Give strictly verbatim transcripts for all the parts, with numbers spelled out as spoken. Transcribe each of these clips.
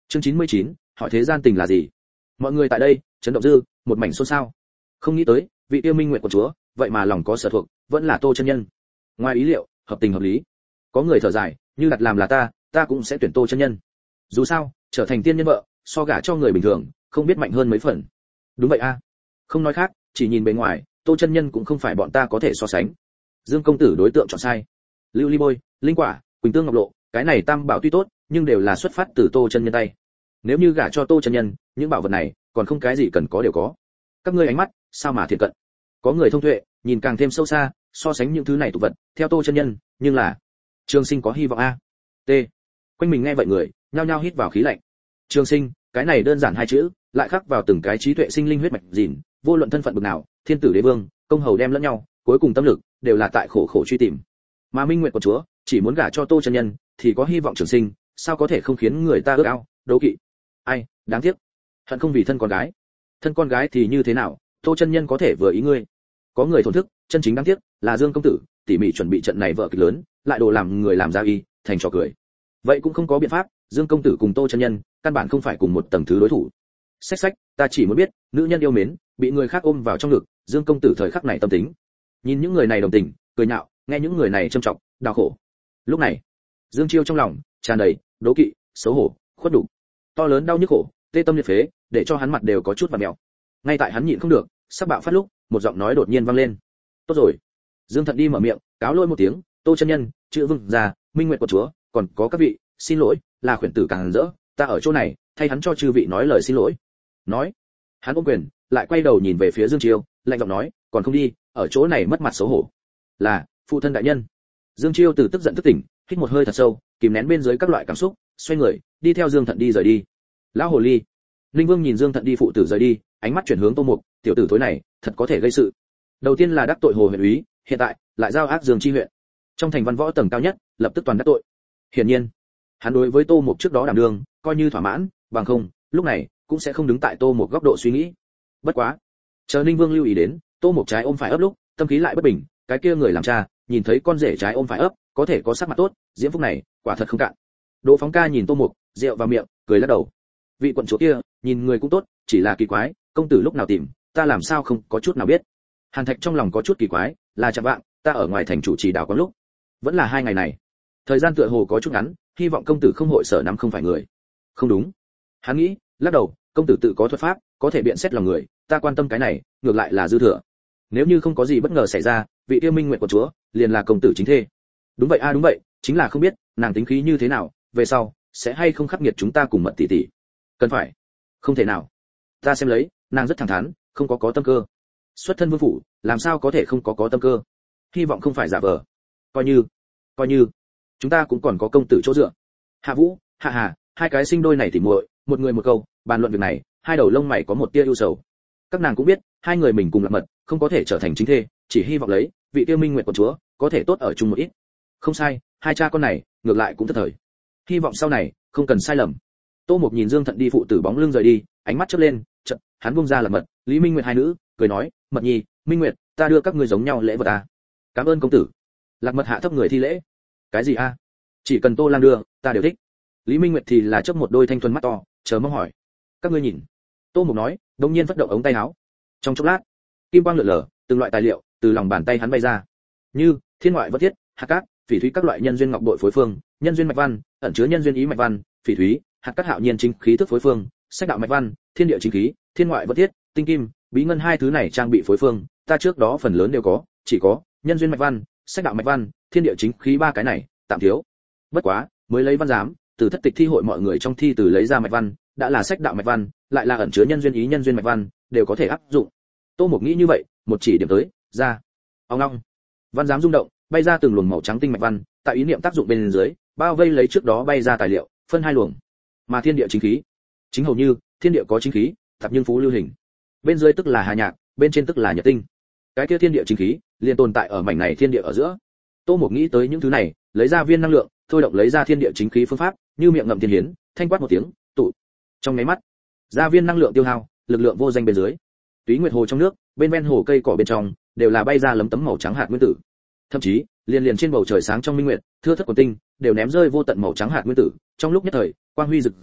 Chương chín mươi chín, hỏi thế gian tình là gì? Mọi người tại đây, chấn động dư, một mảnh xôn xao. Không nghĩ tới, vị yêu minh nguyện của chúa, vậy mà lòng có sở thuộc, vẫn là Tô chân nhân. Ngoài ý liệu, hợp tình hợp lý. Có người thở dài, như đặt làm là ta, ta cũng sẽ tuyển Tô chân nhân. Dù sao, trở thành tiên nhân vợ, so gả cho người bình thường, không biết mạnh hơn mấy phần. Đúng vậy a. Không nói khác, chỉ nhìn bề ngoài, Tô chân nhân cũng không phải bọn ta có thể so sánh. Dương công tử đối tượng chọn sai. Lưu ly bôi, linh quả, quỳnh tương ngọc lộ, cái này tam bảo tuy tốt, nhưng đều là xuất phát từ Tô chân nhân tay. Nếu như gả cho Tô chân nhân, những bảo vật này còn không cái gì cần có đều có. Các ngươi ánh mắt, sao mà thiện cận. Có người thông tuệ, nhìn càng thêm sâu xa, so sánh những thứ này tục vật, theo Tô chân nhân, nhưng là Trường Sinh có hy vọng a. T. Quanh mình nghe vậy người, nhao nhao hít vào khí lạnh. Trường Sinh, cái này đơn giản hai chữ, lại khắc vào từng cái trí tuệ sinh linh huyết mạch gìn, vô luận thân phận bậc nào, thiên tử đế vương, công hầu đem lẫn nhau, cuối cùng tâm lực đều là tại khổ khổ truy tìm. Mà Minh Nguyệt của chúa, chỉ muốn gả cho Tô chân nhân, thì có hy vọng Trường Sinh, sao có thể không khiến người ta ước ao, đố kỵ. Ai, đáng tiếc. Hận không vì thân con gái. Thân con gái thì như thế nào, Tô chân nhân có thể vừa ý ngươi. Có người thổn thức, chân chính đáng tiếc là Dương công tử, tỉ mỉ chuẩn bị trận này vợ kịch lớn, lại đồ làm người làm ra y, thành trò cười. Vậy cũng không có biện pháp, Dương công tử cùng Tô chân nhân, căn bản không phải cùng một tầng thứ đối thủ. Xách xách, ta chỉ muốn biết, nữ nhân yêu mến, bị người khác ôm vào trong ngực, Dương công tử thời khắc này tâm tính. Nhìn những người này đồng tình, cười nhạo, nghe những người này châm trọng, đau khổ. Lúc này, Dương Chiêu trong lòng tràn đầy đố kỵ, xấu hổ, khuất đủ. To lớn đau nhức khổ, tê tâm liệt phế, để cho hắn mặt đều có chút vặn mèo. Ngay tại hắn nhịn không được, sắp bạo phát lúc, một giọng nói đột nhiên vang lên. Tốt rồi. Dương Thận đi mở miệng, cáo lỗi một tiếng, Tô chân nhân, chữ vương gia, Minh Nguyệt của chúa, còn có các vị, xin lỗi, là khuyển tử càng rỡ, ta ở chỗ này, thay hắn cho chư vị nói lời xin lỗi. Nói, hắn ôm quyền, lại quay đầu nhìn về phía Dương Chiêu, lạnh giọng nói, còn không đi, ở chỗ này mất mặt xấu hổ. Là, phụ thân đại nhân. Dương Chiêu từ tức giận thức tỉnh, hít một hơi thật sâu, kìm nén bên dưới các loại cảm xúc, xoay người, đi theo Dương Thận đi rời đi. Lão hồ ly. Linh Vương nhìn Dương Thận đi phụ tử rời đi, ánh mắt chuyển hướng Tô Mục, tiểu tử thối này, thật có thể gây sự. Đầu tiên là đắc tội Hồ huyện úy, hiện tại lại giao ác Dương chi huyện. Trong thành văn võ tầng cao nhất, lập tức toàn đắc tội. Hiển nhiên, hắn đối với Tô Mục trước đó đảm đương, coi như thỏa mãn, bằng không, lúc này cũng sẽ không đứng tại Tô Mục góc độ suy nghĩ. Bất quá, chờ Ninh Vương lưu ý đến, Tô Mục trái ôm phải ấp lúc, tâm khí lại bất bình, cái kia người làm cha, nhìn thấy con rể trái ôm phải ấp, có thể có sắc mặt tốt, diễm phúc này, quả thật không cạn. Đỗ Phóng Ca nhìn Tô Mục, rượu vào miệng, cười lắc đầu. Vị quận chúa kia, nhìn người cũng tốt, chỉ là kỳ quái, công tử lúc nào tìm, ta làm sao không có chút nào biết. Hàn Thạch trong lòng có chút kỳ quái, là chạm vạng, ta ở ngoài thành chủ trì đào quán lúc, vẫn là hai ngày này. Thời gian tựa hồ có chút ngắn, hy vọng công tử không hội sở nắm không phải người. Không đúng. Hắn nghĩ, lắc đầu, công tử tự có thuật pháp, có thể biện xét lòng người, ta quan tâm cái này, ngược lại là dư thừa. Nếu như không có gì bất ngờ xảy ra, vị yêu Minh Nguyệt của chúa, liền là công tử chính thê. Đúng vậy a à, đúng vậy, chính là không biết, nàng tính khí như thế nào, về sau sẽ hay không khắc nghiệt chúng ta cùng Mật tỷ tỷ. Cần phải? Không thể nào. Ta xem lấy, nàng rất thẳng thắn, không có có tâm cơ. Xuất thân vương phủ, làm sao có thể không có có tâm cơ? Hy vọng không phải giả vờ. Coi như, coi như chúng ta cũng còn có công tử chỗ dựa. Hạ Vũ, Hạ Hà, hai cái sinh đôi này tỉ muội, một người một câu, bàn luận việc này, hai đầu lông mày có một tia ưu sầu. Các nàng cũng biết, hai người mình cùng Lạc Mật, không có thể trở thành chính thê, chỉ hy vọng lấy, vị tiêu Minh Nguyệt của chúa, có thể tốt ở chung một ít. Không sai, hai cha con này, ngược lại cũng thất thời. Hy vọng sau này, không cần sai lầm. Tô Mục nhìn Dương Thận đi phụ tử bóng lưng rời đi, ánh mắt chớp lên, chợt, hắn buông ra Lạc Mật, Lý Minh Nguyệt hai nữ, cười nói, Mật Nhi, Minh Nguyệt, ta đưa các ngươi giống nhau lễ vật à? Cảm ơn công tử. Lạc Mật hạ thấp người thi lễ. Cái gì a? Chỉ cần Tô Lang đưa, ta đều thích. Lý Minh Nguyệt thì là chớp một đôi thanh thuần mắt to, chờ mong hỏi. Các ngươi nhìn. Tô Mục nói, đột nhiên phất động ống tay áo. Trong chốc lát, kim quang lượn lờ, từng loại tài liệu từ lòng bàn tay hắn bay ra. Như thiên ngoại vật thiết, hạt cát, phỉ thúy các loại nhân duyên ngọc bội phối phương, nhân duyên mạch văn, ẩn chứa nhân duyên ý mạch văn, phỉ thúy, hạt cát hạo nhiên chính khí thức phối phương, sách đạo mạch văn, thiên địa chính khí, thiên ngoại vật thiết, tinh kim, bí ngân hai thứ này trang bị phối phương, ta trước đó phần lớn đều có, chỉ có nhân duyên mạch văn, sách đạo mạch văn, thiên địa chính khí ba cái này, tạm thiếu. Bất quá, mới lấy văn giám, từ thất tịch thi hội mọi người trong thi từ lấy ra mạch văn, đã là sách đạo mạch văn, lại là ẩn chứa nhân duyên ý nhân duyên mạch văn, đều có thể áp dụng. Tô Mục nghĩ như vậy, một chỉ điểm tới, ra. Ong ong. Văn giám rung động, bay ra từng luồng màu trắng tinh mạch văn, tại ý niệm tác dụng bên dưới, bao vây lấy trước đó bay ra tài liệu, phân hai luồng. Mà thiên địa chính khí, chính hầu như, thiên địa có chính khí, thập nhưng phú lưu hình. Bên dưới tức là hà nhạc, bên trên tức là nhật tinh. Cái kia thiên địa chính khí, liền tồn tại ở mảnh này thiên địa ở giữa. Tô Mục nghĩ tới những thứ này, lấy ra viên năng lượng, thôi động lấy ra thiên địa chính khí phương pháp, như miệng ngậm thiên hiến, thanh quát một tiếng, tụ. Trong mấy mắt, ra viên năng lượng tiêu hao, lực lượng vô danh bên dưới. Túy Nguyệt hồ trong nước, bên ven hồ cây cỏ bên trong, đều là bay ra lấm tấm màu trắng hạt nguyên tử. Thậm chí, liền liền trên bầu trời sáng trong minh nguyệt, thưa thất quần tinh, đều ném rơi vô tận màu trắng hạt nguyên tử, trong lúc nhất thời, quang huy rực rỡ,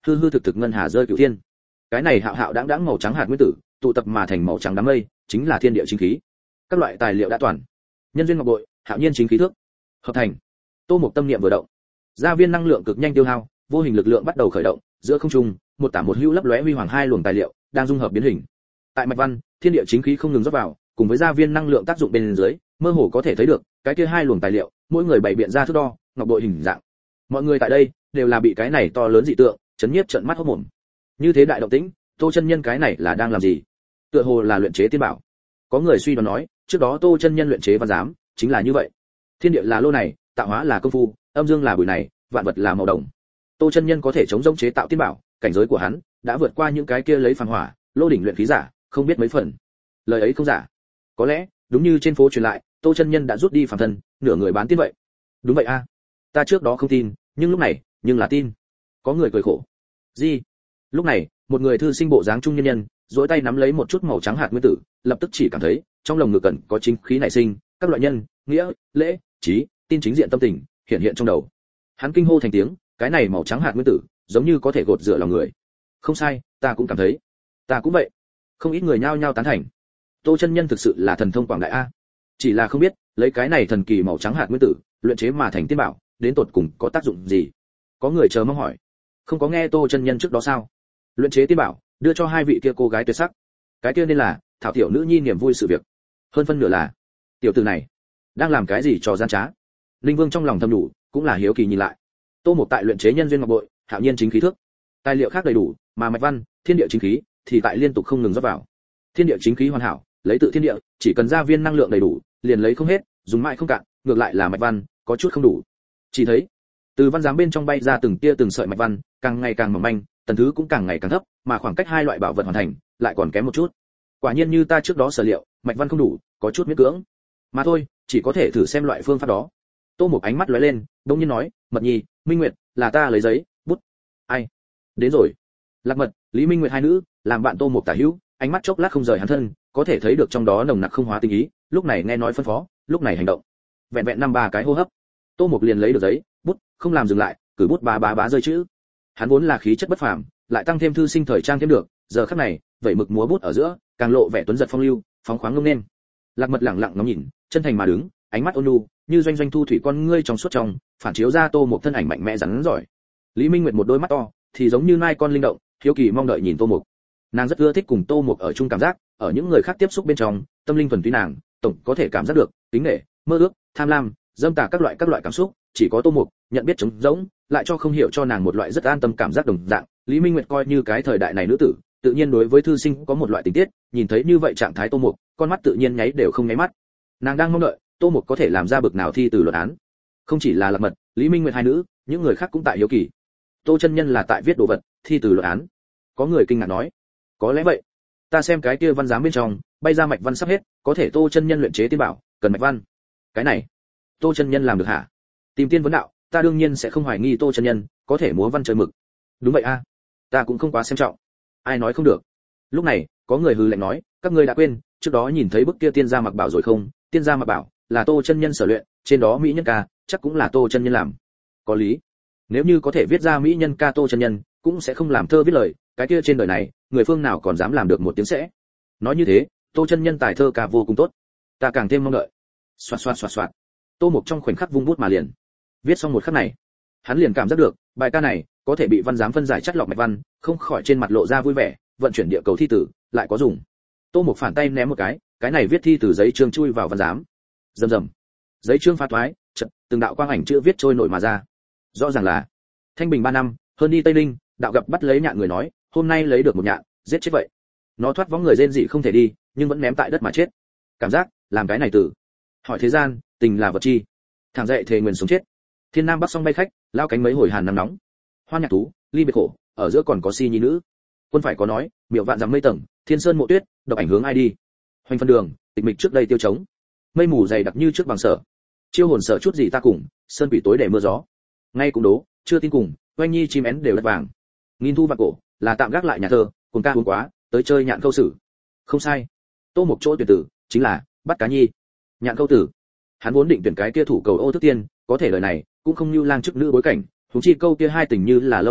hư hư thực thực ngân hà rơi cửu thiên. Cái này hạo hạo đãng đãng màu trắng hạt nguyên tử, tụ tập mà thành màu trắng đám mây, chính là thiên địa chính khí. Các loại tài liệu đã toàn. Nhân duyên ngọc bội, hạo nhiên chính khí thước. Hợp thành. Tô Mộc tâm niệm vừa động, gia viên năng lượng cực nhanh tiêu hao, vô hình lực lượng bắt đầu khởi động, giữa không trung, một tả một hữu lấp lóe huy hoàng hai luồng tài liệu, đang dung hợp biến hình. Tại mạch văn, thiên địa chính khí không ngừng rót vào, cùng với gia viên năng lượng tác dụng bên dưới, mơ hồ có thể thấy được, cái kia hai luồng tài liệu, mỗi người bày biện ra thước đo, ngọc bội hình dạng. Mọi người tại đây đều là bị cái này to lớn dị tượng chấn nhiếp trợn mắt hốt mồm. Như thế đại động tĩnh, Tô chân nhân cái này là đang làm gì? Tựa hồ là luyện chế tiên bảo. Có người suy đoán nói, trước đó Tô chân nhân luyện chế văn giám, chính là như vậy. Thiên địa là lô này, tạo hóa là công phu, âm dương là bụi này, vạn vật là màu đồng. Tô chân nhân có thể chống rỗng chế tạo tiên bảo, cảnh giới của hắn đã vượt qua những cái kia lấy phàm hỏa, lô đỉnh luyện khí giả, không biết mấy phần. Lời ấy không giả. Có lẽ, đúng như trên phố truyền lại, Tô chân nhân đã rút đi phàm thân, nửa người bán tiên vậy. Đúng vậy a. Ta trước đó không tin, nhưng lúc này, nhưng là tin. Có người cười khổ. Gì? Lúc này, một người thư sinh bộ dáng trung nhân nhân, duỗi tay nắm lấy một chút màu trắng hạt nguyên tử, lập tức chỉ cảm thấy, trong lồng ngực cẩn có chính khí nảy sinh, các loại nhân, nghĩa, lễ, trí, tin chính diện tâm tình, hiện hiện trong đầu. Hắn kinh hô thành tiếng, cái này màu trắng hạt nguyên tử, giống như có thể gột rửa lòng người. Không sai, ta cũng cảm thấy. Ta cũng vậy. Không ít người nhao nhao tán thành. Tô chân nhân thực sự là thần thông quảng đại a. Chỉ là không biết, lấy cái này thần kỳ màu trắng hạt nguyên tử, luyện chế mà thành tiên bảo, đến tột cùng có tác dụng gì? Có người chờ mong hỏi. Không có nghe Tô chân nhân trước đó sao? Luyện chế tiên bảo, đưa cho hai vị kia cô gái tuyệt sắc. Cái kia nên là thảo tiểu nữ nhi niềm vui sự việc. Hơn phân nửa là tiểu tử này đang làm cái gì trò gian trá. Linh Vương trong lòng thầm đủ, cũng là hiếu kỳ nhìn lại. Tô Mộc tại luyện chế nhân duyên ngọc bội, hạo nhiên chính khí thước. Tài liệu khác đầy đủ, mà mạch văn, thiên địa chính khí thì tại liên tục không ngừng rót vào. Thiên địa chính khí hoàn hảo, lấy tự thiên địa, chỉ cần gia viên năng lượng đầy đủ, liền lấy không hết, dùng mãi không cạn, ngược lại là mạch văn có chút không đủ. Chỉ thấy từ văn giám bên trong bay ra từng tia từng sợi mạch văn, càng ngày càng mỏng manh, tần thứ cũng càng ngày càng thấp, mà khoảng cách hai loại bảo vật hoàn thành lại còn kém một chút. Quả nhiên như ta trước đó sở liệu, mạch văn không đủ, có chút miễn cưỡng. Mà thôi, chỉ có thể thử xem loại phương pháp đó. Tô Mộc ánh mắt lóe lên, đột nhiên nói, Mật Nhi, Minh Nguyệt, là ta lấy giấy, bút. Ai? Đến rồi. Lạc Mật, Lý Minh Nguyệt hai nữ, làm bạn Tô Mộc tả hữu, ánh mắt chốc lát không rời hắn thân, có thể thấy được trong đó nồng nặc không hóa tình ý, lúc này nghe nói phân phó, lúc này hành động. Vẹn vẹn năm ba cái hô hấp, Tô Mộc liền lấy được giấy, bút, không làm dừng lại, cử bút bá bá bá rơi chữ. Hắn vốn là khí chất bất phàm, lại tăng thêm thư sinh thời trang thêm được, giờ khắc này, vẩy mực múa bút ở giữa, càng lộ vẻ tuấn giật phong lưu, phóng khoáng ngông nên. Lạc Mật lặng lặng ngắm nhìn, chân thành mà đứng, ánh mắt ôn nhu, như doanh doanh thu thủy con ngươi trong suốt trong, phản chiếu ra Tô Mộc thân ảnh mạnh mẽ rắn giỏi. Lý Minh Nguyệt một đôi mắt to, thì giống như nai con linh động, hiếu kỳ mong đợi nhìn Tô Mộc. Nàng rất ưa thích cùng Tô Mộc ở chung cảm giác, ở những người khác tiếp xúc bên trong, tâm linh thuần túy nàng, tổng có thể cảm giác được, kính nể, mơ ước, tham lam, dâm tà các loại các loại cảm xúc, chỉ có Tô Mộc nhận biết trống rỗng, lại cho không hiểu cho nàng một loại rất an tâm cảm giác đồng dạng. Lý Minh Nguyệt coi như cái thời đại này nữ tử, tự nhiên đối với thư sinh có một loại tình tiết, nhìn thấy như vậy trạng thái Tô Mộc, con mắt tự nhiên nháy đều không nháy mắt. Nàng đang mong đợi, Tô Mộc có thể làm ra bực nào thi từ luận án. Không chỉ là Lạc Mật, Lý Minh Nguyệt hai nữ, những người khác cũng tại hiếu kỳ. Tô chân nhân là tại viết đồ vật, thi từ luận án. Có người kinh ngạc nói, có lẽ vậy. Ta xem cái kia văn giám bên trong, bay ra mạch văn sắp hết, có thể Tô chân nhân luyện chế tiên bảo, cần mạch văn. Cái này, Tô chân nhân làm được hả? Tìm tiên vấn đạo, ta đương nhiên sẽ không hoài nghi Tô chân nhân có thể múa văn chơi mực. Đúng vậy a, ta cũng không quá xem trọng. Ai nói không được. Lúc này, có người hừ lạnh nói, các ngươi đã quên, trước đó nhìn thấy bức kia tiên gia mặc bảo rồi không? Tiên gia mặc bảo là Tô chân nhân sở luyện, trên đó mỹ nhân ca chắc cũng là Tô chân nhân làm. Có lý. Nếu như có thể viết ra mỹ nhân ca Tô chân nhân, cũng sẽ không làm thơ viết lời, cái kia trên đời này, người phương nào còn dám làm được một tiếng sẽ. Nói như thế, Tô chân nhân tài thơ ca vô cùng tốt. Ta càng thêm mong đợi. Xoạt xoạt xoạt xoạt. Tô Mộc trong khoảnh khắc vung bút mà liền. Viết xong một khắc này, hắn liền cảm giác được, bài ca này có thể bị văn giám phân giải chất lọc mạch văn, không khỏi trên mặt lộ ra vui vẻ, vận chuyển địa cầu thi tử, lại có dùng. Tô Mộc phản tay ném một cái, cái này viết thi từ giấy chương chui vào văn giám. Rầm rầm. Giấy chương phá toái, chợt từng đạo quang ảnh chữ viết trôi nổi mà ra. Rõ ràng là Thanh Bình ba năm, hơn đi Tây Ninh, đạo gặp bắt lấy nhạn người nói, hôm nay lấy được một nhạn, giết chết vậy. Nó thoát võng người rên dị không thể đi, nhưng vẫn ném tại đất mà chết. Cảm giác, làm cái này từ hỏi thế gian, tình là vật chi. Thằng dậy thề nguyền sống chết. Thiên Nam Bắc song bay khách, lao cánh mấy hồi hàn nắng nóng. Hoa nhạc tú, ly biệt khổ, ở giữa còn có si nhi nữ. Quân phải có nói, miệu vạn dặm mây tầng, thiên sơn mộ tuyết, độc ảnh hướng ai đi. Hoành phân đường, tịch mịch trước đây tiêu trống. Mây mù dày đặc như trước bằng sở. Chiêu hồn sợ chút gì ta cùng, sơn quỷ tối để mưa gió. Ngay cũng đố, chưa tin cùng, oanh nhi chim én đều đất vàng. Nghìn thu vạn cổ, là tạm gác lại nhà thơ, cùng ca uống quá, tới chơi nhạn câu sử. Không sai. Tô Mộc chỗ tuyển tử, chính là bắt cá nhi. Nhạn câu tử. Hắn vốn định tuyển cái kia thủ cầu ô thức tiên, có thể lời này cũng không như lang chức nữ bối cảnh, huống chi câu kia hai tình như là lâu dài lúc,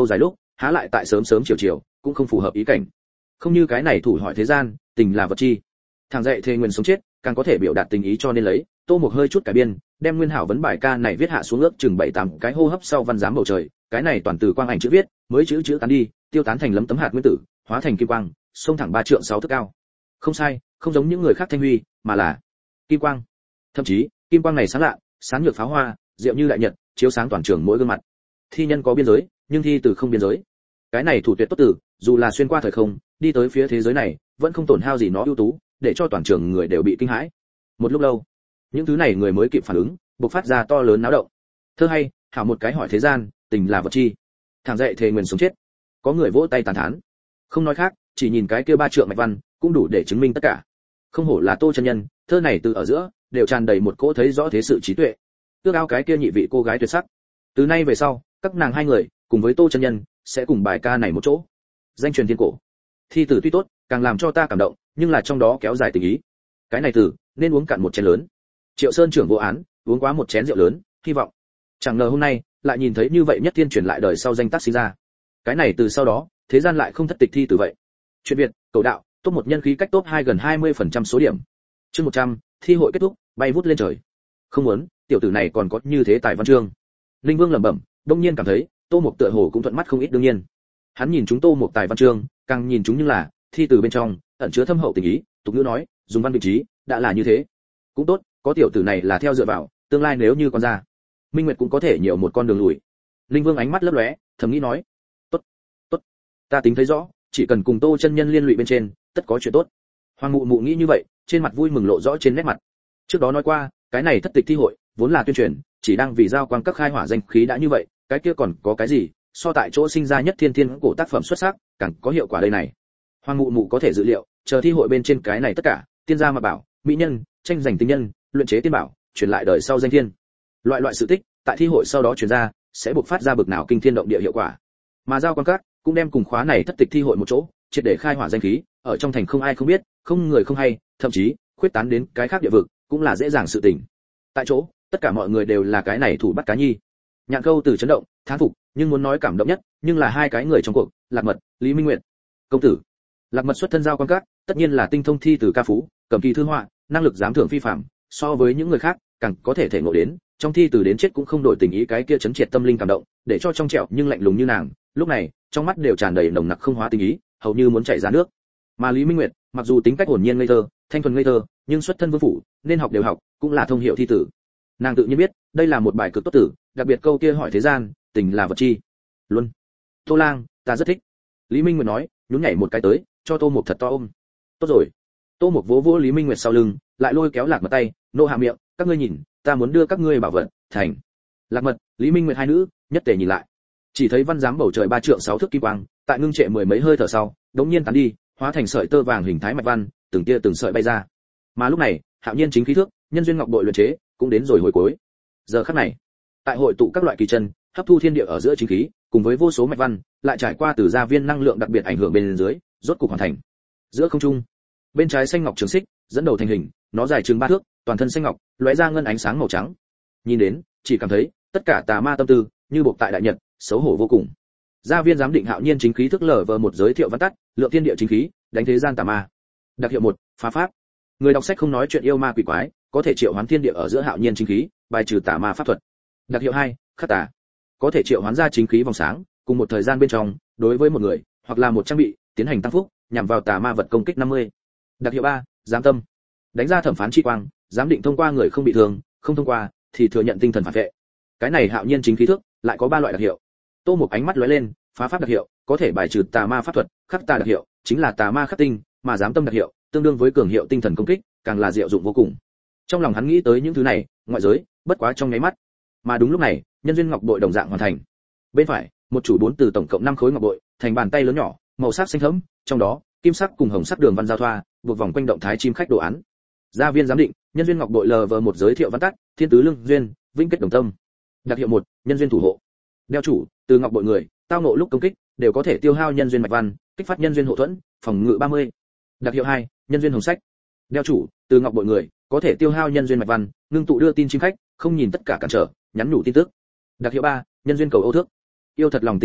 há lại tại sớm sớm chiều chiều, cũng không phù hợp ý cảnh. Không như cái này thủ hỏi thế gian, tình là vật chi. Thằng dạy thề nguyên sống chết, càng có thể biểu đạt tình ý cho nên lấy, Tô Mục hơi chút cải biên, đem nguyên hảo vấn bài ca này viết hạ xuống ước chừng bảy tám cái hô hấp sau văn giám bầu trời, cái này toàn từ quang ảnh chữ viết, mới chữ chữ tán đi, tiêu tán thành lấm tấm hạt nguyên tử, hóa thành kim quang, xông thẳng ba trượng sáu thước cao. Không sai, không giống những người khác thanh huy, mà là kim quang. Thậm chí, kim quang này sáng lạ, sáng nhược pháo hoa, diệu như đại nhật, chiếu sáng toàn trường mỗi gương mặt. Thi nhân có biên giới, nhưng thi từ không biên giới. Cái này thủ tuyệt tốt tử, dù là xuyên qua thời không, đi tới phía thế giới này, vẫn không tổn hao gì nó ưu tú, để cho toàn trường người đều bị kinh hãi. Một lúc lâu, những thứ này người mới kịp phản ứng, bộc phát ra to lớn náo động. Thơ hay, hảo một cái hỏi thế gian, tình là vật chi. Thằng dạy thề nguyền sống chết. Có người vỗ tay tán thán. Không nói khác, chỉ nhìn cái kia ba trượng mạch văn, cũng đủ để chứng minh tất cả. Không hổ là Tô chân nhân, thơ này từ ở giữa đều tràn đầy một cỗ thấy rõ thế sự trí tuệ. Ước ao cái kia nhị vị cô gái tuyệt sắc. Từ nay về sau, các nàng hai người cùng với Tô chân nhân sẽ cùng bài ca này một chỗ. Danh truyền thiên cổ. Thi tử tuy tốt, càng làm cho ta cảm động, nhưng là trong đó kéo dài tình ý. Cái này từ nên uống cạn một chén lớn. Triệu Sơn trưởng vô án, uống quá một chén rượu lớn, hy vọng chẳng ngờ hôm nay lại nhìn thấy như vậy nhất thiên truyền lại đời sau danh tác sinh ra. Cái này từ sau đó, thế gian lại không thất tịch thi từ vậy. Chuyện Việt, cầu đạo, top một nhân khí cách top hai gần hai mươi phần trăm số điểm. Chương một trăm, thi hội kết thúc, bay vút lên trời. Không muốn, tiểu tử này còn có như thế tài văn chương. Linh Vương lẩm bẩm, đông nhiên cảm thấy, Tô Mục tựa hồ cũng thuận mắt không ít đương nhiên. Hắn nhìn chúng Tô Mục tài văn chương, càng nhìn chúng như là thi từ bên trong ẩn chứa thâm hậu tình ý, tục ngữ nói, dùng văn vị trí, đã là như thế. Cũng tốt, có tiểu tử này là theo dựa vào, tương lai nếu như con ra, Minh Nguyệt cũng có thể nhiều một con đường lùi. Linh Vương ánh mắt lấp lóe, thầm nghĩ nói, tốt, tốt, ta tính thấy rõ, chỉ cần cùng Tô chân nhân liên lụy bên trên, tất có chuyện tốt. Hoàng Mụ Mụ nghĩ như vậy, trên mặt vui mừng lộ rõ trên nét mặt. Trước đó nói qua, cái này thất tịch thi hội, vốn là tuyên truyền, chỉ đang vì giao quang các khai hỏa danh khí đã như vậy, cái kia còn có cái gì, so tại chỗ sinh ra nhất thiên thiên cổ tác phẩm xuất sắc, càng có hiệu quả đây này. Hoàng Mụ Mụ có thể dự liệu, chờ thi hội bên trên cái này tất cả, tiên gia mà bảo, mỹ nhân, tranh giành tình nhân, luyện chế tiên bảo, truyền lại đời sau danh thiên. Loại loại sự tích, tại thi hội sau đó truyền ra, sẽ bộc phát ra bực nào kinh thiên động địa hiệu quả. Mà giao quan các cũng đem cùng khóa này thất tịch thi hội một chỗ, triệt để khai hỏa danh khí, ở trong thành không ai không biết, không người không hay, thậm chí khuyết tán đến cái khác địa vực, cũng là dễ dàng sự tình. Tại chỗ, tất cả mọi người đều là cái này thủ bắt cá nhi. Nhạn Câu từ chấn động, thán phục, nhưng muốn nói cảm động nhất, nhưng là hai cái người trong cuộc, Lạc Mật, Lý Minh Nguyệt. Công tử. Lạc Mật xuất thân giao quan các, tất nhiên là tinh thông thi từ ca phú, cầm kỳ thư họa, năng lực giám thưởng phi phàm, so với những người khác, càng có thể thể ngộ đến, trong thi từ đến chết cũng không đổi tình ý cái kia chấn triệt tâm linh cảm động, để cho trong trẻo nhưng lạnh lùng như nàng, lúc này, trong mắt đều tràn đầy nồng nặc không hóa tình ý, hầu như muốn chảy ra nước. Mà Lý Minh Nguyệt, mặc dù tính cách hồn nhiên ngây thơ, thanh thuần ngây thơ, nhưng xuất thân vương phủ, nên học đều học, cũng là thông hiểu thi tử. Nàng tự nhiên biết, đây là một bài cực tốt tử, đặc biệt câu kia hỏi thế gian, tình là vật chi. Luôn. Tô Lang, ta rất thích. Lý Minh Nguyệt nói, nhún nhảy một cái tới, cho Tô Mục thật to ôm. Tốt rồi. Tô Mục vỗ vỗ Lý Minh Nguyệt sau lưng, lại lôi kéo Lạc Mật tay, nô hạ miệng, các ngươi nhìn, ta muốn đưa các ngươi bảo vật, thành. Lạc Mật, Lý Minh Nguyệt hai nữ, nhất tề nhìn lại. Chỉ thấy văn giám bầu trời ba trượng sáu thước kim quang, tại ngưng trệ mười mấy hơi thở sau, đống nhiên tán đi, hóa thành sợi tơ vàng hình thái mạch văn, từng tia từng sợi bay ra. Mà lúc này, Hạo Nhiên chính khí thước, nhân duyên ngọc bội luyện chế, cũng đến rồi hồi cuối. Giờ khắc này, tại hội tụ các loại kỳ chân, hấp thu thiên địa ở giữa chính khí, cùng với vô số mạch văn, lại trải qua từ gia viên năng lượng đặc biệt ảnh hưởng bên dưới, rốt cục hoàn thành. Giữa không trung, bên trái xanh ngọc trường xích, dẫn đầu thành hình, nó dài chừng ba thước, toàn thân xanh ngọc, lóe ra ngân ánh sáng màu trắng. Nhìn đến, chỉ cảm thấy, tất cả tà ma tâm tư, như buộc tại đại nhật, xấu hổ vô cùng. Gia viên giám định Hạo Nhiên chính khí thức lở vờ một giới thiệu văn tắt, lượng thiên địa chính khí, đánh thế gian tà ma. Đặc hiệu một, phá pháp. Người đọc sách không nói chuyện yêu ma quỷ quái, có thể triệu hoán thiên địa ở giữa Hạo Nhiên chính khí, bài trừ tà ma pháp thuật. Đặc hiệu hai, khắc tà. Có thể triệu hoán ra chính khí vòng sáng, cùng một thời gian bên trong, đối với một người, hoặc là một trang bị, tiến hành tăng phúc, nhằm vào tà ma vật công kích năm mươi. Đặc hiệu ba, giám tâm. Đánh ra thẩm phán chi quang, giám định thông qua người không bị thương, không thông qua thì thừa nhận tinh thần phản vệ. Cái này Hạo Nhiên chính khí thức lại có ba loại đặc hiệu. Tô Mục ánh mắt lóe lên, phá pháp đặc hiệu, có thể bài trừ tà ma pháp thuật, khắc tà đặc hiệu, chính là tà ma khắc tinh, mà giám tâm đặc hiệu, tương đương với cường hiệu tinh thần công kích, càng là diệu dụng vô cùng. Trong lòng hắn nghĩ tới những thứ này, ngoại giới, bất quá trong nháy mắt. Mà đúng lúc này, nhân duyên ngọc bội đồng dạng hoàn thành. Bên phải, một chủ bốn từ tổng cộng năm khối ngọc bội, thành bàn tay lớn nhỏ, màu sắc xanh thẫm, trong đó, kim sắc cùng hồng sắc đường văn giao thoa, buộc vòng quanh động thái chim khách đồ án. Gia viên giám định, nhân duyên ngọc bội lờ vờ một giới thiệu văn tắt, thiên tứ lương duyên, vĩnh kết đồng tâm. Đặc hiệu một, nhân duyên thủ hộ. Đeo chủ, từ ngọc bội người, tao ngộ lúc công kích, đều có thể tiêu hao nhân duyên mạch văn, kích phát nhân duyên hộ thuẫn, phòng ngự ba mươi. Đặc hiệu hai, nhân duyên hồng sách. Đeo chủ, từ ngọc bội người, có thể tiêu hao nhân duyên mạch văn, ngưng tụ đưa tin chim khách, không nhìn tất cả cản trở, nhắn nhủ tin tức. Đặc hiệu ba, nhân duyên cầu ô thước. Yêu thật lòng tình lữ,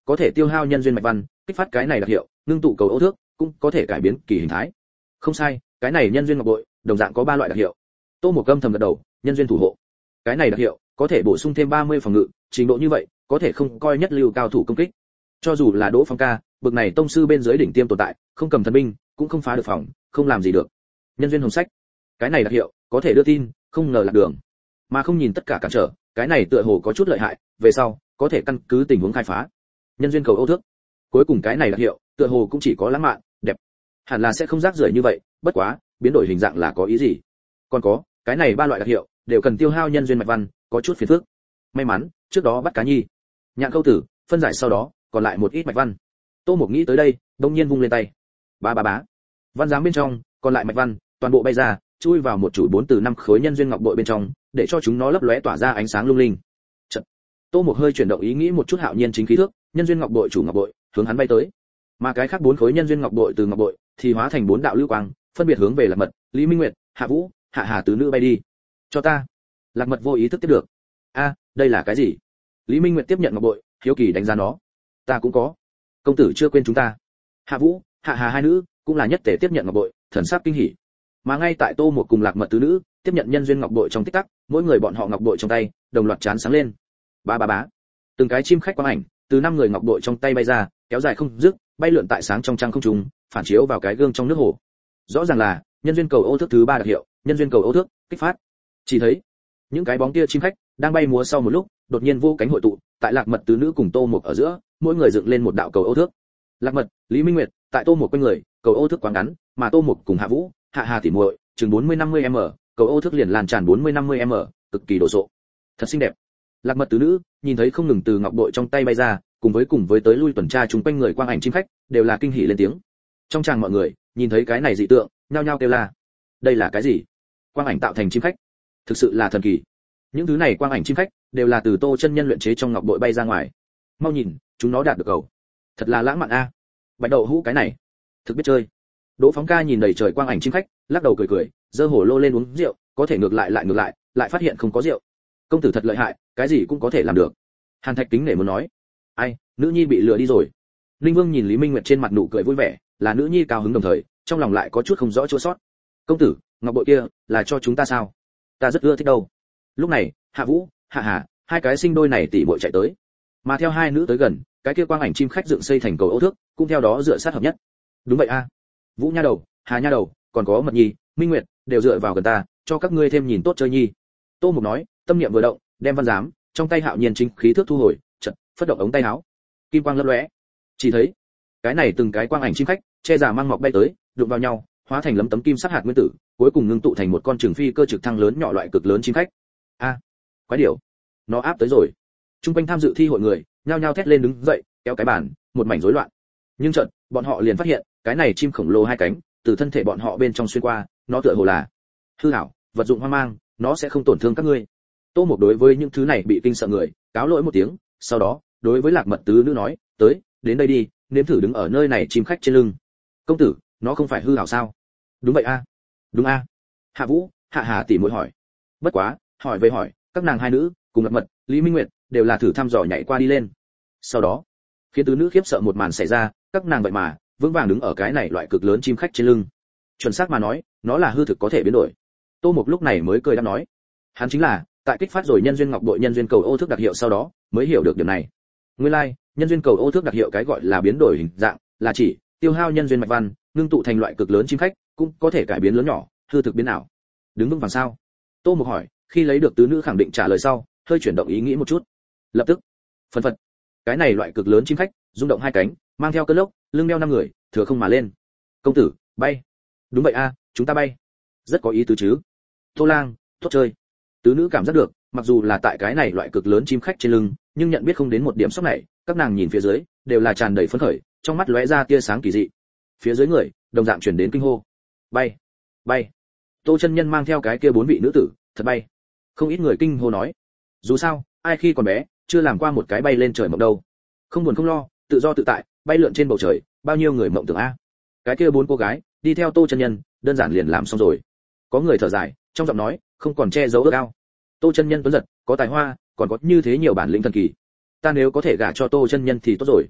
có thể tiêu hao nhân duyên mạch văn, kích phát cái này đặc hiệu, ngưng tụ cầu ô thước, cũng có thể cải biến kỳ hình thái. Không sai, cái này nhân duyên ngọc bội, đồng dạng có ba loại đặc hiệu. Tô Mộc Âm thầm gật đầu, nhân duyên thủ hộ. Cái này đặc hiệu, có thể bổ sung thêm ba mươi phòng ngự, trình độ như vậy, có thể không coi nhất lưu cao thủ công kích. Cho dù là Đỗ Phong ca, bậc này tông sư bên dưới đỉnh tiêm tồn tại, không cầm thần binh, cũng không phá được phòng, không làm gì được. Nhân duyên hồng sách, cái này đặc hiệu, có thể đưa tin, không ngờ lạc đường, mà không nhìn tất cả cản trở, cái này tựa hồ có chút lợi hại, về sau có thể căn cứ tình huống khai phá. Nhân duyên cầu ô thước, cuối cùng cái này đặc hiệu, tựa hồ cũng chỉ có lãng mạn, đẹp, hẳn là sẽ không rác rưởi như vậy, bất quá, biến đổi hình dạng là có ý gì? Còn có, cái này ba loại đặc hiệu, đều cần tiêu hao nhân duyên mạch văn, có chút phiền phức. May mắn, trước đó bắt cá nhi, nhạn câu tử, phân giải sau đó, còn lại một ít mạch văn. Tô Mộc nghĩ tới đây, đông nhiên vung lên tay, bá bá bá, văn giám bên trong, còn lại mạch văn, toàn bộ bay ra, chui vào một chủ bốn từ năm khối nhân duyên ngọc bội bên trong, để cho chúng nó lấp lóe tỏa ra ánh sáng lung linh. Chật. Tô Mộc hơi chuyển động ý nghĩ một chút hạo nhiên chính khí thước, nhân duyên ngọc bội chủ ngọc bội, hướng hắn bay tới. Mà cái khác bốn khối nhân duyên ngọc bội từ ngọc bội thì hóa thành bốn đạo lưu quang, phân biệt hướng về Lạc Mật, Lý Minh Nguyệt, Hạ Vũ, Hạ Hà tứ nữ bay đi. Cho ta. Lạc Mật vô ý thức tiếp được. A, đây là cái gì? Lý Minh Nguyệt tiếp nhận ngọc bội, hiếu kỳ đánh giá nó. Ta cũng có. Công tử chưa quên chúng ta. Hạ Vũ, Hạ Hà hai nữ cũng là nhất thể tiếp nhận ngọc bội, thần sắc kinh hỉ. Mà ngay tại Tô Mộc cùng Lạc Mật tứ nữ tiếp nhận nhân duyên ngọc bội trong tích tắc, mỗi người bọn họ ngọc bội trong tay đồng loạt chán sáng lên. Ba ba bá. Từng cái chim khách quang ảnh từ năm người ngọc bội trong tay bay ra, kéo dài không dứt, bay lượn tại sáng trong trăng không trung, phản chiếu vào cái gương trong nước hồ. Rõ ràng là nhân duyên cầu ô thước thứ ba đặc hiệu, nhân duyên cầu ô thước kích phát. Chỉ thấy những cái bóng kia chim khách đang bay múa sau một lúc, đột nhiên vô cánh hội tụ, tại Lạc Mật tứ nữ cùng Tô Mộc ở giữa, mỗi người dựng lên một đạo cầu ô thước. Lạc Mật, Lý Minh Nguyệt, tại Tô Mộc quanh người, cầu ô thước quá ngắn, mà Tô Mộc cùng Hạ Vũ, Hạ Hà tỉ muội, chừng bốn mươi năm mươi m, cầu ô thước liền lan tràn bốn mươi năm mươi m, cực kỳ đồ sộ. Thật xinh đẹp. Lạc Mật tứ nữ nhìn thấy không ngừng từ ngọc bội trong tay bay ra, cùng với cùng với tới lui tuần tra chúng quanh người quang ảnh chim khách, đều là kinh hỉ lên tiếng. Trong tràng mọi người nhìn thấy cái này dị tượng, nhao nhao kêu la. Đây là cái gì? Quang ảnh tạo thành chim khách, thực sự là thần kỳ. Những thứ này quang ảnh chim khách đều là từ Tô chân nhân luyện chế trong ngọc bội bay ra ngoài. Mau nhìn, chúng nó đạt được cầu. Thật là lãng mạn a. Bạch đậu hũ cái này, thực biết chơi. Đỗ Phóng ca nhìn đầy trời quang ảnh chim khách, lắc đầu cười cười, giơ hổ lô lên uống rượu, có thể ngược lại lại ngược lại, lại phát hiện không có rượu. Công tử thật lợi hại, cái gì cũng có thể làm được. Hàn Thạch Kính nể muốn nói, ai, nữ nhi bị lừa đi rồi. Linh Vương nhìn Lý Minh Nguyệt trên mặt nụ cười vui vẻ, là nữ nhi cao hứng đồng thời, trong lòng lại có chút không rõ chỗ sót. Công tử, ngọc bội kia là cho chúng ta sao? Ta rất ưa thích đâu. Lúc này, Hạ Vũ, Hạ Hà, hai cái sinh đôi này tỉ muội chạy tới, mà theo hai nữ tới gần, cái kia quang ảnh chim khách dựng xây thành cầu ô thước, cũng theo đó dựa sát hợp nhất. Đúng vậy a. Vũ nha đầu, Hà nha đầu, còn có Mật Nhi, Minh Nguyệt, đều dựa vào gần ta, cho các ngươi thêm nhìn tốt chơi nhi. Tô Mục nói, tâm niệm vừa động, đem văn giám trong tay hạo nhiên chính khí thước thu hồi, chợt phất động ống tay áo, kim quang lấp lóe. Chỉ thấy cái này từng cái quang ảnh chim khách che giả mang mọc bay tới, đụng vào nhau, hóa thành lấm tấm kim sắc hạt nguyên tử, cuối cùng ngưng tụ thành một con trường phi cơ trực thăng lớn nhỏ loại cực lớn chim khách. A, quái điểu, nó áp tới rồi. Trung quanh tham dự thi hội người, nhao nhao thét lên đứng dậy, kéo cái bàn, một mảnh rối loạn. Nhưng chợt, bọn họ liền phát hiện, cái này chim khổng lồ hai cánh, từ thân thể bọn họ bên trong xuyên qua, nó tựa hồ là hư ảo, vật dụng hoang mang, nó sẽ không tổn thương các ngươi. Tô Mục đối với những thứ này bị kinh sợ người, cáo lỗi một tiếng, sau đó, đối với Lạc Mật tứ nữ nói, tới, đến đây đi, nếm thử đứng ở nơi này chim khách trên lưng. Công tử, nó không phải hư ảo sao? Đúng vậy a. Đúng a. Hạ Vũ, Hạ Hà tỷ muội hỏi. Bất quá, hỏi về hỏi, các nàng hai nữ, cùng Lạc Mật, Lý Minh Nguyệt, đều là thử thăm dò nhảy qua đi lên. Sau đó, khiến tứ nữ khiếp sợ một màn xảy ra, các nàng vậy mà vững vàng đứng ở cái này loại cực lớn chim khách trên lưng. Chuẩn xác mà nói, nó là hư thực có thể biến đổi. Tô Mục lúc này mới cười đáp nói, hắn chính là tại kích phát rồi nhân duyên ngọc bội nhân duyên cầu ô thước đặc hiệu sau đó, mới hiểu được điểm này. Nguyên lai, like, nhân duyên cầu ô thước đặc hiệu cái gọi là biến đổi hình dạng, là chỉ tiêu hao nhân duyên mạch văn, ngưng tụ thành loại cực lớn chim khách, cũng có thể cải biến lớn nhỏ, hư thực biến ảo. Đứng vững vàng sao? Tô Mục hỏi, khi lấy được tứ nữ khẳng định trả lời sau, hơi chuyển động ý nghĩ một chút. Lập tức, phân phật, cái này loại cực lớn chim khách, rung động hai cánh, mang theo cơn lốc, lưng đeo năm người, thừa không mà lên. Công tử, bay. Đúng vậy a, chúng ta bay. Rất có ý tứ chứ. Tô Lang, tốt chơi. Tứ nữ cảm giác được, mặc dù là tại cái này loại cực lớn chim khách trên lưng, nhưng nhận biết không đến một điểm sốc này, các nàng nhìn phía dưới, đều là tràn đầy phấn khởi, trong mắt lóe ra tia sáng kỳ dị. Phía dưới người, đồng dạng chuyển đến kinh hô. Bay, bay. Tô chân nhân mang theo cái kia bốn vị nữ tử, thật bay. Không ít người kinh hô nói. Dù sao, ai khi còn bé, chưa làm qua một cái bay lên trời mộng đâu. Không buồn không lo, tự do tự tại, bay lượn trên bầu trời, bao nhiêu người mộng tưởng a. Cái kia bốn cô gái, đi theo Tô chân nhân, đơn giản liền làm xong rồi. Có người thở dài, trong giọng nói, không còn che giấu ước ao. Tô chân nhân tuấn giật, có tài hoa, còn có như thế nhiều bản lĩnh thần kỳ. Ta nếu có thể gả cho Tô chân nhân thì tốt rồi.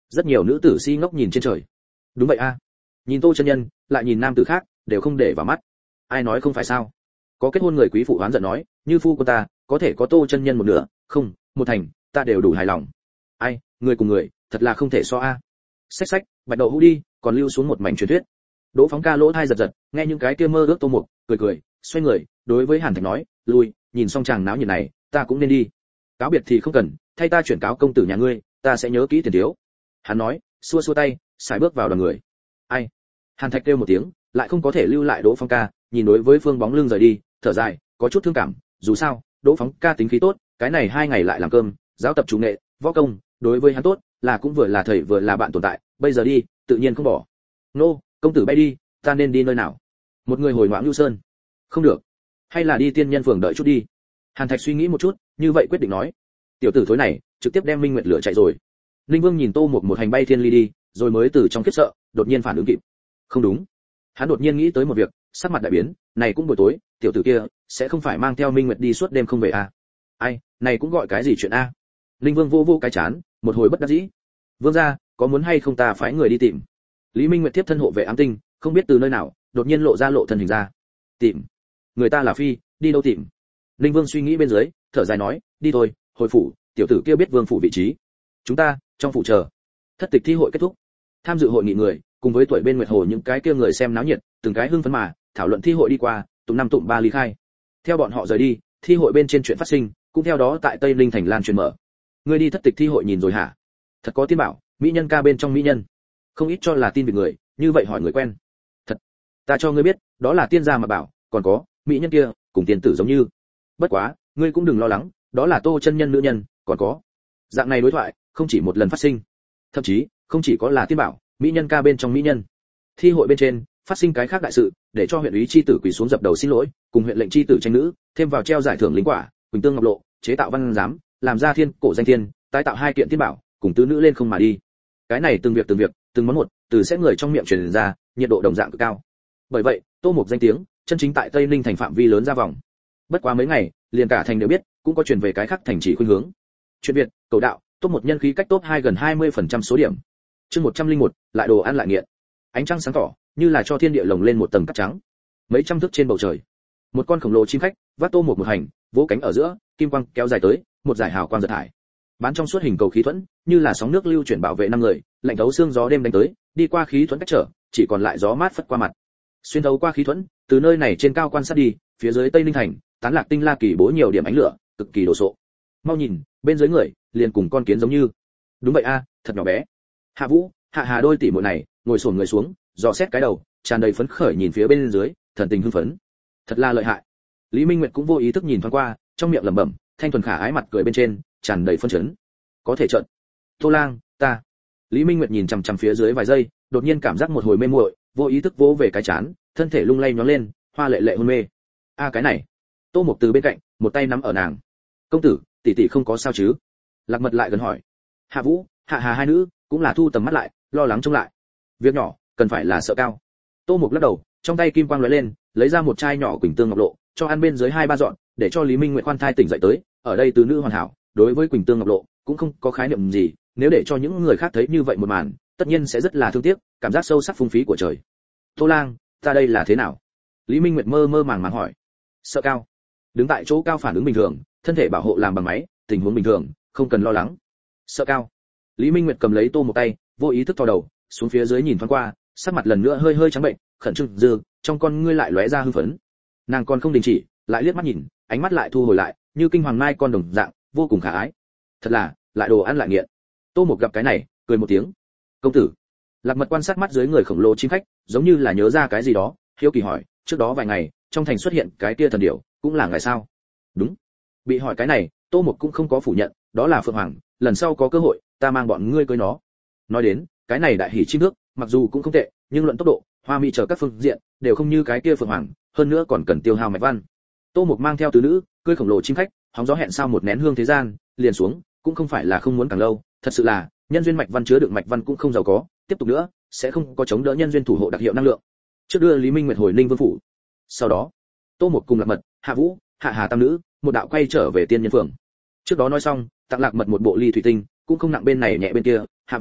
Rất nhiều nữ tử si ngốc nhìn trên trời. Đúng vậy a. Nhìn Tô chân nhân, lại nhìn nam tử khác, đều không để vào mắt. Ai nói không phải sao? Có kết hôn người quý phụ hoán giận nói, như phu của ta, có thể có Tô chân nhân một nửa, không, một thành, ta đều đủ hài lòng. Ai, người cùng người, thật là không thể so a. Xách xách, bạch đậu hũ đi, còn lưu xuống một mảnh truyền thuyết. Đỗ Phóng ca lỗ tai giật giật, nghe những cái kia mơ ước Tô Mục, cười cười, xoay người, đối với Hàn Thạch nói, lui, nhìn xong chàng náo nhiệt này, ta cũng nên đi. Cáo biệt thì không cần, thay ta chuyển cáo công tử nhà ngươi, ta sẽ nhớ kỹ tiền thiếu. Hắn nói, xua xua tay, xài bước vào đoàn người. Ai? Hàn Thạch kêu một tiếng, lại không có thể lưu lại Đỗ Phóng ca, nhìn đối với phương bóng lưng rời đi, thở dài, có chút thương cảm, dù sao, Đỗ Phóng ca tính khí tốt, cái này hai ngày lại làm cơm, giáo tập chủ nghệ, võ công, đối với hắn tốt, là cũng vừa là thầy vừa là bạn tồn tại, bây giờ đi, tự nhiên không bỏ. Nô, công tử bay đi, ta nên đi nơi nào? Một người hồi Ngoãng Lưu Sơn. Không được, hay là đi Tiên Nhân Phường đợi chút đi. Hàn Thạch suy nghĩ một chút, như vậy quyết định nói. Tiểu tử thối này, trực tiếp đem Minh Nguyệt lửa chạy rồi. Linh Vương nhìn Tô một một hành bay thiên ly đi, rồi mới từ trong khiếp sợ, đột nhiên phản ứng kịp. Không đúng. Hắn đột nhiên nghĩ tới một việc, sắc mặt đại biến, này cũng buổi tối, tiểu tử kia sẽ không phải mang theo Minh Nguyệt đi suốt đêm không về à? Ai, này cũng gọi cái gì chuyện a? Linh Vương vô vô cái chán, một hồi bất đắc dĩ. Vương gia, có muốn hay không ta phái người đi tìm? Lý Minh Nguyệt tiếp thân hộ vệ ám tinh, không biết từ nơi nào, đột nhiên lộ ra lộ thân hình ra. Tìm? Người ta là phi, đi đâu tìm? Linh Vương suy nghĩ bên dưới, thở dài nói, đi thôi, hồi phủ, tiểu tử kia biết vương phủ vị trí. Chúng ta, trong phủ chờ. Thất tịch thi hội kết thúc. Tham dự hội nghị người, cùng với tuổi bên Nguyệt Hồ những cái kia người xem náo nhiệt, từng cái hưng phấn mà, thảo luận thi hội đi qua, tụng năm tụng ba ly khai. Theo bọn họ rời đi, thi hội bên trên chuyện phát sinh, cũng theo đó tại Tây Linh thành lan truyền mở. Ngươi đi thất tịch thi hội nhìn rồi hả? Thật có tiên bảo, mỹ nhân ca bên trong mỹ nhân. Không ít cho là tin việc người, như vậy hỏi người quen. Thật, ta cho ngươi biết, đó là tiên gia mà bảo, còn có mỹ nhân kia, cùng tiên tử giống như. Bất quá, ngươi cũng đừng lo lắng, đó là Tô chân nhân nữ nhân, còn có. Dạng này đối thoại, không chỉ một lần phát sinh, thậm chí không chỉ có là tiên bảo, mỹ nhân ca bên trong mỹ nhân. Thi hội bên trên, phát sinh cái khác đại sự, để cho huyện ủy chi tử quỳ xuống dập đầu xin lỗi, cùng huyện lệnh chi tử tranh nữ, thêm vào treo giải thưởng lính quả, Quỳnh Tương Ngọc Lộ, chế tạo văn giám, làm ra thiên cổ danh thiên, tái tạo hai kiện tiên bảo, cùng tứ nữ lên không mà đi. Cái này từng việc từng việc, từng món một, từ sẽ người trong miệng truyền ra, nhiệt độ đồng dạng cực cao. Bởi vậy, Tô Mục danh tiếng, chân chính tại Tây Ninh thành phạm vi lớn ra vòng. Bất quá mấy ngày, liền cả thành đều biết, cũng có truyền về cái khác thành chỉ khuynh hướng. Chuyện Việt, cầu đạo, top một nhân khí cách top hai gần hai mươi phần trăm số điểm. Chương một trăm lẻ một, lại đồ ăn lại nghiện. Ánh trăng sáng tỏ, như là cho thiên địa lồng lên một tầng cát trắng. Mấy trăm thước trên bầu trời, một con khổng lồ chim khách, vác Tô Mục một hành, vỗ cánh ở giữa, kim quang kéo dài tới, một dải hào quang giật thải. Bán trong suốt hình cầu khí thuẫn, như là sóng nước lưu chuyển bảo vệ năm người, lạnh thấu xương gió đêm đánh tới, đi qua khí thuẫn cách trở, chỉ còn lại gió mát phất qua mặt. Xuyên thấu qua khí thuẫn, từ nơi này trên cao quan sát đi, phía dưới Tây Ninh thành, tán lạc tinh la kỳ bố nhiều điểm ánh lửa, cực kỳ đồ sộ. Mau nhìn, bên dưới người, liền cùng con kiến giống như. Đúng vậy a, thật nhỏ bé. Hạ Vũ, Hạ Hà đôi tỷ muội này, ngồi xổm người xuống, dò xét cái đầu, tràn đầy phấn khởi nhìn phía bên dưới, thần tình hưng phấn. Thật là lợi hại. Lý Minh Nguyệt cũng vô ý thức nhìn thoáng qua, trong miệng lẩm bẩm, thanh thuần khả ái mặt cười bên trên, tràn đầy phân chấn. Có thể trận. Tô Lang, ta. Lý Minh Nguyệt nhìn chằm chằm phía dưới vài giây, đột nhiên cảm giác một hồi mê muội, vô ý thức vỗ về cái chán, thân thể lung lay nhoáng lên, hoa lệ lệ hôn mê. A cái này. Tô Mục từ bên cạnh, một tay nắm ở nàng. Công tử, tỷ tỷ không có sao chứ? Lạc Mật lại gần hỏi. Hạ Vũ, Hạ Hà hai nữ, cũng là thu tầm mắt lại, lo lắng trông lại. Việc nhỏ, cần phải là sợ cao. Tô Mục lắc đầu, trong tay kim quang lóe lên, lấy ra một chai nhỏ Quỳnh Tương Ngọc Lộ, cho ăn bên dưới hai ba dọn, để cho Lý Minh Nguyệt khoan thai tỉnh dậy tới, ở đây tứ nữ hoàn hảo, đối với Quỳnh Tương Ngọc Lộ cũng không có khái niệm gì, nếu để cho những người khác thấy như vậy một màn, tất nhiên sẽ rất là thương tiếc, cảm giác sâu sắc phung phí của trời. Tô Lang, ta đây là thế nào? Lý Minh Nguyệt mơ mơ màng màng hỏi. Sợ cao. Đứng tại chỗ cao phản ứng bình thường, thân thể bảo hộ làm bằng máy, tình huống bình thường, không cần lo lắng. Sợ cao. Lý Minh Nguyệt cầm lấy Tô một tay, vô ý thức thò đầu, xuống phía dưới nhìn thoáng qua, sắc mặt lần nữa hơi hơi trắng bệnh, khẩn trương dư, trong con ngươi lại lóe ra hưng phấn. Nàng còn không đình chỉ, lại liếc mắt nhìn, ánh mắt lại thu hồi lại, như kinh hoàng mai con đồng dạng, vô cùng khả ái. Thật là, lại đồ ăn lại nghiện. Tô Mục gặp cái này, cười một tiếng. Công tử. Lạc Mật quan sát mắt dưới người khổng lồ chim khách, giống như là nhớ ra cái gì đó, hiếu kỳ hỏi, trước đó vài ngày, trong thành xuất hiện cái kia thần điểu, cũng là ngài sao? Đúng. Bị hỏi cái này, Tô Mục cũng không có phủ nhận, đó là Phượng Hoàng, lần sau có cơ hội, ta mang bọn ngươi cưới nó. Nói đến, cái này đại hỉ chim nước, mặc dù cũng không tệ, nhưng luận tốc độ, hoa mỹ chờ các phương diện, đều không như cái kia Phượng Hoàng, hơn nữa còn cần tiêu hao mạch văn. Tô Mục mang theo tứ nữ, cưỡi khổng lồ chim khách, hóng gió hẹn sao một nén hương thế gian, liền xuống, cũng không phải là không muốn càng lâu, thật sự là, nhân duyên mạch văn chứa đựng mạch văn cũng không giàu có, tiếp tục nữa, sẽ không có chống đỡ nhân duyên thủ hộ đặc hiệu năng lượng. Trước đưa Lý Minh Nguyệt hồi Ninh Vương phủ. Sau đó, Tô Mục cùng Lạc Mật, Hạ Vũ, Hạ Hà tam nữ, một đạo quay trở về Tiên Nhân phường. Trước đó nói xong, tặng Lạc Mật một bộ ly thủy tinh, cũng không nặng bên này nhẹ bên kia, Hạ Vũ,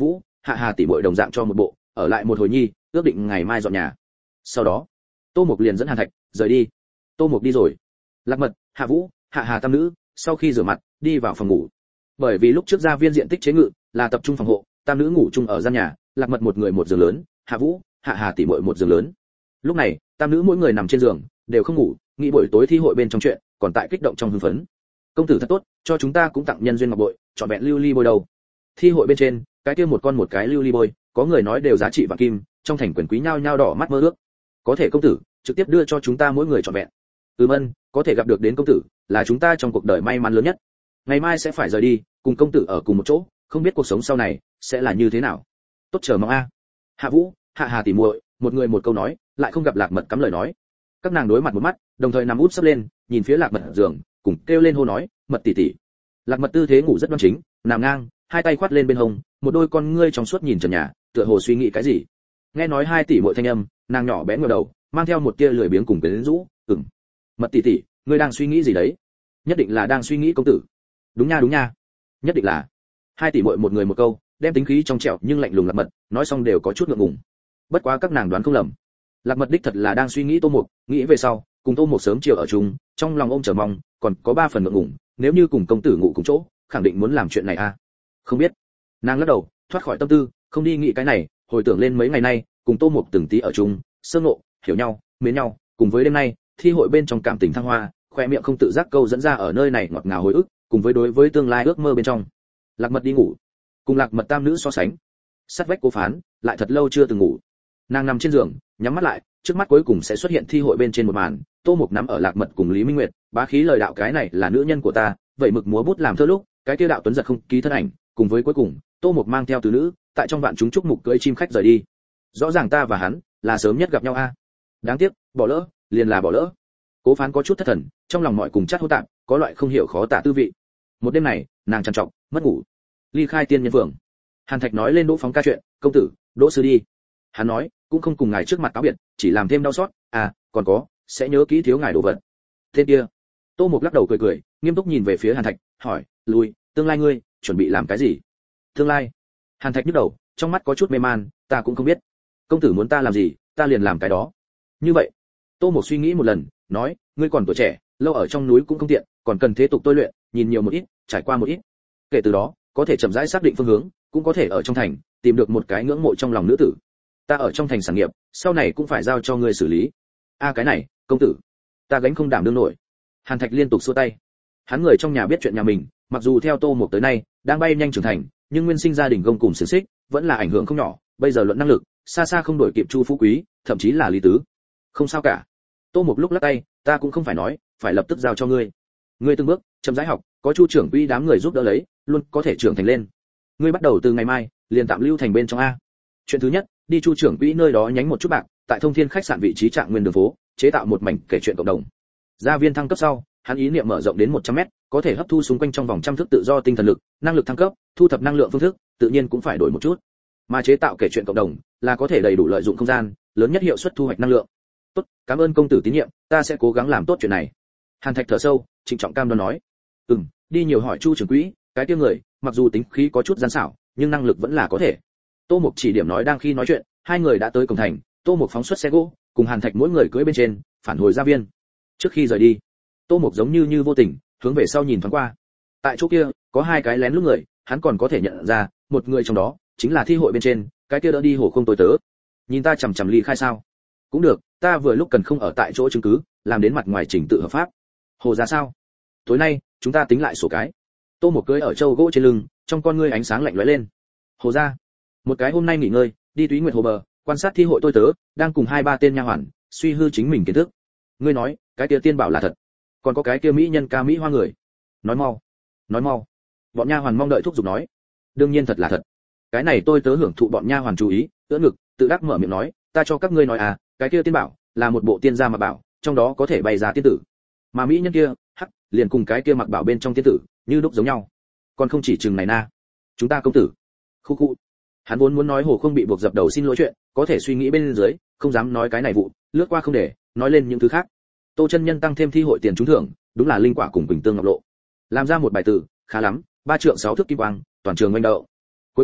hạ hà tỷ muội đồng dạng cho một bộ, ở lại một hồi nhi, ước định ngày mai dọn nhà. Sau đó, Tô Mục liền dẫn Hàn Thạch rời đi. Tô Mục đi rồi, Lạc Mật, Hạ Vũ, Hạ Hà tam nữ sau khi rửa mặt đi vào phòng ngủ. Bởi vì lúc trước gia viên diện tích chế ngự là tập trung phòng hộ, tam nữ ngủ chung ở gian nhà, Lạc Mật một người một giường lớn, Hạ Vũ, Hạ Hà tỷ muội một giường lớn. Lúc này, tam nữ mỗi người nằm trên giường, đều không ngủ, nghĩ buổi tối thi hội bên trong chuyện, còn tại kích động trong hưng phấn. Công tử thật tốt, cho chúng ta cũng tặng nhân duyên ngọc bội, chọn vẹn lưu ly bôi đầu. Thi hội bên trên, cái kia một con một cái lưu ly bôi, có người nói đều giá trị vàng kim, trong thành quyền quý nhao nhao đỏ mắt mơ ước. Có thể công tử trực tiếp đưa cho chúng ta mỗi người chọn vẹn. Ừm ân, có thể gặp được đến công tử, là chúng ta trong cuộc đời may mắn lớn nhất. Ngày mai sẽ phải rời đi, cùng công tử ở cùng một chỗ, không biết cuộc sống sau này sẽ là như thế nào. Tốt chờ mong a. Hạ Vũ, Hạ Hà tỷ muội, một người một câu nói, lại không gặp Lạc Mật cắm lời nói. Các nàng đối mặt một mắt, đồng thời nằm úp sấp lên, nhìn phía Lạc Mật giường, cùng kêu lên hô nói, "Mật tỷ tỷ." Lạc Mật tư thế ngủ rất đoan chính, nằm ngang, hai tay khoát lên bên hông, một đôi con ngươi trong suốt nhìn trần nhà, tựa hồ suy nghĩ cái gì. Nghe nói hai tỷ muội thanh âm, nàng nhỏ bé ngửa đầu, mang theo một tia lười biếng cùng quyến rũ, "Ừm, Mật tỷ tỷ, ngươi đang suy nghĩ gì đấy?" "Nhất định là đang suy nghĩ công tử." "Đúng nha đúng nha, nhất định là." Hai tỷ muội một người một câu, đem tính khí trong trẻo nhưng lạnh lùng Lạc Mật, nói xong đều có chút ngượng ngùng. Bất quá các nàng đoán không lầm. Lạc Mật đích thật là đang suy nghĩ Tô Mục, nghĩ về sau, cùng Tô Mục sớm chiều ở chung, trong lòng ôm chờ mong, còn có ba phần ngượng ngùng, nếu như cùng công tử ngủ cùng chỗ, khẳng định muốn làm chuyện này a. À? Không biết. Nàng lắc đầu, thoát khỏi tâm tư, không đi nghĩ cái này, hồi tưởng lên mấy ngày nay, cùng Tô Mục từng tí ở chung, sơ ngộ, hiểu nhau, mến nhau, cùng với đêm nay, thi hội bên trong cảm tình thăng hoa, khoe miệng không tự giác câu dẫn ra ở nơi này ngọt ngào hồi ức, cùng với đối với tương lai ước mơ bên trong. Lạc Mật đi ngủ, cùng Lạc Mật tam nữ so sánh, sát vách Cố Phán, lại thật lâu chưa từng ngủ. Nàng nằm trên giường, nhắm mắt lại, trước mắt cuối cùng sẽ xuất hiện thi hội bên trên một màn, Tô Mục nắm ở Lạc Mật cùng Lý Minh Nguyệt, bá khí lời đạo cái này là nữ nhân của ta, vậy mực múa bút làm thơ lúc, cái kia đạo tuấn giật không ký thân ảnh, cùng với cuối cùng, Tô Mục mang theo tứ nữ, tại trong vạn chúng chúc mục cưỡi chim khách rời đi. Rõ ràng ta và hắn là sớm nhất gặp nhau a. Đáng tiếc, bỏ lỡ, liền là bỏ lỡ. Cố Phán có chút thất thần, trong lòng mọi cùng chát hô tạp, có loại không hiểu khó tả tư vị. Một đêm này, nàng trằn trọc, mất ngủ. Ly khai tiên nhân phường. Hàn Thạch nói lên Đỗ Phóng ca chuyện, "Công tử, Đỗ sư đi." Hắn nói, cũng không cùng ngài trước mặt cáo biệt, chỉ làm thêm đau xót, à, còn có, sẽ nhớ kỹ thiếu ngài đồ vật. Tên kia. Tô Mục lắc đầu cười cười, nghiêm túc nhìn về phía Hàn Thạch, hỏi, "Lui, tương lai ngươi chuẩn bị làm cái gì?" "Tương lai?" Hàn Thạch nhức đầu, trong mắt có chút mê man, "Ta cũng không biết. Công tử muốn ta làm gì, ta liền làm cái đó." "Như vậy?" Tô Mục suy nghĩ một lần, nói, "Ngươi còn tuổi trẻ, lâu ở trong núi cũng không tiện, còn cần thế tục tôi luyện, nhìn nhiều một ít, trải qua một ít. Kể từ đó, có thể chậm rãi xác định phương hướng, cũng có thể ở trong thành tìm được một cái ngưỡng mộ trong lòng nữ tử. Ta ở trong thành sản nghiệp, sau này cũng phải giao cho ngươi xử lý." "A cái này, công tử, ta gánh không đảm đương nổi." Hàn Thạch liên tục xua tay. Hắn người trong nhà biết chuyện nhà mình, mặc dù theo Tô Mục tới nay đang bay nhanh trưởng thành, nhưng nguyên sinh gia đình gông cùng xiềng xích, vẫn là ảnh hưởng không nhỏ, bây giờ luận năng lực, xa xa không đổi kịp Chu Phú Quý, thậm chí là Lý Tứ. "Không sao cả." Tô Mục lúc lắc tay, "Ta cũng không phải nói, phải lập tức giao cho ngươi. Ngươi từng bước, chậm rãi học, có Chu trưởng quỹ đám người giúp đỡ lấy, luôn có thể trưởng thành lên. Ngươi bắt đầu từ ngày mai, liền tạm lưu thành bên trong a. Chuyện thứ nhất, đi Chu trưởng quỹ nơi đó nhánh một chút bạc, tại Thông Thiên khách sạn vị trí Trạng Nguyên đường phố, chế tạo một mảnh kể chuyện cộng đồng. Gia viên thăng cấp sau, hắn ý niệm mở rộng đến một trăm mét, có thể hấp thu xung quanh trong vòng trăm thước tự do tinh thần lực, năng lực thăng cấp, thu thập năng lượng phương thức, tự nhiên cũng phải đổi một chút. Mà chế tạo kể chuyện cộng đồng, là có thể đầy đủ lợi dụng không gian, lớn nhất hiệu suất thu hoạch năng lượng. "Tốt, cảm ơn công tử tín nhiệm, ta sẽ cố gắng làm tốt chuyện này." Hàn Thạch thở sâu, trịnh trọng cam đoan nói. "Ừm, đi nhiều hỏi Chu trưởng quỹ, cái kia người, mặc dù tính khí có chút gian xảo, nhưng năng lực vẫn là có thể." Tô Mục chỉ điểm nói đang khi nói chuyện, hai người đã tới cổng thành, Tô Mục phóng xuất xe gỗ, cùng Hàn Thạch mỗi người cưỡi bên trên, phản hồi gia viên. Trước khi rời đi, Tô Mục giống như như vô tình, hướng về sau nhìn thoáng qua. Tại chỗ kia, có hai cái lén lút người, hắn còn có thể nhận ra, một người trong đó chính là thi hội bên trên, cái kia đỡ đi hổ không tối tớ. "Nhìn ta chằm chằm ly khai sao?" "Cũng được, ta vừa lúc cần không ở tại chỗ chứng cứ, làm đến mặt ngoài trình tự hợp pháp." "Hồ ra sao?" "Tối nay, chúng ta tính lại sổ cái." Tô Mục cưỡi ở châu gỗ trên lưng, trong con ngươi ánh sáng lạnh lóe lên. "Hồ ra." Một cái hôm nay nghỉ ngơi, đi Túy Nguyệt hồ bờ, quan sát thi hội tôi tớ, đang cùng hai ba tên nha hoàn, suy hư chính mình kiến thức. "Ngươi nói, cái kia tiên bảo là thật, còn có cái kia mỹ nhân ca mỹ hoa người. Nói mau, nói mau." Bọn nha hoàn mong đợi thúc giục nói. "Đương nhiên thật là thật." Cái này tôi tớ hưởng thụ bọn nha hoàn chú ý, ưỡn ngực, tự đắc mở miệng nói, "Ta cho các ngươi nói à, cái kia tiên bảo là một bộ tiên gia mặc bảo, trong đó có thể bày ra tiên tử. Mà mỹ nhân kia, hắc, liền cùng cái kia mặc bảo bên trong tiên tử, như đúc giống nhau. Còn không chỉ chừng này na. Chúng ta công tử." Khu khu. Hắn vốn muốn nói Hồ không bị buộc dập đầu xin lỗi chuyện, có thể suy nghĩ bên dưới, không dám nói cái này vụ, lướt qua không để, nói lên những thứ khác. Tô chân nhân tăng thêm thi hội tiền trúng thưởng, đúng là linh quả cùng Quỳnh Tương Ngọc Lộ. Làm ra một bài tử, khá lắm, ba trượng sáu thước kim quang, toàn trường oanh đậu. Cuối cùng,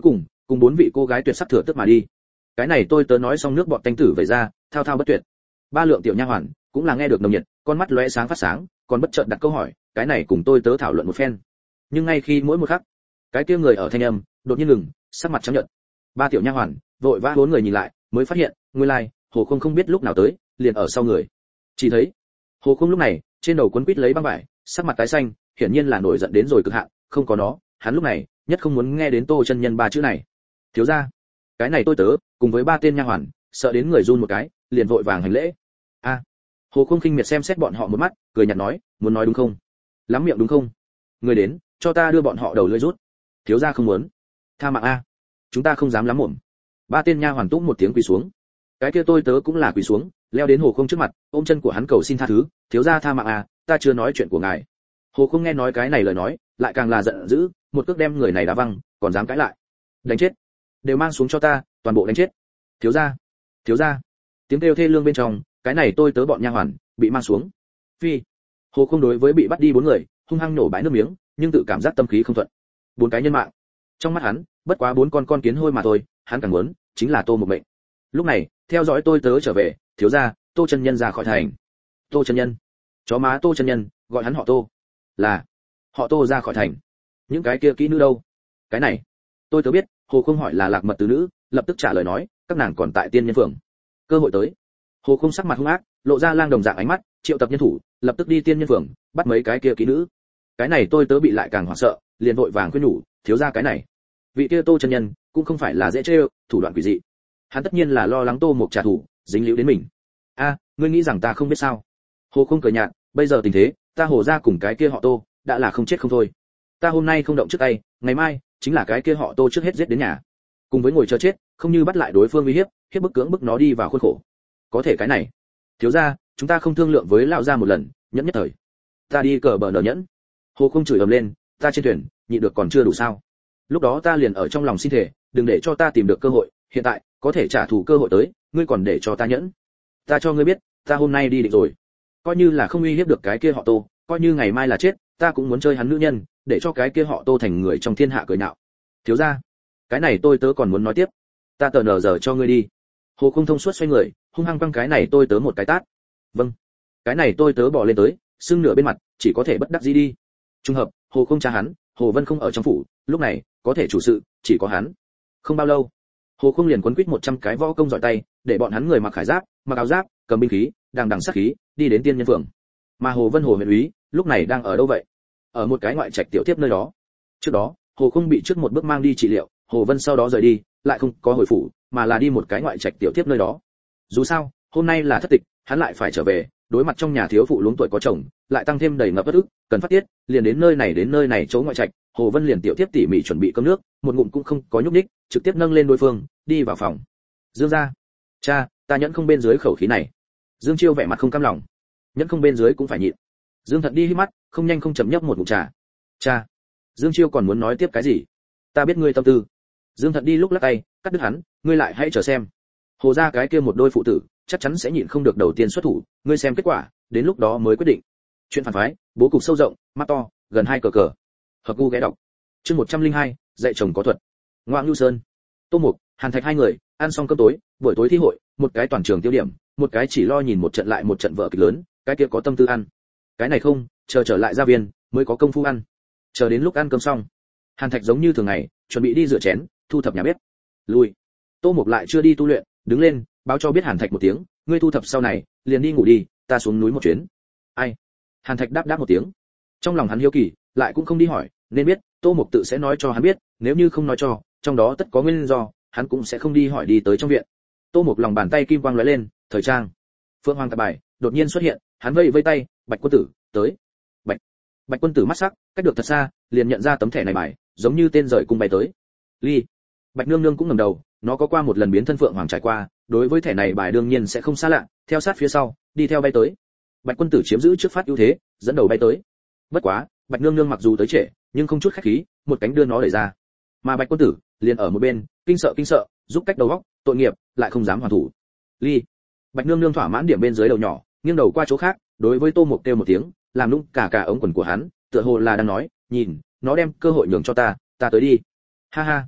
cùng bốn vị cô gái tuyệt sắc thừa tức mà đi. Cái này tôi tớ nói xong nước bọt tanh tử vẩy ra, thao thao bất tuyệt. Ba lượng tiểu nha hoàn cũng là nghe được nồng nhiệt, con mắt lóe sáng phát sáng, còn bất chợt đặt câu hỏi, cái này cùng tôi tớ thảo luận một phen. Nhưng ngay khi mỗi một khắc, cái kia người ở thanh âm đột nhiên ngừng, sắc mặt trắng nhợt. Ba tiểu nha hoàn vội vã bốn người nhìn lại, mới phát hiện, nguyên lai, like, Hồ Không không biết lúc nào tới, liền ở sau người. Chỉ thấy, Hồ Không lúc này, trên đầu quấn quít lấy băng vải, sắc mặt tái xanh, hiển nhiên là nổi giận đến rồi cực hạn, không có nó, hắn lúc này nhất không muốn nghe đến Tô chân nhân ba chữ này. Thiếu gia, cái này tôi tớ, cùng với ba tên nha hoàn, sợ đến người run một cái, liền vội vàng hành lễ. A. À, Hồ Không khinh miệt xem xét bọn họ một mắt, cười nhạt nói, muốn nói đúng không? Lắm miệng đúng không? Người đến, cho ta đưa bọn họ đầu lưỡi rút. Thiếu gia không muốn. Tha mạng a. Chúng ta không dám lắm mồm. Ba tên nha hoàn túc một tiếng quỳ xuống. Cái kia tôi tớ cũng là quỳ xuống, leo đến Hồ Không trước mặt, ôm chân của hắn cầu xin tha thứ, thiếu gia tha mạng a, ta chưa nói chuyện của ngài. Hồ Không nghe nói cái này lời nói, lại càng là giận dữ, một cước đem người này đá văng, còn dám cãi lại. Đánh chết, đều mang xuống cho ta, toàn bộ đánh chết. Thiếu gia, thiếu gia. Tiếng kêu thê lương bên trong, cái này tôi tớ bọn nha hoàn bị mang xuống. Phi. Hồ Không đối với bị bắt đi bốn người, hung hăng nổ bãi nước miếng, nhưng tự cảm giác tâm khí không thuận. Bốn cái nhân mạng, trong mắt hắn, bất quá bốn con con kiến hôi mà thôi, hắn càng muốn chính là Tô một mệnh. Lúc này, theo dõi tôi tớ trở về, thiếu gia, Tô chân nhân ra khỏi thành. Tô chân nhân, chó má Tô chân nhân, gọi hắn họ Tô. Là họ Tô ra khỏi thành. Những cái kia kỹ nữ đâu? Cái này, tôi tớ biết. Hồ Không hỏi là Lạc Mật tứ nữ, lập tức trả lời nói, các nàng còn tại Tiên Nhân Phường. Cơ hội tới. Hồ Không sắc mặt hung ác, lộ ra lang đồng dạng ánh mắt, triệu tập nhân thủ, lập tức đi Tiên Nhân Phường, bắt mấy cái kia kỹ nữ. Cái này tôi tớ bị lại càng hoảng sợ, liền vội vàng khuyên nhủ, thiếu gia cái này, vị kia Tô chân nhân cũng không phải là dễ chơi, thủ đoạn quỷ dị. Hắn tất nhiên là lo lắng Tô một trả thù, dính líu đến mình. A, ngươi nghĩ rằng ta không biết sao? Hồ Không cười nhạt, bây giờ tình thế, ta Hồ gia cùng cái kia họ Tô, đã là không chết không thôi. Ta hôm nay không động trước tay, ngày mai chính là cái kia họ Tô trước hết giết đến nhà. Cùng với ngồi chờ chết, không như bắt lại đối phương uy hiếp, hiếp bức cưỡng bức nó đi vào khuôn khổ. Có thể cái này, thiếu gia, chúng ta không thương lượng với lão gia một lần, nhẫn nhất thời. Ta đi cờ bờ nở nhẫn. Hồ Không chửi ầm lên, ta trên thuyền, nhịn được còn chưa đủ sao? Lúc đó ta liền ở trong lòng xin thể, đừng để cho ta tìm được cơ hội, hiện tại có thể trả thù cơ hội tới, ngươi còn để cho ta nhẫn. Ta cho ngươi biết, ta hôm nay đi định rồi. Coi như là không uy hiếp được cái kia họ Tô, coi như ngày mai là chết, ta cũng muốn chơi hắn nữ nhân, để cho cái kia họ Tô thành người trong thiên hạ cười nhạo. Thiếu gia, cái này tôi tớ còn muốn nói tiếp. Ta tờ nờ giờ cho ngươi đi. Hồ Không thông suốt xoay người, hung hăng quăng cái này tôi tớ một cái tát. Vâng. Cái này tôi tớ bỏ lên tới, sưng nửa bên mặt, chỉ có thể bất đắc dĩ đi. Trùng hợp, Hồ Không cha hắn, Hồ Vân không ở trong phủ, lúc này có thể chủ sự chỉ có hắn. Không bao lâu, Hồ Không liền quấn quýt một trăm cái võ công giỏi tay, để bọn hắn người mặc khải giáp, mặc áo giáp, cầm binh khí, đằng đằng sát khí, đi đến Tiên Nhân Phường. Mà Hồ Vân Hồ huyện úy, lúc này đang ở đâu vậy? Ở một cái ngoại trạch tiểu tiếp nơi đó. Trước đó, Hồ Không bị trước một bước mang đi trị liệu, Hồ Vân sau đó rời đi, lại không có hồi phủ, mà là đi một cái ngoại trạch tiểu tiếp nơi đó. Dù sao, hôm nay là thất tịch, hắn lại phải trở về, đối mặt trong nhà thiếu phụ luống tuổi có chồng, lại tăng thêm đầy ngập bất ức, cần phát tiết, liền đến nơi này đến nơi này chỗ ngoại trạch, Hồ Vân liền tiểu tiếp tỉ mỉ chuẩn bị cơm nước, một ngụm cũng không có nhúc nhích, trực tiếp nâng lên đối phương, đi vào phòng. Dương gia, cha, ta nhẫn không bên dưới khẩu khí này. Dương Chiêu vẻ mặt không cam lòng, nhẫn không bên dưới cũng phải nhịn. Dương Thật đi hít mắt, không nhanh không chậm nhấp một ngụm trà. Cha. Dương Chiêu còn muốn nói tiếp cái gì? Ta biết ngươi tâm tư. Dương Thật đi lúc lắc tay, cắt đứt hắn, ngươi lại hãy chờ xem. Hồ gia cái kia một đôi phụ tử, chắc chắn sẽ nhịn không được đầu tiên xuất thủ, ngươi xem kết quả, đến lúc đó mới quyết định. Chuyện phản phái, bố cục sâu rộng, mắt to, gần hai cờ cờ. Hợp gu ghé đọc. Chương một trăm linh hai, dạy chồng có thuật. Ngoạn Nhu Sơn. Tô Mục, Hàn Thạch hai người, ăn xong cơm tối, buổi tối thi hội, một cái toàn trường tiêu điểm, một cái chỉ lo nhìn một trận lại một trận vở kịch lớn, cái kia có tâm tư ăn. Cái này không, chờ trở lại gia viên, mới có công phu ăn. Chờ đến lúc ăn cơm xong, Hàn Thạch giống như thường ngày, chuẩn bị đi rửa chén, thu thập nhà bếp. Lui. Tô Mục lại chưa đi tu luyện, đứng lên, báo cho biết Hàn Thạch một tiếng, ngươi thu thập sau này, liền đi ngủ đi, ta xuống núi một chuyến. Ai? Hàn Thạch đáp đáp một tiếng. Trong lòng hắn hiếu kỳ, lại cũng không đi hỏi, nên biết, Tô Mục tự sẽ nói cho hắn biết, nếu như không nói cho, trong đó tất có nguyên do, hắn cũng sẽ không đi hỏi đi tới trong viện. Tô Mục lòng bàn tay kim quang lóe lên, thời trang. Phượng Hoàng tạp bài đột nhiên xuất hiện, hắn vẫy vẫy tay, Bạch quân tử, tới. Bạch. Bạch quân tử mắt sắc, cách được thật xa, liền nhận ra tấm thẻ này bài, giống như tên rời cung bay tới. Ly. Bạch nương nương cũng ngẩng đầu, nó có qua một lần biến thân Phượng Hoàng trải qua, đối với thẻ này bài đương nhiên sẽ không xa lạ, theo sát phía sau, đi theo bay tới. Bạch quân tử chiếm giữ trước phát ưu thế, dẫn đầu bay tới. Bất quá, Bạch nương nương mặc dù tới trễ, nhưng không chút khách khí, một cánh đưa nó đẩy ra. Mà Bạch quân tử liền ở một bên, kinh sợ kinh sợ, giúp cách đầu góc, tội nghiệp, lại không dám hoàn thủ. Ly. Bạch nương nương thỏa mãn điểm bên dưới đầu nhỏ, nghiêng đầu qua chỗ khác, đối với Tô Mục kêu một tiếng, làm nũng cả cả ống quần của hắn, tựa hồ là đang nói, nhìn, nó đem cơ hội nhường cho ta, ta tới đi. Ha ha.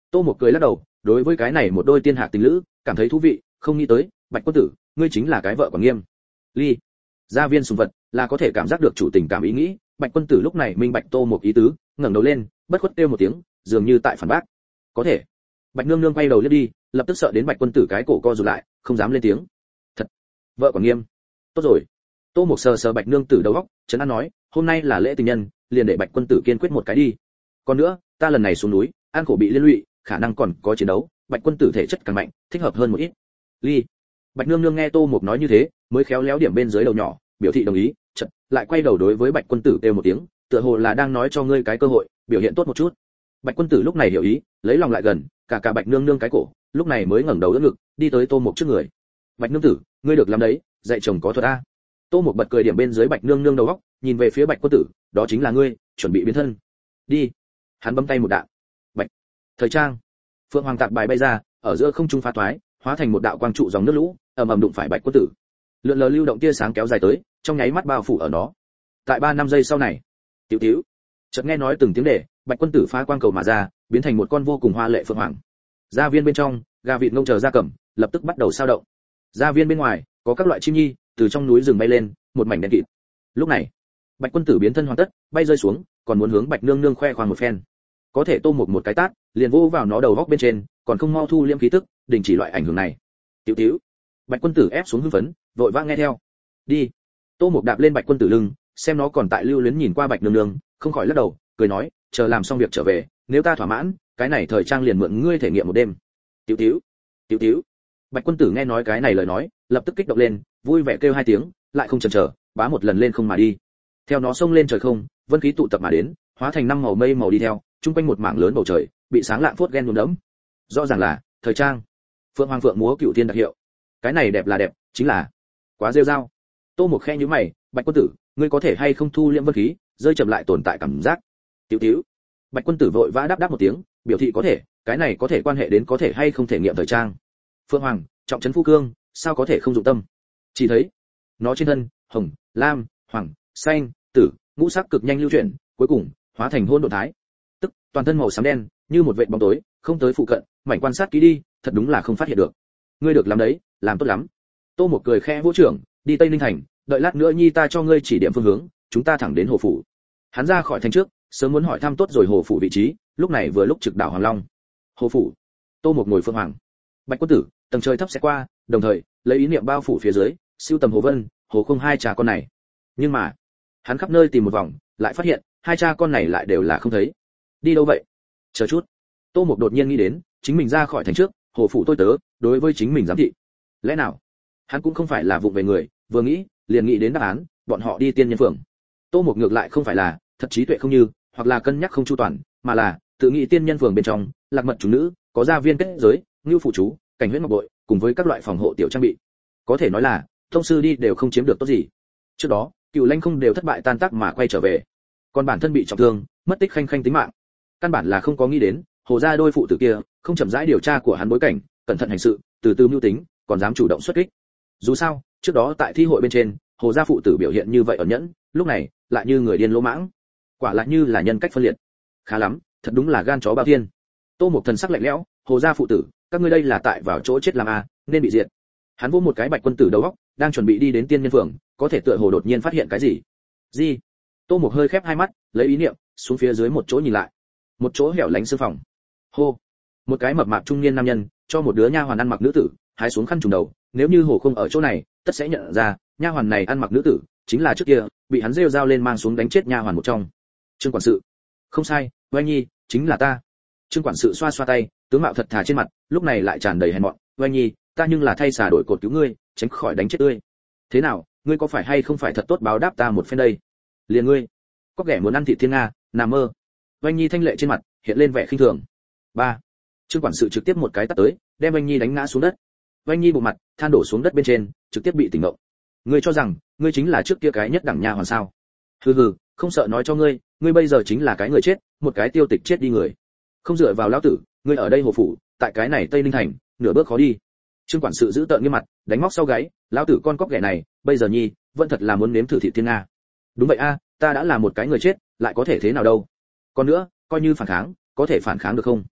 Tô Mục cười lắc đầu, đối với cái này một đôi tiên hạc tình lữ, cảm thấy thú vị, không nghĩ tới, Bạch quân tử, ngươi chính là cái vợ Quản Nghiêm. Ly, gia viên sùng vật, là có thể cảm giác được chủ tình cảm ý nghĩ, Bạch quân tử lúc này minh bạch Tô Mục ý tứ, ngẩng đầu lên, bất khuất kêu một tiếng, dường như tại phản bác. Có thể. Bạch nương nương quay đầu liếc đi, lập tức sợ đến Bạch quân tử cái cổ co rụt lại, không dám lên tiếng. Thật, vợ Quản Nghiêm. Tốt rồi. Tô Mục sờ sờ Bạch nương tử đầu óc, trấn an nói, hôm nay là lễ tình nhân, liền để Bạch quân tử kiên quyết một cái đi. Còn nữa, ta lần này xuống núi, an khổ bị liên lụy, khả năng còn có chiến đấu, Bạch quân tử thể chất càng mạnh, thích hợp hơn một ít. Ly. Bạch nương nương nghe Tô Mục nói như thế, mới khéo léo điểm bên dưới đầu nhỏ, biểu thị đồng ý, chợt lại quay đầu đối với Bạch quân tử kêu một tiếng, tựa hồ là đang nói cho ngươi cái cơ hội, biểu hiện tốt một chút. Bạch quân tử lúc này hiểu ý, lấy lòng lại gần, cả cả Bạch nương nương cái cổ, lúc này mới ngẩng đầu đỡ ngực, đi tới Tô Mục trước người. Bạch nương tử, ngươi được làm đấy, dạy chồng có thuật a. Tô Mục bật cười điểm bên dưới Bạch nương nương đầu óc, nhìn về phía Bạch quân tử, đó chính là ngươi, chuẩn bị biến thân. Đi. Hắn bấm tay một đạn. Bạch. Thời trang. Phượng Hoàng tạc bài bay ra, ở giữa không trung phá toái, hóa thành một đạo quang trụ dòng nước lũ, ầm ầm đụng phải Bạch quân tử. Lượn lờ lưu động tia sáng kéo dài tới, trong nháy mắt bao phủ ở nó. Tại ba năm giây sau này, tiểu tiểu, chợt nghe nói từng tiếng để, Bạch quân tử phá quang cầu mà ra, biến thành một con vô cùng hoa lệ phượng hoàng. Gia viên bên trong, gà vịt ngông chờ gia cầm, lập tức bắt đầu sao động. Gia viên bên ngoài, có các loại chim nhi từ trong núi rừng bay lên, một mảnh đen kịt. Lúc này, Bạch quân tử biến thân hoàn tất, bay rơi xuống, còn muốn hướng Bạch nương nương khoe khoang một phen. Có thể Tô Mục một cái tát, liền vô vào nó đầu góc bên trên, còn không mau thu liễm khí tức, đình chỉ loại ảnh hưởng này. Tiểu tiểu. Bạch quân tử ép xuống hưng phấn, vội vã nghe theo. Đi. Tô Mục đạp lên Bạch quân tử lưng, xem nó còn tại lưu luyến nhìn qua Bạch nương nương, không khỏi lắc đầu, cười nói, chờ làm xong việc trở về, nếu ta thỏa mãn, cái này thời trang liền mượn ngươi thể nghiệm một đêm. Tiểu tiểu. Tiểu tiểu. Bạch quân tử nghe nói cái này lời nói, lập tức kích động lên, vui vẻ kêu hai tiếng, lại không chần chờ, bá một lần lên không mà đi. Theo nó xông lên trời không, vân khí tụ tập mà đến, hóa thành năm màu mây màu đi theo, trung quanh một mảng lớn bầu trời, bị sáng lạng phốt ghen nhuộm đẫm. Rõ ràng là thời trang. Phượng Hoàng Phượng múa cựu thiên đặc hiệu. Cái này đẹp là đẹp, chính là quá rêu rao. Tô Mục khẽ nhíu mày, Bạch quân tử, ngươi có thể hay không thu liễm vân khí, rơi chậm lại tồn tại cảm giác. Tiểu tiểu. Bạch quân tử vội vã đáp đáp một tiếng, biểu thị có thể, cái này có thể quan hệ đến có thể hay không thể nghiệm thời trang. Phượng Hoàng, trọng trấn phu cương, sao có thể không dụng tâm. Chỉ thấy, nó trên thân, hồng, lam, hoàng, xanh, tử, ngũ sắc cực nhanh lưu chuyển, cuối cùng hóa thành hôn độn thái. Tức, toàn thân màu xám đen, như một vệt bóng tối, không tới phụ cận, mảnh quan sát kỹ đi, thật đúng là không phát hiện được. Ngươi được làm đấy, làm tốt lắm. Tô Mục cười khẽ vỗ trưởng, đi Tây Ninh thành, đợi lát nữa nhi ta cho ngươi chỉ điểm phương hướng, chúng ta thẳng đến hồ phủ. Hắn ra khỏi thành trước, sớm muốn hỏi thăm tốt rồi hồ phủ vị trí, lúc này vừa lúc trực đảo Hoàng Long. Hồ phủ. Tô Mục ngồi Phượng Hoàng. Bạch quân tử, tầng trời thấp sẽ qua, đồng thời lấy ý niệm bao phủ phía dưới, siêu tầm hồ vân, hồ không hai cha con này. Nhưng mà, hắn khắp nơi tìm một vòng, lại phát hiện hai cha con này lại đều là không thấy. Đi đâu vậy? Chờ chút. Tô Mục đột nhiên nghĩ đến, chính mình ra khỏi thành trước, hồ phủ tôi tớ, đối với chính mình giám thị. Lẽ nào, hắn cũng không phải là vụng về người, vừa nghĩ, liền nghĩ đến đáp án, bọn họ đi tiên nhân phường. Tô Mục ngược lại không phải là thật trí tuệ không như, hoặc là cân nhắc không chu toàn, mà là tự nghĩ tiên nhân phường bên trong, lạc mật chủ nữ, có gia viên kết giới, ngưu phụ chú, cảnh huyết ngọc bội, cùng với các loại phòng hộ tiểu trang bị. Có thể nói là, thông sư đi đều không chiếm được tốt gì. Trước đó, Cựu Lanh không đều thất bại tan tác mà quay trở về, còn bản thân bị trọng thương, mất tích khanh khanh tính mạng. Căn bản là không có nghĩ đến, hồ gia đôi phụ tử kia, không chậm rãi điều tra của hắn bối cảnh, cẩn thận hành sự, từ từ mưu tính, còn dám chủ động xuất kích. Dù sao, trước đó tại thi hội bên trên, hồ gia phụ tử biểu hiện như vậy ẩn nhẫn, lúc này lại như người điên lỗ mãng, quả lại như là nhân cách phân liệt. Khá lắm, thật đúng là gan chó bao thiên. Tô Mục thần sắc lạnh lẽo, hồ gia phụ tử, các ngươi đây là tại vào chỗ chết làm a, nên bị diệt. Hắn vỗ một cái Bạch quân tử đầu óc, đang chuẩn bị đi đến tiên nhân phường, có thể tựa hồ đột nhiên phát hiện cái gì. Gì? Tô Mục hơi khép hai mắt, lấy ý niệm xuống phía dưới một chỗ nhìn lại. Một chỗ hẻo lánh sư phòng. Hô. Một cái mập mạp trung niên nam nhân, cho một đứa nha hoàn ăn mặc nữ tử, hái xuống khăn trùm đầu, nếu như hồ không ở chỗ này, tất sẽ nhận ra, nha hoàn này ăn mặc nữ tử, chính là trước kia bị hắn rêu dao lên mang xuống đánh chết nha hoàn một trong. Trương quản sự. Không sai, Oanh Nhi, chính là ta. Trương quản sự xoa xoa tay, tướng mạo thật thà trên mặt, lúc này lại tràn đầy hèn mọn. Oanh Nhi, ta nhưng là thay xà đổi cột cứu ngươi, tránh khỏi đánh chết tươi. Thế nào, ngươi có phải hay không phải thật tốt báo đáp ta một phen đây? Liền ngươi, có kẻ muốn ăn thịt thiên nga, nằm mơ. Oanh Nhi thanh lệ trên mặt hiện lên vẻ khinh thường. Ba. Trương quản sự trực tiếp một cái tát tới, đem Oanh Nhi đánh ngã xuống đất. Oanh Nhi bộ mặt than đổ xuống đất bên trên, trực tiếp bị tỉnh ngộ. Ngươi cho rằng, ngươi chính là trước kia cái nhất đẳng nha hoàn sao? Hừ hừ, không sợ nói cho ngươi, ngươi bây giờ chính là cái người chết, một cái tiêu tịch chết đi người. Không dựa vào lão tử, ngươi ở đây hồ phủ, tại cái này Tây Ninh thành, nửa bước khó đi. Trương quản sự giữ tợn nghiêm mặt, đánh móc sau gáy, lão tử con cóc ghẻ này, bây giờ Nhi, vẫn thật là muốn nếm thử thịt thiên nga. Đúng vậy a, ta đã là một cái người chết, lại có thể thế nào đâu? Còn nữa, coi như phản kháng, có thể phản kháng được không?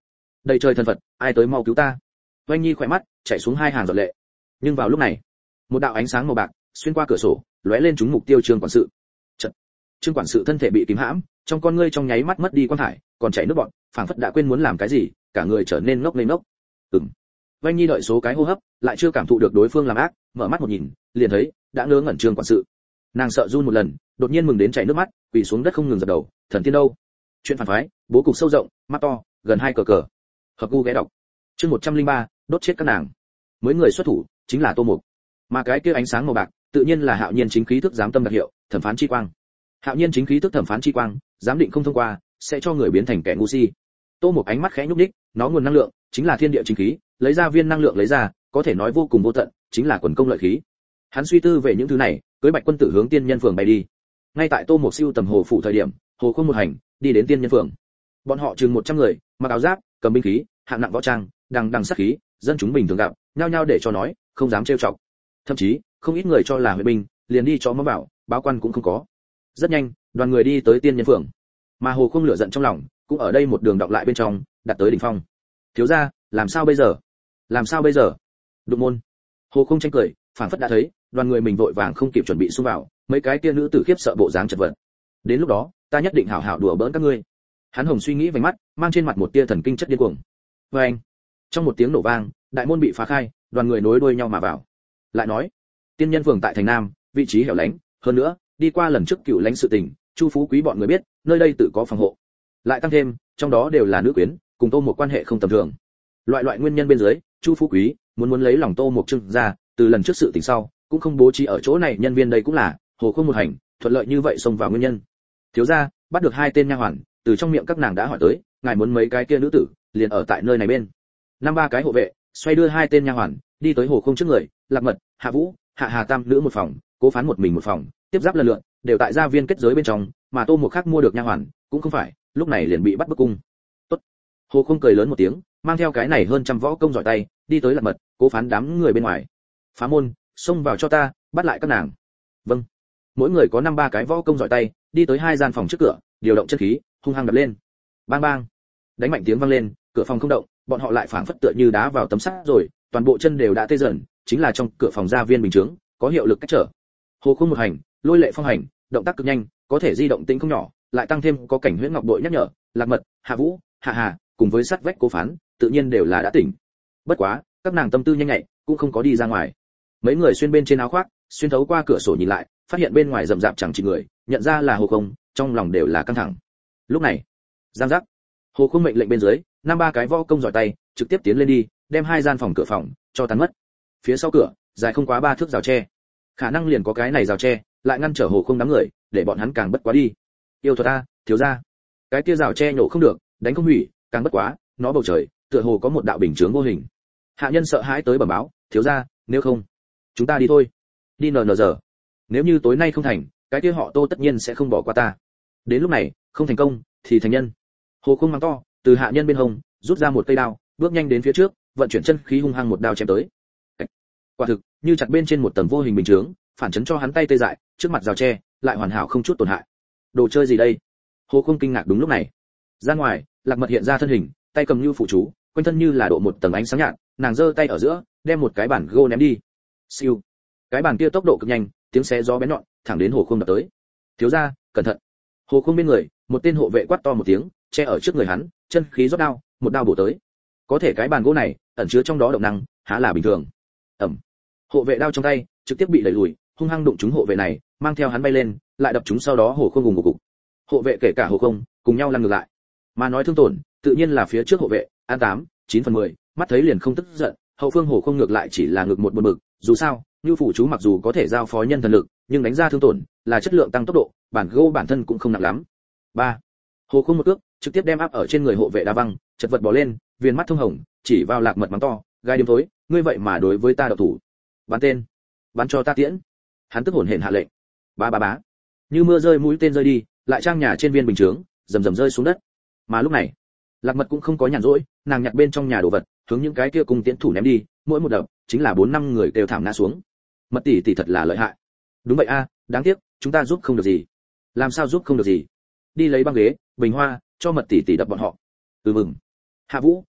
Đầy trời thần Phật, ai tới mau cứu ta. Oanh Nhi khỏe mắt chảy xuống hai hàng giọt lệ. Nhưng vào lúc này, một đạo ánh sáng màu bạc xuyên qua cửa sổ, lóe lên trúng mục tiêu Trương quản sự. Chợt, Trương quản sự thân thể bị kìm hãm, trong con ngươi trong nháy mắt mất đi quan thải, còn chảy nước bọt, phảng phất đã quên muốn làm cái gì, cả người trở nên ngốc lên ngốc. Ừm. Oanh Nhi đợi số cái hô hấp, lại chưa cảm thụ được đối phương làm ác, mở mắt một nhìn, liền thấy đã ngớ ngẩn Trương quản sự. Nàng sợ run một lần, đột nhiên mừng đến chảy nước mắt, quỳ xuống đất không ngừng dập đầu, thần tiên đâu? Chuyện phản phái, bố cục sâu rộng, mắt to, gần hai cờ cờ. Hợp gu ghé đọc. Chương một trăm linh ba, đốt chết các nàng. Mới người xuất thủ chính là Tô Mục, mà cái kia ánh sáng màu bạc, tự nhiên là Hạo Nhiên chính khí thức giám tâm đặc hiệu, thẩm phán chi quang. Hạo Nhiên chính khí thức thẩm phán chi quang, giám định không thông qua, sẽ cho người biến thành kẻ ngu si. Tô Mục ánh mắt khẽ nhúc nhích, nó nguồn năng lượng chính là thiên địa chính khí, lấy ra viên năng lượng lấy ra, có thể nói vô cùng vô tận, chính là quần công lợi khí. Hắn suy tư về những thứ này, cưới Bạch Quân Tử hướng Tiên Nhân Phường bay đi. Ngay tại Tô Mục siêu tầm hồ phủ thời điểm, Hồ Khôn một hành đi đến Tiên Nhân Phường. Bọn họ chừng một trăm người, mặc áo giáp, cầm binh khí, hạng nặng võ trang, đằng đằng sát khí, dân chúng bình thường gặp, nhao nhao để cho nói, không dám trêu chọc. Thậm chí, không ít người cho là huyện binh, liền đi cho mó bảo, báo quan cũng không có. Rất nhanh, đoàn người đi tới Tiên Nhân Phường. Mà Hồ Khôn lửa giận trong lòng, cũng ở đây một đường đọc lại bên trong, đặt tới đỉnh phong. Thiếu gia, làm sao bây giờ? Làm sao bây giờ? Đụng môn. Hồ Khôn tranh cười, phảng phất đã thấy, đoàn người mình vội vàng không kịp chuẩn bị xung vào, mấy cái kia nữ tử khiếp sợ bộ dáng chật vật. Đến lúc đó, ta nhất định hảo hảo đùa bỡn các ngươi. Hắn hồng suy nghĩ vành mắt, mang trên mặt một tia thần kinh chất điên cuồng. Và anh, trong một tiếng nổ vang, đại môn bị phá khai, đoàn người nối đuôi nhau mà vào. Lại nói, Tiên Nhân Phường tại thành Nam, vị trí hẻo lánh, hơn nữa, đi qua lần trước cựu lãnh sự tình, Chu Phú Quý bọn người biết, nơi đây tự có phòng hộ. Lại tăng thêm, trong đó đều là nữ quyến, cùng Tô một quan hệ không tầm thường. Loại loại nguyên nhân bên dưới, Chu Phú Quý muốn muốn lấy lòng Tô Mộc Trưng ra, từ lần trước sự tình sau, cũng không bố trí ở chỗ này nhân viên đây cũng là, Hồ Khôn một hành, thuận lợi như vậy xông vào nguyên nhân. Thiếu gia, bắt được hai tên nha hoàn, từ trong miệng các nàng đã hỏi tới, ngài muốn mấy cái kia nữ tử, liền ở tại nơi này bên. Năm ba cái hộ vệ, xoay đưa hai tên nha hoàn, đi tới Hồ Khôn trước người, Lạc Mật, Hạ Vũ, Hạ Hà tam nữ một phòng, Cố Phán một mình một phòng, tiếp giáp lần lượt, đều tại gia viên kết giới bên trong, mà Tô Mộc khác mua được nha hoàn, cũng không phải, lúc này liền bị bắt bức cung. Tốt. Hồ Khôn cười lớn một tiếng, mang theo cái này hơn trăm võ công giỏi tay, đi tới Lạc Mật, Cố Phán đám người bên ngoài. Phá môn, xông vào cho ta, bắt lại các nàng. Vâng. Mỗi người có năm ba cái võ công giỏi tay, đi tới hai gian phòng trước cửa, điều động chân khí, hung hăng đập lên. Bang bang. Đánh mạnh tiếng vang lên, cửa phòng không động, bọn họ lại phảng phất tựa như đá vào tấm sắt rồi, toàn bộ chân đều đã tê dần, chính là trong cửa phòng gia viên bình chứng, có hiệu lực cách trở. Hồ Khôn một hành, lôi lệ phong hành, động tác cực nhanh, có thể di động tĩnh không nhỏ, lại tăng thêm có cảnh huyễn ngọc bội nhắc nhở, Lạc Mật, Hạ Vũ, Hạ Hà, cùng với sắt vách Cố Phán, tự nhiên đều là đã tỉnh. Bất quá, các nàng tâm tư nhanh nhạy, cũng không có đi ra ngoài. Mấy người xuyên bên trên áo khoác, xuyên thấu qua cửa sổ nhìn lại, phát hiện bên ngoài rậm rạp chẳng chỉ người, nhận ra là Hồ Không, trong lòng đều là căng thẳng. Lúc này, giang giác, Hồ Không mệnh lệnh bên dưới, năm ba cái võ công giỏi tay, trực tiếp tiến lên đi, đem hai gian phòng cửa phòng cho tán mất. Phía sau cửa, dài không quá ba thước rào tre, khả năng liền có cái này rào tre, lại ngăn trở Hồ Không đám người, để bọn hắn càng bất quá đi. Yêu thuật a, thiếu gia. Cái kia rào tre nhổ không được, đánh không hủy, càng bất quá, nó bầu trời, tựa hồ có một đạo bình chướng vô hình. Hạ nhân sợ hãi tới bẩm báo, thiếu gia, nếu không, chúng ta đi thôi. Đi nờ nờ giờ. Nếu như tối nay không thành, cái kia họ Tô tất nhiên sẽ không bỏ qua ta. Đến lúc này, không thành công, thì thành nhân. Hồ Không mang to, từ hạ nhân bên hông, rút ra một cây đao, bước nhanh đến phía trước, vận chuyển chân khí hung hăng một đao chém tới. Quả thực, như chặt bên trên một tầng vô hình bình chướng, phản chấn cho hắn tay tê dại, trước mặt rào tre, lại hoàn hảo không chút tổn hại. Đồ chơi gì đây? Hồ Không kinh ngạc đúng lúc này. Ra ngoài, Lạc Mật hiện ra thân hình, tay cầm như phụ chú, quanh thân như là độ một tầng ánh sáng nhạt, nàng giơ tay ở giữa, đem một cái bản gô ném đi. Siêu. Cái bản kia tốc độ cực nhanh, tiếng xé gió bén nhọn, thẳng đến Hồ Không đập tới. Thiếu gia, cẩn thận. Hồ Không bên người, một tên hộ vệ quát to một tiếng, che ở trước người hắn, chân khí rót đao, một đao bổ tới. Có thể cái bàn gỗ này, ẩn chứa trong đó động năng, há là bình thường. Ầm. Hộ vệ đao trong tay, trực tiếp bị đẩy lùi, hung hăng đụng trúng hộ vệ này, mang theo hắn bay lên, lại đập trúng sau đó Hồ Không gùng gục. Hộ vệ kể cả Hồ Không, cùng nhau lăn ngược lại. Mà nói thương tổn, tự nhiên là phía trước hộ vệ, an tám, chín phần mười, mắt thấy liền không tức giận, hậu phương Hồ Không ngược lại chỉ là ngực một buồn bực, dù sao, như phủ chú mặc dù có thể giao phó nhân thần lực, nhưng đánh ra thương tổn, là chất lượng tăng tốc độ, bản gỗ bản thân cũng không nặng lắm. ba. Hồ Không một cước, trực tiếp đem áp ở trên người hộ vệ đá văng, chật vật bò lên, viên mắt thông hồng, chỉ vào Lạc Mật mắng to, gai điếm tối, ngươi vậy mà đối với ta độc thủ. Bắn tên, bắn cho ta tiễn. Hắn tức hổn hển hạ lệnh. Ba ba bá. Như mưa rơi mũi tên rơi đi, lại trang nhà trên viên bình chướng, rầm rầm rơi xuống đất. Mà lúc này, Lạc Mật cũng không có nhàn rỗi, nàng nhặt bên trong nhà đồ vật, hướng những cái kia cùng tiễn thủ ném đi, mỗi một đập chính là bốn năm người đều thảm ngã xuống. Mật tỷ tỷ thật là lợi hại. Đúng vậy a, đáng tiếc, chúng ta giúp không được gì. Làm sao giúp không được gì? Đi lấy băng ghế, bình hoa, cho Mật tỷ tỷ đập bọn họ. Ừ mừng. Hạ Vũ,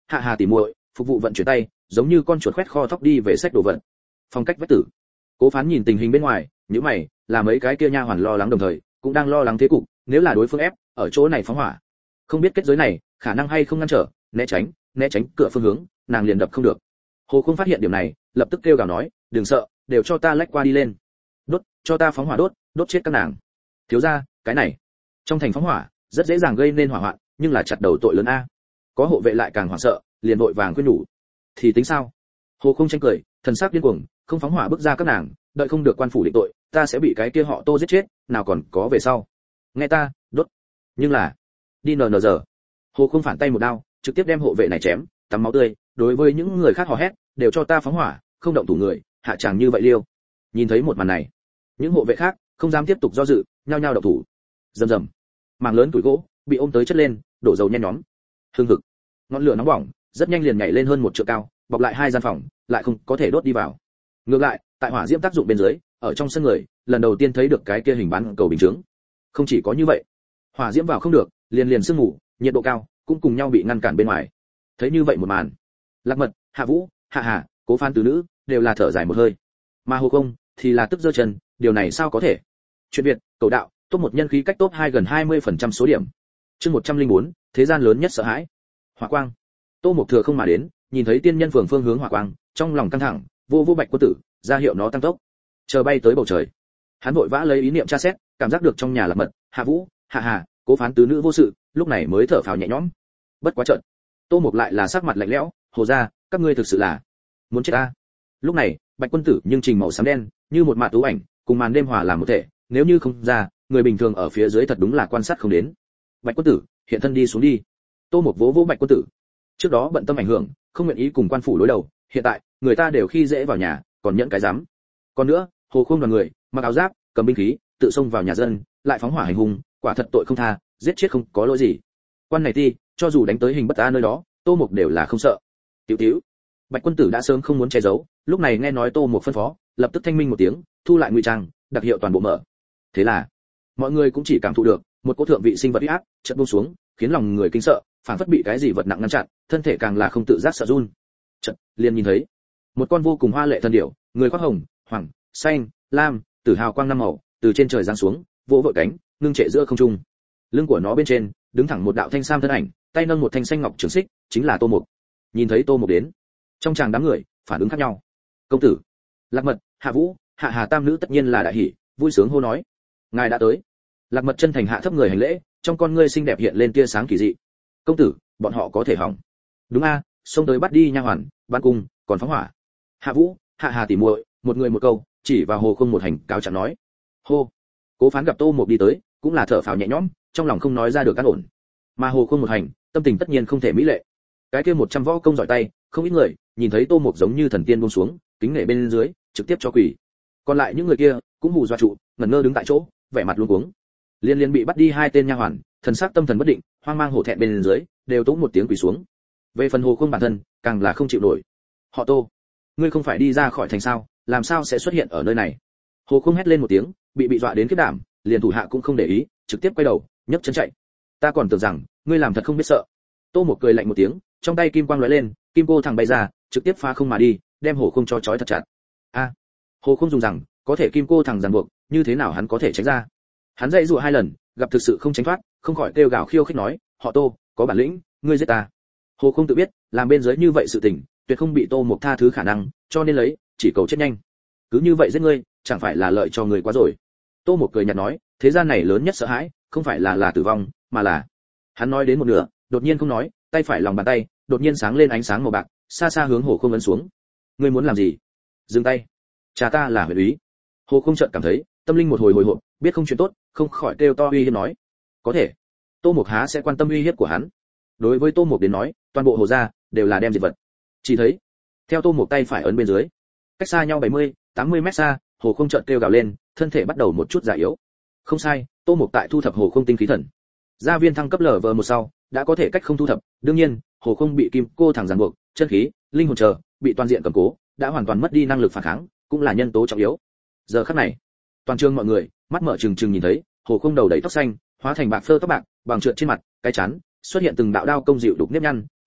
hạ hà tỉ muội, phục vụ vận chuyển tay, giống như con chuột khoét kho thóc đi về sách đồ vật. Phong cách vách tử. Cố Phán nhìn tình hình bên ngoài, nhíu mày, là mấy cái kia nha hoàn lo lắng đồng thời, cũng đang lo lắng thế cục, nếu là đối phương ép, ở chỗ này phóng hỏa. Không biết kết giới này, khả năng hay không ngăn trở, né tránh, né tránh cửa phương hướng, nàng liền đập không được. Hồ Không phát hiện điểm này, lập tức kêu gào nói, đừng sợ, đều cho ta lách qua đi lên. Đốt, cho ta phóng hỏa đốt, đốt chết các nàng. Thiếu gia, cái này, trong thành phóng hỏa, rất dễ dàng gây nên hỏa hoạn, nhưng là chặt đầu tội lớn a. Có hộ vệ lại càng hoảng sợ, liền vội vàng khuyên nhủ. Thì tính sao? Hồ Không tranh cười, thần sắc điên cuồng, không phóng hỏa bước ra các nàng, đợi không được quan phủ định tội, ta sẽ bị cái kia họ Tô giết chết, nào còn có về sau. Nghe ta, đốt. Nhưng là, đi nờ nờ giờ. Hồ Không phản tay một đao, trực tiếp đem hộ vệ này chém, tắm máu tươi, đối với những người khác hò hét, đều cho ta phóng hỏa, không động thủ người, hạ chàng như vậy liêu. Nhìn thấy một màn này, những hộ vệ khác không dám tiếp tục do dự, nhao nhao động thủ. Rầm rầm, mảng lớn tuổi gỗ bị ôm tới chất lên, đổ dầu nhen nhóm. Hương hực, ngọn lửa nóng bỏng, rất nhanh liền nhảy lên hơn một trượng cao, bọc lại hai gian phòng, lại không có thể đốt đi vào. Ngược lại, tại hỏa diễm tác dụng bên dưới, ở trong sân người, lần đầu tiên thấy được cái kia hình bán cầu bình chứng. Không chỉ có như vậy, hỏa diễm vào không được, liền liền sương mù, nhiệt độ cao, cũng cùng nhau bị ngăn cản bên ngoài. Thấy như vậy một màn, Lạc Mật, Hạ Vũ, Hạ Hà, Cố Phán tứ nữ đều là thở dài một hơi. Mà Hồ Không thì là tức giơ chân, điều này sao có thể? Chuyện Việt, cầu đạo, top một nhân khí cách top hai gần hai mươi phần trăm số điểm. Chương một trăm lẻ bốn, thế gian lớn nhất sợ hãi. Hỏa quang. Tô Mộc Thừa không mà đến, nhìn thấy tiên nhân phường phương hướng hỏa quang, trong lòng căng thẳng, vô vô Bạch Quân Tử, ra hiệu nó tăng tốc. Chờ bay tới bầu trời. Hắn vội vã lấy ý niệm tra xét, cảm giác được trong nhà Lạc Mật, Hạ Vũ, Hạ Hà, Cố Phán tứ nữ vô sự, lúc này mới thở phào nhẹ nhõm. Bất quá trận, Tô Mộc lại là sắc mặt lạnh lẽo, "Hồ gia, các ngươi thực sự là muốn chết ta." Lúc này, Bạch Quân Tử nhưng trình màu xám đen, như một mạt tú ảnh, cùng màn đêm hòa làm một thể, nếu như không ra, người bình thường ở phía dưới thật đúng là quan sát không đến. Bạch Quân Tử, hiện thân đi xuống đi. Tô Mộc vỗ vỗ Bạch Quân Tử. Trước đó bận tâm ảnh hưởng, không nguyện ý cùng quan phủ đối đầu, hiện tại, người ta đều khi dễ vào nhà, còn nhận cái dám. Còn nữa, Hồ Không đoàn người, mặc áo giáp, cầm binh khí, tự xông vào nhà dân, lại phóng hỏa hành hung, quả thật tội không tha, giết chết không có lỗi gì. Quan này ti, cho dù đánh tới hình bất an nơi đó, Tô Mộc đều là không sợ. Tiểu tiểu. Bạch Quân Tử đã sớm không muốn che giấu, lúc này nghe nói Tô Mộc phân phó, lập tức thanh minh một tiếng, thu lại ngụy trang, đặc hiệu toàn bộ mở. Thế là, mọi người cũng chỉ cảm thụ được một cỗ thượng vị sinh vật uy áp chợt buông xuống, khiến lòng người kinh sợ, phảng phất bị cái gì vật nặng ngăn chặn, thân thể càng là không tự giác sợ run. Chợt, liền nhìn thấy một con vô cùng hoa lệ thần điểu, người khoác hồng, hoàng, xanh, lam, tử hào quang năm màu, từ trên trời giáng xuống, vỗ vội cánh, ngưng trệ giữa không trung. Lưng của nó bên trên, đứng thẳng một đạo thanh sam thân ảnh, tay nâng một thanh xanh ngọc trường xích, chính là Tô Mộc. Nhìn thấy Tô Mộc đến, trong tràng đám người phản ứng khác nhau. Công tử, Lạc Mật, Hạ Vũ, Hạ Hà tam nữ tất nhiên là đại hỉ, vui sướng hô nói: ngài đã tới. Lạc Mật chân thành hạ thấp người hành lễ, trong con ngươi xinh đẹp hiện lên tia sáng kỳ dị. Công tử, bọn họ có thể hỏng. Đúng a, xông tới bắt đi nha hoàn, ban cung, còn phóng hỏa. Hạ Vũ, Hạ Hà tỉ muội, một người một câu, chỉ vào Hồ Không một hành cáo trạng nói. Hô. Cố Phán gặp Tô Mộc đi tới, cũng là thở phào nhẹ nhõm, trong lòng không nói ra được an ổn. Mà Hồ Không một hành, tâm tình tất nhiên không thể mỹ lệ. Cái kia một trăm võ công giỏi tay, không ít người nhìn thấy Tô Mộc giống như thần tiên buông xuống, kính nể bên dưới, trực tiếp cho quỳ. Còn lại những người kia cũng hù dọa trụ, ngẩn ngơ đứng tại chỗ, vẻ mặt luống cuống. Liên liên bị bắt đi hai tên nha hoàn, thần sắc tâm thần bất định, hoang mang hổ thẹn bên dưới, đều tống một tiếng quỳ xuống. Về phần Hồ Không bản thân, càng là không chịu nổi. Họ Tô, ngươi không phải đi ra khỏi thành sao, làm sao sẽ xuất hiện ở nơi này? Hồ Không hét lên một tiếng, bị bị dọa đến kiếp đảm, liền thủ hạ cũng không để ý, trực tiếp quay đầu, nhấc chân chạy. Ta còn tưởng rằng ngươi làm thật không biết sợ. Tô Mộc cười lạnh một tiếng, trong tay kim quang lóe lên, kim cô thẳng bay ra, trực tiếp phá không mà đi, đem Hồ Không cho trói thật chặt. A, à, Hồ Không dùng rằng, có thể kim cô thẳng ràng buộc, như thế nào hắn có thể tránh ra? Hắn dãy rủa hai lần, gặp thực sự không tránh thoát, không khỏi kêu gào khiêu khích nói, họ Tô, có bản lĩnh, ngươi giết ta. Hồ Không tự biết, làm bên dưới như vậy sự tình, tuyệt không bị Tô Mộc tha thứ khả năng, cho nên lấy, chỉ cầu chết nhanh. Cứ như vậy giết ngươi, chẳng phải là lợi cho người quá rồi. Tô Mộc cười nhạt nói, thế gian này lớn nhất sợ hãi, không phải là là tử vong, mà là. Hắn nói đến một nửa, đột nhiên không nói, tay phải lòng bàn tay, đột nhiên sáng lên ánh sáng màu bạc, xa xa hướng Hồ Không ấn xuống. Ngươi muốn làm gì? Dừng tay. Cha ta là huyện úy. Hồ Không chợt cảm thấy, tâm linh một hồi hồi hộp, biết không chuyện tốt, không khỏi kêu to uy hiếp nói. Có thể. Tô Mộc há sẽ quan tâm uy hiếp của hắn? Đối với Tô Mộc đến nói, toàn bộ Hồ gia đều là đem diệt vật. Chỉ thấy, theo Tô Mộc tay phải ấn bên dưới, cách xa nhau bảy mươi, tám mươi mét xa, Hồ Không chợt kêu gào lên, thân thể bắt đầu một chút già yếu. Không sai, Tô Mộc tại thu thập Hồ Không tinh khí thần. Gia viên thăng cấp lở vờ một sau, đã có thể cách không thu thập, đương nhiên, Hồ Không bị kim cô thẳng ràng buộc, chân khí, linh hồn chờ, bị toàn diện cầm cố, đã hoàn toàn mất đi năng lực phản kháng, cũng là nhân tố trọng yếu. Giờ khắc này, toàn trường mọi người mắt mở trừng trừng nhìn thấy, Hồ Không đầu đầy tóc xanh, hóa thành bạc phơ tóc bạc, bằng trượt trên mặt, cái chán xuất hiện từng đạo đao công dịu đục nếp nhăn,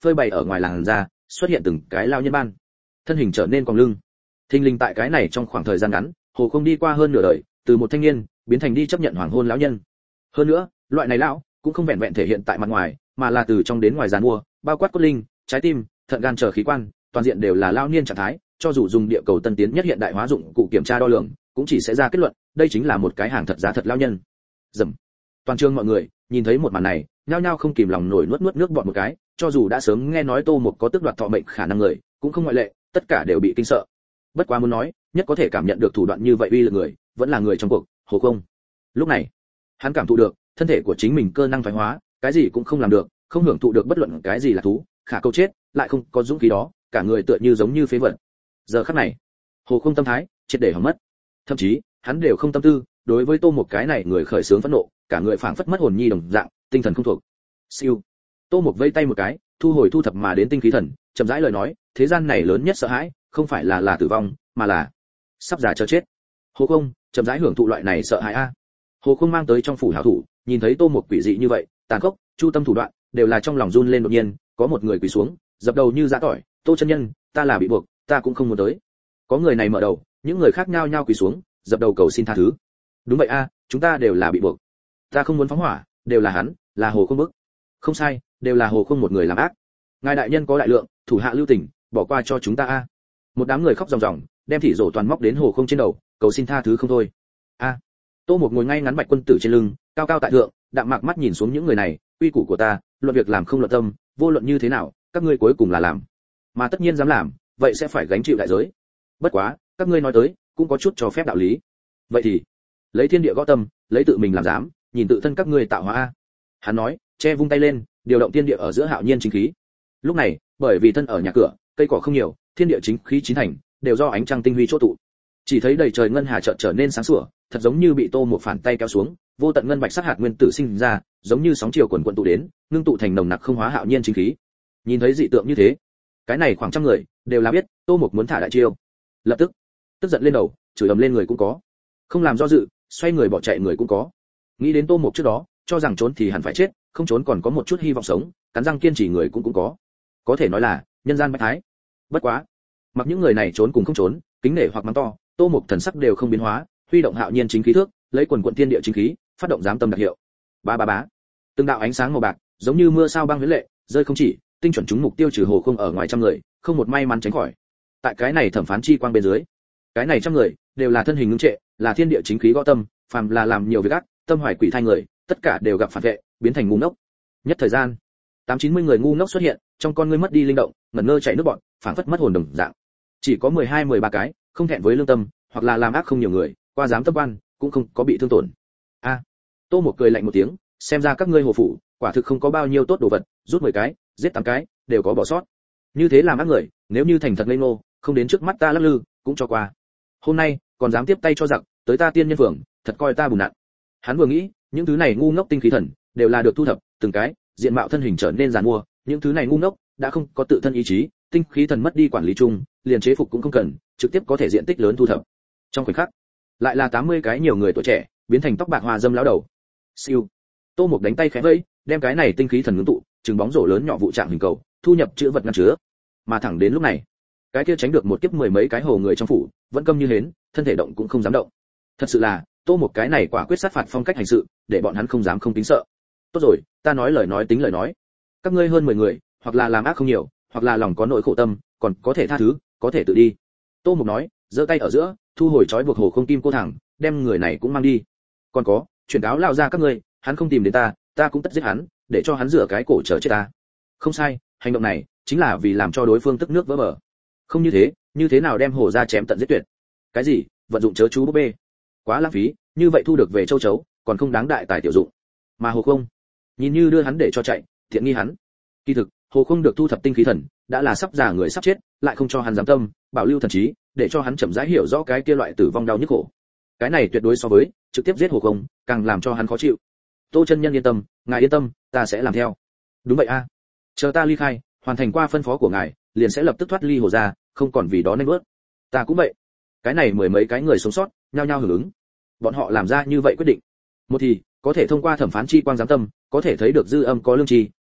phơi bày ở ngoài làn da, xuất hiện từng cái lao nhân ban, thân hình trở nên cong lưng. Thình lình tại cái này trong khoảng thời gian ngắn, Hồ Không đi qua hơn nửa đời, từ một thanh niên biến thành đi chấp nhận hoàng hôn lão nhân. Hơn nữa, loại này lão cũng không vẹn vẹn thể hiện tại mặt ngoài, mà là từ trong đến ngoài giàn mua, bao quát cốt linh, trái tim, thận gan chờ khí quan, toàn diện đều là lão niên trạng thái, cho dù dùng địa cầu tân tiến nhất hiện đại hóa dụng cụ kiểm tra đo lường, cũng chỉ sẽ ra kết luận, đây chính là một cái hàng thật giá thật lão nhân. Dầm. Toàn trường mọi người nhìn thấy một màn này, nhao nhao không kìm lòng nổi nuốt nuốt nước bọt một cái, cho dù đã sớm nghe nói Tô Mục có tước đoạt thọ mệnh khả năng người, cũng không ngoại lệ, tất cả đều bị kinh sợ. Bất quá muốn nói, nhất có thể cảm nhận được thủ đoạn như vậy uy lực người, vẫn là người trong cuộc, Hồ Không. Lúc này, hắn cảm thụ được, thân thể của chính mình cơ năng thoái hóa, cái gì cũng không làm được, không hưởng thụ được bất luận cái gì là thú, khả câu chết, lại không có dũng khí đó, cả người tựa như giống như phế vật. Giờ khắc này, Hồ Không tâm thái triệt để hỏng mất. Thậm chí, hắn đều không tâm tư, đối với Tô Mục cái này người khởi sướng phẫn nộ, cả người phảng phất mất hồn nhi đồng dạng, tinh thần không thuộc. Siêu. Tô Mục vây tay một cái, thu hồi thu thập mà đến tinh khí thần, chậm rãi lời nói, thế gian này lớn nhất sợ hãi, không phải là là tử vong, mà là sắp già chờ chết. Hồ Không, chậm rãi hưởng thụ loại này sợ hãi a. Hồ Không mang tới trong phủ hảo thủ, nhìn thấy Tô Mục quỷ dị như vậy, tàn khốc, chu tâm thủ đoạn, đều là trong lòng run lên đột nhiên, có một người quỳ xuống, dập đầu như giã tỏi, "Tô chân nhân, ta là bị buộc, ta cũng không muốn tới." Có người này mở đầu, những người khác nhao nhao quỳ xuống, dập đầu cầu xin tha thứ. "Đúng vậy a, chúng ta đều là bị buộc. Ta không muốn phóng hỏa, đều là hắn, là Hồ Không bức." "Không sai, đều là Hồ Không một người làm ác. Ngài đại nhân có đại lượng, thủ hạ lưu tình, bỏ qua cho chúng ta a." Một đám người khóc ròng ròng, đem thỉ rổ toàn móc đến Hồ Không trên đầu, cầu xin tha thứ không thôi. A. Tô Mục ngồi ngay ngắn bạch quân tử trên lưng, cao cao tại thượng, đạm mạc mắt nhìn xuống những người này, "Quy củ của ta, luận việc làm không luận tâm, vô luận như thế nào, các ngươi cuối cùng là làm. Mà tất nhiên dám làm, vậy sẽ phải gánh chịu đại giới. Bất quá, các ngươi nói tới, cũng có chút cho phép đạo lý. Vậy thì, lấy thiên địa gõ tâm, lấy tự mình làm dám, nhìn tự thân các ngươi tạo hóa a." Hắn nói, che vung tay lên, điều động thiên địa ở giữa hạo nhiên chính khí. Lúc này, bởi vì thân ở nhà cửa, cây cỏ không nhiều, thiên địa chính khí chín thành, đều do ánh trăng tinh huy chỗ tụ. Chỉ thấy đầy trời ngân hà chợt trở nên sáng sủa, thật giống như bị Tô Một phản tay kéo xuống, vô tận ngân bạch sắc hạt nguyên tử sinh ra, giống như sóng chiều quần quần tụ đến, ngưng tụ thành nồng nặc không hóa hạo nhiên chính khí. Nhìn thấy dị tượng như thế, cái này khoảng trăm người đều là biết Tô Mục muốn thả đại chiêu. Lập tức, tức giận lên đầu, chửi ầm lên người cũng có, không làm do dự, xoay người bỏ chạy người cũng có. Nghĩ đến Tô Mục trước đó, cho rằng trốn thì hẳn phải chết, không trốn còn có một chút hy vọng sống, cắn răng kiên trì người cũng cũng có. Có thể nói là nhân gian bách thái. Bất quá, mặc những người này trốn cùng không trốn, kính nể hoặc mắng to, Tô Mục thần sắc đều không biến hóa, huy động hạo nhiên chính khí thước, lấy quần quần thiên địa chính khí, phát động giám tâm đặc hiệu. Ba ba bá. Từng đạo ánh sáng màu bạc, giống như mưa sao băng huyễn lệ, rơi không chỉ, tinh chuẩn trúng mục tiêu trừ Hồ Không ở ngoài trăm người, không một may mắn tránh khỏi. Tại cái này thẩm phán chi quang bên dưới, cái này trăm người đều là thân hình ngưng trệ, là thiên địa chính khí gõ tâm, phàm là làm nhiều việc ác, tâm hoài quỷ thai người, tất cả đều gặp phản vệ, biến thành ngu ngốc. Nhất thời gian, tám chín mươi người ngu ngốc xuất hiện, trong con ngươi mất đi linh động, ngẩn ngơ chảy nước bọt, phảng phất mất hồn đồng dạng. Chỉ có mười hai mười ba cái, không thẹn với lương tâm, hoặc là làm ác không nhiều người, qua dám tâm quan, cũng không có bị thương tổn. A. À, Tô Mục cười lạnh một tiếng, xem ra các ngươi hồ phủ, quả thực không có bao nhiêu tốt đồ vật, rút mười cái, giết tám cái, đều có bỏ sót. Như thế làm ác người, nếu như thành thật ngây ngô, không đến trước mắt ta lắc lư, cũng cho qua. Hôm nay, còn dám tiếp tay cho giặc, tới ta tiên nhân phường, thật coi ta bùn nặn. Hắn vừa nghĩ, những thứ này ngu ngốc tinh khí thần, đều là được thu thập, từng cái, diện mạo thân hình trở nên giàn mua, những thứ này ngu ngốc, đã không có tự thân ý chí, tinh khí thần mất đi quản lý chung, liền chế phục cũng không cần, trực tiếp có thể diện tích lớn thu thập. Trong khoảnh khắc, lại là tám mươi cái nhiều người tuổi trẻ, biến thành tóc bạc hoa dâm lão đầu. Siêu. Tô Mục đánh tay khẽ vẫy, đem cái này tinh khí thần ngưng tụ, trứng bóng rổ lớn nhỏ vụ trạng hình cầu, thu nhập chữ vật ngăn chứa. Mà thẳng đến lúc này, cái kia tránh được một kiếp mười mấy cái hồ người trong phủ, vẫn câm như hến, thân thể động cũng không dám động. Thật sự là, Tô Mục cái này quả quyết sát phạt phong cách hành sự, để bọn hắn không dám không tính sợ. Tốt rồi, ta nói lời nói tính lời nói. Các ngươi hơn mười người, hoặc là làm ác không nhiều, hoặc là lòng có nỗi khổ tâm, còn có thể tha thứ, có thể tự đi. Tô Mục nói, giơ tay ở giữa, thu hồi trói buộc Hồ Không kim cô thẳng, đem người này cũng mang đi. Còn có, chuyển cáo lao ra các ngươi, hắn không tìm đến ta, ta cũng tất giết hắn, để cho hắn rửa cái cổ chờ chết ta. Không sai, hành động này chính là vì làm cho đối phương tức nước vỡ bờ. Không như thế, như thế nào đem Hồ ra chém tận giết tuyệt? Cái gì? Vận dụng chớ chú búp bê. Quá lãng phí, như vậy thu được về châu chấu, còn không đáng đại tài tiểu dụng. Mà Hồ Không, nhìn như đưa hắn để cho chạy, thiện nghi hắn. Kỳ thực, Hồ Không được thu thập tinh khí thần, đã là sắp già người sắp chết, lại không cho hắn dám tâm, bảo lưu thần trí, để cho hắn chậm rãi hiểu rõ cái kia loại tử vong đau nhức khổ. Cái này tuyệt đối so với trực tiếp giết Hồ Không, càng làm cho hắn khó chịu. Tô chân nhân yên tâm, ngài yên tâm, ta sẽ làm theo. Đúng vậy a. Chờ ta ly khai, hoàn thành qua phân phó của ngài, liền sẽ lập tức thoát ly Hồ gia, không còn vì đó nên bước. Ta cũng vậy. Cái này mười mấy cái người sống sót, nhao nhao hưởng ứng. Bọn họ làm ra như vậy quyết định. Một thì, có thể thông qua thẩm phán chi quang giám tâm, có thể thấy được dư âm có lương tri,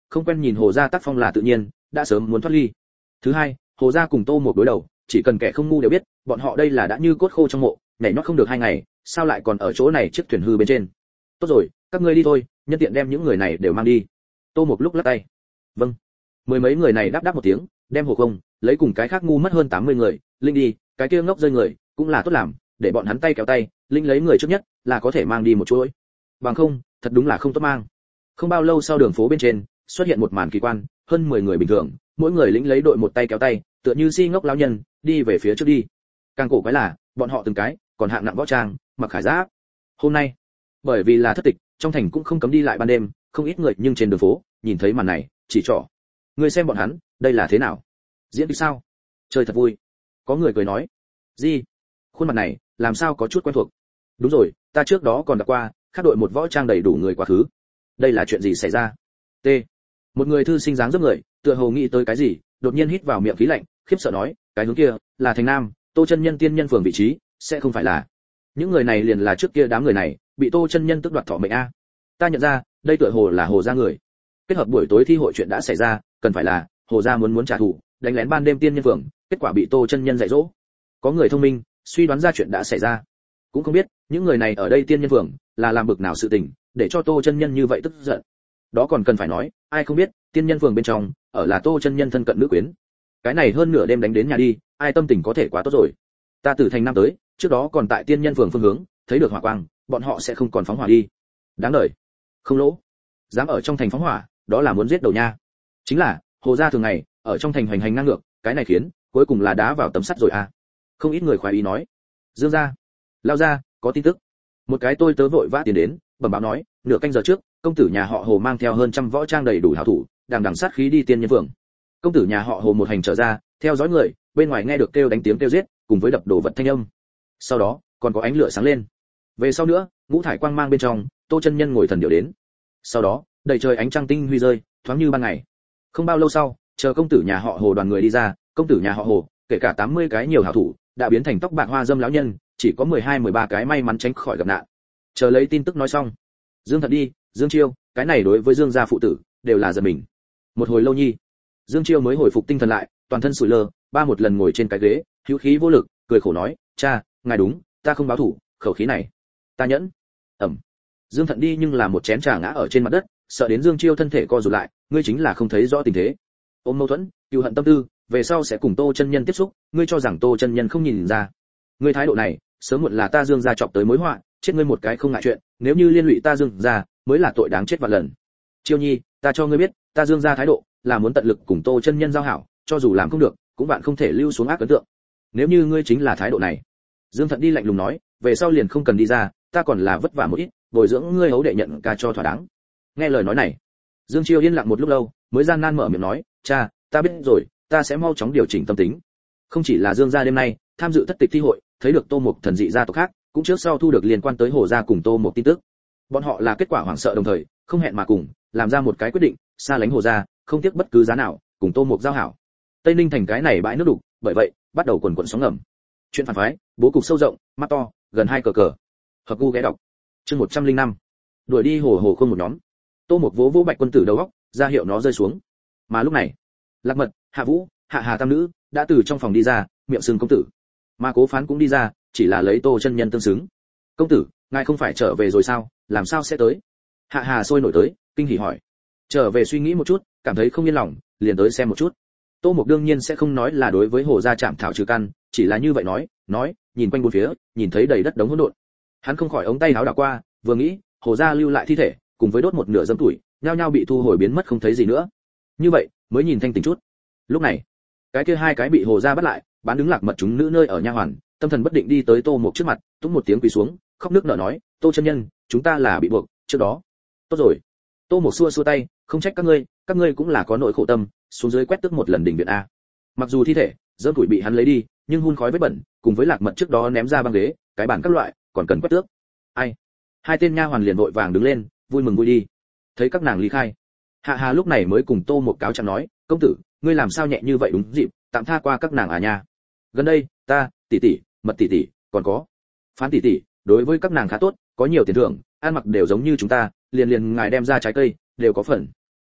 không quen nhìn hồ gia tác phong là tự nhiên, đã sớm muốn thoát ly. Thứ hai, hồ gia cùng Tô Mộc đối đầu, chỉ cần kẻ không ngu đều biết, bọn họ đây là đã như cốt khô trong mộ, nhảy nhót không được hai ngày, sao lại còn ở chỗ này chiếc thuyền hư bên trên. Tốt rồi, các ngươi đi thôi, nhân tiện đem những người này đều mang đi. Tô Mộc lúc lắc tay. Vâng. Mười mấy người này đáp đáp một tiếng, đem hồ không, lấy cùng cái khác ngu mất hơn tám mươi người, linh đi, cái kia ngốc rơi người, cũng là tốt làm, để bọn hắn tay kéo tay, linh lấy người trước nhất, là có thể mang đi một chuỗi. Bằng không, thật đúng là không tốt mang. Không bao lâu sau đường phố bên trên, xuất hiện một màn kỳ quan, hơn mười người bình thường, mỗi người lĩnh lấy đội một tay kéo tay, tựa như si ngốc lão nhân, đi về phía trước đi. Càng cổ quái là, bọn họ từng cái, còn hạng nặng võ trang, mặc khải giáp. Hôm nay, bởi vì là thất tịch, trong thành cũng không cấm đi lại ban đêm, không ít người nhưng trên đường phố, nhìn thấy màn này, chỉ trỏ. Người xem bọn hắn, đây là thế nào? Diễn kịch sao? Chơi thật vui. Có người cười nói. Gì? Khuôn mặt này, làm sao có chút quen thuộc? Đúng rồi, ta trước đó còn đã qua, khác đội một võ trang đầy đủ người quá khứ. Đây là chuyện gì xảy ra? T. Một người thư sinh dáng dấp người, tựa hồ nghĩ tới cái gì, đột nhiên hít vào miệng khí lạnh, khiếp sợ nói, cái hướng kia, là thành Nam, Tô chân nhân tiên nhân phường vị trí, sẽ không phải là. Những người này liền là trước kia đám người này, bị Tô chân nhân tức đoạt thọ mệnh a. Ta nhận ra, đây tựa hồ là Hồ gia người. Kết hợp buổi tối thi hội chuyện đã xảy ra, cần phải là Hồ gia muốn muốn trả thù, đánh lén ban đêm tiên nhân phường, kết quả bị Tô chân nhân dạy dỗ. Có người thông minh, suy đoán ra chuyện đã xảy ra. Cũng không biết, những người này ở đây tiên nhân phường, là làm bực nào sự tình, để cho Tô chân nhân như vậy tức giận. Đó còn cần phải nói, ai không biết, tiên nhân phường bên trong, ở là Tô chân nhân thân cận nữ quyến. Cái này hơn nửa đêm đánh đến nhà đi, ai tâm tình có thể quá tốt rồi. Ta từ thành Nam tới, trước đó còn tại tiên nhân phường phương hướng, thấy được hỏa quang, bọn họ sẽ không còn phóng hỏa đi. Đáng đời. Không lỗ. Dám ở trong thành phóng hỏa, đó là muốn giết đầu nha. Chính là, Hồ gia thường ngày, ở trong thành hoành hành ngang ngược, cái này khiến, cuối cùng là đá vào tấm sắt rồi à. Không ít người khoái ý nói. Dương gia, lao gia, có tin tức. Một cái tôi tớ vội vã tiến đến, bẩm báo nói, nửa canh giờ trước, công tử nhà họ Hồ mang theo hơn trăm võ trang đầy đủ hảo thủ, đang đằng sát khí đi tiên nhân phường. Công tử nhà họ Hồ một hành trở ra, theo dõi người, bên ngoài nghe được kêu đánh tiếng kêu giết, cùng với đập đồ vật thanh âm. Sau đó, còn có ánh lửa sáng lên. Về sau nữa, ngũ thải quang mang bên trong, Tô chân nhân ngồi thần điệu đến. Sau đó, đầy trời ánh trăng tinh huy rơi, thoáng như ban ngày. Không bao lâu sau, chờ công tử nhà họ Hồ đoàn người đi ra, công tử nhà họ Hồ, kể cả tám mươi cái nhiều hảo thủ, đã biến thành tóc bạc hoa dâm lão nhân, chỉ có mười hai mười ba cái may mắn tránh khỏi gặp nạn. Chờ lấy tin tức nói xong, Dương Thật đi, Dương Chiêu, cái này đối với Dương gia phụ tử, đều là giật mình. Một hồi lâu nhi, Dương Chiêu mới hồi phục tinh thần lại, toàn thân sủi lơ, ba một lần ngồi trên cái ghế, hữu khí vô lực, cười khổ nói, cha, ngài đúng, ta không báo thủ, khẩu khí này, ta nhẫn. Ẩm. Dương Thận đi nhưng là một chén trà ngã ở trên mặt đất, sợ đến Dương Chiêu thân thể co rụt lại, ngươi chính là không thấy rõ tình thế. Ôm mâu thuẫn, cừu hận tâm tư, về sau sẽ cùng Tô chân nhân tiếp xúc, ngươi cho rằng Tô chân nhân không nhìn ra? Ngươi thái độ này, sớm muộn là ta Dương gia chọc tới mối họa, chết ngươi một cái không ngại chuyện, nếu như liên lụy ta Dương gia, mới là tội đáng chết vạn lần. Chiêu Nhi, ta cho ngươi biết, ta Dương gia thái độ là muốn tận lực cùng Tô chân nhân giao hảo, cho dù làm không được, cũng bạn không thể lưu xuống ác ấn tượng. Nếu như ngươi chính là thái độ này, Dương Thận đi lạnh lùng nói, về sau liền không cần đi ra, ta còn là vất vả một ít, bồi dưỡng ngươi hấu đệ nhận ca cho thỏa đáng. Nghe lời nói này, Dương Chiêu yên lặng một lúc lâu, mới gian nan mở miệng nói, cha, ta biết rồi, ta sẽ mau chóng điều chỉnh tâm tính. Không chỉ là Dương gia đêm nay tham dự thất tịch thi hội, thấy được Tô Mộc thần dị gia tộc khác, cũng trước sau thu được liên quan tới Hồ gia cùng Tô Mộc tin tức. Bọn họ là kết quả hoảng sợ đồng thời, không hẹn mà cùng, làm ra một cái quyết định, xa lánh Hồ gia, không tiếc bất cứ giá nào, cùng Tô Mộc giao hảo. Tây Ninh thành cái này bãi nước đục, bởi vậy, bắt đầu quần quần sóng ngầm. Chuyện phản phái, bố cục sâu rộng, mắt to, gần hai cờ cờ. Hợp gu ghé đọc. Chương một trăm linh năm. Đuổi đi hồ hồ không một nhóm. Tô Mộc vỗ vỗ Bạch quân tử đầu óc, ra hiệu nó rơi xuống. Mà lúc này, Lạc Mật, Hạ Vũ, Hạ Hà tam nữ đã từ trong phòng đi ra, miệng sừng công tử. Mà Cố Phán cũng đi ra, chỉ là lấy Tô chân nhân tương xứng. Công tử, ngài không phải trở về rồi sao, làm sao sẽ tới? Hạ Hà sôi nổi tới, kinh hỉ hỏi. Trở về suy nghĩ một chút, cảm thấy không yên lòng, liền tới xem một chút. Tô Mộc đương nhiên sẽ không nói là đối với Hồ gia chạm thảo trừ căn, chỉ là như vậy nói, nói, nhìn quanh bốn phía, nhìn thấy đầy đất đống hỗn độn. Hắn không khỏi ống tay áo đảo qua, vừa nghĩ, Hồ gia lưu lại thi thể, cùng với đốt một nửa dâm tuổi, nhao nhao bị thu hồi biến mất không thấy gì nữa. Như vậy, mới nhìn thanh tỉnh chút. Lúc này, cái kia hai cái bị Hồ gia bắt lại, bán đứng Lạc Mật chúng nữ nơi ở nha hoàn, tâm thần bất định đi tới Tô Mộc trước mặt, túc một tiếng quỳ xuống, khóc nước nở nói, Tô chân nhân, chúng ta là bị buộc, trước đó. Tốt rồi. Tô Mộc xua xua tay, không trách các ngươi, các ngươi cũng là có nỗi khổ tâm, xuống dưới quét tức một lần đỉnh viện a. Mặc dù thi thể, dơm tuổi bị hắn lấy đi, nhưng hun khói vết bẩn, cùng với Lạc Mật trước đó ném ra băng ghế, cái bàn các loại, còn cần quét tước. Ai? Hai tên nha hoàn liền vội vàng đứng lên, vui mừng vui đi. Thấy các nàng ly khai, Hạ Hà lúc này mới cùng Tô Mộc cáo trạng nói, công tử, ngươi làm sao nhẹ như vậy đúng dịp, tạm tha qua các nàng à nha. Gần đây, ta, tỷ tỷ, Mật tỷ tỷ, còn có Phán tỷ tỷ, đối với các nàng khá tốt, có nhiều tiền thưởng, ăn mặc đều giống như chúng ta, liền liền ngài đem ra trái cây, đều có phần.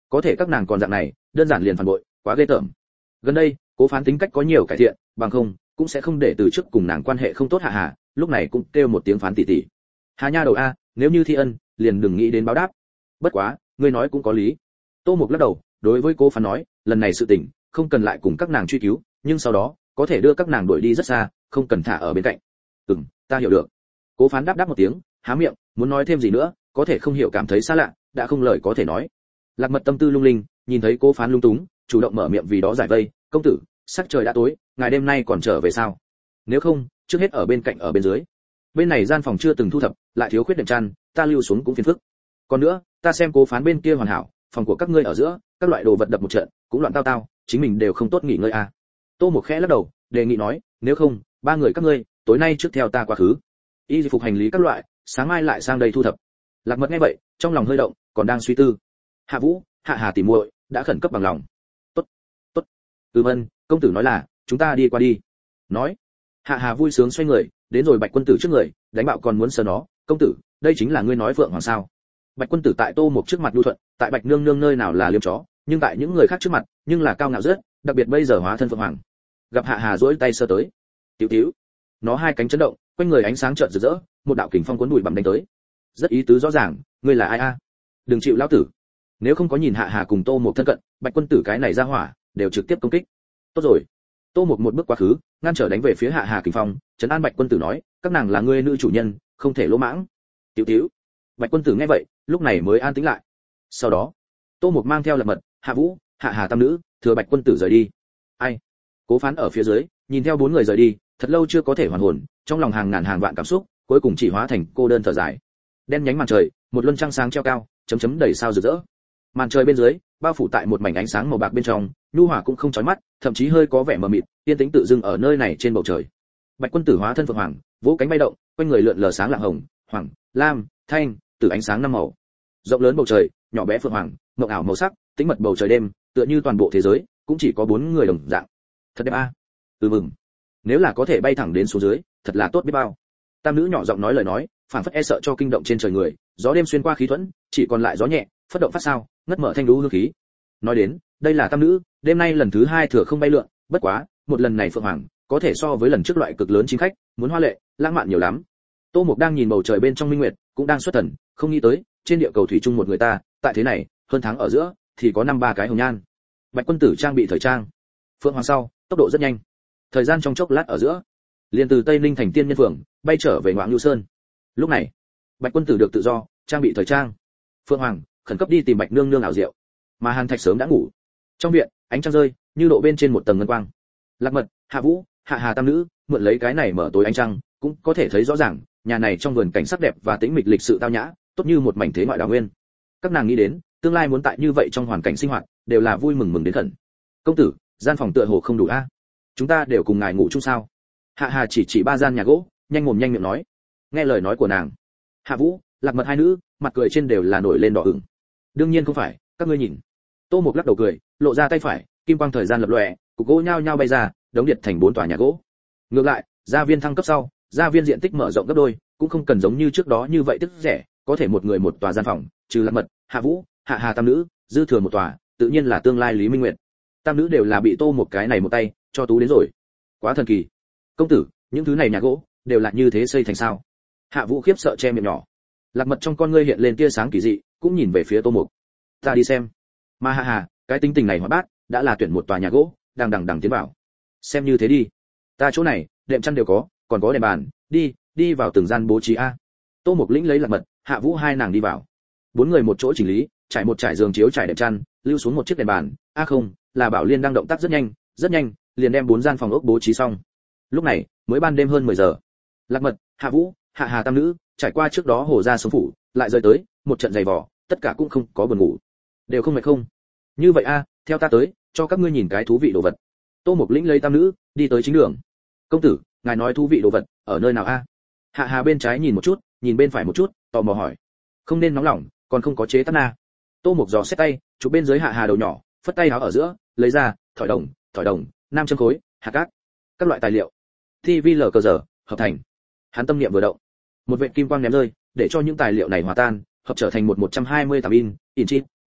có thể các nàng còn dạng này đơn giản liền phản bội, quá ghê tởm. Gần đây Cố Phán tính cách có nhiều cải thiện, bằng không cũng sẽ không để từ trước cùng nàng quan hệ không tốt Hạ Hà lúc này cũng kêu một tiếng Phán tỷ tỷ. Hà nha đầu a, nếu như thi ân liền đừng nghĩ đến báo đáp. Bất quá ngươi nói cũng có lý. Tô Mục lắc đầu, đối với Cố Phán nói, lần này sự tình không cần lại cùng các nàng truy cứu, nhưng sau đó có thể đưa các nàng đuổi đi rất xa, không cần thả ở bên cạnh. Ừm, ta hiểu được. Cố Phán đáp đáp một tiếng, há miệng muốn nói thêm gì nữa, có thể không hiểu cảm thấy xa lạ, đã không lời có thể nói. Lạc Mật tâm tư lung linh, nhìn thấy Cố Phán lung túng, chủ động mở miệng vì đó giải vây, công tử, sắc trời đã tối, ngài đêm nay còn trở về sao? Nếu không, trước hết ở bên cạnh ở bên dưới. Bên này gian phòng chưa từng thu thập, lại thiếu khuyết đệm chăn, ta lưu xuống cũng phiền phức. Còn nữa, ta xem Cố Phán bên kia hoàn hảo, phòng của các ngươi ở giữa, các loại đồ vật đập một trận, cũng loạn tao tao, chính mình đều không tốt nghỉ ngơi à. Tô Mục khẽ lắc đầu, đề nghị nói, nếu không, ba người các ngươi, tối nay trước theo ta quá khứ. Y phục hành lý các loại, sáng mai lại sang đây thu thập. Lạc Mật nghe vậy, trong lòng hơi động, còn đang suy tư. Hạ Vũ, Hạ Hà tỉ muội đã khẩn cấp bằng lòng. Tốt, tốt. Ừm ân, công tử nói là, chúng ta đi qua đi. Nói. Hạ Hà vui sướng xoay người, đến rồi Bạch Quân Tử trước người, đánh bạo còn muốn sờ nó, công tử, đây chính là ngươi nói vượng hoàng sao? Bạch Quân Tử tại Tô Mục trước mặt nhu thuận, tại Bạch Nương Nương nơi nào là liêm chó, nhưng tại những người khác trước mặt, nhưng là cao ngạo rất, đặc biệt bây giờ hóa thân phượng hoàng. Gặp Hạ Hà duỗi tay sơ tới, tiểu tiểu, nó hai cánh chấn động, quanh người ánh sáng chợt rực rỡ, một đạo kình phong cuốn bụi bặm đánh tới. Rất ý tứ rõ ràng, ngươi là ai a? Đừng chịu lão tử. Nếu không có nhìn Hạ Hà cùng Tô Mục thân cận, Bạch Quân Tử cái này ra hỏa, đều trực tiếp công kích. Tốt rồi. Tô Mục một bước quá khứ, ngăn trở đánh về phía Hạ Hà kình phong, trấn an Bạch Quân Tử nói, các nàng là ngươi nữ chủ nhân, không thể lỗ mãng. Tiểu tiểu. Bạch Quân Tử nghe vậy, lúc này mới an tĩnh lại. Sau đó, Tô Mục mang theo Lạc Mật, Hạ Vũ, Hạ Hà tam nữ, thừa Bạch Quân Tử rời đi. Ai? Cố Phán ở phía dưới, nhìn theo bốn người rời đi, thật lâu chưa có thể hoàn hồn, trong lòng hàng ngàn hàng vạn cảm xúc, cuối cùng chỉ hóa thành cô đơn thở dài. Đen nhánh màn trời, một luân trăng sáng treo cao, chấm chấm đầy sao rực rỡ. Màn trời bên dưới, bao phủ tại một mảnh ánh sáng màu bạc bên trong, nhu hòa cũng không chói mắt, thậm chí hơi có vẻ mờ mịt, yên tĩnh tự dưng ở nơi này trên bầu trời. Bạch Quân Tử hóa thân phượng hoàng, vỗ cánh bay động, quanh người lượn lờ sáng lạng hồng, hoàng, lam, thanh, từ ánh sáng năm màu. Rộng lớn bầu trời, nhỏ bé phượng hoàng, mộng ảo màu sắc, tĩnh mật bầu trời đêm, tựa như toàn bộ thế giới cũng chỉ có bốn người đồng dạng. Thật đẹp a. À? Ừ mừng. Nếu là có thể bay thẳng đến xuống dưới, thật là tốt biết bao. Tam nữ nhỏ giọng nói lời nói, phảng phất e sợ cho kinh động trên trời người, gió đêm xuyên qua khí thuẫn, chỉ còn lại gió nhẹ, phất động phát sao, ngất mở thanh đú hương khí. Nói đến, đây là tam nữ, đêm nay lần thứ hai thừa không bay lượn, bất quá, một lần này phượng hoàng, có thể so với lần trước loại cực lớn chính khách, muốn hoa lệ, lãng mạn nhiều lắm. Tô Mục đang nhìn bầu trời bên trong minh nguyệt, cũng đang xuất thần, không nghĩ tới, trên địa cầu thủy chung một người ta, tại thế này, hơn tháng ở giữa, thì có năm ba cái hồng nhan. Bạch Quân Tử trang bị thời trang, phượng hoàng sau, tốc độ rất nhanh. Thời gian trong chốc lát ở giữa, liền từ Tây Ninh thành Tiên Nhân Phường, bay trở về Ngoạn Nhu Sơn. Lúc này, Bạch Quân Tử được tự do, trang bị thời trang. Phượng Hoàng khẩn cấp đi tìm Bạch Nương Nương ảo diệu, mà Hàn Thạch sớm đã ngủ. Trong viện, ánh trăng rơi, như độ bên trên một tầng ngân quang. Lạc Mật, Hạ Vũ, Hạ Hà tam nữ, mượn lấy cái này mở tối ánh trăng, cũng có thể thấy rõ ràng, nhà này trong vườn cảnh sắc đẹp và tĩnh mịch lịch sự tao nhã, tốt như một mảnh thế ngoại đào nguyên. Các nàng nghĩ đến, tương lai muốn tại như vậy trong hoàn cảnh sinh hoạt, đều là vui mừng mừng đến khẩn. Công tử, gian phòng tựa hồ không đủ a? Chúng ta đều cùng ngài ngủ chung sao? Hạ Hà chỉ chỉ ba gian nhà gỗ, nhanh mồm nhanh miệng nói. Nghe lời nói của nàng, Hạ Vũ, Lạc Mật hai nữ, mặt cười trên đều là nổi lên đỏ ửng. Đương nhiên không phải, các ngươi nhìn. Tô Mục lắc đầu cười, lộ ra tay phải, kim quang thời gian lập lòe, cục gỗ nhao nhao bay ra, đống điện thành bốn tòa nhà gỗ. Ngược lại, gia viên thăng cấp sau, gia viên diện tích mở rộng gấp đôi, cũng không cần giống như trước đó như vậy tức rẻ, có thể một người một tòa gian phòng, trừ Lạc Mật, Hạ Vũ, Hạ Hà tam nữ, dư thừa một tòa, tự nhiên là tương lai Lý Minh Nguyệt. Tam nữ đều là bị Tô Mục cái này một tay cho tú đến rồi. Quá thần kỳ. Công tử, những thứ này nhà gỗ đều là như thế xây thành sao? Hạ Vũ khiếp sợ che miệng nhỏ. Lạc Mật trong con ngươi hiện lên tia sáng kỳ dị, cũng nhìn về phía Tô Mục. Ta đi xem. Mà Hạ Hà, cái tính tình này hóa bát, đã là tuyển một tòa nhà gỗ, đang đằng đằng tiến vào. Xem như thế đi. Ta chỗ này, đệm chăn đều có, còn có đèn bàn, đi, đi vào từng gian bố trí a. Tô Mục lĩnh lấy Lạc Mật, Hạ Vũ hai nàng đi vào. Bốn người một chỗ chỉnh lý, trải một trải giường chiếu trải đệm chăn, lưu xuống một chiếc đèn bàn. A không, là Bảo Liên đang động tác rất nhanh, rất nhanh, liền đem bốn gian phòng ốc bố trí xong. Lúc này, mới ban đêm hơn mười giờ. Lạc Mật, Hạ Vũ, Hạ Hà tam nữ, trải qua trước đó hồ ra sống phủ, lại rời tới, một trận giày vò, tất cả cũng không có buồn ngủ. Đều không mệt không? Như vậy a, theo ta tới, cho các ngươi nhìn cái thú vị đồ vật. Tô Mục lĩnh lấy tam nữ, đi tới chính đường. Công tử, ngài nói thú vị đồ vật, ở nơi nào a? Hạ Hà bên trái nhìn một chút, nhìn bên phải một chút, tò mò hỏi. Không nên nóng lòng, còn không có chế tát na. Tô Mục giò xét tay, chụp bên dưới Hạ Hà đầu nhỏ, phất tay áo ở giữa, lấy ra, thỏi đồng, thỏi đồng, nam châm khối, hạt cát, các loại tài liệu. ti vi lờ cờ giờ, hợp thành. Hắn tâm niệm vừa động, một vệt kim quang ném rơi, để cho những tài liệu này hòa tan, hợp trở thành một một trăm hai mươi tám in, in chip,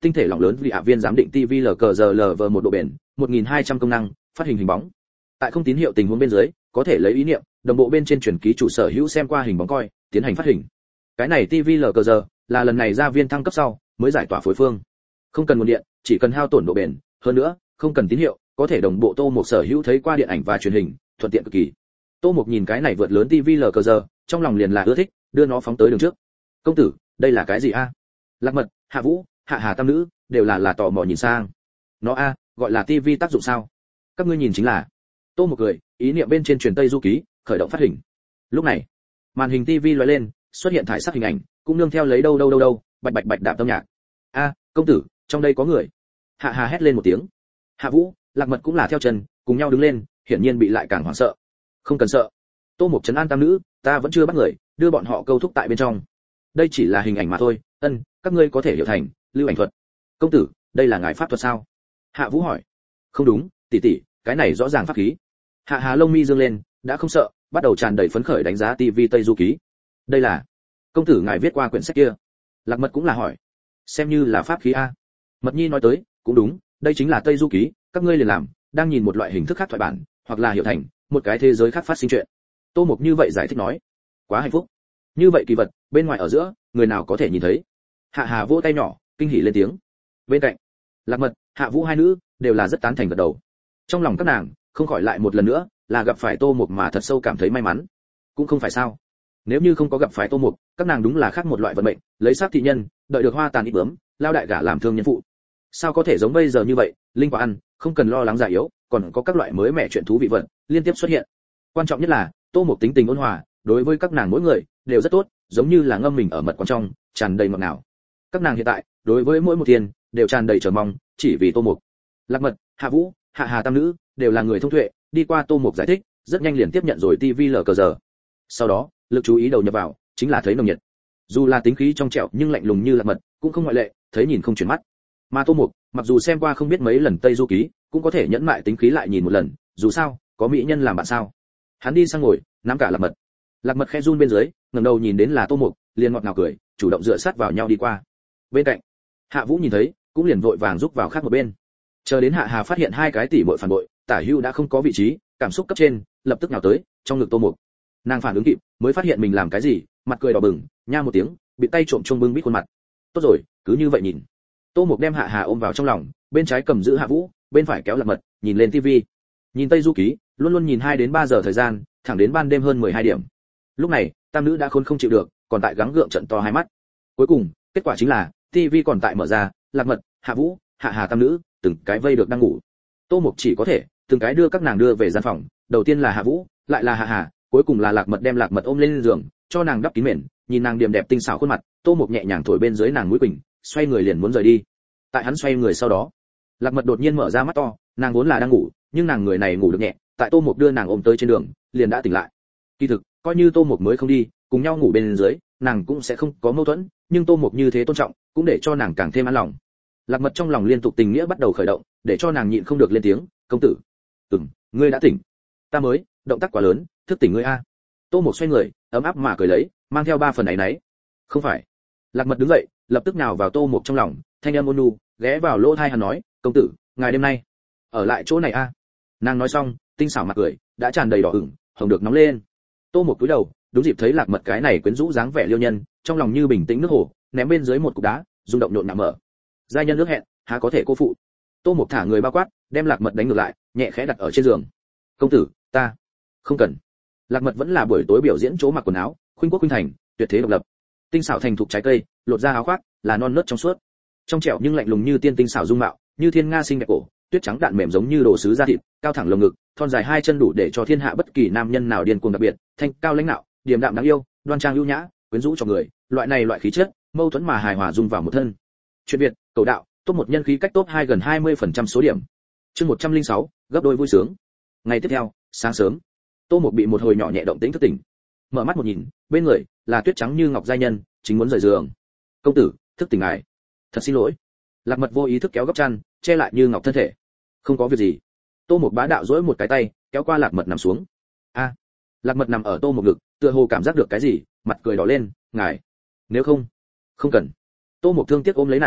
tinh thể lỏng lớn vì hạ viên giám định tê vê lờ cờ giờ lờ vờ một độ bền, một nghìn hai trăm công năng, phát hình hình bóng. Tại không tín hiệu tình huống bên dưới, có thể lấy ý niệm, đồng bộ bên trên truyền ký chủ sở hữu xem qua hình bóng coi, tiến hành phát hình. Cái này tê vê lờ cờ giờ là lần này ra viên thăng cấp sau mới giải tỏa phối phương. Không cần nguồn điện, chỉ cần hao tổn độ bền, hơn nữa, không cần tín hiệu, có thể đồng bộ Tô Mục sở hữu thấy qua điện ảnh và truyền hình, thuận tiện cực kỳ. Tô Mục nhìn cái này vượt lớn tê vê lờ cờ giờ, trong lòng liền là ưa thích, đưa nó phóng tới đường trước. Công tử, đây là cái gì a? Lạc Mật, Hạ Vũ, Hạ Hà tam nữ đều là là tò mò nhìn sang. Nó a, gọi là tivi tác dụng sao? Các ngươi nhìn chính là. Tô Mục cười, ý niệm bên trên truyền tây du ký, khởi động phát hình. Lúc này, màn hình tivi lóe lên, xuất hiện thải sắc hình ảnh, cũng nương theo lấy đâu đâu đâu đâu, bạch bạch bạch đạp âm nhạc. A, công tử, trong đây có người. Hạ Hà hét lên một tiếng. Hạ Vũ, Lạc Mật cũng là theo chân, cùng nhau đứng lên, hiển nhiên bị lại càng hoảng sợ. Không cần sợ. Tô Mục trấn an tam nữ, ta vẫn chưa bắt người, đưa bọn họ câu thúc tại bên trong. Đây chỉ là hình ảnh mà thôi, ân, các ngươi có thể hiểu thành lưu ảnh thuật. Công tử, đây là ngài pháp thuật sao? Hạ Vũ hỏi. Không đúng, tỷ tỷ, cái này rõ ràng pháp khí. Hạ Hà lông mi dương lên, đã không sợ, bắt đầu tràn đầy phấn khởi đánh giá tivi Tây Du ký. Đây là công tử ngài viết qua quyển sách kia. Lạc Mật cũng là hỏi. Xem như là pháp khí a. Mật Nhi nói tới, cũng đúng, đây chính là Tây Du ký, các ngươi liền làm, đang nhìn một loại hình thức khác thoại bản, hoặc là hiểu thành một cái thế giới khác phát sinh chuyện. Tô Mục như vậy giải thích nói. Quá hạnh phúc. Như vậy kỳ vật, bên ngoài ở giữa, người nào có thể nhìn thấy. Hạ Hà vỗ tay nhỏ, kinh hỉ lên tiếng. Bên cạnh, Lạc Mật, Hạ Vũ hai nữ đều là rất tán thành gật đầu. Trong lòng các nàng không khỏi lại một lần nữa là gặp phải Tô Mục mà thật sâu cảm thấy may mắn. Cũng không phải sao? Nếu như không có gặp phải Tô Mục, các nàng đúng là khác một loại vận mệnh, lấy sát thị nhân, đợi được hoa tàn ít bướm, lao đại gả làm thương nhân phụ. Sao có thể giống bây giờ như vậy, linh quả ăn, không cần lo lắng già yếu, còn có các loại mới mẻ chuyện thú vị vận liên tiếp xuất hiện. Quan trọng nhất là, Tô Mục tính tình ôn hòa, đối với các nàng mỗi người đều rất tốt, giống như là ngâm mình ở mật quán trong, tràn đầy ngọt ngào. Các nàng hiện tại, đối với mỗi một thiên đều tràn đầy chờ mong, chỉ vì Tô Mục. Lạc Mật, Hạ Vũ, Hạ Hà tam nữ đều là người thông tuệ, đi qua Tô Mục giải thích, rất nhanh liền tiếp nhận rồi tivi lờ cờ giờ. Sau đó, lực chú ý đầu nhập vào, chính là thấy nồng nhiệt. Dù là tính khí trong trẻo nhưng lạnh lùng như Lạc Mật, cũng không ngoại lệ, thấy nhìn không chuyển mắt. Mà Tô Mục, mặc dù xem qua không biết mấy lần Tây Du ký, cũng có thể nhẫn mại tính khí lại nhìn một lần, dù sao, có mỹ nhân làm bạn sao. Hắn đi sang ngồi, nắm cả Lạc Mật. Lạc Mật khẽ run bên dưới, ngẩng đầu nhìn đến là Tô Mục, liền ngọt ngào cười, chủ động dựa sát vào nhau đi qua. Bên cạnh, Hạ Vũ nhìn thấy, cũng liền vội vàng rúc vào khác một bên. Chờ đến Hạ Hà phát hiện hai cái tỷ muội phản bội, Tả Hưu đã không có vị trí, cảm xúc cấp trên, lập tức nhào tới, trong ngực Tô Mục. Nàng phản ứng kịp, mới phát hiện mình làm cái gì, mặt cười đỏ bừng, nha một tiếng, bị tay trộm chuông bưng bít khuôn mặt. Tốt rồi, cứ như vậy nhìn. Tô Mục đem Hạ Hà ôm vào trong lòng, bên trái cầm giữ Hạ Vũ, bên phải kéo Lạc Mật, nhìn lên tivi. Nhìn Tây Du ký, luôn luôn nhìn hai đến ba giờ thời gian, thẳng đến ban đêm hơn mười hai điểm. Lúc này, tam nữ đã khốn không chịu được, còn tại gắng gượng trận to hai mắt. Cuối cùng, kết quả chính là, tivi còn tại mở ra, Lạc Mật, Hạ Vũ, Hạ Hà tam nữ, từng cái vây được đang ngủ. Tô Mục chỉ có thể từng cái đưa các nàng đưa về gian phòng, đầu tiên là Hạ Vũ, lại là Hạ Hà, cuối cùng là Lạc Mật đem Lạc Mật ôm lên giường, cho nàng đắp kín mền, nhìn nàng điềm đẹp tinh xảo khuôn mặt, Tô Mục nhẹ nhàng thổi bên dưới nàng mũi quỳnh, xoay người liền muốn rời đi. Tại hắn xoay người sau đó, Lạc Mật đột nhiên mở ra mắt to, nàng vốn là đang ngủ, nhưng nàng người này ngủ được nhẹ, tại Tô Mục đưa nàng ôm tới trên đường, liền đã tỉnh lại. Kỳ thực, coi như Tô Mục mới không đi, cùng nhau ngủ bên dưới, nàng cũng sẽ không có mâu thuẫn, nhưng Tô Mục như thế tôn trọng, cũng để cho nàng càng thêm an lòng. Lạc Mật trong lòng liên tục tình nghĩa bắt đầu khởi động, để cho nàng nhịn không được lên tiếng, "Công tử." "Ừm, ngươi đã tỉnh." "Ta mới." Động tác quá lớn, thức tỉnh ngươi a. Tô Mục xoay người, ấm áp mà cười lấy, mang theo ba phần áy náy. "Không phải." Lạc Mật đứng dậy, lập tức nào vào Tô Mục trong lòng, thanh âm ôn nhu, ghé vào lỗ tai hắn nói, "Công tử, ngài đêm nay ở lại chỗ này a." Nàng nói xong, tinh xảo mặt cười đã tràn đầy đỏ ửng, hồng được nóng lên. Tô Mục cúi đầu, đúng dịp thấy Lạc Mật cái này quyến rũ dáng vẻ liêu nhân, trong lòng như bình tĩnh nước hồ, ném bên dưới một cục đá, rung động nhộn nhạo mở. Giai nhân nước hẹn, há có thể cô phụ. Tô Mục thả người bao quát, đem Lạc Mật đánh ngược lại, nhẹ khẽ đặt ở trên giường. "Công tử, ta không cần." Lạc Mật vẫn là buổi tối biểu diễn chỗ mặc quần áo, khuynh quốc khuynh thành, tuyệt thế độc lập. Tinh xảo thành thục trái cây, lột ra áo khoác, là non nớt trong suốt. Trong trẻo nhưng lạnh lùng như tiên tinh xảo dung mạo, như thiên nga xinh đẹp cổ, tuyết trắng đạn mềm giống như đồ sứ da thịt, cao thẳng lồng ngực, thon dài hai chân đủ để cho thiên hạ bất kỳ nam nhân nào điên cuồng đặc biệt, thanh cao lãnh nạo, điềm đạm đáng yêu, đoan trang ưu nhã, quyến rũ cho người, loại này loại khí chất, mâu thuẫn mà hài hòa dung vào một thân. Chuyện Việt, cầu đạo, top một nhân khí cách top hai gần hai mươi phần trăm số điểm. Chương một trăm lẻ sáu, gấp đôi vui sướng. Ngày tiếp theo, sáng sớm, Tô Mục bị một hồi nhỏ nhẹ động tĩnh thức tỉnh. Mở mắt một nhìn, bên người là tuyết trắng như ngọc giai nhân, chính muốn rời giường. "Công tử, thức tỉnh ngài." "Thật xin lỗi." Lạc Mật vô ý thức kéo góc chăn, che lại như ngọc thân thể. "Không có việc gì." Tô Mục bá đạo duỗi một cái tay, kéo qua Lạc Mật nằm xuống. "A." Lạc Mật nằm ở Tô Mục ngực, tựa hồ cảm giác được cái gì, mặt cười đỏ lên, "Ngài, nếu không." "Không cần." Tô Mục thương tiếc ôm lấy nàng,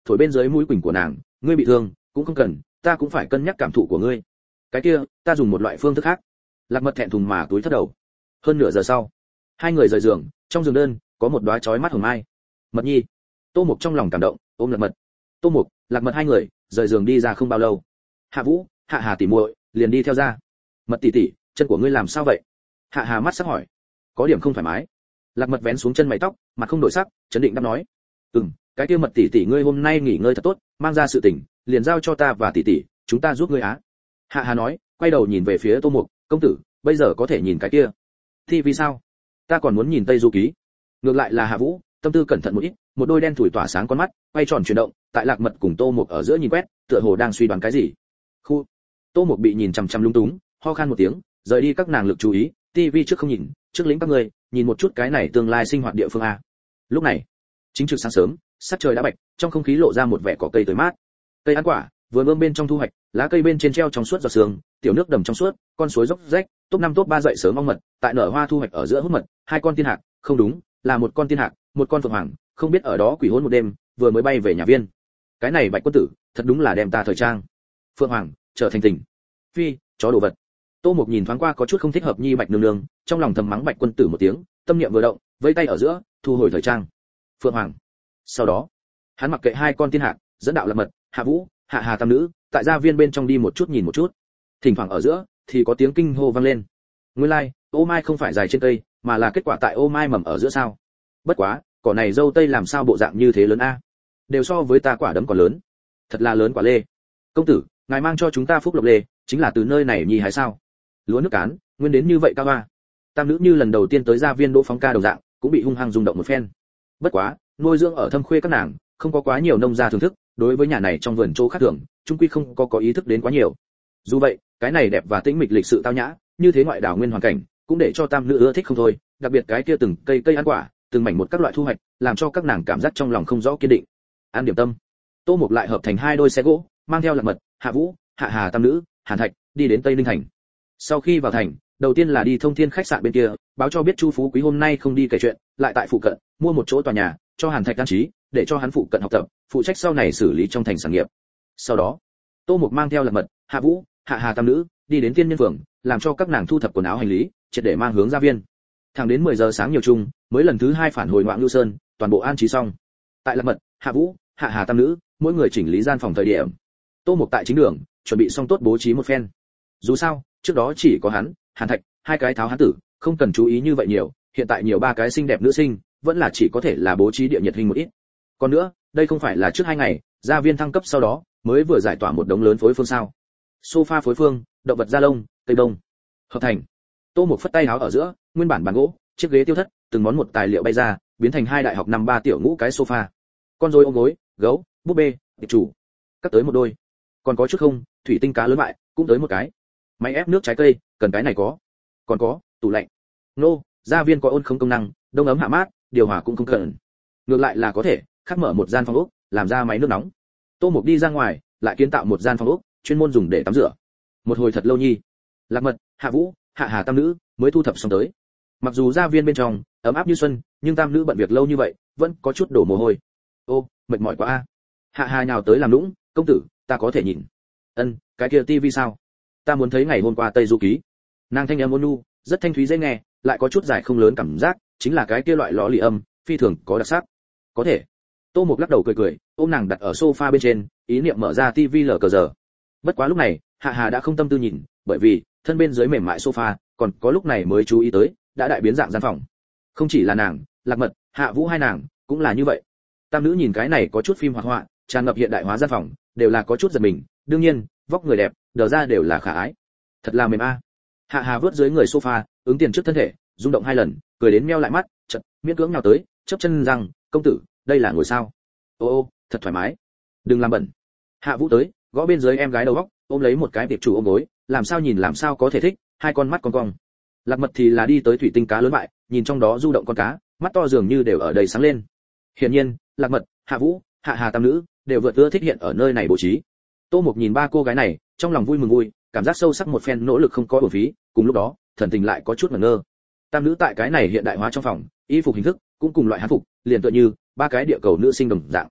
thổi bên dưới mũi quỳnh của nàng, ngươi bị thương cũng không cần, ta cũng phải cân nhắc cảm thụ của ngươi. Cái kia, ta dùng một loại phương thức khác. Lạc Mật thẹn thùng mà túi thấp đầu. Hơn nửa giờ sau, hai người rời giường, trong giường đơn có một đóa chói mắt hồng mai. Mật nhi. Tô Mục trong lòng cảm động, ôm Lạc Mật. Tô Mục, Lạc Mật hai người rời giường đi ra không bao lâu. Hạ Vũ, Hạ Hà tỉ muội liền đi theo ra. Mật tỷ tỷ, chân của ngươi làm sao vậy? Hạ Hà mắt sắc hỏi. Có điểm không thoải mái. Lạc Mật vén xuống chân mày tóc, mặt không đổi sắc, chấn định đáp nói. Ừm, cái kia Mật tỷ tỷ ngươi hôm nay nghỉ ngơi thật tốt, mang ra sự tình, liền giao cho ta và tỷ tỷ, chúng ta giúp ngươi á. Hạ Hà nói, quay đầu nhìn về phía Tô Mục, công tử, bây giờ có thể nhìn cái kia. Thì vì sao? Ta còn muốn nhìn Tây Du Ký. Ngược lại là Hạ Vũ, tâm tư cẩn thận một ít, một đôi đen thủi tỏa sáng con mắt, quay tròn chuyển động, tại Lạc Mật cùng Tô Mục ở giữa nhìn quét, tựa hồ đang suy đoán cái gì. Khu. Tô Mục bị nhìn chằm chằm lung túng, ho khan một tiếng, rời đi các nàng lực chú ý, tivi trước không nhìn, trước lĩnh các ngươi, nhìn một chút cái này tương lai sinh hoạt địa phương a. Lúc này, chính trực sáng sớm, sắc trời đã bạch, trong không khí lộ ra một vẻ cỏ cây tươi mát. Cây ăn quả, vừa ươm bên trong thu hoạch, lá cây bên trên treo trong suốt giọt sương, tiểu nước đầm trong suốt, con suối dốc rách, top năm top ba dậy sớm ong mật, tại nở hoa thu hoạch ở giữa hút mật, hai con tiên hạc, không đúng, là một con tiên hạc, một con phượng hoàng, không biết ở đó quỷ hôn một đêm, vừa mới bay về nhà viên. Cái này Bạch quân tử, thật đúng là đem ta thời trang. Phượng hoàng, trở thành tình. Phi, chó đồ vật. Tô Mục nhìn thoáng qua có chút không thích hợp Nhi Bạch nương nương, trong lòng thầm mắng Bạch quân tử một tiếng, tâm niệm vừa động, vẫy tay ở giữa, thu hồi thời trang. Phượng hoàng. Sau đó, hắn mặc kệ hai con tiên hạc, dẫn đạo Lạc Mật, Hạ Vũ, Hạ Hà tam nữ, tại gia viên bên trong đi một chút nhìn một chút. Thỉnh thoảng ở giữa thì có tiếng kinh hô vang lên. Nguyên lai, like, ô mai không phải dài trên cây, mà là kết quả tại ô mai mầm ở giữa sao? Bất quá, cỏ này dâu tây làm sao bộ dạng như thế lớn a? Đều so với ta quả đấm còn lớn. Thật là lớn quả lê. Công tử, ngài mang cho chúng ta phúc lộc lê, chính là từ nơi này nhì hay sao? Lúa nước cán, nguyên đến như vậy cao hoa. Tam nữ như lần đầu tiên tới gia viên Đỗ Phóng ca đồng dạng, cũng bị hung hăng rung động một phen. Bất quá, nuôi dưỡng ở thâm khuê các nàng, không có quá nhiều nông gia thưởng thức, đối với nhà này trong vườn chỗ khác thường, chung quy không có có ý thức đến quá nhiều. Dù vậy, cái này đẹp và tĩnh mịch lịch sự tao nhã, như thế ngoại đảo nguyên hoàn cảnh, cũng để cho tam nữ ưa thích không thôi, đặc biệt cái kia từng cây cây ăn quả, từng mảnh một các loại thu hoạch, làm cho các nàng cảm giác trong lòng không rõ kiên định. Ăn điểm tâm. Tô Mục lại hợp thành hai đôi xe gỗ, mang theo Lạc Mật, Hạ Vũ, Hạ Hà tam nữ, Hàn Thạch, đi đến Tây Ninh thành. Sau khi vào thành, đầu tiên là đi Thông Thiên khách sạn bên kia, báo cho biết Chu Phú Quý hôm nay không đi kể chuyện, lại tại phụ cận mua một chỗ tòa nhà, cho Hàn Thạch đăng trí, để cho hắn phụ cận học tập, phụ trách sau này xử lý trong thành sản nghiệp. Sau đó, Tô Mục mang theo Lạc Mật, Hạ Vũ, Hạ Hà tam nữ, đi đến Tiên Nhân phường, làm cho các nàng thu thập quần áo hành lý, triệt để mang hướng gia viên. Thẳng đến mười giờ sáng nhiều chung, mới lần thứ hai phản hồi Ngoạn Lưu Sơn, toàn bộ an trí xong. Tại Lạc Mật, Hạ Vũ, Hạ Hà tam nữ, mỗi người chỉnh lý gian phòng thời điểm. Tô Mục tại chính đường, chuẩn bị xong tốt bố trí một phen. Dù sao, trước đó chỉ có hắn, Hàn Thạch, hai cái tháo hán tử, không cần chú ý như vậy nhiều, hiện tại nhiều ba cái xinh đẹp nữ sinh, vẫn là chỉ có thể là bố trí địa nhiệt hình một ít. Còn nữa, đây không phải là trước hai ngày, gia viên thăng cấp sau đó, mới vừa giải tỏa một đống lớn phối phương sao? Sofa phối phương, động vật da lông, cây bông. Hợp thành. Tô Mục phất tay áo ở giữa, nguyên bản bàn gỗ, chiếc ghế tiêu thất, từng món một tài liệu bay ra, biến thành hai đại học năm ba tiểu ngũ cái sofa. Con rối ôm gối, gấu, búp bê, tiệp chủ. Cắt tới một đôi. Còn có chút không, thủy tinh cá lớn mại, cũng tới một cái. Máy ép nước trái cây, cần cái này có. Còn có, tủ lạnh. Nô, gia viên có ôn không công năng, đông ấm hạ mát, điều hòa cũng không cần. Ngược lại là có thể, khắc mở một gian phòng ốc, làm ra máy nước nóng. Tô Mục đi ra ngoài, lại kiến tạo một gian phòng ốc, chuyên môn dùng để tắm rửa. Một hồi thật lâu nhi, Lạc Mật, Hạ Vũ, Hạ Hà tam nữ mới thu thập xong tới. Mặc dù gia viên bên trong ấm áp như xuân, nhưng tam nữ bận việc lâu như vậy, vẫn có chút đổ mồ hôi. Ô, mệt mỏi quá a. Hạ Hà nhào tới làm nũng, công tử, ta có thể nhìn. Ân, cái kia tivi sao? Ta muốn thấy ngày hôm qua Tây Du Ký. Nàng thanh âm ôn nhu, rất thanh thúy dễ nghe, lại có chút dài không lớn cảm giác, chính là cái kia loại lõ lì âm, phi thường có đặc sắc. Có thể. Tô Mục lắc đầu cười cười, ôm nàng đặt ở sofa bên trên, ý niệm mở ra tivi lờ cờ giờ. Bất quá lúc này, Hạ Hà đã không tâm tư nhìn, bởi vì thân bên dưới mềm mại sofa, còn có lúc này mới chú ý tới, đã đại biến dạng gian phòng. Không chỉ là nàng, Lạc Mật, Hạ Vũ hai nàng cũng là như vậy. Tam nữ nhìn cái này có chút phim hoạt họa, tràn ngập hiện đại hóa gian phòng, đều là có chút giật mình, đương nhiên, vóc người đẹp, đờ ra đều là khả ái. Thật là mềm a. Hạ Hà vớt dưới người sofa, ứng tiền trước thân thể, rung động hai lần, cười đến meo lại mắt, chợt miễn cưỡng nhào tới, chớp chân rằng, công tử, đây là ngồi sao? Ô ô, thật thoải mái. Đừng làm bẩn. Hạ Vũ tới, gõ bên dưới em gái đầu góc, ôm lấy một cái tiệp chủ ôm gối, làm sao nhìn làm sao có thể thích, hai con mắt con cong. Lạc Mật thì là đi tới thủy tinh cá lớn bại, nhìn trong đó du động con cá, mắt to dường như đều ở đầy sáng lên. Hiển nhiên, Lạc Mật, Hạ Vũ, Hạ Hà tam nữ đều vượt ưa thích hiện ở nơi này bố trí. Tô Mục nhìn ba cô gái này, trong lòng vui mừng vui, cảm giác sâu sắc một phen nỗ lực không có uổng phí, cùng lúc đó, thần tình lại có chút ngẩn ngơ. Tam nữ tại cái này hiện đại hóa trong phòng, y phục hình thức cũng cùng loại hán phục, liền tựa như ba cái địa cầu nữ sinh đồng dạng.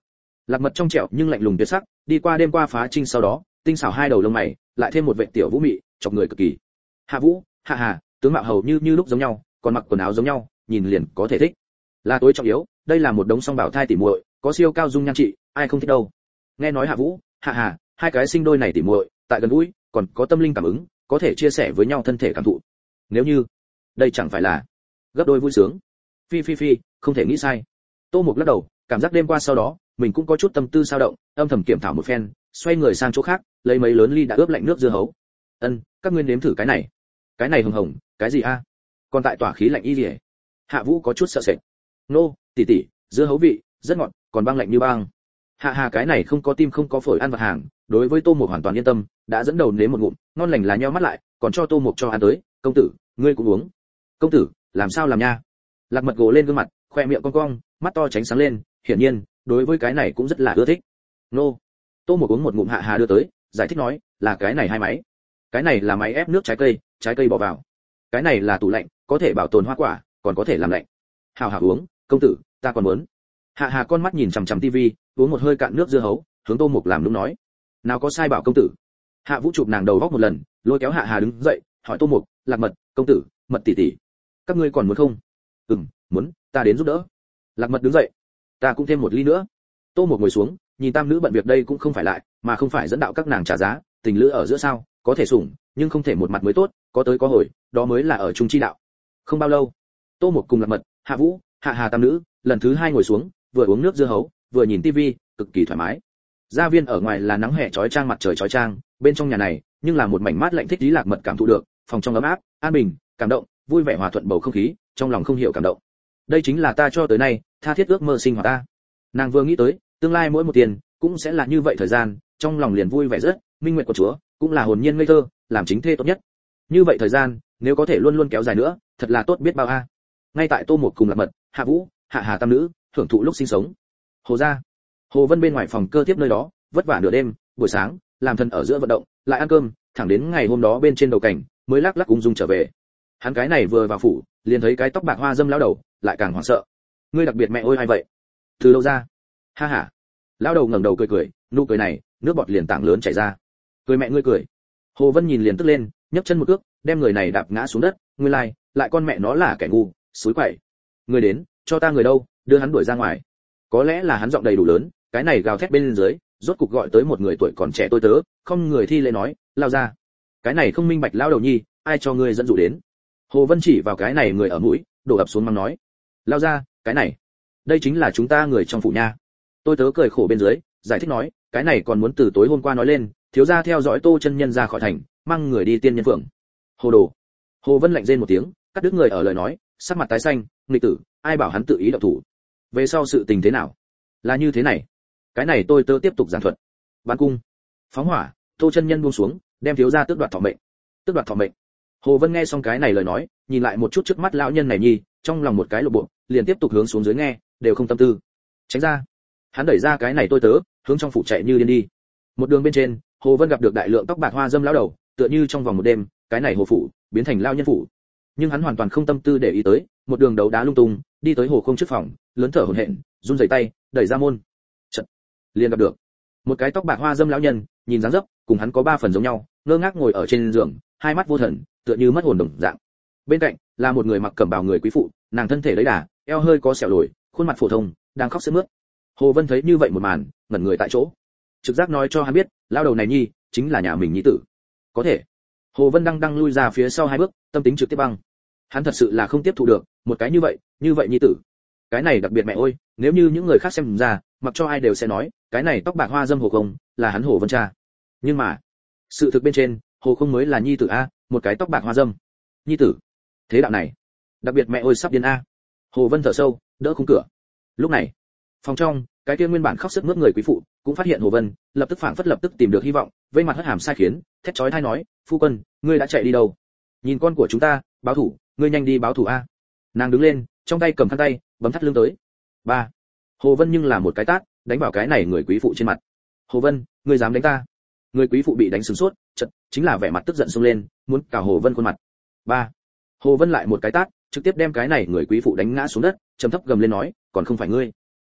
Lạc Mật trong trẻo nhưng lạnh lùng tuyệt sắc, đi qua đêm qua phá trinh sau đó, tinh xảo hai đầu lông mày, lại thêm một vệt tiểu vũ mị, chọc người cực kỳ. Hạ Vũ, Hạ Hà, tướng mạo hầu như như lúc giống nhau, còn mặc quần áo giống nhau, nhìn liền có thể thích. Là tối trọng yếu, đây là một đống song bảo thai tỉ muội, có siêu cao dung nhan trị, ai không thích đâu. Nghe nói Hạ Vũ, Hạ Hà, hai cái sinh đôi này tỉ muội, tại gần gũi, còn có tâm linh cảm ứng, có thể chia sẻ với nhau thân thể cảm thụ. Nếu như, đây chẳng phải là gấp đôi vui sướng. Phi phi phi, không thể nghĩ sai. Tô Mục lắc đầu, cảm giác đêm qua sau đó, mình cũng có chút tâm tư dao động, âm thầm kiểm thảo một phen, xoay người sang chỗ khác, lấy mấy lớn ly đã ướp lạnh nước dưa hấu. Ân, các ngươi nếm thử cái này. Cái này hồng hồng, cái gì a? Còn tại tỏa khí lạnh y liễu. Hạ Vũ có chút sợ sệt. Nô, tỷ tỷ, dưa hấu vị rất ngọt, còn băng lạnh như băng. Hạ Hà cái này không có tim không có phổi ăn vật hàng, đối với Tô Mục hoàn toàn yên tâm, đã dẫn đầu nếm một ngụm, ngon lành là nheo mắt lại, còn cho Tô Mục cho ăn tới, công tử, ngươi cũng uống. Công tử, làm sao làm nha? Lạc Mật gồ lên gương mặt, khoe miệng cong cong, mắt to tránh sáng lên, hiển nhiên, đối với cái này cũng rất là ưa thích. Nô. Tô Mục uống một ngụm Hạ Hà đưa tới, giải thích nói, là cái này hai máy. Cái này là máy ép nước trái cây, trái cây bỏ vào. Cái này là tủ lạnh, có thể bảo tồn hoa quả, còn có thể làm lạnh. Hào hào uống, công tử, ta còn muốn. Hạ Hà con mắt nhìn chằm chằm tivi, uống một hơi cạn nước dưa hấu, hướng Tô Mục làm đúng nói. Nào có sai bảo công tử. Hạ Vũ chụp nàng đầu góc một lần, lôi kéo Hạ Hà đứng dậy, hỏi Tô Mục, Lạc Mật, công tử, Mật tỷ tỷ, các ngươi còn muốn không? Ừm, muốn, ta đến giúp đỡ. Lạc Mật đứng dậy, ta cũng thêm một ly nữa. Tô Mục ngồi xuống, nhìn tam nữ bận việc đây cũng không phải lại, mà không phải dẫn đạo các nàng trả giá, tình lữ ở giữa sao, có thể sủng, nhưng không thể một mặt mới tốt, có tới có hồi, đó mới là ở chung chi đạo. Không bao lâu, Tô Mục cùng Lạc Mật, Hạ Vũ, Hạ Hà tam nữ, lần thứ hai ngồi xuống, vừa uống nước dưa hấu, vừa nhìn tivi, cực kỳ thoải mái. Gia viên ở ngoài là nắng hè chói chang mặt trời chói chang, bên trong nhà này, nhưng là một mảnh mát lạnh thích lý Lạc Mật cảm thụ được, phòng trong ấm áp, an bình, cảm động, vui vẻ hòa thuận bầu không khí, trong lòng không hiểu cảm động. Đây chính là ta cho tới nay, tha thiết ước mơ sinh hoạt ta. Nàng vừa nghĩ tới, tương lai mỗi một tiền cũng sẽ là như vậy thời gian, trong lòng liền vui vẻ rất, minh nguyện của chúa, cũng là hồn nhiên ngây thơ, làm chính thê tốt nhất. Như vậy thời gian, nếu có thể luôn luôn kéo dài nữa, thật là tốt biết bao a. Ngay tại Tô Mục cùng Lạc Mật, Hạ Vũ, Hạ Hà tam nữ, hưởng thụ lúc sinh sống. Hồ gia, Hồ Vân bên ngoài phòng cơ tiếp nơi đó, vất vả nửa đêm, buổi sáng, làm thân ở giữa vận động, lại ăn cơm, thẳng đến ngày hôm đó bên trên đầu cảnh, mới lắc lắc ung dung trở về. Hắn cái này vừa vào phủ, liền thấy cái tóc bạc hoa dâm lão đầu, lại càng hoảng sợ. Ngươi đặc biệt mẹ ơi ai vậy? Từ đâu ra? Ha ha. Lão đầu ngẩng đầu cười cười, nụ cười này, nước bọt liền tảng lớn chảy ra. Cười mẹ ngươi cười. Hồ Vân nhìn liền tức lên, nhấc chân một cước, đem người này đạp ngã xuống đất, ngươi lai, lại con mẹ nó là kẻ ngu, xúi quậy. Người đến, cho ta người đâu, đưa hắn đuổi ra ngoài. Có lẽ là hắn giọng đầy đủ lớn, cái này gào thét bên dưới, rốt cục gọi tới một người tuổi còn trẻ tôi tớ, không người thi lễ nói, lao ra. Cái này không minh bạch lão đầu nhi, ai cho ngươi dẫn dụ đến? Hồ Vân chỉ vào cái này người ở mũi, đổ ập xuống mắng nói, lao ra, cái này, đây chính là chúng ta người trong phủ nha. Tôi tớ cười khổ bên dưới, giải thích nói, cái này còn muốn từ tối hôm qua nói lên, thiếu gia theo dõi Tô chân nhân ra khỏi thành, mang người đi tiên nhân phượng. Hồ đồ. Hồ Vân lạnh rên một tiếng, cắt đứt người ở lời nói, sắc mặt tái xanh, nghịch tử, ai bảo hắn tự ý động thủ? Về sau sự tình thế nào? Là như thế này. Cái này tôi tớ tiếp tục giảng thuật. Bắn cung, phóng hỏa, Tô chân nhân buông xuống, đem thiếu gia tước đoạt thọ mệnh. Tước đoạt thọ mệnh. Hồ Vân nghe xong cái này lời nói, nhìn lại một chút trước mắt lão nhân này nhi, trong lòng một cái lộ bộ, liền tiếp tục hướng xuống dưới nghe, đều không tâm tư. Tránh ra. Hắn đẩy ra cái này tôi tớ, hướng trong phủ chạy như điên đi. Một đường bên trên, Hồ Vân gặp được đại lượng tóc bạc hoa dâm lão đầu, tựa như trong vòng một đêm, cái này hồ phủ biến thành lão nhân phủ. Nhưng hắn hoàn toàn không tâm tư để ý tới, một đường đấu đá lung tung, đi tới hồ không trước phòng, lớn thở hổn hển, run rẩy tay, đẩy ra môn. Chợt, liền gặp được một cái tóc bạc hoa dâm lão nhân, nhìn dáng dấp, cùng hắn có ba phần giống nhau, ngơ ngác ngồi ở trên giường, hai mắt vô thần, tựa như mất hồn đồng dạng. Bên cạnh là một người mặc cẩm bào người quý phụ, nàng thân thể đấy đà, eo hơi có sẹo lồi, khuôn mặt phổ thông, đang khóc sướt mướt. Hồ Vân thấy như vậy một màn, ngẩn người tại chỗ. Trực giác nói cho hắn biết, lão đầu này nhi chính là nhà mình nhi tử. Có thể. Hồ Vân đang đang lui ra phía sau hai bước, tâm tính trực tiếp băng. Hắn thật sự là không tiếp thu được, một cái như vậy, như vậy nhi tử. Cái này đặc biệt mẹ ơi, nếu như những người khác xem ra, mặc cho ai đều sẽ nói, cái này tóc bạc hoa dâm Hồ Không, là hắn Hồ Vân cha. Nhưng mà, sự thực bên trên, Hồ Không mới là nhi tử a, một cái tóc bạc hoa dâm. Nhi tử. Thế đạo này, đặc biệt mẹ ơi sắp điên a. Hồ Vân thở sâu, đỡ khung cửa. Lúc này, phòng trong, cái kia nguyên bản khóc sướt mướt người quý phụ cũng phát hiện Hồ Vân, lập tức phảng phất lập tức tìm được hy vọng, vây mặt hất hàm sai khiến, thét chói tai nói, phu quân, ngươi đã chạy đi đâu? Nhìn con của chúng ta, báo thủ, ngươi nhanh đi báo thủ a. Nàng đứng lên, trong tay cầm khăn tay, bấm thắt lưng tới. Ba. Hồ Vân nhưng là một cái tát, đánh vào cái này người quý phụ trên mặt. Hồ Vân, ngươi dám đánh ta? Người quý phụ bị đánh sửng sốt, chợt chính là vẻ mặt tức giận xông lên, muốn cào Hồ Vân khuôn mặt. Ba. Hồ Vân lại một cái tát, trực tiếp đem cái này người quý phụ đánh ngã xuống đất, trầm thấp gầm lên nói, còn không phải ngươi.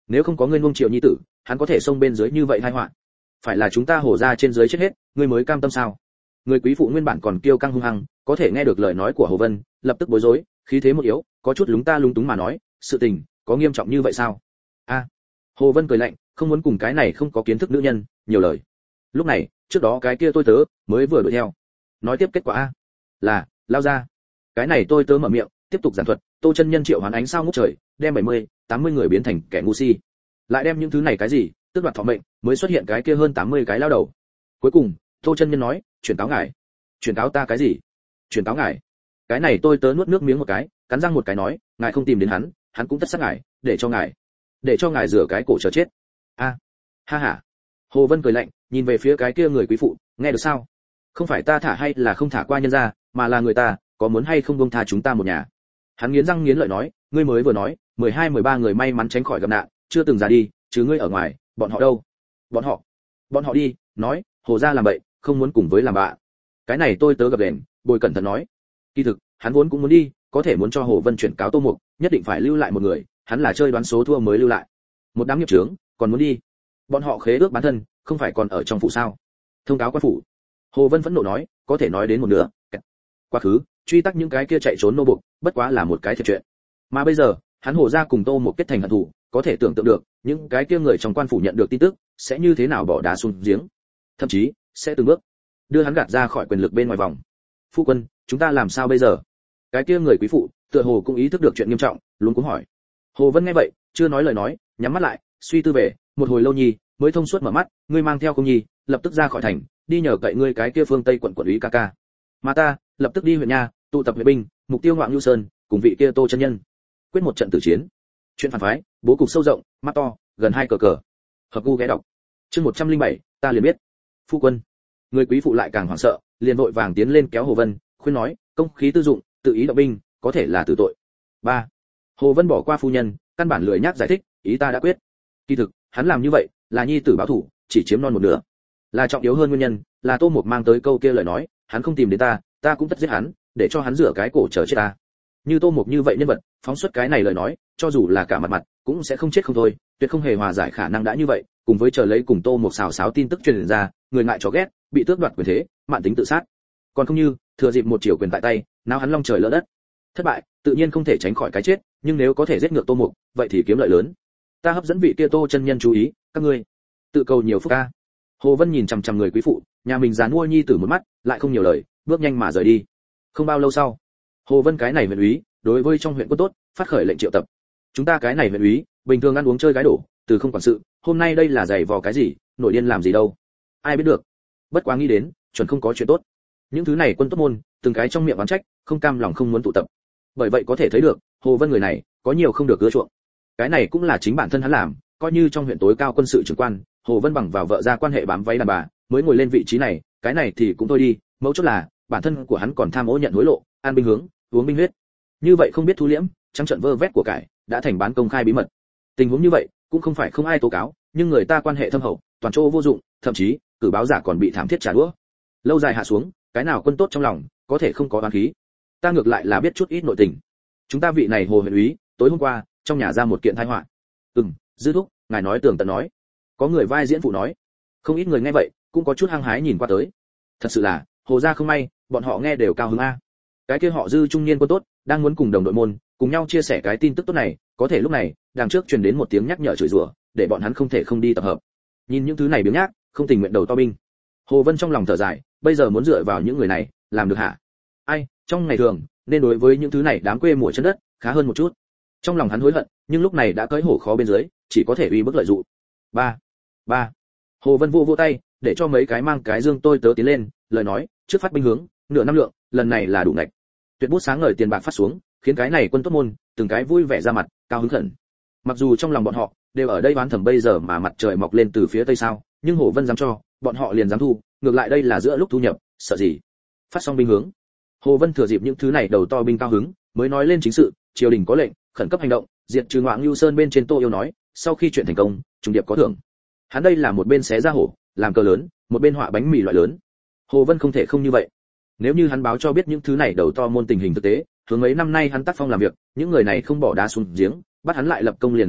nếu không có ngươi nuông chiều nhi tử, hắn có thể xông bên dưới như vậy tai họa. Phải là chúng ta Hồ gia trên dưới chết hết, ngươi mới cam tâm sao? Người quý phụ nguyên bản còn kiêu căng hung hăng, có thể nghe được lời nói của Hồ Vân, lập tức bối rối, khí thế một yếu, có chút lúng ta lúng túng mà nói, sự tình có nghiêm trọng như vậy sao? A. Hồ Vân cười lạnh, không muốn cùng cái này không có kiến thức nữ nhân nhiều lời. Lúc này, trước đó cái kia tôi tớ mới vừa đuổi theo. Nói tiếp kết quả a, là lao ra. Cái này tôi tớ mở miệng, tiếp tục giảng thuật, Tô chân nhân triệu hoán ánh sao ngút trời, đem bảy mươi, tám mươi người biến thành kẻ ngu si. Lại đem những thứ này cái gì, tước đoạt thọ mệnh, mới xuất hiện cái kia hơn tám mươi cái lao đầu. Cuối cùng, Tô chân nhân nói, chuyển cáo ngài. Chuyển cáo ta cái gì? Chuyển cáo ngài. Cái này tôi tớ nuốt nước miếng một cái, cắn răng một cái nói, ngài không tìm đến hắn, hắn cũng tất sát ngài, để cho ngài, để cho ngài rửa cái cổ chờ chết. A. Ha ha. Hồ Vân cười lạnh, nhìn về phía cái kia người quý phụ, nghe được sao? Không phải ta thả hay là không thả qua nhân ra, mà là người ta, có muốn hay không buông tha chúng ta một nhà. Hắn nghiến răng nghiến lợi nói, ngươi mới vừa nói, mười hai mười ba người may mắn tránh khỏi gặp nạn, chưa từng ra đi, chứ ngươi ở ngoài, bọn họ đâu? Bọn họ, bọn họ đi, nói, Hồ gia làm bậy, không muốn cùng với làm bạn. Cái này tôi tớ gặp đèn, bồi cẩn thận nói. Kỳ thực, hắn vốn cũng muốn đi, có thể muốn cho Hồ Vân chuyển cáo Tô Mục, nhất định phải lưu lại một người, hắn là chơi đoán số thua mới lưu lại. Một đám nghiệp chướng, còn muốn đi. Bọn họ khế ước bán thân, không phải còn ở trong phủ sao? Thông cáo quan phủ. Hồ Vân phẫn nộ nói, có thể nói đến một nửa. Quá khứ, truy tắc những cái kia chạy trốn nô buộc, bất quá là một cái thiệt chuyện. Mà bây giờ, hắn Hồ gia cùng Tô Mục kết thành hận thù, có thể tưởng tượng được, những cái kia người trong quan phủ nhận được tin tức, sẽ như thế nào bỏ đá xuống giếng. Thậm chí, sẽ từng bước đưa hắn gạt ra khỏi quyền lực bên ngoài vòng. Phu quân, chúng ta làm sao bây giờ? Cái kia người quý phụ, tựa hồ cũng ý thức được chuyện nghiêm trọng, luống cuống hỏi. Hồ Vân nghe vậy, chưa nói lời nói, nhắm mắt lại, suy tư về, một hồi lâu nhi, mới thông suốt mở mắt, ngươi mang theo công nhi, lập tức ra khỏi thành, đi nhờ cậy ngươi cái kia phương Tây quận quận úy ca ca. Mà ta, lập tức đi huyện nha, tụ tập vệ binh, mục tiêu Ngoạn Nưu Sơn, cùng vị kia Tô chân nhân, quyết một trận tử chiến. Chuyện phản phái, bố cục sâu rộng, mắt to, gần hai cờ cờ. Hợp gu ghé đọc. Chương một trăm lẻ bảy, ta liền biết. Phu quân. Người quý phụ lại càng hoảng sợ, liền vội vàng tiến lên kéo Hồ Vân, khuyên nói, công khí tư dụng, tự ý động binh, có thể là tử tội. Ba. Hồ Vân bỏ qua phu nhân, căn bản lười nhác giải thích, ý ta đã quyết. Kỳ thực, hắn làm như vậy, là nhi tử báo thủ, chỉ chiếm non một nửa. Là trọng yếu hơn nguyên nhân, là Tô Mục mang tới câu kia lời nói, hắn không tìm đến ta, ta cũng tất giết hắn, để cho hắn rửa cái cổ chờ chết ta. Như Tô Mục như vậy nhân vật, phóng xuất cái này lời nói, cho dù là cả mặt mặt, cũng sẽ không chết không thôi, tuyệt không hề hòa giải khả năng đã như vậy, cùng với chờ lấy cùng Tô Mục xào xáo tin tức truyền ra, người ngại chó ghét, bị tước đoạt quyền thế, mạn tính tự sát. Còn không như, thừa dịp một chiều quyền tại tay, nào hắn long trời lỡ đất. Thất bại, tự nhiên không thể tránh khỏi cái chết, nhưng nếu có thể giết ngược Tô Mục, vậy thì kiếm lợi lớn. Ta hấp dẫn vị kia Tô chân nhân chú ý, các ngươi tự cầu nhiều phúc ca. Hồ Vân nhìn chằm chằm người quý phụ, nhà mình già nuôi nhi tử một mắt, lại không nhiều lời, bước nhanh mà rời đi. Không bao lâu sau, Hồ Vân cái này huyện úy, đối với trong huyện quân tốt, phát khởi lệnh triệu tập. Chúng ta cái này huyện úy, bình thường ăn uống chơi gái đổ, từ không quản sự, hôm nay đây là giày vò cái gì, nổi điên làm gì đâu. Ai biết được. Bất quá nghĩ đến, chuẩn không có chuyện tốt. Những thứ này quân tốt môn, từng cái trong miệng oán trách, không cam lòng không muốn tụ tập. Bởi vậy có thể thấy được, Hồ Vân người này, có nhiều không được ưa chuộng. Cái này cũng là chính bản thân hắn làm, coi như trong huyện tối cao quân sự trưởng quan, Hồ Vân bằng vào vợ ra quan hệ bám váy đàn bà, mới ngồi lên vị trí này, cái này thì cũng thôi đi, mấu chốt là, bản thân của hắn còn tham ô nhận hối lộ, an binh hướng, uống binh huyết. Như vậy không biết thu liễm, trắng trận vơ vét của cải, đã thành bán công khai bí mật. Tình huống như vậy, cũng không phải không ai tố cáo, nhưng người ta quan hệ thâm hậu, toàn chỗ vô dụng, thậm chí, cử báo giả còn bị thảm thiết trả đũa. Lâu dài hạ xuống, cái nào quân tốt trong lòng, có thể không có oán khí. Ta ngược lại là biết chút ít nội tình. Chúng ta vị này Hồ huyện úy, tối hôm qua, trong nhà ra một kiện tai họa. Ừm, dư thúc, ngài nói tường tận nói. Có người vai diễn phụ nói. Không ít người nghe vậy, cũng có chút hăng hái nhìn qua tới. Thật sự là, Hồ gia không may, bọn họ nghe đều cao hứng a. Cái kia họ Dư trung niên quân tốt, đang muốn cùng đồng đội môn, cùng nhau chia sẻ cái tin tức tốt này, có thể lúc này, đằng trước truyền đến một tiếng nhắc nhở chửi rủa, để bọn hắn không thể không đi tập hợp. Nhìn những thứ này biếng nhác, không tình nguyện đầu to binh. Hồ Vân trong lòng thở dài, bây giờ muốn dựa vào những người này, làm được hả? Ai, trong ngày thường, nên đối với những thứ này đám quê mùa chân đất, khá hơn một chút. Trong lòng hắn hối hận, nhưng lúc này đã cưỡi hổ khó bên dưới, chỉ có thể uy bức lợi dụ. Ba, ba. Hồ Vân vô vô tay, để cho mấy cái mang cái dương tôi tớ tiến lên, lời nói, trước phát binh hướng, nửa năm lượng, lần này là đủ ngạch. Tuyệt bút sáng ngời tiền bạc phát xuống, khiến cái này quân tốt môn, từng cái vui vẻ ra mặt, cao hứng khẩn. Mặc dù trong lòng bọn họ đều ở đây đoán thầm bây giờ mà mặt trời mọc lên từ phía tây sao, nhưng Hồ Vân dám cho, bọn họ liền dám thu, ngược lại đây là giữa lúc thu nhập, sợ gì? Phát xong binh hướng. Hồ Vân thừa dịp những thứ này đầu to binh cao hứng, mới nói lên chính sự, triều đình có lệnh, khẩn cấp hành động, diệt trừ Ngoạn Nưu Sơn bên trên Tô Yêu nói, sau khi chuyện thành công, trùng điệp có thưởng. Hắn đây là một bên xé ra hổ, làm cờ lớn, một bên họa bánh mì loại lớn. Hồ Vân không thể không như vậy. Nếu như hắn báo cho biết những thứ này đầu to môn tình hình thực tế, hướng mấy năm nay hắn tác phong làm việc, những người này không bỏ đá xuống giếng, bắt hắn lại lập công liền là tốt,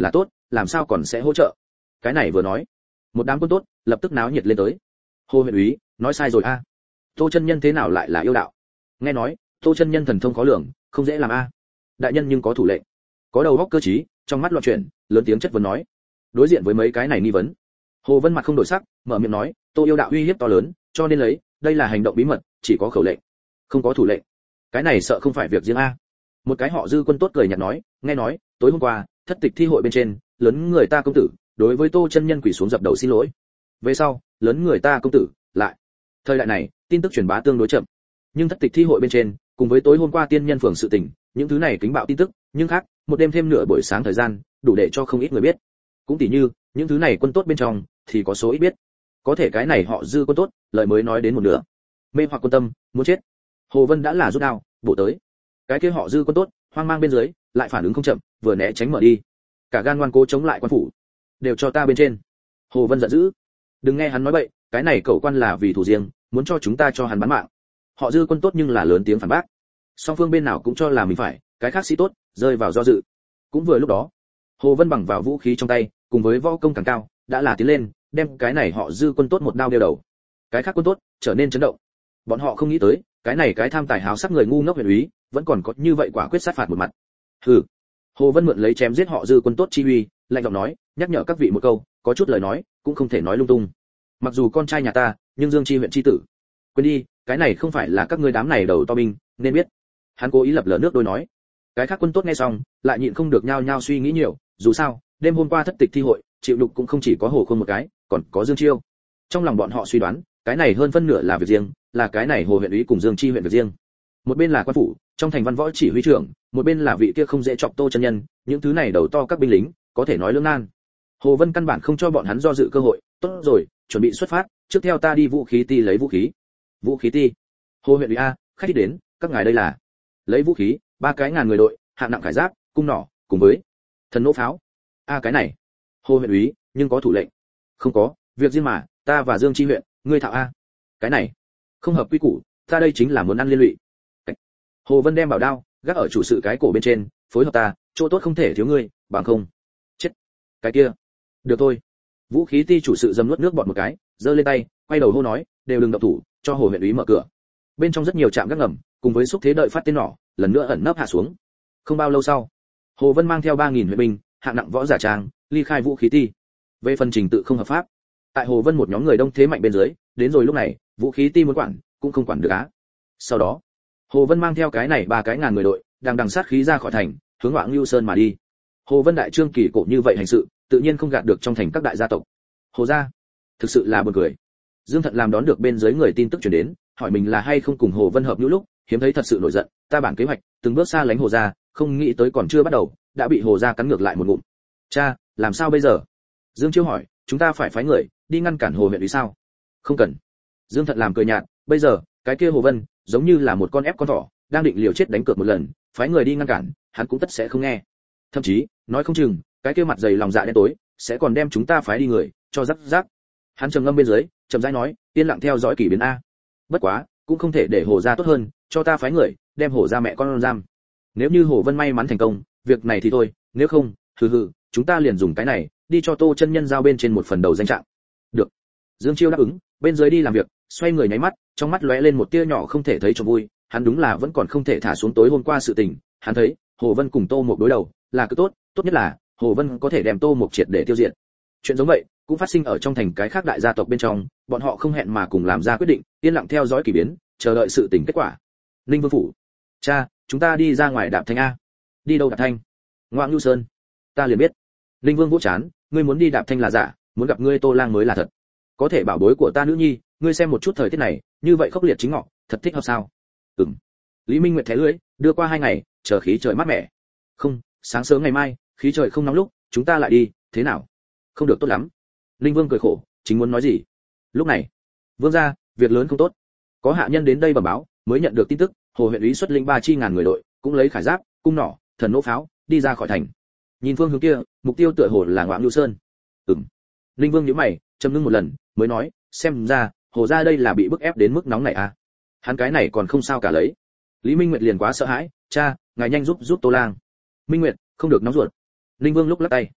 làm sao còn sẽ hỗ trợ. Cái này vừa nói, một đám quân tốt lập tức náo nhiệt lên tới. Hồ huyện úy, nói sai rồi a. Tô chân nhân thế nào lại là yêu đạo? Nghe nói, Tô chân nhân thần thông khó lường, không dễ làm a. Đại nhân nhưng có thủ lệnh. Có đầu óc cơ trí, trong mắt loạn chuyển, lớn tiếng chất vấn nói. Đối diện với mấy cái này nghi vấn, Hồ Vân mặt không đổi sắc, mở miệng nói, Tô yêu đạo uy hiếp to lớn, cho nên lấy, đây là hành động bí mật, chỉ có khẩu lệnh, không có thủ lệnh. Cái này sợ không phải việc riêng a. Một cái họ Dư quân tốt cười nhạt nói, nghe nói, tối hôm qua, thất tịch thi hội bên trên, lớn người ta công tử, đối với Tô chân nhân quỳ xuống dập đầu xin lỗi. Về sau, lớn người ta công tử, lại. Thời đại này, tin tức truyền bá tương đối chậm. Nhưng thất tịch thi hội bên trên, cùng với tối hôm qua tiên nhân phường sự tình, những thứ này kính bạo tin tức, nhưng khác, một đêm thêm nửa buổi sáng thời gian, đủ để cho không ít người biết. Cũng tỉ như, những thứ này quân tốt bên trong, thì có số ít biết. Có thể cái này họ Dư quân tốt, lời mới nói đến một nửa. Mê hoặc quân tâm, muốn chết. Hồ Vân đã là rút đao, bổ tới. Cái kia họ Dư quân tốt, hoang mang bên dưới, lại phản ứng không chậm, vừa né tránh mở đi. Cả gan ngoan cố chống lại quan phủ, đều cho ta bên trên. Hồ Vân giận dữ. Đừng nghe hắn nói bậy, cái này cậu quan là vì thủ riêng, muốn cho chúng ta cho hắn bán mạng. Họ Dư quân tốt nhưng là lớn tiếng phản bác. Song phương bên nào cũng cho là mình phải, cái khác sĩ tốt rơi vào do dự. Cũng vừa lúc đó, Hồ Vân bằng vào vũ khí trong tay, cùng với võ công càng cao, đã là tiến lên, đem cái này họ Dư quân tốt một đao đeo đầu. Cái khác quân tốt trở nên chấn động. Bọn họ không nghĩ tới, cái này cái tham tài háo sắc người ngu ngốc huyện úy, vẫn còn có như vậy quả quyết sát phạt một mặt. Hừ. Hồ Vân mượn lấy chém giết họ Dư quân tốt chi uy, lạnh giọng nói, nhắc nhở các vị một câu, có chút lời nói, cũng không thể nói lung tung. Mặc dù con trai nhà ta, nhưng Dương Chi huyện chi tử. Quên đi, cái này không phải là các ngươi đám này đầu to binh, nên biết. Hắn cố ý lập lờ nước đôi nói. Cái khác quân tốt nghe xong, lại nhịn không được nhao nhao suy nghĩ nhiều, dù sao, đêm hôm qua thất tịch thi hội, chịu đục cũng không chỉ có Hồ Khôn một cái, còn có Dương Chiêu. Trong lòng bọn họ suy đoán, cái này hơn phân nửa là việc riêng, là cái này Hồ huyện úy cùng Dương Chi huyện việc riêng. Một bên là quan phủ, trong thành văn võ chỉ huy trưởng, một bên là vị kia không dễ chọc Tô chân nhân, những thứ này đầu to các binh lính, có thể nói lưỡng nan. Hồ Vân căn bản không cho bọn hắn do dự cơ hội, tốt rồi, chuẩn bị xuất phát, trước theo ta đi vũ khí ti lấy vũ khí. Vũ khí ti? Hồ huyện úy a, khách đi đến, các ngài đây là lấy vũ khí, ba cái ngàn người đội, hạng nặng khải giáp, cung nỏ, cùng với thần nỗ pháo. A cái này, Hồ huyện úy, nhưng có thủ lệnh. Không có, việc riêng mà, ta và Dương Chi huyện, ngươi thạo a. Cái này, không hợp quy củ, ta đây chính là muốn ăn liên lụy. Hồ Vân đem bảo đao gác ở chủ sự cái cổ bên trên, phối hợp ta, chỗ tốt không thể thiếu ngươi, bằng không. Chết. Cái kia. Được thôi. Vũ khí ti chủ sự dâm nuốt nước bọt một cái, giơ lên tay, quay đầu hô nói, đều đừng động thủ, cho Hồ huyện úy mở cửa. Bên trong rất nhiều trạm gác ngầm, cùng với xúc thế đợi phát tên nỏ, lần nữa ẩn nấp hạ xuống. Không bao lâu sau, Hồ Vân mang theo ba nghìn huyện binh, hạng nặng võ giả trang, ly khai vũ khí ti. Về phần trình tự không hợp pháp, tại Hồ Vân một nhóm người đông thế mạnh bên dưới, đến rồi lúc này, vũ khí ti muốn quản, cũng không quản được á. Sau đó, Hồ Vân mang theo cái này ba cái ngàn người đội, đang đằng sát khí ra khỏi thành, hướng Hoạng Lưu Sơn mà đi. Hồ Vân đại trương kỳ cổ như vậy hành sự, tự nhiên không gạt được trong thành các đại gia tộc. Hồ gia, thực sự là buồn cười. Dương Thận làm đón được bên dưới người tin tức truyền đến, hỏi mình là hay không cùng Hồ Vân hợp hữu lúc, hiếm thấy thật sự nổi giận, ta bản kế hoạch, từng bước xa lánh Hồ gia, không nghĩ tới còn chưa bắt đầu, đã bị Hồ gia cắn ngược lại một ngụm. Cha, làm sao bây giờ? Dương Chiêu hỏi, chúng ta phải phái người đi ngăn cản Hồ huyện úy sao? Không cần. Dương Thận làm cười nhạt, bây giờ, cái kia Hồ Vân, giống như là một con ép con thỏ, đang định liều chết đánh cược một lần, phái người đi ngăn cản, hắn cũng tất sẽ không nghe. Thậm chí, nói không chừng, cái kia mặt dày lòng dạ đen tối, sẽ còn đem chúng ta phái đi người, cho rắc rắc. Hắn trầm ngâm bên dưới, chậm rãi nói, yên lặng theo dõi kỳ biến a. Bất quá, cũng không thể để Hồ gia tốt hơn, cho ta phái người, đem Hồ gia mẹ con giam. Nếu như Hồ Vân may mắn thành công, việc này thì thôi, nếu không, hừ hừ, chúng ta liền dùng cái này, đi cho Tô chân nhân giao bên trên một phần đầu danh trạng. Được. Dương Chiêu đáp ứng, bên dưới đi làm việc, xoay người nháy mắt, trong mắt lóe lên một tia nhỏ không thể thấy cho vui, hắn đúng là vẫn còn không thể thả xuống tối hôm qua sự tình, hắn thấy, Hồ Vân cùng Tô Mộc đối đầu, là cứ tốt, tốt nhất là Hồ Vân có thể đem Tô Mộc triệt để tiêu diệt. Chuyện giống vậy cũng phát sinh ở trong thành cái khác đại gia tộc bên trong, bọn họ không hẹn mà cùng làm ra quyết định, yên lặng theo dõi kỳ biến, chờ đợi sự tình kết quả. Ninh Vương phủ. Cha, chúng ta đi ra ngoài Đạp Thanh a. Đi đâu Đạp Thanh? Ngoạn Nhu Sơn. Ta liền biết. Ninh Vương vỗ chán, ngươi muốn đi Đạp Thanh là giả, muốn gặp ngươi Tô Lang mới là thật. Có thể bảo bối của ta nữ nhi, ngươi xem một chút thời tiết này, như vậy khốc liệt chính ngọ, thật thích hợp sao? Ừm. Lý Minh Nguyệt thé lưỡi, đưa qua hai ngày, chờ khí trời mát mẻ. Không, sáng sớm ngày mai, khí trời không nóng lúc, chúng ta lại đi, thế nào? Không được tốt lắm. Linh Vương cười khổ, chính muốn nói gì. Lúc này, Vương gia, việc lớn không tốt. Có hạ nhân đến đây bẩm báo, mới nhận được tin tức, Hồ huyện úy xuất lĩnh ba chi ngàn người đội, cũng lấy khải giáp, cung nỏ, thần nỗ pháo, đi ra khỏi thành. Nhìn phương hướng kia, mục tiêu tựa hồ là Ngoạn Nhu Sơn. Ừm. Linh Vương nhíu mày, trầm ngưng một lần, mới nói, xem ra, Hồ gia đây là bị bức ép đến mức nóng này à? Hắn cái này còn không sao cả lấy. Lý Minh Nguyệt liền quá sợ hãi, cha, ngài nhanh giúp giúp Tô Lang. Minh Nguyệt, không được nóng ruột. Linh Vương lúc lắc tay.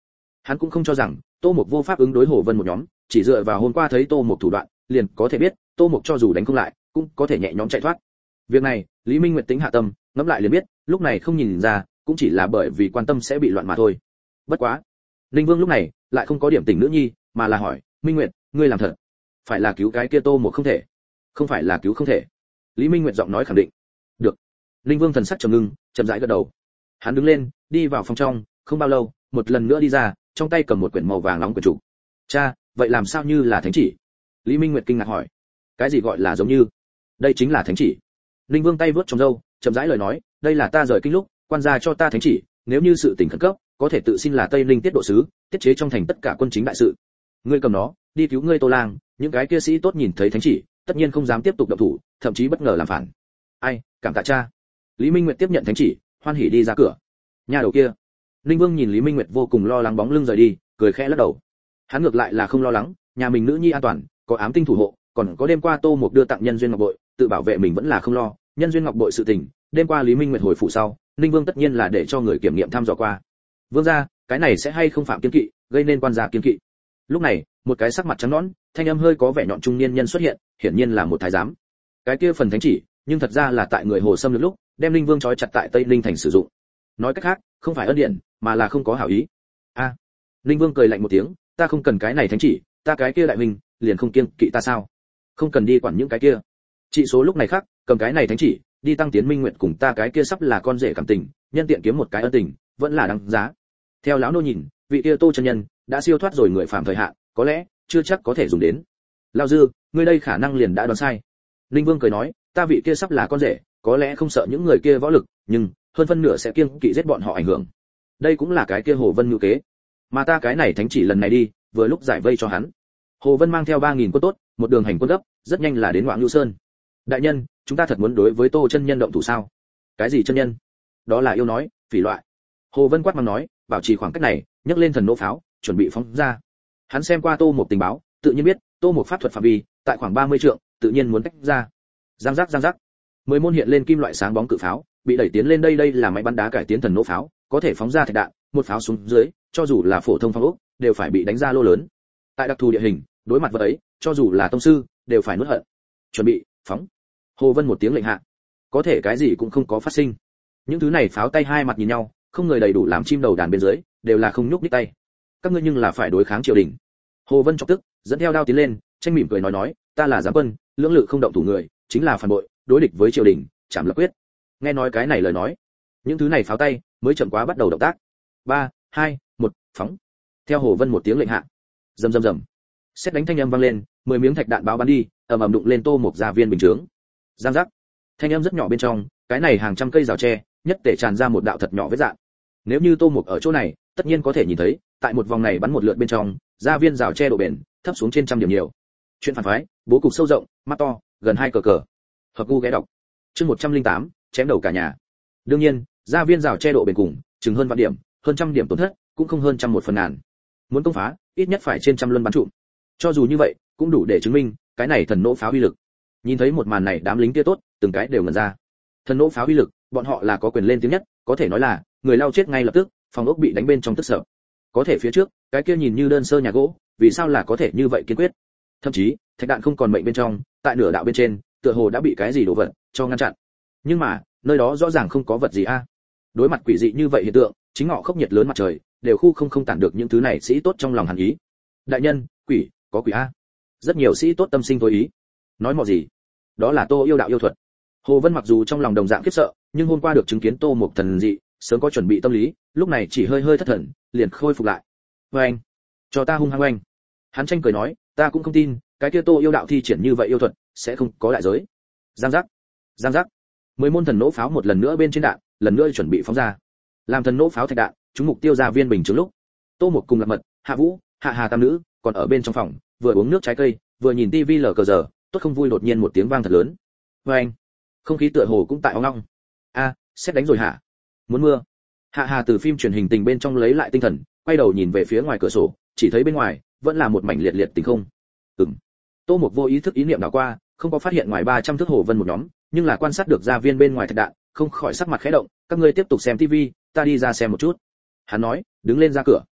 Hắn cũng không cho rằng Tô Mục vô pháp ứng đối Hồ Vân một nhóm, chỉ dựa vào hôm qua thấy Tô Mục thủ đoạn, liền có thể biết, Tô Mục cho dù đánh không lại, cũng có thể nhẹ nhõm chạy thoát. Việc này, Lý Minh Nguyệt tính hạ tâm, ngẫm lại liền biết, lúc này không nhìn ra, cũng chỉ là bởi vì quan tâm sẽ bị loạn mà thôi. Bất quá, Linh Vương lúc này lại không có điểm tình nữ nhi, mà là hỏi, Minh Nguyệt, ngươi làm thật, phải là cứu cái kia Tô Mục không thể? Không phải là cứu không thể. Lý Minh Nguyệt giọng nói khẳng định. Được. Linh Vương thần sắc trầm ngưng, chậm rãi gật đầu. Hắn đứng lên, đi vào phòng trong, không bao lâu, một lần nữa đi ra, trong tay cầm một quyển màu vàng nóng quyển trục. Cha, vậy làm sao như là thánh chỉ? Lý Minh Nguyệt kinh ngạc hỏi. Cái gì gọi là giống như? Đây chính là thánh chỉ. Linh Vương tay vướt trong râu, chậm rãi lời nói, đây là ta rời kinh lúc, quan gia cho ta thánh chỉ, nếu như sự tình khẩn cấp, có thể tự xin là Tây Ninh tiết độ sứ, tiết chế trong thành tất cả quân chính đại sự. Ngươi cầm nó, đi cứu ngươi Tô Lang, những cái kia sĩ tốt nhìn thấy thánh chỉ, tất nhiên không dám tiếp tục động thủ, thậm chí bất ngờ làm phản. Ai, cảm tạ cha. Lý Minh Nguyệt tiếp nhận thánh chỉ, hoan hỉ đi ra cửa. Nhà đầu kia. Linh Vương nhìn Lý Minh Nguyệt vô cùng lo lắng bóng lưng rời đi, cười khẽ lắc đầu. Hắn ngược lại là không lo lắng, nhà mình nữ nhi an toàn, có ám tinh thủ hộ, còn có đêm qua Tô Mục đưa tặng nhân duyên ngọc bội, tự bảo vệ mình vẫn là không lo. Nhân duyên ngọc bội sự tình, đêm qua Lý Minh Nguyệt hồi phủ sau, Linh Vương tất nhiên là để cho người kiểm nghiệm thăm dò qua. Vương gia, cái này sẽ hay không phạm kiên kỵ, gây nên quan gia kiên kỵ. Lúc này, một cái sắc mặt trắng nõn, thanh âm hơi có vẻ nhọn trung niên nhân xuất hiện, hiển nhiên là một thái giám. Cái kia phần thánh chỉ, nhưng thật ra là tại người Hồ Xâm lược lúc, đem Linh Vương trói chặt tại Tây Ninh thành sử dụng. Nói cách khác, không phải ân điển, mà là không có hảo ý. A. À, Linh Vương cười lạnh một tiếng, ta không cần cái này thánh chỉ, ta cái kia đại huynh, liền không kiêng kỵ ta sao? Không cần đi quản những cái kia. Trị số lúc này khác, cầm cái này thánh chỉ, đi tăng tiến Minh Nguyệt cùng ta cái kia sắp là con rể cảm tình, nhân tiện kiếm một cái ân tình, vẫn là đáng giá. Theo lão nô nhìn, vị kia Tô chân nhân đã siêu thoát rồi người phàm thời hạn, có lẽ chưa chắc có thể dùng đến. Lão dư, ngươi đây khả năng liền đã đoán sai. Linh Vương cười nói, ta vị kia sắp là con rể, có lẽ không sợ những người kia võ lực, nhưng hơn phân nửa sẽ kiêng kỵ giết bọn họ ảnh hưởng. Đây cũng là cái kia Hồ Vân ngữ kế. Mà ta cái này thánh chỉ lần này đi, vừa lúc giải vây cho hắn. Hồ Vân mang theo ba nghìn quân tốt, một đường hành quân gấp, rất nhanh là đến Ngoạn Nưu Sơn. Đại nhân, chúng ta thật muốn đối với Tô chân nhân động thủ sao? Cái gì chân nhân? Đó là yêu nói, phỉ loại. Hồ Vân quát mắng nói, bảo trì khoảng cách này, nhấc lên thần nỗ pháo, chuẩn bị phóng ra. Hắn xem qua Tô một tình báo, tự nhiên biết, Tô một pháp thuật phạm vi, tại khoảng ba mươi trượng, tự nhiên muốn tách ra. Giang giác giang giác. Mười môn hiện lên kim loại sáng bóng cự pháo, bị đẩy tiến lên đây đây là máy bắn đá cải tiến thần nỗ pháo, có thể phóng ra thạch đạn, một pháo xuống dưới, cho dù là phổ thông pháo ốc, đều phải bị đánh ra lô lớn. Tại đặc thù địa hình, đối mặt vật ấy, cho dù là tông sư, đều phải nuốt hận. Chuẩn bị, phóng. Hồ Vân một tiếng lệnh hạ. Có thể cái gì cũng không có phát sinh. Những thứ này pháo tay hai mặt nhìn nhau, không người đầy đủ làm chim đầu đàn bên dưới, đều là không nhúc nhích tay. Các ngươi nhưng là phải đối kháng triều đình. Hồ Vân chọc tức, dẫn theo đao tiến lên, tranh mỉm cười nói nói, ta là giám quân, lưỡng lự không động thủ người, chính là phản bội, đối địch với triều đình, chảm lập quyết. Nghe nói cái này lời nói, những thứ này pháo tay mới chậm quá bắt đầu động tác. Ba, hai, một, phóng. Theo Hồ Vân một tiếng lệnh hạ. Rầm rầm rầm. Sét đánh thanh âm vang lên, mười miếng thạch đạn báo bắn đi, ầm ầm đụng lên Tô một gia viên bình chướng. Giang giác. Thanh âm rất nhỏ bên trong, cái này hàng trăm cây rào tre, nhất để tràn ra một đạo thật nhỏ vết dạn. Nếu như Tô Mục ở chỗ này, tất nhiên có thể nhìn thấy, tại một vòng này bắn một lượt bên trong, gia viên rào tre độ bền, thấp xuống trên trăm điểm nhiều. Chuyện phản phái, bố cục sâu rộng, mắt to, gần hai cờ cờ. Hợp gu ghé đọc. Chương một trăm lẻ tám, chém đầu cả nhà. Đương nhiên, gia viên rào che độ bền cùng, chừng hơn vạn điểm, hơn trăm điểm tổn thất, cũng không hơn trăm một phần ngàn. Muốn công phá, ít nhất phải trên trăm luân bắn trụ. Cho dù như vậy, cũng đủ để chứng minh, cái này thần nỗ pháo uy lực. Nhìn thấy một màn này, đám lính kia tốt, từng cái đều ngẩn ra. Thần nỗ pháo uy lực, bọn họ là có quyền lên tiếng nhất, có thể nói là, người lao chết ngay lập tức, phòng ốc bị đánh bên trong tức sợ. Có thể phía trước, cái kia nhìn như đơn sơ nhà gỗ, vì sao là có thể như vậy kiên quyết? Thậm chí, thạch đạn không còn mệnh bên trong, tại nửa đạo bên trên, tựa hồ đã bị cái gì đổ vật cho ngăn chặn. Nhưng mà, nơi đó rõ ràng không có vật gì a. Đối mặt quỷ dị như vậy hiện tượng, chính họ khốc nhiệt lớn mặt trời, đều khu không không tản được những thứ này sĩ tốt trong lòng hàn ý. Đại nhân, quỷ, có quỷ a. Rất nhiều sĩ tốt tâm sinh tối ý. Nói mọ gì? Đó là Tô yêu đạo yêu thuật. Hồ Vân mặc dù trong lòng đồng dạng khiếp sợ, nhưng hôm qua được chứng kiến Tô một thần dị, sớm có chuẩn bị tâm lý, lúc này chỉ hơi hơi thất thần, liền khôi phục lại. Với anh, cho ta hung hăng anh. Hắn tranh cười nói, ta cũng không tin, cái kia Tô yêu đạo thi triển như vậy yêu thuật, sẽ không có đại giới. Giang giác, giang giác. Mười môn thần nỗ pháo một lần nữa bên trên đạn, lần nữa chuẩn bị phóng ra. Làm thần nỗ pháo thạch đạn, chúng mục tiêu ra viên bình chứng lúc. Tô một cùng Lạc Mật, Hạ Vũ, Hạ Hà tam nữ, còn ở bên trong phòng, vừa uống nước trái cây, vừa nhìn tivi lờ cờ giờ, tốt không vui đột nhiên một tiếng vang thật lớn. Với anh, không khí tựa hồ cũng tại ong ong. A, sét đánh rồi hả? Muốn mưa. Hạ Hà từ phim truyền hình tình bên trong lấy lại tinh thần, quay đầu nhìn về phía ngoài cửa sổ, chỉ thấy bên ngoài vẫn là một mảnh liệt liệt tình không. Ừm. Tô Mục vô ý thức ý niệm đảo qua, không có phát hiện ngoài ba trăm thước Hồ Vân một nhóm, nhưng là quan sát được gia viên bên ngoài thạch đạn, không khỏi sắc mặt khẽ động, các ngươi tiếp tục xem tivi, ta đi ra xem một chút. Hắn nói, đứng lên ra cửa.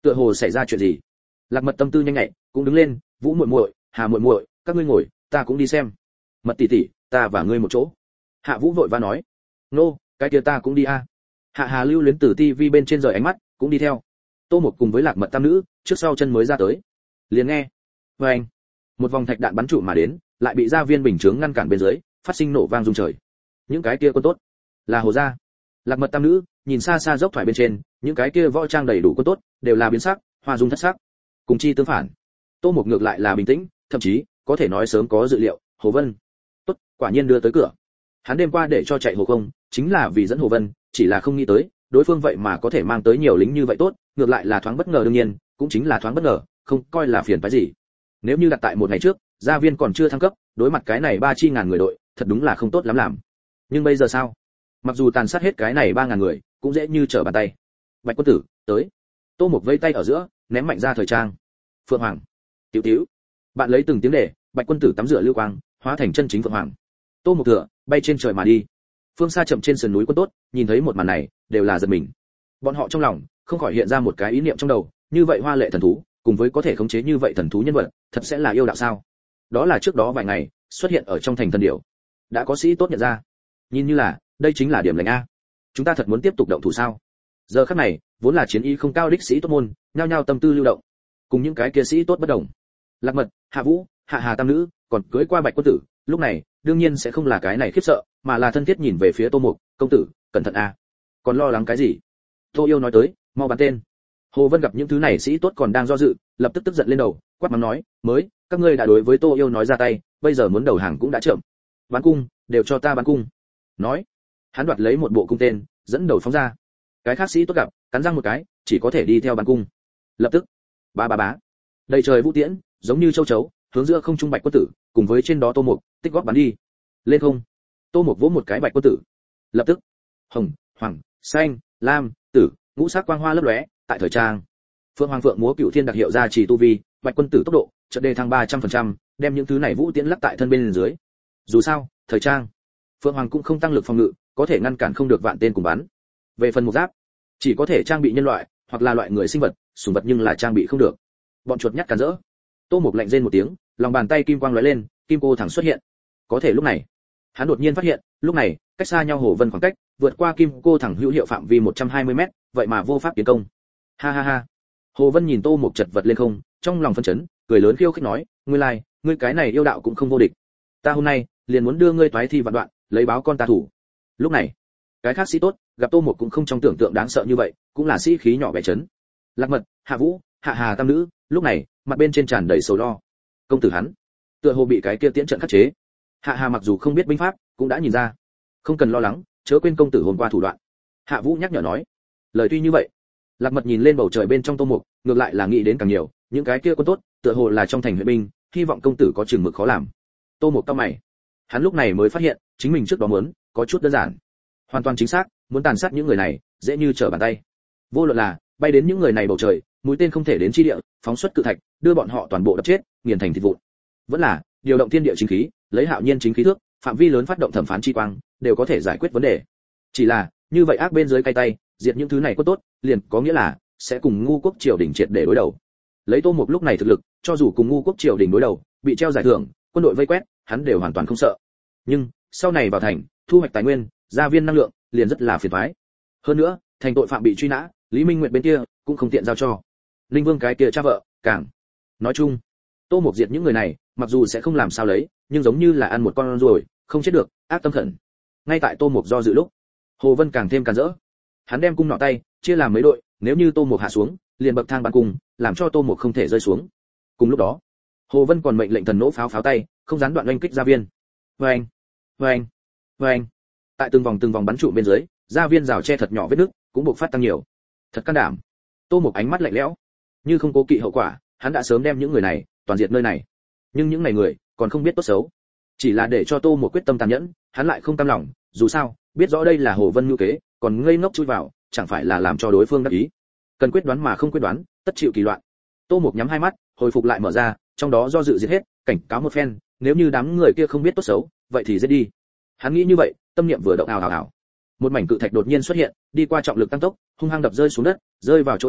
tựa hồ xảy ra chuyện gì. Lạc Mật tâm tư nhanh nhạy, cũng đứng lên, Vũ muội muội, Hà muội muội, các ngươi ngồi, ta cũng đi xem. Mật tỷ tỷ, ta và ngươi một chỗ. Hạ Vũ vội vã nói. Nô, cái kia ta cũng đi a. Hạ Hà lưu luyến từ tivi bên trên rời ánh mắt, cũng đi theo. Tô Mục cùng với Lạc Mật tam nữ, trước sau chân mới ra tới. Liền nghe, vang, một vòng thạch đạn bắn trụ mà đến, lại bị gia viên bình chướng ngăn cản bên dưới, phát sinh nổ vang rung trời. Những cái kia quân tốt, là Hồ gia. Lạc Mật tam nữ, nhìn xa xa dốc thoải bên trên, những cái kia võ trang đầy đủ quân tốt, đều là biến sắc, hoa dung thất sắc. Cùng chi tương phản. Tô Mục ngược lại là bình tĩnh, thậm chí có thể nói sớm có dự liệu, Hồ Vân. Tốt, quả nhiên đưa tới cửa. Hắn đêm qua để cho chạy Hồ Không, chính là vì dẫn Hồ Vân, chỉ là không nghĩ tới, đối phương vậy mà có thể mang tới nhiều lính như vậy tốt, ngược lại là thoáng bất ngờ đương nhiên, cũng chính là thoáng bất ngờ, không coi là phiền phức gì. Nếu như đặt tại một ngày trước, gia viên còn chưa thăng cấp, đối mặt cái này ba chi ngàn người đội, thật đúng là không tốt lắm làm. Nhưng bây giờ sao? Mặc dù tàn sát hết cái này ba ngàn người, cũng dễ như trở bàn tay. Bạch quân tử, tới. Tô Mục vây tay ở giữa, ném mạnh ra thời trang. Phượng Hoàng. Tiểu Tiểu. Bạn lấy từng tiếng để, Bạch quân tử tắm rửa lưu quang, hóa thành chân chính Phượng Hoàng. Tô Mục thừa, bay trên trời mà đi. Phương xa chậm trên sườn núi quân tốt, nhìn thấy một màn này, đều là giật mình. Bọn họ trong lòng không khỏi hiện ra một cái ý niệm trong đầu, như vậy hoa lệ thần thú, cùng với có thể khống chế như vậy thần thú nhân vật, thật sẽ là yêu đạo sao? Đó là trước đó vài ngày, xuất hiện ở trong thành thần điểu. Đã có sĩ tốt nhận ra. Nhìn như là, đây chính là điểm lệnh a. Chúng ta thật muốn tiếp tục động thủ sao? Giờ khắc này, vốn là chiến ý không cao đích sĩ tốt môn, nhao nhao tâm tư lưu động. Cùng những cái kia sĩ tốt bất đồng. Lạc Mật, Hạ Vũ, Hạ Hà tam nữ, còn cưới qua Bạch quân tử, lúc này, đương nhiên sẽ không là cái này khiếp sợ, mà là thân thiết nhìn về phía Tô Mục, công tử, cẩn thận a. Còn lo lắng cái gì? Tô Yêu nói tới, mau bắn tên. Hồ Vân gặp những thứ này sĩ tốt còn đang do dự, lập tức tức giận lên đầu, quát mắng nói, mới, các ngươi đã đối với Tô Yêu nói ra tay, bây giờ muốn đầu hàng cũng đã chậm. Bắn cung, đều cho ta bắn cung. Nói, hắn đoạt lấy một bộ cung tên, dẫn đầu phóng ra. Cái khác sĩ tốt gặp, cắn răng một cái, chỉ có thể đi theo bắn cung. Lập tức, ba ba bá, đầy trời vũ tiễn, giống như châu chấu, hướng giữa không trung Bạch quân tử, cùng với trên đó Tô Mục, tích góp bắn đi. Lên không. Tô Mục vỗ một cái Bạch quân tử. Lập tức, hồng, hoàng, xanh, lam, tử, ngũ sắc quang hoa lấp lóe, tại thời trang. Phượng Hoàng Phượng múa Cựu Thiên đặc hiệu ra chỉ tu vi, Bạch quân tử tốc độ, chợt đề thăng ba trăm phần trăm, đem những thứ này vũ tiễn lắc tại thân bên dưới. Dù sao, thời trang, Phượng Hoàng cũng không tăng lực phòng ngự, có thể ngăn cản không được vạn tên cùng bắn. Về phần mục giáp, chỉ có thể trang bị nhân loại, hoặc là loại người sinh vật, sủng vật nhưng là trang bị không được. Bọn chuột nhắt cản rỡ. Tô Mục lạnh rên một tiếng, lòng bàn tay kim quang lóe lên, kim cô thẳng xuất hiện. Có thể lúc này, hắn đột nhiên phát hiện, lúc này, cách xa nhau Hồ Vân khoảng cách, vượt qua kim cô thẳng hữu hiệu phạm vi một trăm hai mươi mét, vậy mà vô pháp tiến công. Ha ha ha. Hồ Vân nhìn Tô Mục chật vật lên không, trong lòng phân chấn, cười lớn khiêu khích nói, ngươi lai, like, ngươi cái này yêu đạo cũng không vô địch. Ta hôm nay liền muốn đưa ngươi toái thi vạn đoạn, lấy báo con ta thủ. Lúc này, cái khác sĩ tốt, gặp Tô Mục cũng không trong tưởng tượng đáng sợ như vậy, cũng là sĩ khí nhỏ bé chấn. Lạc Mật, Hạ Vũ, Hạ Hà tam nữ, lúc này, mặt bên trên tràn đầy sầu lo. Công tử hắn, tựa hồ bị cái kia tiễn trận khắc chế. Hạ Hà mặc dù không biết binh pháp, cũng đã nhìn ra. Không cần lo lắng, chớ quên công tử hôm qua thủ đoạn. Hạ Vũ nhắc nhở nói. Lời tuy như vậy, Lạc Mật nhìn lên bầu trời bên trong Tô Mục, ngược lại là nghĩ đến càng nhiều, những cái kia quân tốt, tựa hồ là trong thành huyện binh, hy vọng công tử có chừng mực khó làm. Tô Mục cau mày. Hắn lúc này mới phát hiện, chính mình trước đó muốn, có chút đơn giản. Hoàn toàn chính xác, muốn tàn sát những người này, dễ như trở bàn tay. Vô luận là bay đến những người này bầu trời, mũi tên không thể đến chi địa, phóng xuất cự thạch, đưa bọn họ toàn bộ đập chết, nghiền thành thịt vụn. Vẫn là điều động thiên địa chính khí, lấy hạo nhiên chính khí thước, phạm vi lớn phát động thẩm phán chi quang, đều có thể giải quyết vấn đề. Chỉ là, như vậy ác bên dưới cay tay, diệt những thứ này có tốt, liền có nghĩa là sẽ cùng ngu quốc triều đình triệt để đối đầu. Lấy Tô Mục lúc này thực lực, cho dù cùng ngu quốc triều đình đối đầu, bị treo giải thưởng, quân đội vây quét, hắn đều hoàn toàn không sợ. Nhưng, sau này vào thành, thu hoạch tài nguyên, gia viên năng lượng, liền rất là phiền toái. Hơn nữa, thành tội phạm bị truy nã, Lý Minh Nguyệt bên kia cũng không tiện giao cho. Linh Vương cái kia cha vợ, càng. Nói chung, Tô Mục diệt những người này, mặc dù sẽ không làm sao lấy, nhưng giống như là ăn một con ruồi, không chết được, ác tâm khẩn. Ngay tại Tô Mục do dự lúc, Hồ Vân càng thêm càn rỡ. Hắn đem cung nọ tay, chia làm mấy đội, nếu như Tô Mục hạ xuống, liền bậc thang bắn cung, làm cho Tô Mục không thể rơi xuống. Cùng lúc đó, Hồ Vân còn mệnh lệnh thần nỗ pháo pháo tay, không gián đoạn oanh kích gia viên. Oanh, oanh, oanh. Tại từng vòng từng vòng bắn trụ bên dưới, gia viên rào che thật nhỏ vết nứt, cũng bộc phát tăng nhiều. Thật can đảm. Tô Mục ánh mắt lạnh lẽo, như không cố kỵ hậu quả, hắn đã sớm đem những người này toàn diệt nơi này. Nhưng những này người còn không biết tốt xấu, chỉ là để cho Tô Mục quyết tâm tàn nhẫn, hắn lại không cam lòng, dù sao, biết rõ đây là Hồ Vân mưu kế, còn ngây ngốc chui vào, chẳng phải là làm cho đối phương đắc ý. Cần quyết đoán mà không quyết đoán, tất chịu kỳ loạn. Tô Mục nhắm hai mắt, hồi phục lại mở ra, trong đó do dự giết hết, cảnh cáo một phen, nếu như đám người kia không biết tốt xấu, vậy thì giết đi. Hắn nghĩ như vậy, tâm niệm vừa động ào ào ào. Một mảnh cự thạch đột nhiên xuất hiện, đi qua trọng lực tăng tốc, hung hăng đập rơi xuống đất, rơi vào chỗ trống,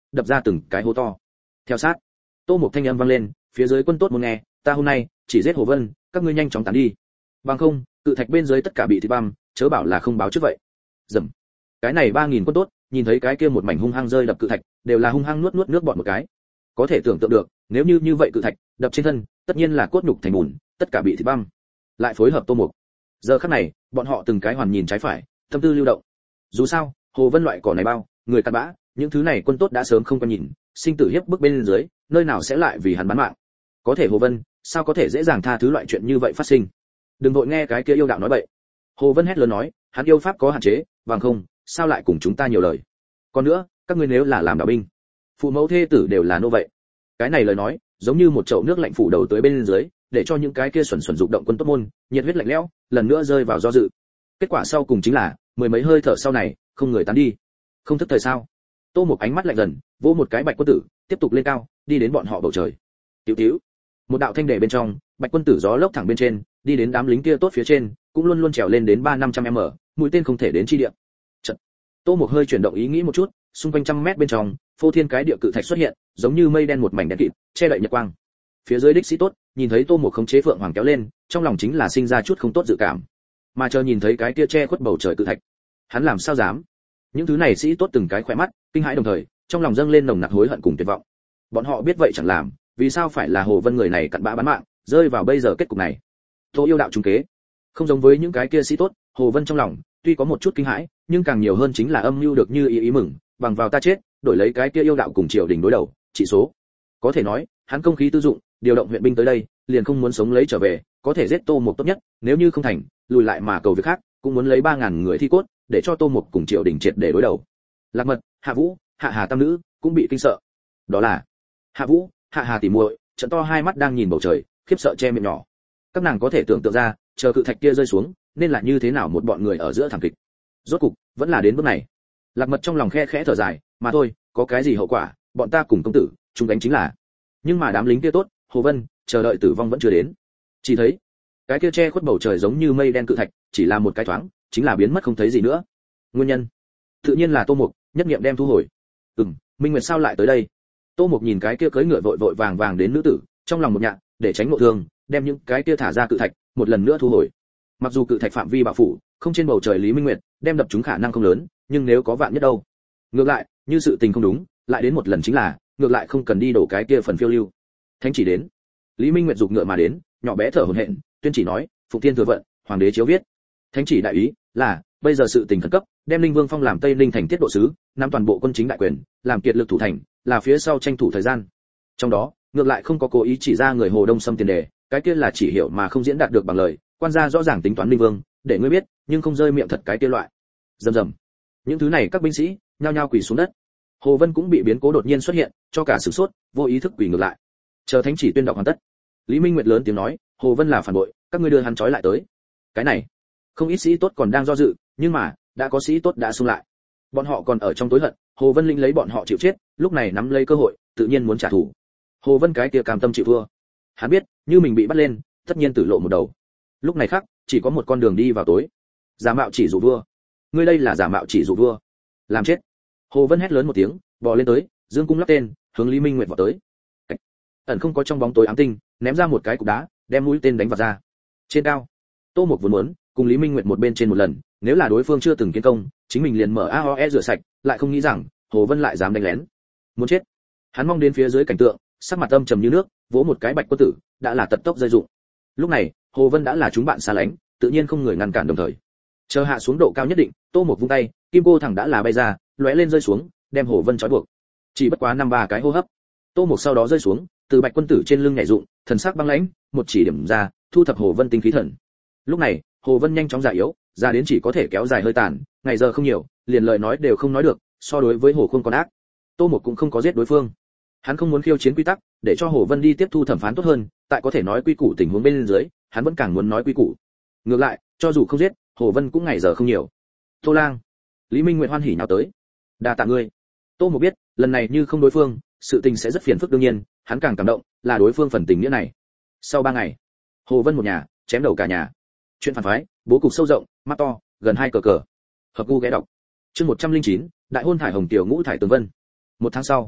đập ra từng cái hố to. Theo sát, Tô Mục thanh âm vang lên, phía dưới quân tốt muốn nghe, ta hôm nay chỉ giết Hồ Vân, các ngươi nhanh chóng tán đi. Bằng không, cự thạch bên dưới tất cả bị thịt băm, chớ bảo là không báo trước vậy. Dầm. Cái này ba nghìn quân tốt, nhìn thấy cái kia một mảnh hung hăng rơi đập cự thạch, đều là hung hăng nuốt nuốt nước bọt một cái. Có thể tưởng tượng được, nếu như như vậy cự thạch đập trên thân, tất nhiên là cốt nhục thành bùn, tất cả bị thịt băm. Lại phối hợp Tô Mục. Giờ khắc này, bọn họ từng cái hoàn nhìn trái phải, tâm tư lưu động. Dù sao, Hồ Vân loại cỏ này bao, người cặn bã, những thứ này quân tốt đã sớm không quan nhìn, sinh tử hiếp bức bên dưới, nơi nào sẽ lại vì hắn bán mạng. Có thể Hồ Vân, sao có thể dễ dàng tha thứ loại chuyện như vậy phát sinh. Đừng vội nghe cái kia yêu đạo nói bậy. Hồ Vân hét lớn nói, hắn yêu pháp có hạn chế, bằng không, sao lại cùng chúng ta nhiều lời. Còn nữa, các ngươi nếu là làm đạo binh, phụ mẫu thê tử đều là nô vậy. Cái này lời nói, giống như một chậu nước lạnh phủ đầu tới bên dưới, để cho những cái kia xuẩn xuẩn dục động quân tốt môn, nhiệt huyết lạnh lẽo, lần nữa rơi vào do dự. Kết quả sau cùng chính là, mười mấy hơi thở sau này, không người tán đi. Không thức thời sao? Tô Mục ánh mắt lạnh dần, vỗ một cái Bạch quân tử, tiếp tục lên cao, đi đến bọn họ bầu trời. Tiểu tiểu. Một đạo thanh đề bên trong, Bạch quân tử gió lốc thẳng bên trên, đi đến đám lính kia tốt phía trên, cũng luôn luôn trèo lên đến ba năm trăm m, mũi tên không thể đến chi địa. Chợt, Tô Mục hơi chuyển động ý nghĩ một chút, xung quanh trăm mét bên trong, phô thiên cái địa cự thạch xuất hiện, giống như mây đen một mảnh đen kịt, che đậy nhật quang. Phía dưới đích sĩ tốt, nhìn thấy Tô Mục khống chế phượng hoàng kéo lên, trong lòng chính là sinh ra chút không tốt dự cảm. Mà chờ nhìn thấy cái kia che khuất bầu trời cự thạch, hắn làm sao dám? Những thứ này sĩ tốt từng cái khỏe mắt, kinh hãi đồng thời, trong lòng dâng lên nồng nặc hối hận cùng tuyệt vọng. Bọn họ biết vậy chẳng làm, vì sao phải là Hồ Vân người này cặn bã bán mạng, rơi vào bây giờ kết cục này. Tô yêu đạo trúng kế. Không giống với những cái kia sĩ tốt, Hồ Vân trong lòng tuy có một chút kinh hãi, nhưng càng nhiều hơn chính là âm mưu được như ý ý mừng, bằng vào ta chết, đổi lấy cái kia yêu đạo cùng triều đình đối đầu, chỉ số. Có thể nói, hắn công khí tư dụng, điều động huyện binh tới đây, liền không muốn sống lấy trở về, có thể giết Tô Mục tốt nhất, nếu như không thành, lùi lại mà cầu việc khác, cũng muốn lấy ba ngàn người thi cốt, để cho Tô Mục cùng triều đình triệt để đối đầu. Lạc Mật, Hạ Vũ, Hạ Hà tam nữ cũng bị kinh sợ. Đó là Hạ Vũ, Hạ Hà tỉ muội, trận to hai mắt đang nhìn bầu trời, khiếp sợ che miệng nhỏ. Các nàng có thể tưởng tượng ra, chờ cự thạch kia rơi xuống, nên là như thế nào một bọn người ở giữa thảm kịch. Rốt cục, vẫn là đến bước này. Lạc Mật trong lòng khe khẽ thở dài, mà thôi, có cái gì hậu quả, bọn ta cùng công tử, chúng đánh chính là. Nhưng mà đám lính kia tốt, Hồ Vân, chờ đợi tử vong vẫn chưa đến. Chỉ thấy, cái kia che khuất bầu trời giống như mây đen cự thạch, chỉ là một cái thoáng, chính là biến mất không thấy gì nữa. Nguyên nhân, tự nhiên là Tô Mục, nhất niệm đem thu hồi. Ừm, Minh Nguyệt sao lại tới đây? Tô Mục nhìn cái kia cưỡi ngựa vội vội vàng vàng đến nữ tử, trong lòng một nhạ, để tránh ngộ thương, đem những cái kia thả ra cự thạch, một lần nữa thu hồi. Mặc dù cự thạch phạm vi bạo phủ, không trên bầu trời Lý Minh Nguyệt, đem đập chúng khả năng không lớn, nhưng nếu có vạn nhất đâu. Ngược lại, như sự tình không đúng, lại đến một lần chính là, ngược lại không cần đi đổ cái kia phần phiêu lưu. Thánh chỉ đến. Lý Minh Nguyệt dục ngựa mà đến, nhỏ bé thở hổn hển, tuyên chỉ nói, Phụng Thiên thừa vận, hoàng đế chiếu viết. Thánh chỉ đại ý là, bây giờ sự tình khẩn cấp, đem Linh Vương phong làm Tây Ninh thành tiết độ sứ, nắm toàn bộ quân chính đại quyền, làm kiệt lực thủ thành, là phía sau tranh thủ thời gian. Trong đó, ngược lại không có cố ý chỉ ra người Hồ Đông xâm tiền đề, cái kia là chỉ hiểu mà không diễn đạt được bằng lời, quan gia rõ ràng tính toán Linh Vương, để ngươi biết, nhưng không rơi miệng thật cái kia loại. Rầm rầm. Những thứ này các binh sĩ nhao nhao quỳ xuống đất. Hồ Vân cũng bị biến cố đột nhiên xuất hiện, cho cả sửng sốt, vô ý thức quỳ ngược lại. Chờ thánh chỉ tuyên đọc hoàn tất, Lý Minh Nguyệt lớn tiếng nói, Hồ Vân là phản bội, các ngươi đưa hắn trói lại tới. Cái này, không ít sĩ tốt còn đang do dự, nhưng mà đã có sĩ tốt đã xung lại. Bọn họ còn ở trong tối hận, Hồ Vân linh lấy bọn họ chịu chết, lúc này nắm lấy cơ hội, tự nhiên muốn trả thù. Hồ Vân cái kia cam tâm chịu thua. Hắn biết, như mình bị bắt lên, tất nhiên tử lộ một đầu. Lúc này khác, chỉ có một con đường đi vào tối. Giả mạo chỉ dụ vua. Ngươi đây là giả mạo chỉ dụ vua. Làm chết. Hồ Vân hét lớn một tiếng, bò lên tới, dương cung lắp tên, hướng Lý Minh Nguyệt vọt tới. Ẩn không có trong bóng tối ám tinh, ném ra một cái cục đá, đem mũi tên đánh vào ra. Trên cao, Tô Mục vốn muốn cùng Lý Minh Nguyệt một bên trên một lần, nếu là đối phương chưa từng kiến công, chính mình liền mở a o e rửa sạch, lại không nghĩ rằng Hồ Vân lại dám đánh lén. Muốn chết. Hắn mong đến phía dưới cảnh tượng, sắc mặt âm trầm như nước, vỗ một cái Bạch quân tử, đã là tật tốc rơi dụng. Lúc này, Hồ Vân đã là chúng bạn xa lánh, tự nhiên không người ngăn cản đồng thời. Chờ hạ xuống độ cao nhất định, Tô Mục vung tay, kim cô thẳng đã là bay ra, lóe lên rơi xuống, đem Hồ Vân trói buộc. Chỉ bất quá năm ba cái hô hấp, Tô Mục sau đó rơi xuống, từ Bạch quân tử trên lưng nhảy dụng, thần sắc băng lãnh, một chỉ điểm ra, thu thập Hồ Vân tinh khí thần. Lúc này, Hồ Vân nhanh chóng già yếu, già đến chỉ có thể kéo dài hơi tàn, ngày giờ không nhiều, liền lời nói đều không nói được, so đối với Hồ Khôn còn ác. Tô Mục cũng không có giết đối phương. Hắn không muốn khiêu chiến quy tắc, để cho Hồ Vân đi tiếp thu thẩm phán tốt hơn, tại có thể nói quy củ tình huống bên dưới, hắn vẫn càng muốn nói quy củ. Ngược lại, cho dù không giết, Hồ Vân cũng ngày giờ không nhiều. Tô Lang, Lý Minh Nguyệt hoan hỉ nhào tới. Đa tạ ngươi. Tô Mục biết, lần này như không đối phương, sự tình sẽ rất phiền phức đương nhiên, hắn càng cảm động là đối phương phần tình nghĩa này. Sau ba ngày, Hồ Vân một nhà chém đầu cả nhà. Chuyện phản phái, bố cục sâu rộng, mắt to, gần hai cờ cờ. Hợp gu ghé đọc. Chương một trăm linh chín, đại hôn thải hồng tiểu ngũ thải tường vân. Một tháng sau,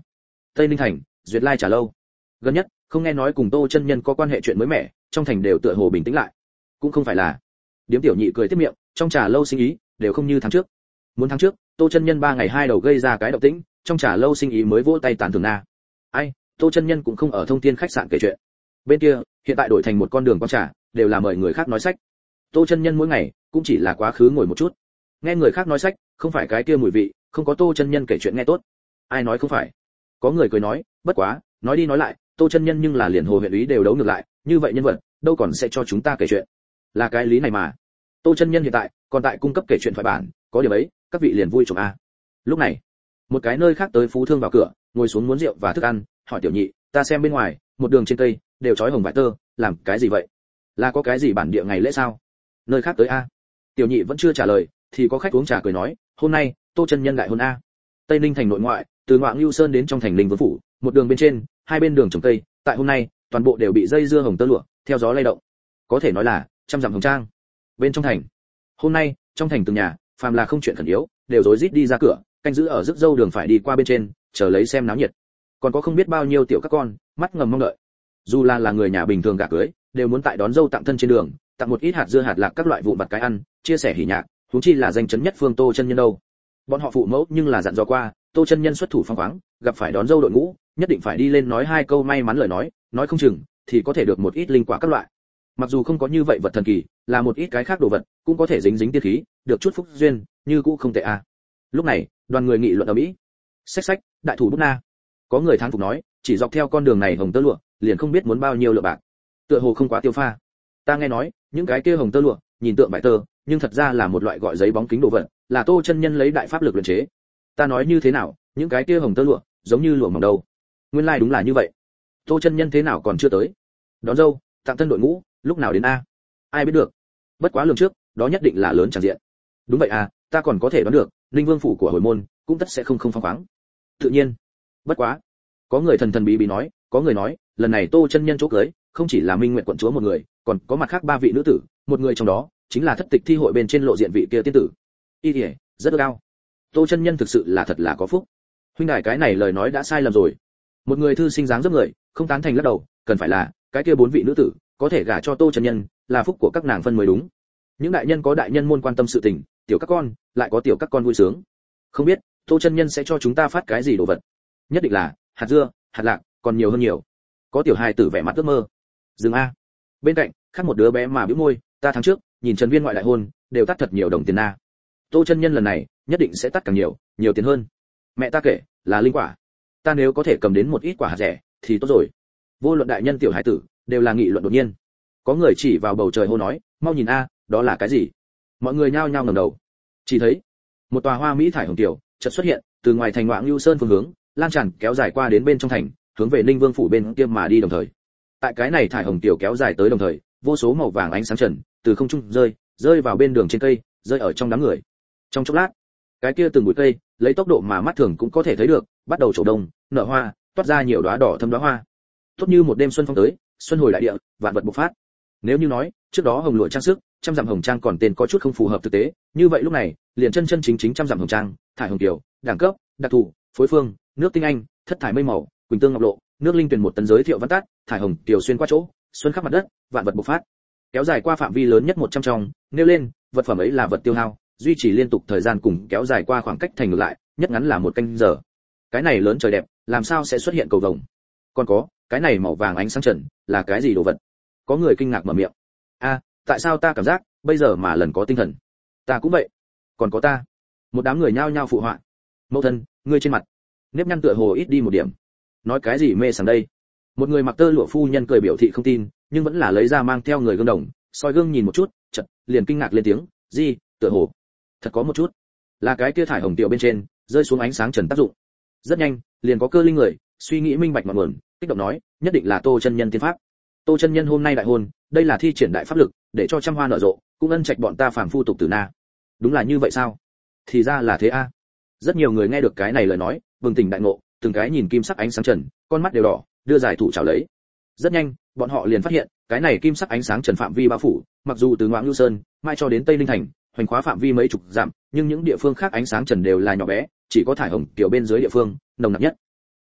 Tây Ninh thành, Duyệt Lai trà lâu. Gần nhất, không nghe nói cùng Tô chân nhân có quan hệ chuyện mới mẻ, trong thành đều tựa hồ bình tĩnh lại. Cũng không phải là. Điếm tiểu nhị cười tiếp miệng, trong trà lâu sinh ý đều không như tháng trước. Muốn tháng trước, Tô chân nhân ba ngày hai đầu gây ra cái động tĩnh, trong trà lâu sinh ý mới vỗ tay tán thưởng na. Ai, Tô chân nhân cũng không ở Thông Thiên khách sạn kể chuyện. Bên kia, hiện tại đổi thành một con đường quán trà, đều là mời người khác nói sách. Tô chân nhân mỗi ngày cũng chỉ là quá khứ ngồi một chút, nghe người khác nói sách, không phải cái kia mùi vị, không có Tô chân nhân kể chuyện nghe tốt. Ai nói không phải? Có người cười nói, bất quá, nói đi nói lại, Tô chân nhân nhưng là liền hồ huyện úy đều đấu ngược lại, như vậy nhân vật, đâu còn sẽ cho chúng ta kể chuyện. Là cái lý này mà. Tô chân nhân hiện tại còn tại cung cấp kể chuyện thoại bản, có điểm ấy, các vị liền vui chồng a. Lúc này, một cái nơi khác tới phú thương vào cửa, ngồi xuống muốn rượu và thức ăn, hỏi tiểu nhị, ta xem bên ngoài, một đường trên cây đều trói hồng vải tơ, làm cái gì vậy? Là có cái gì bản địa ngày lễ sao? Nơi khác tới a. Tiểu nhị vẫn chưa trả lời, thì có khách uống trà cười nói, hôm nay, Tô chân nhân đại hôn a. Tây Ninh thành nội ngoại, từ Ngoạn Lưu Sơn đến trong thành Linh Vương phủ, một đường bên trên, hai bên đường trồng cây, tại hôm nay, toàn bộ đều bị dây dưa hồng tơ lụa, theo gió lay động. Có thể nói là trăm dặm hồng trang. Bên trong thành, hôm nay, trong thành từng nhà, phàm là không chuyện khẩn yếu, đều rối rít đi ra cửa, canh giữ ở rước dâu đường phải đi qua bên trên, chờ lấy xem náo nhiệt. Còn có không biết bao nhiêu tiểu các con, mắt ngầm mong đợi. Dù là là người nhà bình thường gả cưới, đều muốn tại đón dâu tặng thân trên đường, tặng một ít hạt dưa hạt lạc các loại vụn vặt cái ăn, chia sẻ hỉ nhạc, huống chi là danh chấn nhất phương Tô chân nhân đâu. Bọn họ phụ mẫu nhưng là dặn dò qua, Tô chân nhân xuất thủ phong khoáng, gặp phải đón dâu đội ngũ, nhất định phải đi lên nói hai câu may mắn lời nói, nói không chừng thì có thể được một ít linh quả các loại. Mặc dù không có như vậy vật thần kỳ, là một ít cái khác đồ vật, cũng có thể dính dính tiên khí, được chút phúc duyên, như cũng không tệ a. À. Lúc này, đoàn người nghị luận ở mỹ. Xách xách, đại thủ bút na. Có người thán phục nói, chỉ dọc theo con đường này hồng tơ lụa, liền không biết muốn bao nhiêu lượng bạc. Tựa hồ không quá tiêu pha. Ta nghe nói, những cái kia hồng tơ lụa, nhìn tượng vải tơ, nhưng thật ra là một loại gọi giấy bóng kính đồ vật, là Tô chân nhân lấy đại pháp lực luyện chế. Ta nói như thế nào, những cái kia hồng tơ lụa, giống như lụa mỏng đâu. Nguyên lai like đúng là như vậy. Tô chân nhân thế nào còn chưa tới? Đón dâu, tặng thân đội ngũ, lúc nào đến a? Ai biết được. Bất quá lường trước, đó nhất định là lớn tràn diện. Đúng vậy à, ta còn có thể đoán được, Linh Vương phủ của hồi môn, cũng tất sẽ không không phóng khoáng. Tự nhiên. Bất quá, có người thần thần bí bí nói, có người nói, lần này Tô chân nhân chỗ cưới, không chỉ là Minh Nguyệt quận chúa một người, còn có mặt khác ba vị nữ tử, một người trong đó chính là thất tịch thi hội bên trên lộ diện vị kia tiên tử. Y Điệp, rất cao. Tô chân nhân thực sự là thật là có phúc. Huynh đài cái này lời nói đã sai lầm rồi. Một người thư sinh dáng dấp người, không tán thành lắc đầu, cần phải là cái kia bốn vị nữ tử, có thể gả cho Tô chân nhân, là phúc của các nàng phân mới đúng. Những đại nhân có đại nhân môn quan tâm sự tình, tiểu các con lại có tiểu các con vui sướng. Không biết Tô chân nhân sẽ cho chúng ta phát cái gì đồ vật? Nhất định là hạt dưa, hạt lạc, còn nhiều hơn nhiều. Có tiểu hài tử vẻ mặt ước mơ. Dừng a. Bên cạnh, khác một đứa bé mà bĩu môi, ta tháng trước, nhìn Trần Viên ngoại đại hôn, đều tắt thật nhiều đồng tiền na. Tô chân nhân lần này, nhất định sẽ tắt càng nhiều, nhiều tiền hơn. Mẹ ta kể, là linh quả. Ta nếu có thể cầm đến một ít quả hạt rẻ, thì tốt rồi. Vô luận đại nhân tiểu hài tử, đều là nghị luận đột nhiên. Có người chỉ vào bầu trời hô nói, mau nhìn a, đó là cái gì? Mọi người nhao nhao ngẩng đầu. Chỉ thấy một tòa hoa mỹ thải hồng tiểu chợt xuất hiện, từ ngoài thành Ngoạn Lưu Sơn phương hướng, lan tràn kéo dài qua đến bên trong thành, hướng về Ninh Vương phủ bên kia mà đi đồng thời. Tại cái này thải hồng tiểu kéo dài tới đồng thời, vô số màu vàng ánh sáng trần từ không trung rơi, rơi vào bên đường trên cây, rơi ở trong đám người. Trong chốc lát, cái kia từng bụi cây, lấy tốc độ mà mắt thường cũng có thể thấy được, bắt đầu trổ đông, nở hoa, toát ra nhiều đóa đỏ thâm đóa hoa. Tốt như một đêm xuân phong tới, xuân hồi đại địa, vạn vật bộc phát. Nếu như nói, trước đó hồng lụa trang sức, trăm dặm hồng trang còn tên có chút không phù hợp thực tế, như vậy lúc này, liền chân chân chính chính trăm dặm hồng trang, thải hồng tiểu, đẳng cấp, đặc thù, phối phương, nước tinh anh, thất thải mây màu, quỳnh tương ngọc lộ, nước linh tuyển một tấn giới thiệu văn tát, thải hồng tiểu xuyên qua chỗ, xuân khắp mặt đất, vạn vật bộc phát. Kéo dài qua phạm vi lớn nhất một trăm trong, nêu lên, vật phẩm ấy là vật tiêu hao, duy trì liên tục thời gian cùng kéo dài qua khoảng cách thành ngược lại, nhất ngắn là một canh giờ. Cái này lớn trời đẹp, làm sao sẽ xuất hiện cầu vồng? Còn có, cái này màu vàng ánh sáng trần, là cái gì đồ vật? Có người kinh ngạc mở miệng. A, tại sao ta cảm giác, bây giờ mà lần có tinh thần? Ta cũng vậy. Còn có ta. Một đám người nhao nhao phụ họa. Mẫu thân, ngươi trên mặt, nếp nhăn tựa hồ ít đi một điểm. Nói cái gì mê sảng đây? Một người mặc tơ lụa phu nhân cười biểu thị không tin, nhưng vẫn là lấy ra mang theo người gương đồng, soi gương nhìn một chút, chợt liền kinh ngạc lên tiếng, "Gì, tựa hồ thật có một chút." Là cái kia thải hồng tiểu bên trên, rơi xuống ánh sáng trần tác dụng. Rất nhanh, liền có cơ linh người, suy nghĩ minh bạch ngọn nguồn, kích động nói, nhất định là Tô chân nhân tiên pháp. Tô chân nhân hôm nay đại hôn, đây là thi triển đại pháp lực, để cho trăm hoa nở rộ, cũng ân trạch bọn ta phàm phu tục tử na. Đúng là như vậy sao? Thì ra là thế a. Rất nhiều người nghe được cái này lời nói, bừng tỉnh đại ngộ, từng cái nhìn kim sắc ánh sáng trần, con mắt đều đỏ, đưa giải thủ chào lấy. Rất nhanh, bọn họ liền phát hiện, cái này kim sắc ánh sáng trần phạm vi bao phủ, mặc dù từ Ngoạn Lưu Sơn, mai cho đến Tây Ninh thành, hoành khóa phạm vi mấy chục dặm, nhưng những địa phương khác ánh sáng trần đều là nhỏ bé, chỉ có thải hồng tiểu bên dưới địa phương nồng nặc nhất.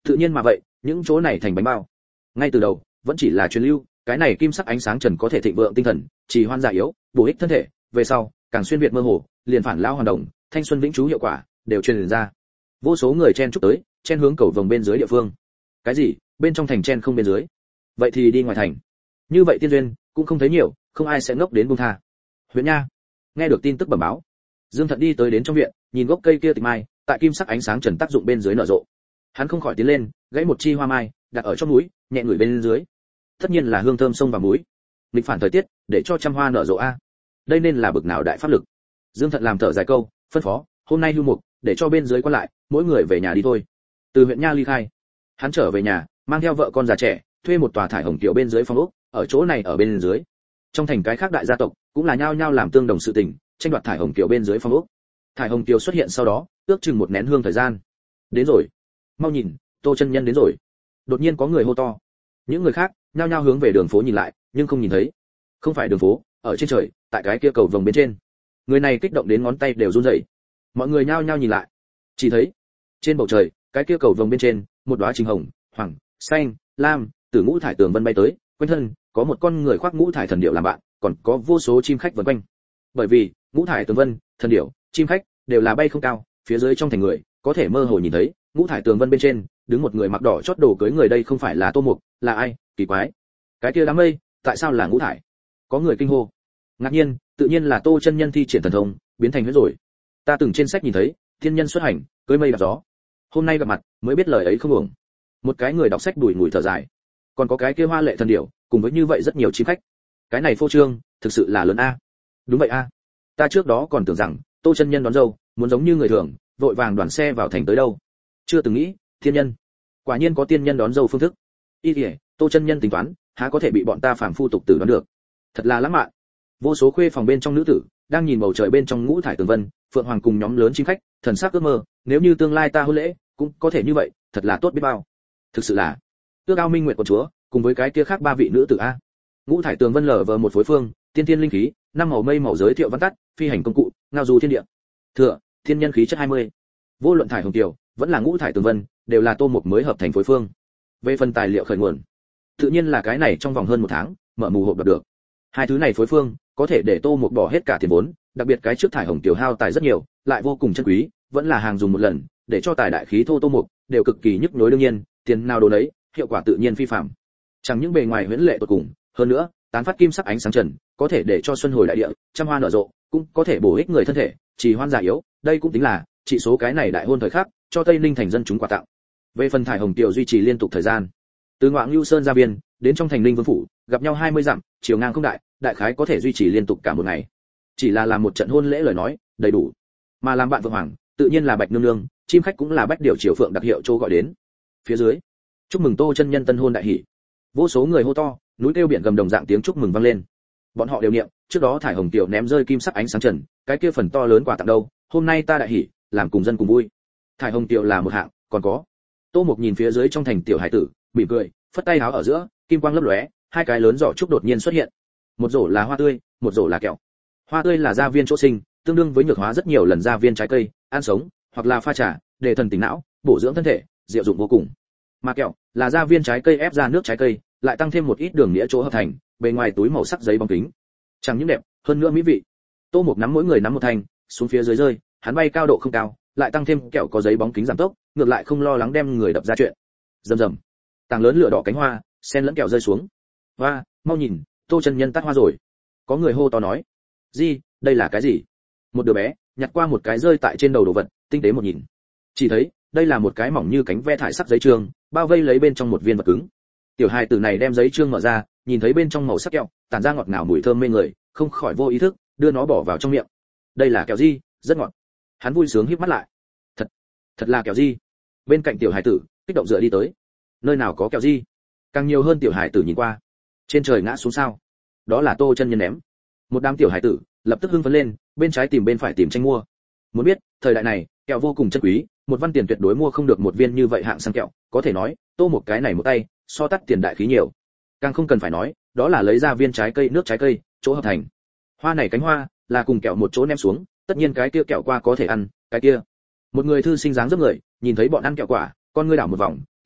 Tự nhiên mà vậy, những chỗ này thành bánh bao. Ngay từ đầu, vẫn chỉ là truyền lưu, cái này kim sắc ánh sáng trần có thể thịnh vượng tinh thần, trì hoan dạ yếu, bổ ích thân thể, về sau, càng xuyên việt mơ hồ, liền phản lao hoàn đồng, thanh xuân vĩnh trú hiệu quả, đều truyền ra. Vô số người chen chúc tới, chen hướng cầu vồng bên dưới địa phương. Cái gì? Bên trong thành chen không bên dưới. Vậy thì đi ngoài thành. Như vậy tiên duyên cũng không thấy nhiều, không ai sẽ ngốc đến buông tha. Huyện nha. Nghe được tin tức bẩm báo, Dương Thận đi tới đến trong viện, nhìn gốc cây kia tịch mai, tại kim sắc ánh sáng trần tác dụng bên dưới nở rộ. Hắn không khỏi tiến lên, gãy một chi hoa mai, đặt ở trong mũi, nhẹ ngửi bên dưới. Tất nhiên là hương thơm sông và mũi. Nghịch phản thời tiết, để cho trăm hoa nở rộ a. Đây nên là bực nào đại pháp lực. Dương Thận làm thở dài câu, phân phó, hôm nay lưu mục, để cho bên dưới quan lại, mỗi người về nhà đi thôi. Từ huyện nha ly khai, hắn trở về nhà, mang theo vợ con già trẻ, thuê một tòa thải hồng tiểu bên dưới phòng ốc, ở chỗ này ở bên dưới. Trong thành cái khác đại gia tộc, cũng là nhao nhao làm tương đồng sự tình, tranh đoạt thải hồng tiểu bên dưới phòng ốc. Thải hồng tiểu xuất hiện sau đó, ước chừng một nén hương thời gian. Đến rồi. Mau nhìn, Tô chân nhân đến rồi. Đột nhiên có người hô to. Những người khác nhao nhao hướng về đường phố nhìn lại, nhưng không nhìn thấy. Không phải đường phố, ở trên trời, tại cái kia cầu vồng bên trên. Người này kích động đến ngón tay đều run rẩy. Mọi người nhao nhao nhìn lại, chỉ thấy trên bầu trời, cái kia cầu vồng bên trên, một đóa trình hồng, hoàng, xanh, lam, tử ngũ thải tường vân bay tới, quanh thân có một con người khoác ngũ thải thần điểu làm bạn, còn có vô số chim khách vần quanh. Bởi vì ngũ thải tường vân, thần điểu, chim khách đều là bay không cao, phía dưới trong thành người có thể mơ hồ nhìn thấy, ngũ thải tường vân bên trên đứng một người mặc đỏ chót đồ cưới người, đây không phải là Tô Mục, là ai? Kỳ quái, cái kia đám mây, tại sao là ngũ thải? Có người kinh hô. Ngạc nhiên, tự nhiên là Tô chân nhân thi triển thần thông, biến thành huyết rồi. Ta từng trên sách nhìn thấy, thiên nhân xuất hành, cưỡi mây đạp gió. Hôm nay gặp mặt, mới biết lời ấy không uổng. Một cái người đọc sách đùi ngùi thở dài. Còn có cái kia hoa lệ thần điểu, cùng với như vậy rất nhiều chim khách. Cái này phô trương, thực sự là lớn a. Đúng vậy a. Ta trước đó còn tưởng rằng, Tô chân nhân đón dâu, muốn giống như người thường, vội vàng đoàn xe vào thành tới đâu. Chưa từng nghĩ, thiên nhân. Quả nhiên có tiên nhân đón dâu phương thức. Y liễu, Tô chân nhân tính toán, há có thể bị bọn ta phàm phu tục tử đoán được. Thật là lãng mạn. Vô số khuê phòng bên trong nữ tử, đang nhìn bầu trời bên trong ngũ thải tường vân, phượng hoàng cùng nhóm lớn chim khách, thần sắc ước mơ, nếu như tương lai ta hôn lễ, cũng có thể như vậy, thật là tốt biết bao. Thực sự là, ước ao minh nguyện của chúa, cùng với cái kia khác ba vị nữ tử a. Ngũ thải tường vân lở vờ một phối phương, tiên tiên linh khí, năm màu mây màu giới thiệu văn tắt, phi hành công cụ, ngao du thiên địa. Thừa, thiên nhân khí chất hai mươi. Vô luận thải hồng tiểu, vẫn là ngũ thải tường vân, đều là Tô Mục mới hợp thành phối phương. Về phần tài liệu khởi nguồn, tự nhiên là cái này trong vòng hơn một tháng, mở mù hộp đoạt được. Hai thứ này phối phương, có thể để Tô Mục bỏ hết cả tiền vốn, đặc biệt cái trước thải hồng tiểu hao tài rất nhiều, lại vô cùng chân quý, vẫn là hàng dùng một lần, để cho tài đại khí thô Tô Mục đều cực kỳ nhức nhối, đương nhiên, tiền nào đồ đấy, hiệu quả tự nhiên phi phàm. Chẳng những bề ngoài huyễn lệ tuyệt cùng, hơn nữa, tán phát kim sắc ánh sáng trần, có thể để cho xuân hồi đại địa, trăm hoa nở rộ, cũng có thể bổ ích người thân thể, trì hoan dạ yếu, đây cũng tính là trị số cái này đại hôn thời khắc, cho Tây Ninh thành dân chúng quà tặng. Về phần thải hồng tiểu duy trì liên tục thời gian, từ Ngoạn Lưu Sơn ra biên, đến trong thành Ninh Vương phủ, gặp nhau hai mươi dặm, chiều ngang không đại, đại khái có thể duy trì liên tục cả một ngày. Chỉ là làm một trận hôn lễ lời nói, đầy đủ. Mà làm bạn Vượng Hoàng, tự nhiên là Bạch Nương Nương, chim khách cũng là Bách Điểu Triều Phượng đặc hiệu châu gọi đến. Phía dưới, chúc mừng Tô chân nhân tân hôn đại hỷ. Vô số người hô to, núi kêu biển gầm đồng dạng tiếng chúc mừng vang lên. Bọn họ đều niệm, trước đó thải hồng tiểu ném rơi kim sắc ánh sáng trần, cái kia phần to lớn quà tặng đâu, hôm nay ta đại hỷ, làm cùng dân cùng vui. Thải hồng tiểu là một hạng, còn có. Tô Mục nhìn phía dưới trong thành tiểu hải tử, mỉm cười, phất tay háo ở giữa, kim quang lấp lóe, hai cái lớn giỏ trúc đột nhiên xuất hiện. Một rổ là hoa tươi, một rổ là kẹo. Hoa tươi là gia viên chỗ sinh, tương đương với nhược hóa rất nhiều lần gia viên trái cây, ăn sống, hoặc là pha trà, để thần tỉnh não, bổ dưỡng thân thể, diệu dụng vô cùng. Mà kẹo là gia viên trái cây ép ra nước trái cây, lại tăng thêm một ít đường nghĩa chỗ hợp thành, bề ngoài túi màu sắc giấy bóng kính. Chẳng những đẹp, hơn nữa mỹ vị. Tô Mục nắm mỗi người nắm một thanh, xuống phía dưới rơi, hắn bay cao độ không cao, lại tăng thêm kẹo có giấy bóng kính giảm tốc, ngược lại không lo lắng đem người đập ra chuyện. Rầm rầm. Tàng lớn lửa đỏ cánh hoa, sen lẫn kẹo rơi xuống. Hoa, mau nhìn, Tô chân nhân tắt hoa rồi. Có người hô to nói. Gì, đây là cái gì? Một đứa bé nhặt qua một cái rơi tại trên đầu đồ vật, tinh tế một nhìn, chỉ thấy đây là một cái mỏng như cánh ve thải sắc giấy trương, bao vây lấy bên trong một viên vật cứng. Tiểu hài tử này đem giấy trương mở ra, nhìn thấy bên trong màu sắc kẹo, tản ra ngọt ngào mùi thơm mê người, không khỏi vô ý thức đưa nó bỏ vào trong miệng. Đây là kẹo gì? Rất ngọt. Hắn vui sướng híp mắt lại. Thật, thật là kẹo gì? Bên cạnh tiểu hài tử kích động dựa đi tới. Nơi nào có kẹo gì? Càng nhiều hơn tiểu hài tử nhìn qua. Trên trời ngã xuống sao? Đó là Tô chân nhân ném. Một đám tiểu hài tử lập tức hưng phấn lên, bên trái tìm bên phải tìm tranh mua. Muốn biết, thời đại này, kẹo vô cùng chân quý, một văn tiền tuyệt đối mua không được một viên như vậy hạng sang kẹo, có thể nói, Tô một cái này một tay, so tắt tiền đại khí nhiều. Càng không cần phải nói, đó là lấy ra viên trái cây nước trái cây, chỗ hợp thành. Hoa này cánh hoa, là cùng kẹo một chỗ ném xuống, tất nhiên cái kia kẹo qua có thể ăn, cái kia. Một người thư sinh dáng dấp người, nhìn thấy bọn ăn kẹo quả, con ngươi đảo một vòng,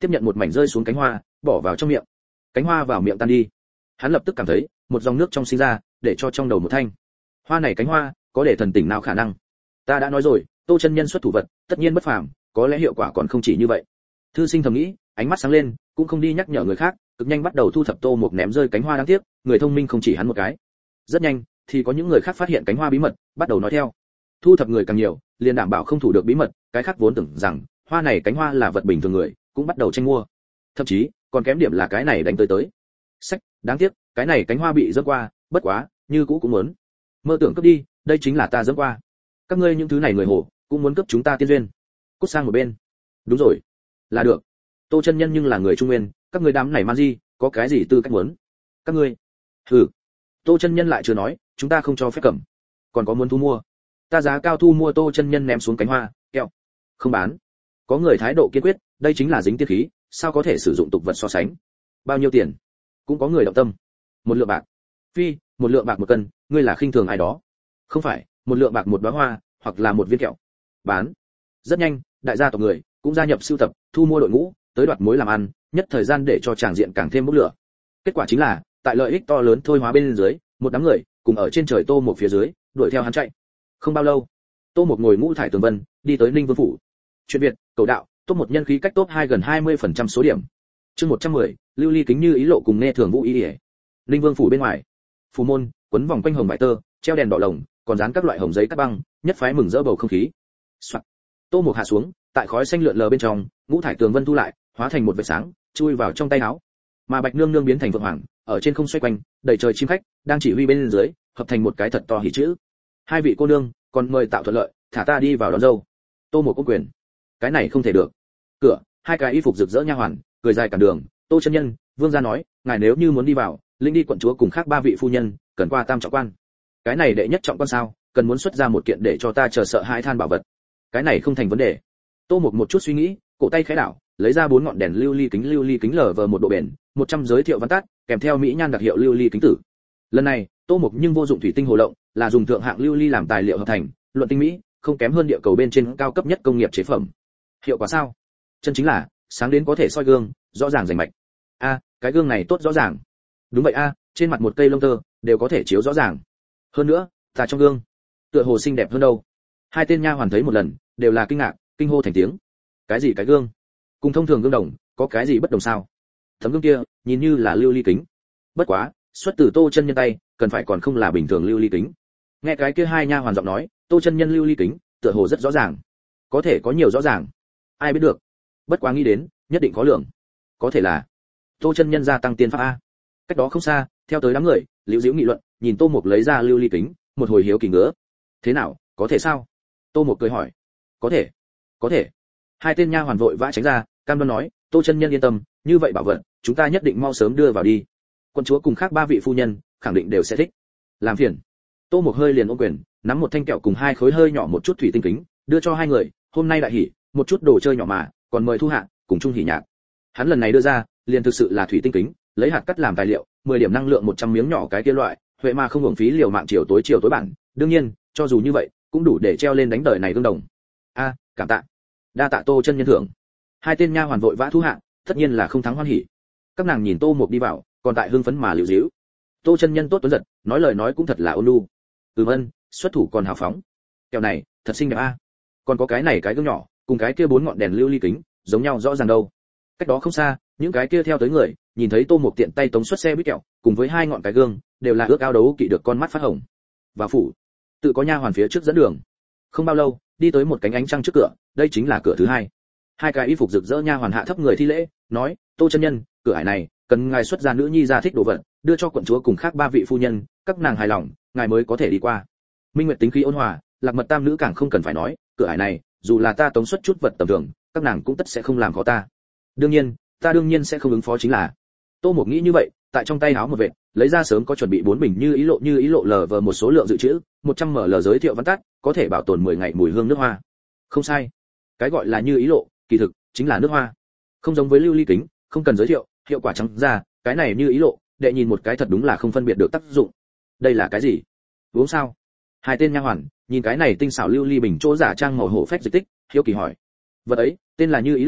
tiếp nhận một mảnh rơi xuống cánh hoa, bỏ vào trong miệng. Cánh hoa vào miệng tan đi, hắn lập tức cảm thấy một dòng nước trong sinh ra, để cho trong đầu một thanh. Hoa này cánh hoa, có để thần tỉnh nào khả năng? Ta đã nói rồi, Tô chân nhân xuất thủ vật, tất nhiên bất phàm, có lẽ hiệu quả còn không chỉ như vậy. Thư sinh thầm nghĩ, ánh mắt sáng lên, cũng không đi nhắc nhở người khác, cực nhanh bắt đầu thu thập Tô Mục ném rơi cánh hoa đáng tiếc, người thông minh không chỉ hắn một cái. Rất nhanh, thì có những người khác phát hiện cánh hoa bí mật, bắt đầu nói theo. Thu thập người càng nhiều, liền đảm bảo không thủ được bí mật, cái khác vốn tưởng rằng hoa này cánh hoa là vật bình thường người, cũng bắt đầu tranh mua. Thậm chí, còn kém điểm là cái này đánh tới tới. Sách, đáng tiếc, cái này cánh hoa bị dẫm qua, bất quá, như cũ cũng muốn. Mơ tưởng cướp đi, đây chính là ta dẫm qua. Các ngươi những thứ này người hồ, cũng muốn cướp chúng ta tiên duyên. Cút sang một bên. Đúng rồi, là được. Tô chân nhân nhưng là người Trung Nguyên, các ngươi đám này man di, có cái gì tư cách muốn? Các ngươi? Hừ. Tô chân nhân lại chưa nói, chúng ta không cho phép cầm. Còn có muốn thu mua? Ta giá cao thu mua. Tô chân nhân ném xuống cánh hoa, kẹo. Không bán. Có người thái độ kiên quyết, đây chính là dính tiên khí, sao có thể sử dụng tục vật so sánh? Bao nhiêu tiền? Cũng có người động tâm. Một lượng bạc. Phi, một lượng bạc một cân, ngươi là khinh thường ai đó? Không phải, một lượng bạc một đóa hoa, hoặc là một viên kẹo. Bán. Rất nhanh, đại gia tộc người cũng gia nhập sưu tập, thu mua đội ngũ, tới đoạt mối làm ăn, nhất thời gian để cho tràng diện càng thêm bốc lửa. Kết quả chính là, tại lợi ích to lớn thôi hóa bên dưới, một đám người cùng ở trên trời Tô Mục phía dưới, đuổi theo hắn chạy. Không bao lâu, Tô Mục ngồi ngũ thải tường vân, đi tới Ninh Vương phủ. Chuyện Việt, cầu đạo, top một nhân khí cách top hai gần hai mươi phần trăm số điểm. Chương một trăm mười, Lưu Ly kính như ý lộ cùng nghe thường vũ ý. Ninh Vương phủ bên ngoài, phủ môn quấn vòng quanh hồng vải tơ, treo đèn đỏ lồng, còn dán các loại hồng giấy cắt băng, nhất phái mừng rỡ bầu không khí. Soạt. Tô Mục hạ xuống, tại khói xanh lượn lờ bên trong, ngũ thải tường vân thu lại, hóa thành một vệt sáng, chui vào trong tay áo. Mà Bạch Nương Nương biến thành vượng hoàng, ở trên không xoay quanh, đầy trời chim khách đang chỉ huy bên dưới, hợp thành một cái thật to hỉ chữ. Hai vị cô nương, còn mời tạo thuận lợi, thả ta đi vào đón dâu. Tô Mục ôm quyền. Cái này không thể được. Cửa, hai cái y phục rực rỡ nha hoàn, cười dài cản đường. Tô chân nhân, vương gia nói, ngài nếu như muốn đi vào, linh đi quận chúa cùng khác ba vị phu nhân, cần qua tam trọng quan. Cái này đệ nhất trọng quan sao, cần muốn xuất ra một kiện để cho ta chờ sợ hãi than bảo vật. Cái này không thành vấn đề. Tô Mục một chút suy nghĩ, cổ tay khẽ đảo, lấy ra bốn ngọn đèn lưu ly kính lưu ly kính lờ vờ một độ bền, một trăm giới thiệu văn tắt, kèm theo mỹ nhan đặc hiệu lưu ly kính tử. Lần này, Tô Mục nhưng vô dụng thủy tinh hồ lộng, là dùng thượng hạng lưu ly làm tài liệu hợp thành, luận tinh mỹ, không kém hơn địa cầu bên trên cao cấp nhất công nghiệp chế phẩm. Hiệu quả sao? Chân chính là sáng đến có thể soi gương, rõ ràng rành mạch. A, cái gương này tốt rõ ràng. Đúng vậy a, trên mặt một cây lông tơ đều có thể chiếu rõ ràng. Hơn nữa, ta trong gương, tựa hồ xinh đẹp hơn đâu. Hai tên nha hoàn thấy một lần, đều là kinh ngạc, kinh hô thành tiếng. Cái gì cái gương? Cùng thông thường gương đồng, có cái gì bất đồng sao? Tấm gương kia, nhìn như là lưu ly kính. Bất quá, xuất từ Tô chân nhân tay, cần phải còn không là bình thường lưu ly kính. Nghe cái kia hai nha hoàn giọng nói, Tô chân nhân lưu ly kính, tựa hồ rất rõ ràng. Có thể có nhiều rõ ràng, ai biết được. Bất quá nghĩ đến, nhất định có lượng. Có thể là Tô chân nhân gia tăng tiên pháp a. Cách đó không xa, theo tới đám người, liễu diễu nghị luận, nhìn Tô Mục lấy ra lưu ly kính, một hồi hiếu kỳ ngứa. Thế nào, có thể sao? Tô Mục cười hỏi. Có thể, có thể. Hai tên nha hoàn vội vã tránh ra, cam đoan nói, Tô chân nhân yên tâm, như vậy bảo vật, chúng ta nhất định mau sớm đưa vào đi. Quân chúa cùng khác ba vị phu nhân, khẳng định đều sẽ thích. Làm phiền. Tô Mục hơi liền ôm quyền, nắm một thanh kẹo cùng hai khối hơi nhỏ một chút thủy tinh kính, đưa cho hai người, hôm nay đại hỉ, một chút đồ chơi nhỏ mà, còn mời thu hạ, cùng chung hỉ nhạc. Hắn lần này đưa ra, liền thực sự là thủy tinh kính, lấy hạt cắt làm tài liệu, mười điểm năng lượng một trăm miếng nhỏ cái kia loại, huệ mà không hưởng phí liều mạng chiều tối chiều tối bản, đương nhiên, cho dù như vậy, cũng đủ để treo lên đánh đời này gương đồng. A, cảm tạ. Đa tạ Tô chân nhân thưởng. Hai tên nha hoàn vội vã thu hạ, tất nhiên là không thắng hoan hỉ. Các nàng nhìn Tô Mục đi vào, còn tại hưng phấn mà liễu díu. Tô chân nhân tốt tuấn giật, nói lời nói cũng thật là ôn nhu. Ừm ân, xuất thủ còn hào phóng. Kẹo này, thật xinh đẹp a. Còn có cái này cái gương nhỏ, cùng cái kia bốn ngọn đèn lưu ly kính, giống nhau rõ ràng đâu. Cách đó không xa, những cái kia theo tới người, nhìn thấy Tô Mục tiện tay tống xuất xe buýt kẹo, cùng với hai ngọn cái gương, đều là ước ao đấu kỵ được con mắt phát hồng. Vào phủ, tự có nha hoàn phía trước dẫn đường. Không bao lâu, đi tới một cánh ánh trăng trước cửa, đây chính là cửa thứ hai. Hai cái y phục rực rỡ nha hoàn hạ thấp người thi lễ, nói, Tô chân nhân, cửa ải này, cần ngài xuất ra nữ nhi ra thích đồ vật, đưa cho quận chúa cùng khác ba vị phu nhân, các nàng hài lòng, ngài mới có thể đi qua. Minh Nguyệt tính khí ôn hòa, Lạc Mật tam nữ càng không cần phải nói, cửa ải này, dù là ta tống xuất chút vật tầm thường, các nàng cũng tất sẽ không làm khó ta. Đương nhiên, ta đương nhiên sẽ không ứng phó chính là. Tô Mục nghĩ như vậy, tại trong tay áo một vệt, lấy ra sớm có chuẩn bị bốn bình như ý lộ như ý lộ lờ vờ một số lượng dự trữ, một trăm ml giới thiệu văn tắt, có thể bảo tồn mười ngày mùi hương nước hoa. Không sai. Cái gọi là như ý lộ, kỳ thực chính là nước hoa. Không giống với lưu ly kính, không cần giới thiệu, hiệu quả trắng ra, cái này như ý lộ, đệ nhìn một cái thật đúng là không phân biệt được tác dụng. Đây là cái gì? Uống sao? Hai tên nha hoàn, nhìn cái này tinh xảo lưu ly bình chỗ giả trang màu hổ phách dịch tích, hiếu kỳ hỏi. Vật ấy, tên là như ý lộ,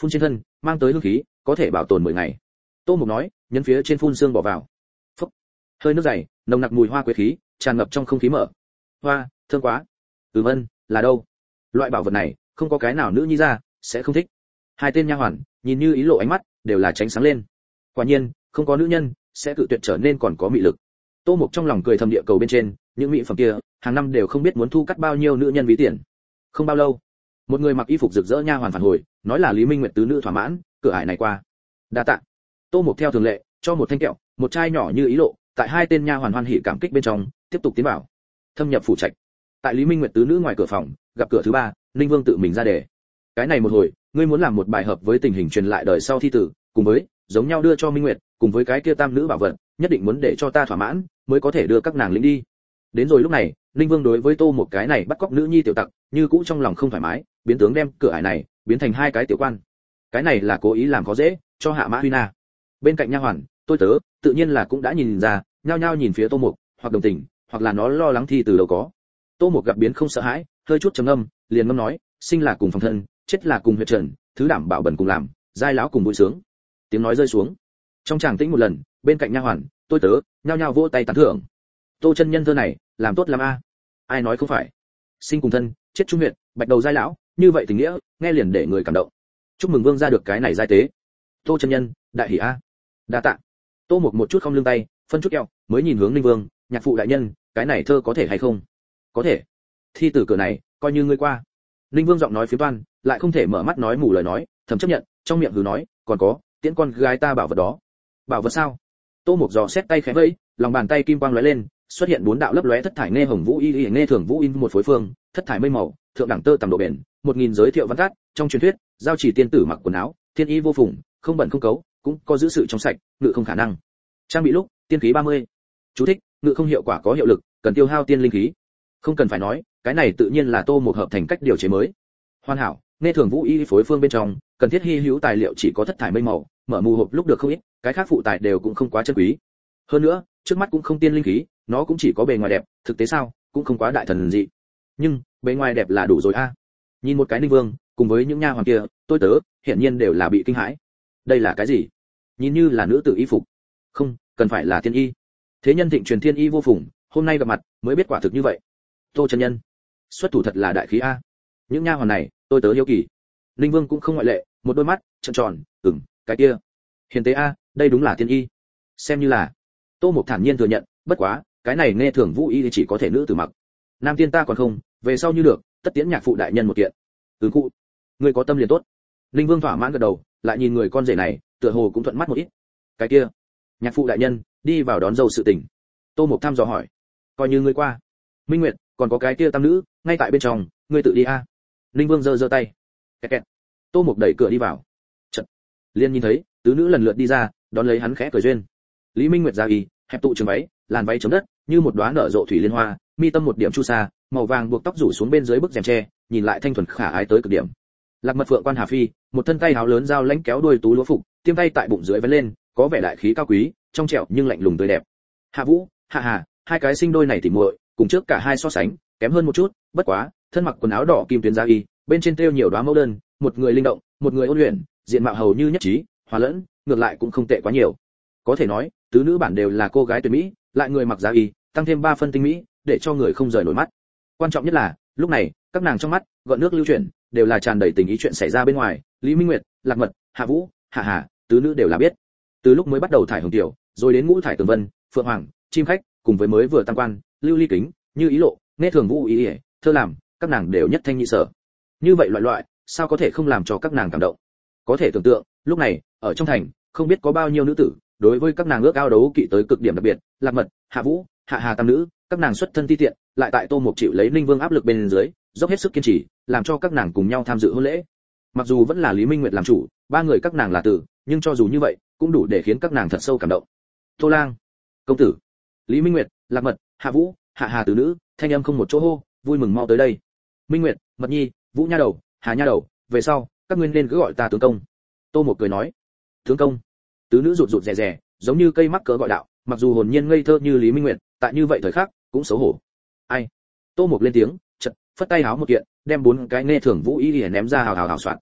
phun trên thân mang tới hương khí có thể bảo tồn mười ngày. Tô Mục nói, nhấn phía trên phun xương bỏ vào. Phốc. Hơi nước dày, nồng nặc mùi hoa quế khí tràn ngập trong không khí mở. Hoa, thơm quá. Ừm ân, là đâu? Loại bảo vật này, không có cái nào nữ nhi ra sẽ không thích. Hai tên nha hoàn nhìn như ý lộ ánh mắt đều là tránh sáng lên. Quả nhiên, không có nữ nhân sẽ tự tuyệt trở nên còn có mị lực. Tô Mục trong lòng cười thầm địa cầu bên trên, những mỹ phẩm kia, hàng năm đều không biết muốn thu cắt bao nhiêu nữ nhân ví tiền. Không bao lâu, một người mặc y phục rực rỡ nha hoàn phản hồi, nói là Lý Minh Nguyệt tứ nữ thỏa mãn, cửa ải này qua. Đa tạ. Tô Mục theo thường lệ, cho một thanh kẹo, một chai nhỏ như ý lộ, tại hai tên nha hoàn hoan hỉ cảm kích bên trong, tiếp tục tiến vào. Thâm nhập phủ trạch. Tại Lý Minh Nguyệt tứ nữ ngoài cửa phòng, gặp cửa thứ ba, Ninh Vương tự mình ra đề. Cái này một hồi, ngươi muốn làm một bài hợp với tình hình truyền lại đời sau thi tử, cùng với giống nhau đưa cho Minh Nguyệt, cùng với cái kia tam nữ bảo vật, nhất định muốn để cho ta thỏa mãn, mới có thể đưa các nàng lĩnh đi. Đến rồi lúc này, Ninh Vương đối với Tô một cái này bắt cóc nữ nhi tiểu tặc, như cũ trong lòng không thoải mái, biến tướng đem cửa ải này biến thành hai cái tiểu quan. Cái này là cố ý làm khó dễ cho Hạ Mã Huy Na. Bên cạnh nha hoàn, tôi tớ, tự nhiên là cũng đã nhìn ra, nhao nhao nhìn phía Tô Mục, hoặc đồng tình, hoặc là nó lo lắng thi từ đầu có. Tô Mục gặp biến không sợ hãi, hơi chút trầm ngâm, liền ngâm nói, sinh là cùng phòng thân, chết là cùng huyệt trần, thứ đảm bảo bẩn cùng làm, giai lão cùng vui sướng. Tiếng nói rơi xuống, trong tràng tĩnh một lần, bên cạnh nha hoàn, tôi tớ, nhao nhao vỗ tay tán thưởng. Tô chân nhân thơ này, làm tốt lắm a. Ai nói không phải? Sinh cùng thân, chết trung huyệt, bạch đầu giai lão, như vậy tình nghĩa, nghe liền để người cảm động. Chúc mừng vương gia được cái này giai tế. Tô chân nhân, đại hỉ a. Đa tạ. Tô Mục một chút không lưng tay, phân chút eo, mới nhìn hướng Ninh Vương, nhạc phụ đại nhân, cái này thơ có thể hay không? Có thể. Thi tử cửa này, coi như ngươi qua. Ninh Vương giọng nói phía toan, lại không thể mở mắt nói mù lời nói, thầm chấp nhận, trong miệng hừ nói, còn có, tiễn con gái ta bảo vật đó. Bảo vật sao? Tô Mục giò xét tay khẽ vẫy, lòng bàn tay kim quang lóe lên, xuất hiện bốn đạo lấp lóe thất thải nghe hồng vũ y y nghe thường vũ in một phối phương, thất thải mây màu, thượng đẳng tơ tầm độ bền, một nghìn giới thiệu văn tát, trong truyền thuyết, giao chỉ tiên tử mặc quần áo, thiên y vô phùng, không bẩn không cấu, cũng có giữ sự trong sạch, ngự không khả năng. Trang bị lúc, tiên khí ba mươi. Chú thích, ngự không hiệu quả có hiệu lực, cần tiêu hao tiên linh khí. Không cần phải nói, cái này tự nhiên là Tô Mục hợp thành cách điều chế mới. Hoàn hảo, nghe thường vũ y phối phương bên trong, cần thiết hi hữu tài liệu chỉ có thất thải mây màu, mở mù hộp lúc được không ít, cái khác phụ tài đều cũng không quá chân quý. Hơn nữa, trước mắt cũng không tiên linh khí, nó cũng chỉ có bề ngoài đẹp, thực tế sao, cũng không quá đại thần dị. Nhưng, bề ngoài đẹp là đủ rồi a. Nhìn một cái Ninh Vương, cùng với những nha hoàn kia, tôi tớ, hiển nhiên đều là bị kinh hãi. Đây là cái gì? Nhìn như là nữ tử y phục. Không, cần phải là tiên y. Thế nhân thịnh truyền thiên y vô phùng, hôm nay gặp mặt, mới biết quả thực như vậy. Tô chân nhân, xuất thủ thật là đại khí a. Những nha hoàn này, tôi tớ hiếu kỳ. Ninh Vương cũng không ngoại lệ, một đôi mắt trợn tròn, ừm, cái kia. Hiền tế a, đây đúng là tiên y. Xem như là. Tô Mục thản nhiên thừa nhận, bất quá, cái này nghe thường vũ y chỉ có thể nữ tử mặc. Nam tiên ta còn không, về sau như được, tất tiễn nhạc phụ đại nhân một kiện. Ừ cụ, ngươi có tâm liền tốt. Linh Vương thỏa mãn gật đầu, lại nhìn người con rể này, tựa hồ cũng thuận mắt một ít. Cái kia, nhạc phụ đại nhân, đi vào đón dâu sự tình. Tô Mục thăm dò hỏi, coi như ngươi qua. Minh Nguyệt, còn có cái kia tam nữ, ngay tại bên trong, ngươi tự đi a. Linh Vương giơ giơ tay. Kẹt kẹt. Tô Mục đẩy cửa đi vào. Chợt, liền nhìn thấy tứ nữ lần lượt đi ra, đón lấy hắn khẽ cười duyên. Lý Minh Nguyệt ra y, hẹp tụ trường váy, làn váy chống đất, như một đóa nở rộ thủy liên hoa, mi tâm một điểm chu sa, màu vàng buộc tóc rủ xuống bên dưới bức rèm tre, nhìn lại thanh thuần khả ái tới cực điểm. Lạc Mật Phượng Quan Hà Phi, một thân tay áo lớn dao lãnh kéo đuôi tú lúa phục, tiêm tay tại bụng dưới vén lên, có vẻ đại khí cao quý, trong trẻo nhưng lạnh lùng tươi đẹp. Hạ Vũ, Hạ Hà, hai cái sinh đôi này tỉ muội, cùng trước cả hai so sánh, kém hơn một chút, bất quá, thân mặc quần áo đỏ kim tuyến da y, bên trên treo nhiều đóa mẫu đơn, một người linh động, một người ôn luyện, diện mạo hầu như nhất trí, hòa lẫn, ngược lại cũng không tệ quá nhiều. Có thể nói, tứ nữ bản đều là cô gái tuyệt mỹ, lại người mặc da y, tăng thêm ba phân tinh mỹ, để cho người không rời nổi mắt. Quan trọng nhất là, lúc này, các nàng trong mắt, gợn nước lưu chuyển, đều là tràn đầy tình ý chuyện xảy ra bên ngoài, Lý Minh Nguyệt, Lạc Mật, Hạ Vũ, Hạ Hà, tứ nữ đều là biết. Từ lúc mới bắt đầu thải hồng tiểu, rồi đến ngũ thải tường vân, phượng hoàng, chim khách, cùng với mới vừa tăng quan, lưu ly kính, như ý lộ, nghe thường vũ ý, ý thơ làm, các nàng đều nhất thanh nhị sở. Như vậy loại loại, sao có thể không làm cho các nàng cảm động? Có thể tưởng tượng, lúc này, ở trong thành, không biết có bao nhiêu nữ tử, đối với các nàng ước ao đấu kỵ tới cực điểm đặc biệt, Lạc Mật, Hạ Vũ, Hạ Hà tam nữ, các nàng xuất thân ti tiện, lại tại Tô Mục chịu lấy Ninh Vương áp lực bên dưới, dốc hết sức kiên trì, làm cho các nàng cùng nhau tham dự hôn lễ. Mặc dù vẫn là Lý Minh Nguyệt làm chủ, ba người các nàng là tử, nhưng cho dù như vậy, cũng đủ để khiến các nàng thật sâu cảm động. Tô Lang, công tử, Lý Minh Nguyệt, Lạc Mật, Hạ Vũ, Hạ Hà tứ nữ, thanh âm không một chỗ hô, vui mừng mau tới đây. Minh Nguyệt, Mật Nhi, Vũ nha đầu, Hà nha đầu, về sau, các ngươi nên cứ gọi ta tướng công. Tô Mục cười nói, tướng công. Tứ nữ rụt rụt rè rè, giống như cây mắc cỡ gọi đạo, mặc dù hồn nhiên ngây thơ như Lý Minh Nguyệt, tại như vậy thời khắc, cũng xấu hổ. Ai? Tô Mục lên tiếng, chợt phất tay háo một kiện, đem bốn cái nghe thường vũ y ném ra hào hào hào soạn.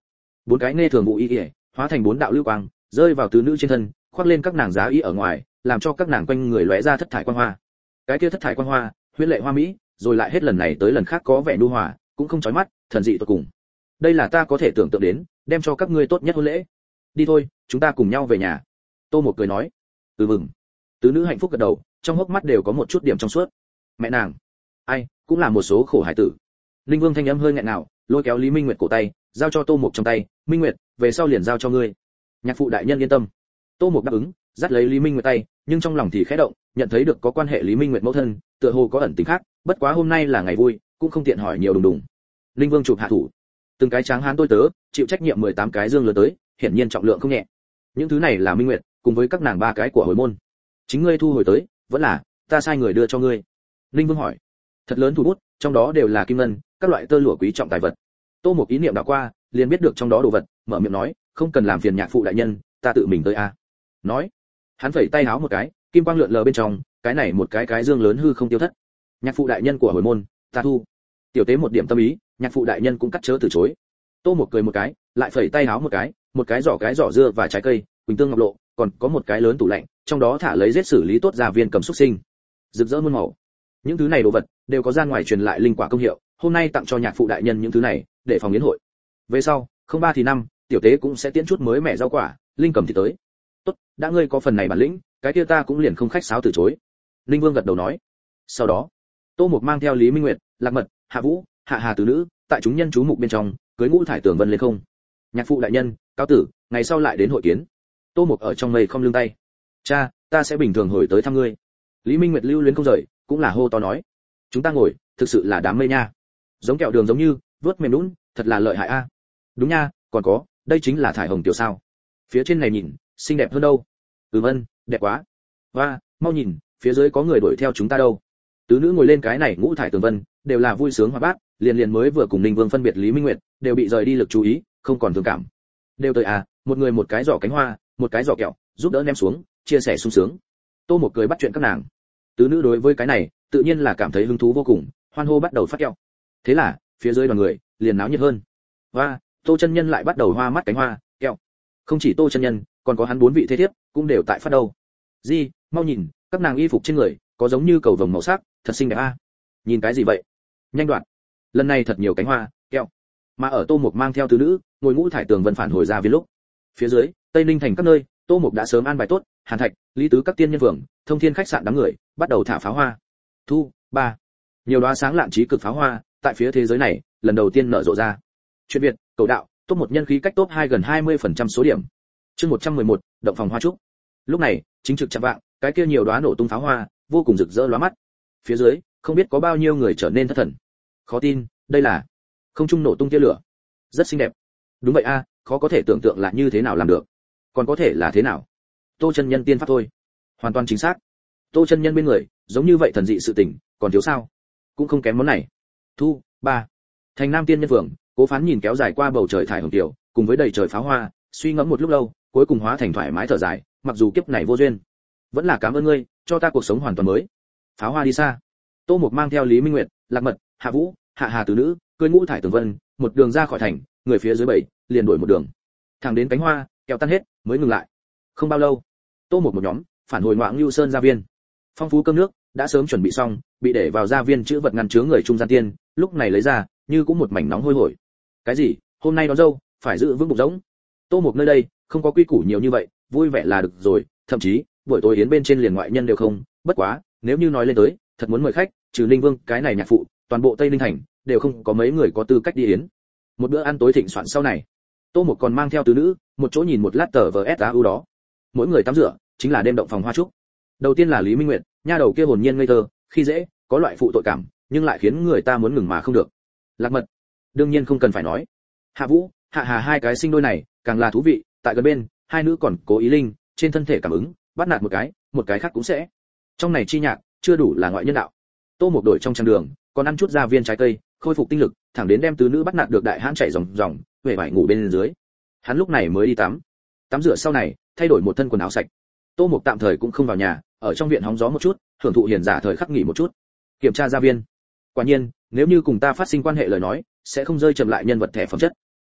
bốn cái nghe thường vụ y y hóa thành bốn đạo lưu quang rơi vào tứ nữ trên thân, khoác lên các nàng giá y ở ngoài, làm cho các nàng quanh người lóe ra thất thải quang hoa. Cái kia thất thải quang hoa huyễn lệ hoa mỹ, rồi lại hết lần này tới lần khác có vẻ nhu hòa, cũng không chói mắt, thần dị tuyệt cùng. Đây là ta có thể tưởng tượng đến, đem cho các ngươi tốt nhất hôn lễ. Đi thôi, chúng ta cùng nhau về nhà. Tô Mộc cười nói. Ừ mừng. Tứ nữ hạnh phúc gật đầu, trong hốc mắt đều có một chút điểm trong suốt. Mẹ nàng, ai, cũng là một số khổ hải tử. Linh Vương thanh âm hơi nghẹn nào, lôi kéo Lý Minh Nguyệt cổ tay, giao cho Tô Mộc trong tay. Minh Nguyệt, về sau liền giao cho ngươi. Nhạc phụ đại nhân yên tâm. Tô Mộc đáp ứng, dắt lấy Lý Minh Nguyệt tay, nhưng trong lòng thì khẽ động, nhận thấy được có quan hệ Lý Minh Nguyệt mẫu thân, tựa hồ có ẩn tình khác, bất quá hôm nay là ngày vui, cũng không tiện hỏi nhiều đùng đùng. Linh Vương chụp hạ thủ, từng cái tráng hán tôi tớ, chịu trách nhiệm mười tám cái dương lớn tới, hiển nhiên trọng lượng không nhẹ. Những thứ này là Minh Nguyệt, cùng với các nàng ba cái của hồi môn. Chính ngươi thu hồi tới, vẫn là ta sai người đưa cho ngươi? Linh Vương hỏi. Thật lớn thủ bút, trong đó đều là kim ngân, các loại tơ lụa quý trọng tài vật. Tô Mộc ý niệm đảo qua, liền biết được trong đó đồ vật, mở miệng nói, không cần làm phiền nhạc phụ đại nhân, ta tự mình tới a. Nói, hắn phẩy tay háo một cái, kim quang lượn lờ bên trong, cái này một cái cái dương lớn hư không tiêu thất. Nhạc phụ đại nhân của hồi môn, ta thu. Tiểu tế một điểm tâm ý, nhạc phụ đại nhân cũng cắt chớ từ chối. Tô Mộc cười một cái, lại phẩy tay háo một cái, một cái giỏ cái giỏ dưa và trái cây, quỳnh tương ngọc lộ, còn có một cái lớn tủ lạnh, trong đó thả lấy giết xử lý tốt gia viên cầm xúc sinh, rực rỡ muôn màu. Những thứ này đồ vật đều có ra ngoài truyền lại linh quả công hiệu, hôm nay tặng cho nhạc phụ đại nhân những thứ này, để phòng yến hội. Về sau, không ba thì năm, tiểu tế cũng sẽ tiễn chút mới mẻ rau quả, linh cầm thì tới. Tốt, đã ngươi có phần này bản lĩnh, cái kia ta cũng liền không khách sáo từ chối. Linh Vương gật đầu nói. Sau đó, Tô Mộc mang theo Lý Minh Nguyệt, Lạc Mật, Hạ Vũ, Hạ Hà tứ nữ, tại chúng nhân chú mục bên trong, cưới ngũ thải tường vân lên không. Nhạc phụ đại nhân, cáo tử, ngày sau lại đến hội kiến. Tô Mộc ở trong mây không lưng tay. Cha, ta sẽ bình thường hồi tới thăm ngươi. Lý Minh Nguyệt lưu luyến không rời, cũng là hô to nói. Chúng ta ngồi, thực sự là đám mây nha. Giống kẹo đường giống như, vớt mềm nhũn, thật là lợi hại a. Đúng nha, còn có, đây chính là thải hồng tiểu sao? Phía trên này nhìn, xinh đẹp hơn đâu. Ừm ân, đẹp quá. Và, mau nhìn, phía dưới có người đuổi theo chúng ta đâu. Tứ nữ ngồi lên cái này ngũ thải tường vân, đều là vui sướng hòa bát, liền liền mới vừa cùng Ninh Vương phân biệt Lý Minh Nguyệt, đều bị rời đi lực chú ý, không còn thương cảm. Đều tới à, một người một cái giỏ cánh hoa, một cái giỏ kẹo, giúp đỡ ném xuống, chia sẻ sung sướng. Tô Mộc cười bắt chuyện các nàng. Tứ nữ đối với cái này, tự nhiên là cảm thấy hứng thú vô cùng, hoan hô bắt đầu phát kẹo. Thế là, phía dưới đoàn người liền náo nhiệt hơn. Và, Tô chân nhân lại bắt đầu hoa mắt cánh hoa, kẹo. Không chỉ Tô chân nhân, còn có hắn bốn vị thế thiếp, cũng đều tại phát đầu. Di, mau nhìn, các nàng y phục trên người, có giống như cầu vồng màu sắc, thật xinh đẹp a. Nhìn cái gì vậy? Nhanh đoạn. Lần này thật nhiều cánh hoa, kẹo. Mà ở Tô Mộc mang theo tứ nữ, ngồi ngũ thải tường vân phản hồi ra viên lúc. Phía dưới, Tây Ninh thành các nơi, Tô Mộc đã sớm an bài tốt, Hàn Thạch, Lý Tứ các tiên nhân phường, Thông Thiên khách sạn đám người, bắt đầu thả pháo hoa. Thu, ba. Nhiều đóa sáng lạn trí cực pháo hoa, tại phía thế giới này, lần đầu tiên nở rộ ra. Chuyện Việt, cầu đạo, top một nhân khí cách top hai gần hai mươi phần trăm số điểm. Chương một trăm mười một, động phòng hoa trúc. Lúc này, chính trực chạm vạng, cái kia nhiều đóa nổ tung pháo hoa, vô cùng rực rỡ lóa mắt. Phía dưới, không biết có bao nhiêu người trở nên thất thần. Khó tin, đây là không trung nổ tung tia lửa. Rất xinh đẹp. Đúng vậy a, khó có thể tưởng tượng là như thế nào làm được. Còn có thể là thế nào? Tô chân nhân tiên pháp thôi. Hoàn toàn chính xác. Tô chân nhân bên người, giống như vậy thần dị sự tình, còn thiếu sao? Cũng không kém món này. Thu, ba. Thành Nam tiên nhân phường, Cố Phán nhìn kéo dài qua bầu trời thải hồng tiểu, cùng với đầy trời pháo hoa, suy ngẫm một lúc lâu, cuối cùng hóa thành thoải mái thở dài, mặc dù kiếp này vô duyên, vẫn là cảm ơn ngươi, cho ta cuộc sống hoàn toàn mới. Pháo hoa đi xa. Tô Mộc mang theo Lý Minh Nguyệt, Lạc Mật, Hạ Vũ, Hạ Hà tứ nữ, cưỡi ngũ thải tường vân, một đường ra khỏi thành, người phía dưới bảy, liền đuổi một đường. Thẳng đến cánh hoa, kẹo tan hết, mới ngừng lại. Không bao lâu, Tô Mộc một nhóm phản hồi Ngoạn Nưu Sơn gia viên. Phong phú cơm nước đã sớm chuẩn bị xong, bị để vào gia viên chữ vật ngăn chứa người trung gian tiên, lúc này lấy ra, như cũng một mảnh nóng hôi hổi. Cái gì? Hôm nay đón dâu, phải giữ vững bụng rỗng. Tô Mộc nơi đây, không có quy củ nhiều như vậy, vui vẻ là được rồi, thậm chí, buổi tối yến bên trên liền ngoại nhân đều không, bất quá, nếu như nói lên tới, thật muốn mời khách, trừ Ninh Vương, cái này nhạc phụ, toàn bộ Tây Ninh thành đều không có mấy người có tư cách đi yến. Một bữa ăn tối thịnh soạn sau này, Tô Mộc còn mang theo tứ nữ, một chỗ nhìn một lát tờ vờ ét a u đó. Mỗi người tắm rửa, chính là đêm động phòng hoa trúc. Đầu tiên là Lý Minh Nguyệt, nha đầu kia hồn nhiên ngây thơ, khi dễ, có loại phụ tội cảm, nhưng lại khiến người ta muốn ngừng mà không được. Lạc Mật, đương nhiên không cần phải nói. Hạ Vũ, Hạ Hà hai cái sinh đôi này, càng là thú vị, tại gần bên, hai nữ còn cố ý linh, trên thân thể cảm ứng, bắt nạt một cái, một cái khác cũng sẽ. Trong này chi nhạc, chưa đủ là ngoại nhân đạo. Tô Mộc đổi trong trang đường, còn ăn chút gia viên trái cây, khôi phục tinh lực, thẳng đến đem tứ nữ bắt nạt được đại hãn chảy ròng ròng, về vải ngủ bên dưới. Hắn lúc này mới đi tắm. Tắm rửa sau này, thay đổi một thân quần áo sạch. Tô Mộc tạm thời cũng không vào nhà, ở trong viện hóng gió một chút, hưởng thụ hiền giả thời khắc nghỉ một chút. Kiểm tra gia viên. Quả nhiên, nếu như cùng ta phát sinh quan hệ lời nói, sẽ không rơi chậm lại nhân vật thẻ phẩm chất.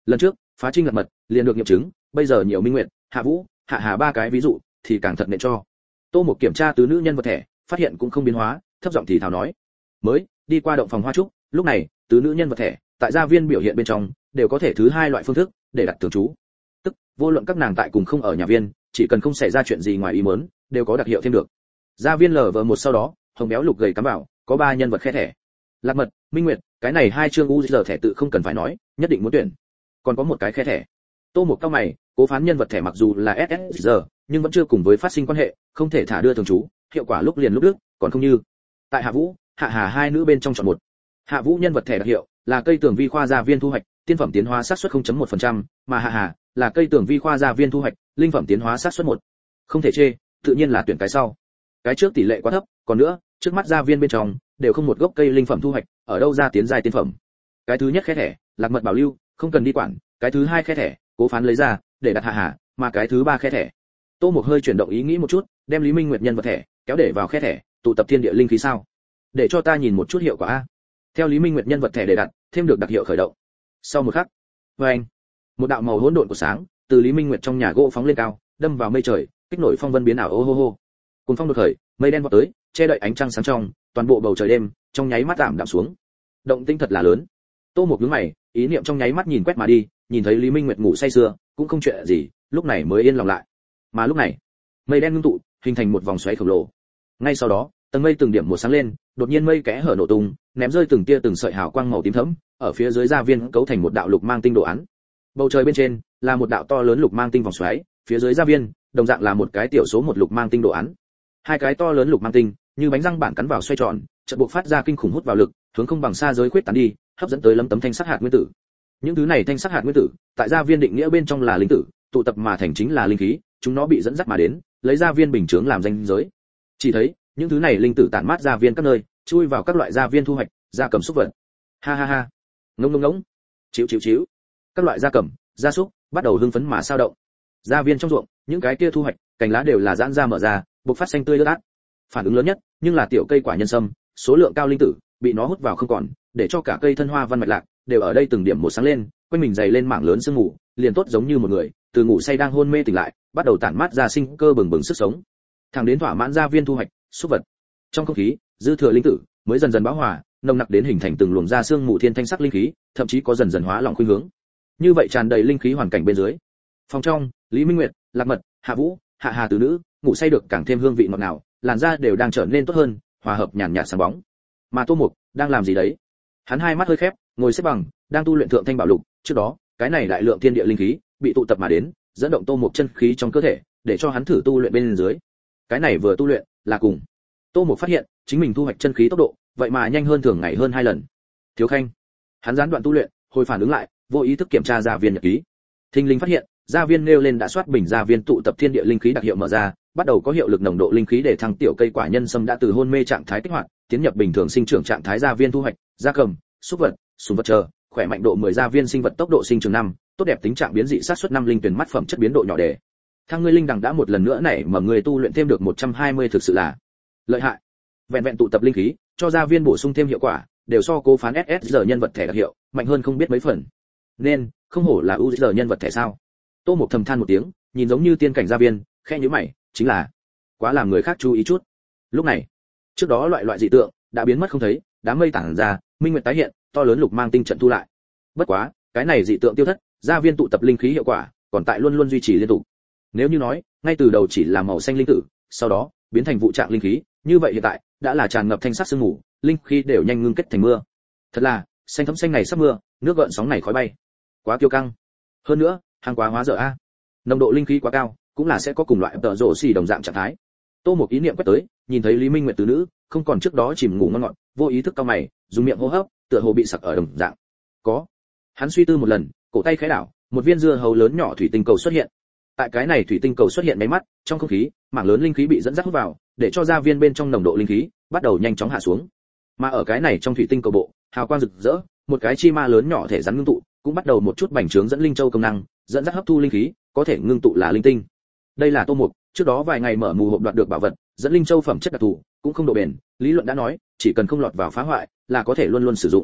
Lần trước phá trinh lật mật liền được nghiệm chứng, bây giờ nhiều Minh Nguyệt, Hạ Vũ, Hạ Hà ba cái ví dụ thì càng thật nện cho. Tô Mục kiểm tra tứ nữ nhân vật thẻ, phát hiện cũng không biến hóa, thấp giọng thì thào nói: mới đi qua động phòng hoa trúc, lúc này tứ nữ nhân vật thẻ tại gia viên biểu hiện bên trong đều có thể thứ hai loại phương thức để đặt thường trú, tức vô luận các nàng tại cùng không ở nhà viên, chỉ cần không xảy ra chuyện gì ngoài ý muốn, đều có đặc hiệu thêm được. Gia viên lờ vờ một sau đó, hồng béo lục gầy cắm vào, có ba nhân vật khe thẻ. Lạc Mật, Minh Nguyệt, cái này hai chương u giờ thẻ tự không cần phải nói, nhất định muốn tuyển. Còn có một cái khe thẻ. Tô Mục cao mày, cố phán nhân vật thẻ mặc dù là ét ét giờ, nhưng vẫn chưa cùng với phát sinh quan hệ, không thể thả đưa thường trú, hiệu quả lúc liền lúc đức, còn không như. Tại Hạ Vũ, Hạ Hà hai nữ bên trong chọn một. Hạ Vũ nhân vật thẻ đặc hiệu là cây tường vi khoa gia viên thu hoạch, tiên phẩm tiến hóa xác suất không chấm một phần trăm, mà Hạ Hà là cây tường vi khoa gia viên thu hoạch, linh phẩm tiến hóa xác suất một. Không thể chê, tự nhiên là tuyển cái sau. Cái trước tỷ lệ quá thấp, còn nữa, trước mắt gia viên bên trong đều không một gốc cây linh phẩm thu hoạch, ở đâu ra tiến giai tiên phẩm. Cái thứ nhất khe thẻ, Lạc Mật bảo lưu, không cần đi quản, cái thứ hai khe thẻ, cố phán lấy ra để đặt Hạ Hà, mà cái thứ ba khe thẻ. Tô Mục hơi chuyển động ý nghĩ một chút, đem Lý Minh Nguyệt nhân vật thẻ kéo để vào khe thẻ, tụ tập thiên địa linh khí sao? Để cho ta nhìn một chút hiệu quả a. Theo Lý Minh Nguyệt nhân vật thẻ để đặt, thêm được đặc hiệu khởi động. Sau một khắc, oeng, một đạo màu hỗn độn của sáng từ Lý Minh Nguyệt trong nhà gỗ phóng lên cao, đâm vào mây trời, kích nổi phong vân biến ảo ô hô hô. Cùng phong đột khởi, mây đen vọt tới, che đậy ánh trăng sáng trong, toàn bộ bầu trời đêm trong nháy mắt tạm đạm xuống. Động tĩnh thật là lớn. Tô Mục nhướng mày, ý niệm trong nháy mắt nhìn quét mà đi, nhìn thấy Lý Minh Nguyệt ngủ say sưa, cũng không chuyện gì, lúc này mới yên lòng lại. Mà lúc này, mây đen ngưng tụ, hình thành một vòng xoáy khổng lồ. Ngay sau đó, tầng mây từng điểm một sáng lên, đột nhiên mây kẽ hở nổ tung, ném rơi từng tia từng sợi hào quang màu tím thẫm, ở phía dưới gia viên cấu thành một đạo lục mang tinh đồ án. Bầu trời bên trên là một đạo to lớn lục mang tinh vòng xoáy, phía dưới gia viên đồng dạng là một cái tiểu số một lục mang tinh đồ án. Hai cái to lớn lục mang tinh như bánh răng bản cắn vào xoay tròn, chợt buộc phát ra kinh khủng hút vào lực, hướng không bằng xa giới khuyết tán đi, hấp dẫn tới lấm tấm thanh sắc hạt nguyên tử. Những thứ này thanh sắc hạt nguyên tử, tại gia viên định nghĩa bên trong là linh tử, tụ tập mà thành chính là linh khí, chúng nó bị dẫn dắt mà đến, lấy gia viên bình chướng làm danh giới. Chỉ thấy, những thứ này linh tử tản mát gia viên các nơi, chui vào các loại gia viên thu hoạch, gia cầm xúc vật. Ha ha ha. Ngông ngông ngỗng. Chíu chíu chíu. Các loại gia cầm, gia súc bắt đầu hưng phấn mà sao động. Gia viên trong ruộng, những cái kia thu hoạch, cành lá đều là giãn ra mở ra, bộc phát xanh tươi lướt át. Phản ứng lớn nhất, nhưng là tiểu cây quả nhân sâm, số lượng cao linh tử bị nó hút vào không còn, để cho cả cây thân hoa văn mạch lạc đều ở đây từng điểm một sáng lên, quanh mình dày lên mảng lớn sương mù, liền tốt giống như một người từ ngủ say đang hôn mê tỉnh lại, bắt đầu tản mát ra sinh cơ bừng bừng sức sống. Thẳng đến thỏa mãn gia viên thu hoạch, xúc vật. Trong không khí, dư thừa linh tử mới dần dần bão hòa, nồng nặc đến hình thành từng luồng da xương mù thiên thanh sắc linh khí, thậm chí có dần dần hóa lỏng khuynh hướng. Như vậy tràn đầy linh khí hoàn cảnh bên dưới. Phòng trong, Lý Minh Nguyệt, Lạc Mật, Hạ Vũ, Hạ Hà tứ nữ, ngủ say được càng thêm hương vị ngọt ngào, làn da đều đang trở nên tốt hơn, hòa hợp nhàn nhạt sáng bóng. Mà Tô Mục đang làm gì đấy? Hắn hai mắt hơi khép, ngồi xếp bằng, đang tu luyện thượng thanh bảo lục, trước đó, cái này đại lượng thiên địa linh khí bị tụ tập mà đến, dẫn động Tô Mục chân khí trong cơ thể, để cho hắn thử tu luyện bên dưới. Cái này vừa tu luyện, là cùng. Tô Mục phát hiện, chính mình thu hoạch chân khí tốc độ, vậy mà nhanh hơn thường ngày hơn hai lần. Thiếu Khanh, hắn gián đoạn tu luyện, hồi phản ứng lại, vô ý thức kiểm tra gia viên nhật ký. Thinh linh phát hiện, gia viên nêu lên đã soát bình gia viên tụ tập thiên địa linh khí đặc hiệu mở ra, bắt đầu có hiệu lực nồng độ linh khí để thăng tiểu cây quả nhân sâm đã từ hôn mê trạng thái kích hoạt, tiến nhập bình thường sinh trưởng trạng thái gia viên thu hoạch, gia cầm, súc vật, sùng vật chờ, khỏe mạnh độ mười gia viên sinh vật tốc độ sinh trưởng năm, tốt đẹp tính trạng biến dị sát suất năm linh tuyển mắt phẩm chất biến độ nhỏ đề. Thăng ngươi linh đằng đã một lần nữa nảy mà người tu luyện thêm được một trăm hai mươi thực sự là lợi hại. Vẹn vẹn tụ tập linh khí, cho gia viên bổ sung thêm hiệu quả, đều so cố phán ét ét giờ nhân vật thẻ đặc hiệu, mạnh hơn không biết mấy phần. Nên, không hổ là u giờ nhân vật thẻ sao? Tô Mục thầm than một tiếng, nhìn giống như tiên cảnh gia viên, khẽ nhíu mày, chính là quá làm người khác chú ý chút. Lúc này, trước đó loại loại dị tượng đã biến mất không thấy, đám mây tản ra, minh nguyệt tái hiện, to lớn lục mang tinh trận thu lại. Bất quá, cái này dị tượng tiêu thất, gia viên tụ tập linh khí hiệu quả còn tại luôn luôn duy trì liên tục. Nếu như nói, ngay từ đầu chỉ là màu xanh linh tử, sau đó biến thành vụ trạng linh khí, như vậy hiện tại đã là tràn ngập thanh sắc sương mù, linh khí đều nhanh ngưng kết thành mưa. Thật là, xanh thấm xanh này sắp mưa, nước gợn sóng này khói bay. Quá kiêu căng. Hơn nữa, hàng quá hóa dở a. Nồng độ linh khí quá cao, cũng là sẽ có cùng loại tợ rổ xì đồng dạng trạng thái. Tô Mục ý niệm quét tới, nhìn thấy Lý Minh Nguyệt tứ nữ, không còn trước đó chìm ngủ ngon ngọt, vô ý thức cau mày, dùng miệng hô hấp, tựa hồ bị sặc ở đồng dạng. Có. Hắn suy tư một lần, cổ tay khẽ đảo, một viên dưa hấu lớn nhỏ thủy tinh cầu xuất hiện. Tại cái này thủy tinh cầu xuất hiện mấy mắt, trong không khí, mảng lớn linh khí bị dẫn dắt hút vào, để cho gia viên bên trong nồng độ linh khí bắt đầu nhanh chóng hạ xuống. Mà ở cái này trong thủy tinh cầu bộ, hào quang rực rỡ, một cái chi ma lớn nhỏ thể rắn ngưng tụ, cũng bắt đầu một chút bành trướng dẫn linh châu công năng, dẫn dắt hấp thu linh khí, có thể ngưng tụ là linh tinh. Đây là Tô Mục, trước đó vài ngày mở mù hộp đoạt được bảo vật, dẫn linh châu phẩm chất đặc thù, cũng không độ bền, lý luận đã nói, chỉ cần không lọt vào phá hoại, là có thể luôn luôn sử dụng.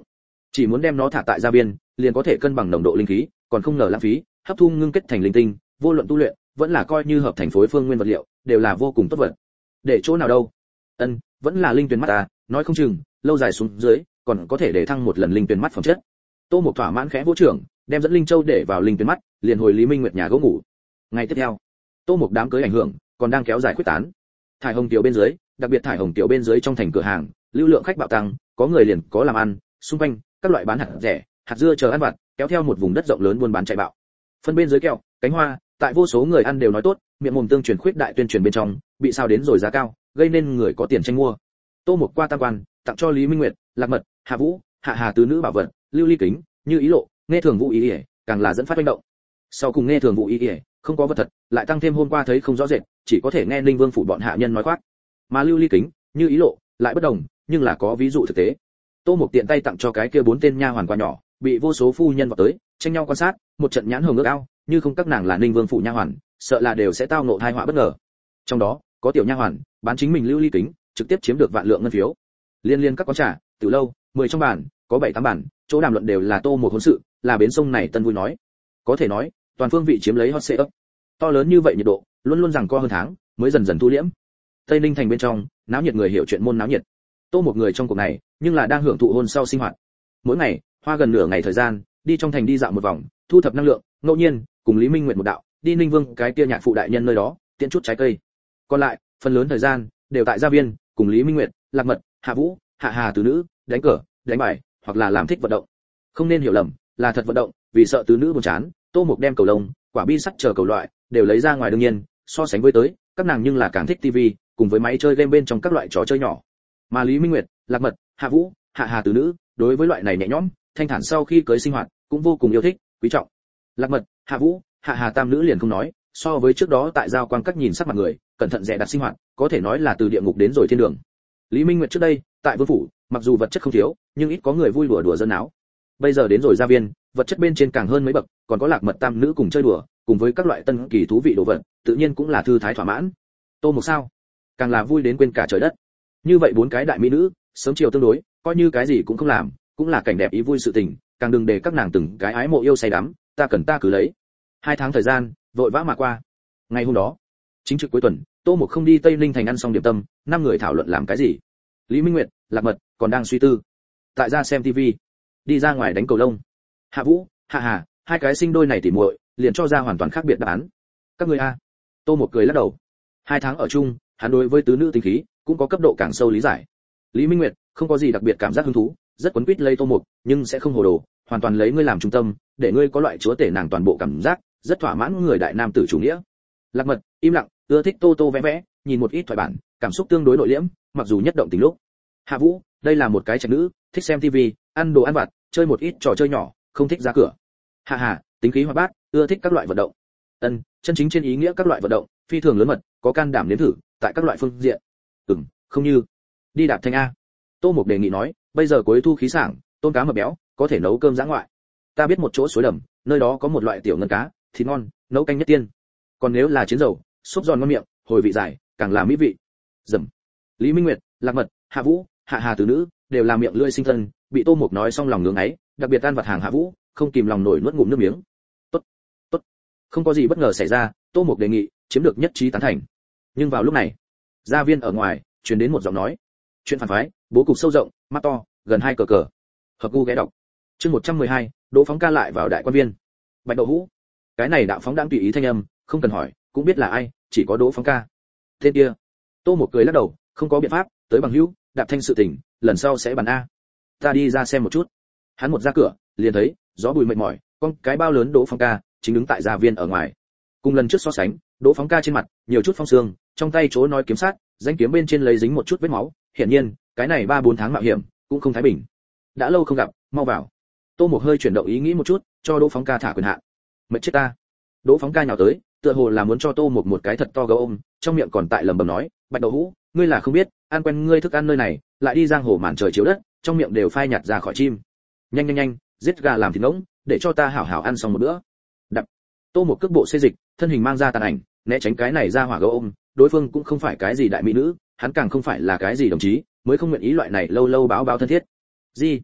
chỉ muốn đem nó thả tại gia viên liền có thể cân bằng nồng độ linh khí, còn không ngờ lãng phí, hấp thu ngưng kết thành linh tinh, vô luận tu luyện vẫn là coi như hợp thành phối phương nguyên vật liệu đều là vô cùng tốt vật. Để chỗ nào đâu? Ân, vẫn là linh tuyển mắt ta, nói không chừng lâu dài xuống dưới còn có thể để thăng một lần linh tuyển mắt phẩm chất. Tô Mộc thỏa mãn khẽ vỗ trưởng, đem dẫn linh châu để vào linh tuyển mắt, liền hồi Lý Minh Nguyệt nhà gỗ ngủ. Ngày tiếp theo, Tô Mộc đám cưới ảnh hưởng còn đang kéo dài quyết tán. Thải Hồng tiểu bên dưới, đặc biệt Thải Hồng tiểu bên dưới trong thành cửa hàng, lưu lượng khách bạo tăng, có người liền có làm ăn, xung quanh các loại bán hạt rẻ, hạt dưa chờ ăn vặt, kéo theo một vùng đất rộng lớn buôn bán chạy bạo. Phân bên dưới kẹo, cánh hoa, tại vô số người ăn đều nói tốt, miệng mồm tương truyền khuyết đại tuyên truyền bên trong, bị sao đến rồi giá cao, gây nên người có tiền tranh mua. Tô Mộc qua tam quan, tặng cho Lý Minh Nguyệt, Lạc Mật, Hạ Vũ, Hạ Hà tứ nữ bảo vật, lưu ly kính, như ý lộ, nghe thường Vũ ý, ý càng là dẫn phát manh động. Sau cùng nghe thường Vũ ý, ý không có vật thật, lại tăng thêm hôm qua thấy không rõ rệt, chỉ có thể nghe Ninh Vương phủ bọn hạ nhân nói khoác. Mà lưu ly kính, như ý lộ, lại bất đồng, nhưng là có ví dụ thực tế. Tô Mộc tiện tay tặng cho cái kia bốn tên nha hoàn quà nhỏ, bị vô số phu nhân vào tới, tranh nhau quan sát, một trận nhãn hồng ước ao, như không các nàng là Ninh Vương phủ nha hoàn, sợ là đều sẽ tao ngộ tai họa bất ngờ. Trong đó, có tiểu nha hoàn, bán chính mình lưu ly kính, trực tiếp chiếm được vạn lượng ngân phiếu. Liên liên các quán trà, tiểu lâu, mười trong bàn, có bảy tám bàn, chỗ đàm luận đều là Tô Mộc hôn sự, là bến sông này tân vui nói. Có thể nói, toàn phương vị chiếm lấy hot seat. To lớn như vậy nhiệt độ, luôn luôn rằng co hơn tháng, mới dần dần thu liễm. Tây Ninh thành bên trong, náo nhiệt người hiểu chuyện môn náo nhiệt. Tô Mộc người trong cuộc này, nhưng là đang hưởng thụ hôn sau sinh hoạt. Mỗi ngày, hoa gần nửa ngày thời gian, đi trong thành đi dạo một vòng, thu thập năng lượng, ngẫu nhiên, cùng Lý Minh Nguyệt một đạo, đi Ninh Vương cái kia nhạc phụ đại nhân nơi đó, tiện chút trái cây. Còn lại, phần lớn thời gian đều tại gia viên, cùng Lý Minh Nguyệt, Lạc Mật, Hạ Vũ, Hạ Hà tứ nữ, đánh cờ, đánh bài, hoặc là làm thích vận động. Không nên hiểu lầm, là thật vận động, vì sợ tứ nữ buồn chán, Tô Mộc đem cầu lông, quả bi sắt chờ cầu loại, đều lấy ra ngoài đương nhiên, so sánh với tới, các nàng nhưng là càng thích tivi, cùng với máy chơi game bên trong các loại trò chơi nhỏ. Mà Lý Minh Nguyệt, Lạc Mật, Hạ Vũ, Hạ Hà tứ nữ, đối với loại này nhẹ nhõm, thanh thản sau khi cưới sinh hoạt, cũng vô cùng yêu thích, quý trọng. Lạc Mật, Hạ Vũ, Hạ Hà tam nữ liền không nói, so với trước đó tại giao quang các nhìn sắc mặt người, cẩn thận dè đặt sinh hoạt, có thể nói là từ địa ngục đến rồi thiên đường. Lý Minh Nguyệt trước đây, tại vương phủ, mặc dù vật chất không thiếu, nhưng ít có người vui đùa đùa dân áo. Bây giờ đến rồi gia viên, vật chất bên trên càng hơn mấy bậc, còn có Lạc Mật tam nữ cùng chơi đùa, cùng với các loại tân kỳ thú vị đồ vật, tự nhiên cũng là thư thái thỏa mãn. Tô Mộc sao, càng là vui đến quên cả trời đất. Như vậy bốn cái đại mỹ nữ, sớm chiều tương đối, coi như cái gì cũng không làm, cũng là cảnh đẹp ý vui sự tình, càng đừng để các nàng từng cái ái mộ yêu say đắm, ta cần ta cứ lấy. Hai tháng thời gian, vội vã mà qua. Ngày hôm đó, chính trực cuối tuần, Tô Mộc không đi Tây Ninh thành ăn xong điểm tâm, năm người thảo luận làm cái gì. Lý Minh Nguyệt, Lạc Mật còn đang suy tư. Tại ra xem tivi, đi ra ngoài đánh cầu lông. Hạ Vũ, Hạ Hà, hai cái sinh đôi này tỉ muội, liền cho ra hoàn toàn khác biệt đáp án. Các ngươi a? Tô Mộc cười lắc đầu. Hai tháng ở chung, hắn đối với tứ nữ tinh khí cũng có cấp độ càng sâu lý giải. Lý Minh Nguyệt không có gì đặc biệt cảm giác hứng thú, rất quấn quýt lấy Tô Mộc, nhưng sẽ không hồ đồ, hoàn toàn lấy ngươi làm trung tâm, để ngươi có loại chúa tể nàng toàn bộ cảm giác, rất thỏa mãn người đại nam tử chủ nghĩa. Lạc Mật im lặng, ưa thích tô tô vẽ vẽ, nhìn một ít thoại bản, cảm xúc tương đối nội liễm, mặc dù nhất động tình lúc. Hạ Vũ, đây là một cái trạch nữ, thích xem tivi, ăn đồ ăn vặt, chơi một ít trò chơi nhỏ, không thích ra cửa. Hạ Hà, tính khí hoạt bát, ưa thích các loại vận động. Ân, chân chính trên ý nghĩa các loại vận động, phi thường lớn mật, có can đảm nếm thử, tại các loại phương diện. Ừm, không như đi đạp thanh a. Tô Mộc đề nghị nói, bây giờ cuối thu khí sảng, tôm cá mập béo, có thể nấu cơm dã ngoại. Ta biết một chỗ suối đầm, nơi đó có một loại tiểu ngân cá, thịt ngon, nấu canh nhất tiên. Còn nếu là chiến dầu, súp giòn ngon miệng, hồi vị dài, càng là mỹ vị. Dầm. Lý Minh Nguyệt, Lạc Mật, Hạ Vũ, Hạ Hà tứ nữ, đều là miệng lưỡi sinh thân, bị Tô Mộc nói xong lòng ngưỡng ấy, đặc biệt tan vật hàng Hạ Vũ, không kìm lòng nổi nuốt ngụm nước miếng. Tốt, tốt. Không có gì bất ngờ xảy ra, Tô Mộc đề nghị, chiếm được nhất trí tán thành. Nhưng vào lúc này, gia viên ở ngoài truyền đến một giọng nói. Chuyện phản phái, bố cục sâu rộng, mắt to, gần hai cờ cờ. Hợp gu ghé đọc. Chương một trăm mười hai, Đỗ Phóng ca lại vào đại quan viên. Bạch Đậu Hũ. Cái này đạo phóng đang tùy ý thanh âm, không cần hỏi, cũng biết là ai, chỉ có Đỗ Phóng ca. Tên kia. Tô Mộc cười lắc đầu, không có biện pháp, tới bằng hữu, đạp thanh sự tình, lần sau sẽ bàn a. Ta đi ra xem một chút. Hắn một ra cửa, liền thấy, gió bụi mệt mỏi, con cái bao lớn Đỗ Phóng ca, chính đứng tại gia viên ở ngoài. Cùng lần trước so sánh, Đỗ Phóng ca trên mặt, nhiều chút phong sương, trong tay chỗ nói kiếm sát, danh kiếm bên trên lấy dính một chút vết máu, hiển nhiên, cái này ba bốn tháng mạo hiểm, cũng không thái bình. Đã lâu không gặp, mau vào. Tô Mộc hơi chuyển động ý nghĩ một chút, cho Đỗ Phóng ca thả quyền hạn. Mệt chết ta. Đỗ Phóng ca nhào tới, tựa hồ là muốn cho Tô Mộc một cái thật to gấu ôm, trong miệng còn tại lẩm bẩm nói, Bạch Đậu Hũ, ngươi là không biết, ăn quen ngươi thức ăn nơi này, lại đi giang hồ màn trời chiếu đất, trong miệng đều phai nhạt ra khỏi chim. Nhanh nhanh nhanh, giết gà làm thịt ngỗng, để cho ta hảo hảo ăn xong một bữa. Đập. Tô Mộc cước bộ xê dịch, thân hình mang ra tàn ảnh, né tránh cái này ra hỏa gấu ôm, đối phương cũng không phải cái gì đại mỹ nữ, hắn càng không phải là cái gì đồng chí, mới không nguyện ý loại này lâu lâu báo báo thân thiết. Gì?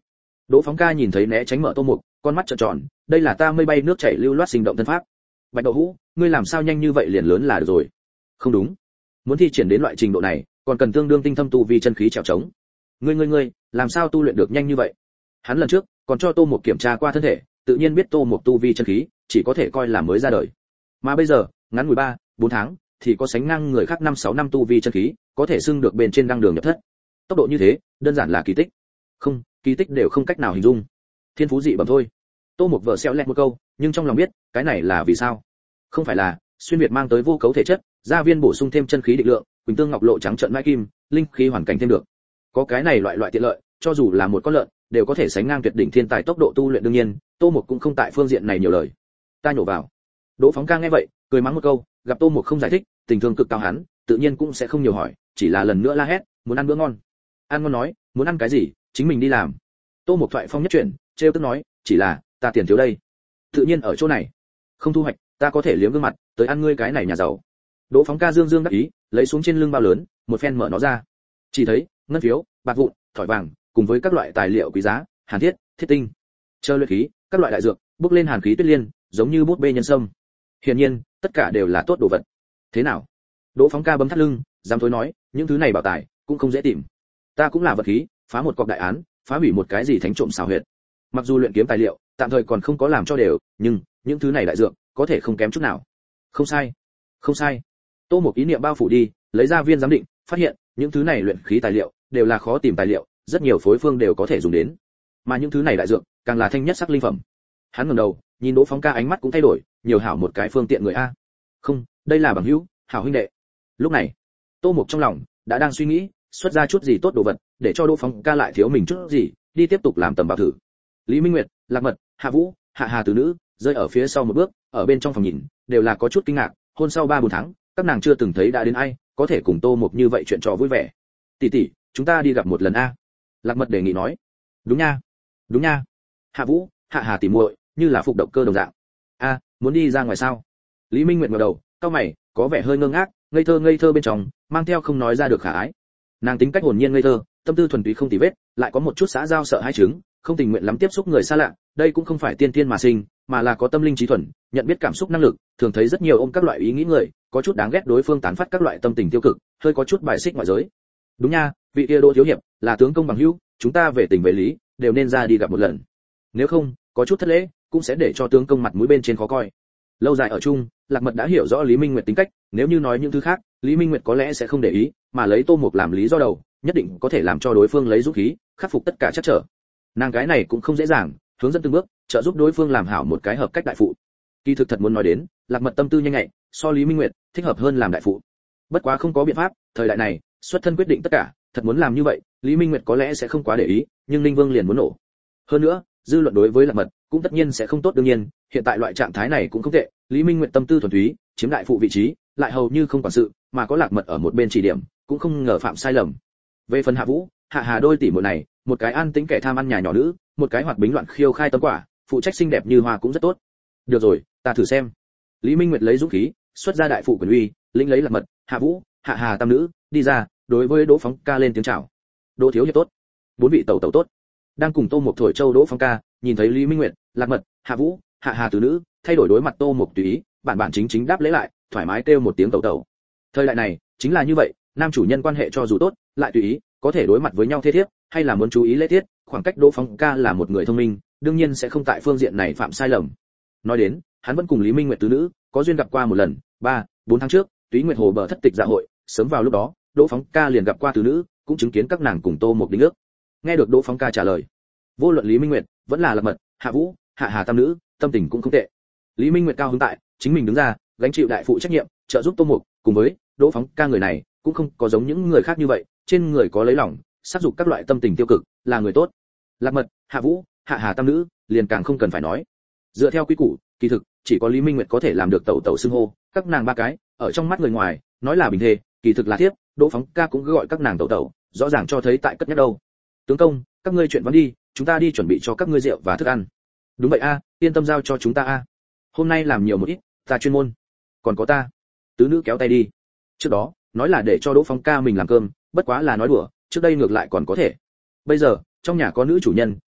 Đỗ Phóng Ca nhìn thấy né tránh mở Tô Mục, con mắt trợn tròn, đây là ta mây bay nước chảy lưu loát sinh động thân pháp. Bạch Đậu Hũ, ngươi làm sao nhanh như vậy liền lớn là được rồi? Không đúng, muốn thi triển đến loại trình độ này, còn cần tương đương tinh thâm tu vi chân khí trèo trống. Ngươi ngươi ngươi, làm sao tu luyện được nhanh như vậy? Hắn lần trước còn cho Tô Mục kiểm tra qua thân thể, tự nhiên biết Tô Mục tu vi chân khí, chỉ có thể coi là mới ra đời. Mà bây giờ, ngắn ngủi ba, bốn tháng, thì có sánh ngang người khác năm sáu năm tu vi chân khí, có thể xưng được bên trên đăng đường nhập thất. Tốc độ như thế, đơn giản là kỳ tích. Không, kỳ tích đều không cách nào hình dung. Thiên phú dị bẩm thôi. Tô Mục vợ xéo lẹt một câu, nhưng trong lòng biết, cái này là vì sao? Không phải là xuyên việt mang tới vô cấu thể chất, gia viên bổ sung thêm chân khí định lượng, quỳnh tương ngọc lộ trắng trợn mai kim, linh khí hoàn cảnh thêm được. Có cái này loại loại tiện lợi, cho dù là một con lợn, đều có thể sánh ngang tuyệt đỉnh thiên tài tốc độ tu luyện đương nhiên, Tô Mục cũng không tại phương diện này nhiều lời. Ta nhổ vào. Đỗ Phóng Ca nghe vậy, cười mắng một câu, gặp Tô Mục không giải thích, tình thương cực cao hắn, tự nhiên cũng sẽ không nhiều hỏi, chỉ là lần nữa la hét, muốn ăn bữa ngon. Ăn ngon nói, muốn ăn cái gì, chính mình đi làm. Tô Mục thoại phong nhất chuyển, trêu tức nói, chỉ là, ta tiền thiếu đây. Tự nhiên ở chỗ này, không thu hoạch, ta có thể liếm gương mặt, tới ăn ngươi cái này nhà giàu. Đỗ Phóng Ca dương dương đắc ý, lấy xuống trên lưng bao lớn, một phen mở nó ra. Chỉ thấy, ngân phiếu, bạc vụn, thỏi vàng, cùng với các loại tài liệu quý giá, hàn thiết, thiết tinh, chờ luyện khí, các loại đại dược, bốc lên hàn khí tuyết liên, giống như bút bê nhân sâm. Hiển nhiên, tất cả đều là tốt đồ vật. Thế nào? Đỗ Phóng Ca bấm thắt lưng, dám thối nói, những thứ này bảo tài cũng không dễ tìm. Ta cũng là vật khí, phá một cọc đại án, phá hủy một cái gì thánh trộm xào huyệt. Mặc dù luyện kiếm tài liệu tạm thời còn không có làm cho đều, nhưng những thứ này đại dược có thể không kém chút nào. Không sai, không sai. Tô Mục ý niệm bao phủ đi, lấy ra viên giám định, phát hiện những thứ này luyện khí tài liệu đều là khó tìm tài liệu, rất nhiều phối phương đều có thể dùng đến. Mà những thứ này đại dược càng là thanh nhất sắc linh phẩm. Hắn ngẩng đầu, nhìn Đỗ Phóng Ca ánh mắt cũng thay đổi, nhiều hảo một cái phương tiện người a. Không, đây là bằng hữu, hảo huynh đệ. Lúc này, Tô Mục trong lòng đã đang suy nghĩ, xuất ra chút gì tốt đồ vật, để cho Đỗ Phóng Ca lại thiếu mình chút gì, đi tiếp tục làm tầm bảo thử. Lý Minh Nguyệt, Lạc Mật, Hạ Vũ, Hạ Hà tứ nữ, rơi ở phía sau một bước, ở bên trong phòng nhìn, đều là có chút kinh ngạc, hôn sau ba bốn tháng, các nàng chưa từng thấy đã đến ai, có thể cùng Tô Mục như vậy chuyện trò vui vẻ. Tỷ tỷ, chúng ta đi gặp một lần a. Lạc Mật đề nghị nói. Đúng nha, đúng nha. Hạ Vũ, Hạ Hà tỉ muội, như là phục động cơ đồng dạng. A, muốn đi ra ngoài sao? Lý Minh Nguyệt ngẩng đầu, cau mày, có vẻ hơi ngơ ngác, ngây thơ ngây thơ bên trong, mang theo không nói ra được khả ái. Nàng tính cách hồn nhiên ngây thơ, tâm tư thuần túy không tì vết, lại có một chút xã giao sợ hai chứng, không tình nguyện lắm tiếp xúc người xa lạ, đây cũng không phải tiên tiên mà sinh, mà là có tâm linh trí thuần, nhận biết cảm xúc năng lực, thường thấy rất nhiều ôm các loại ý nghĩ người, có chút đáng ghét đối phương tán phát các loại tâm tình tiêu cực, hơi có chút bài xích ngoại giới. Đúng nha, vị kia Đỗ thiếu hiệp, là tướng công bằng hữu, chúng ta về tình về lý, đều nên ra đi gặp một lần. Nếu không, có chút thất lễ, cũng sẽ để cho tướng công mặt mũi bên trên khó coi. Lâu dài ở chung, Lạc Mật đã hiểu rõ Lý Minh Nguyệt tính cách, nếu như nói những thứ khác, Lý Minh Nguyệt có lẽ sẽ không để ý, mà lấy Tô Mục làm lý do đầu, nhất định có thể làm cho đối phương lấy dũng khí, khắc phục tất cả trắc trở. Nàng cái này cũng không dễ dàng, hướng dẫn từng bước, trợ giúp đối phương làm hảo một cái hợp cách đại phụ. Kỳ thực thật muốn nói đến, Lạc Mật tâm tư nhanh nhạy, so Lý Minh Nguyệt thích hợp hơn làm đại phụ. Bất quá không có biện pháp, thời đại này, xuất thân quyết định tất cả, thật muốn làm như vậy, Lý Minh Nguyệt có lẽ sẽ không quá để ý, nhưng Linh Vương liền muốn nổ. Hơn nữa, dư luận đối với Lạc Mật cũng tất nhiên sẽ không tốt đương nhiên, hiện tại loại trạng thái này cũng không tệ, Lý Minh Nguyệt tâm tư thuần túy, chiếm đại phụ vị trí, lại hầu như không quản sự, mà có Lạc Mật ở một bên chỉ điểm, cũng không ngờ phạm sai lầm. Về phần Hạ Vũ, Hạ Hà đôi tỷ muội này, một cái an tĩnh kẻ tham ăn nhà nhỏ nữ, một cái hoạt bính loạn khiêu khai tâm quả, phụ trách xinh đẹp như hoa cũng rất tốt. Được rồi, ta thử xem. Lý Minh Nguyệt lấy dũng khí, xuất ra đại phụ quyền uy, lĩnh lấy Lạc Mật, Hạ Vũ, Hạ Hà tam nữ, đi ra, đối với Đỗ Phóng Ca lên tiếng chào. Đỗ thiếu hiệp tốt. Bốn vị tẩu tẩu tốt. Đang cùng Tô Mục thổi châu Đỗ Phóng Ca, nhìn thấy Lý Minh Nguyệt, Lạc Mật, Hạ Vũ, Hạ Hà tứ nữ, thay đổi đối mặt Tô Mục tùy ý, bản bản chính chính đáp lễ lại, thoải mái kêu một tiếng tẩu tẩu. Thời đại này, chính là như vậy, nam chủ nhân quan hệ cho dù tốt, lại tùy ý, có thể đối mặt với nhau thế thiếp, hay là muốn chú ý lễ tiết, khoảng cách Đỗ Phóng Ca là một người thông minh, đương nhiên sẽ không tại phương diện này phạm sai lầm. Nói đến, hắn vẫn cùng Lý Minh Nguyệt tứ nữ có duyên gặp qua một lần, ba, bốn tháng trước, Túy Nguyệt Hồ bờ thất tịch dạ hội, sớm vào lúc đó, Đỗ Phóng Ca liền gặp qua tứ nữ, cũng chứng kiến các nàng cùng Tô Mục đính ước. Nghe được Đỗ Phóng Ca trả lời, vô luận Lý Minh Nguyệt vẫn là Lạc Mật, Hạ Vũ, Hạ Hà tam nữ, tâm tình cũng không tệ. Lý Minh Nguyệt cao hứng tại, chính mình đứng ra, gánh chịu đại phụ trách nhiệm, trợ giúp Tô Mục, cùng với Đỗ Phóng Ca người này, cũng không có giống những người khác như vậy, trên người có lấy lòng, sát dục các loại tâm tình tiêu cực, là người tốt. Lạc Mật, Hạ Vũ, Hạ Hà tam nữ, liền càng không cần phải nói. Dựa theo quy củ, kỳ thực chỉ có Lý Minh Nguyệt có thể làm được tẩu tẩu xưng hô, các nàng ba cái, ở trong mắt người ngoài, nói là bình thê, kỳ thực là thiếp, Đỗ Phóng Ca cũng cứ gọi các nàng tẩu tẩu, rõ ràng cho thấy tại cất nhắc đâu. Tướng công, các ngươi chuyện vẫn đi, chúng ta đi chuẩn bị cho các ngươi rượu và thức ăn. Đúng vậy a, yên tâm giao cho chúng ta a. Hôm nay làm nhiều một ít, ta chuyên môn. Còn có ta. Tứ nữ kéo tay đi. Trước đó, nói là để cho Đỗ Phóng Ca mình làm cơm, bất quá là nói đùa, trước đây ngược lại còn có thể. Bây giờ, trong nhà có nữ chủ nhân,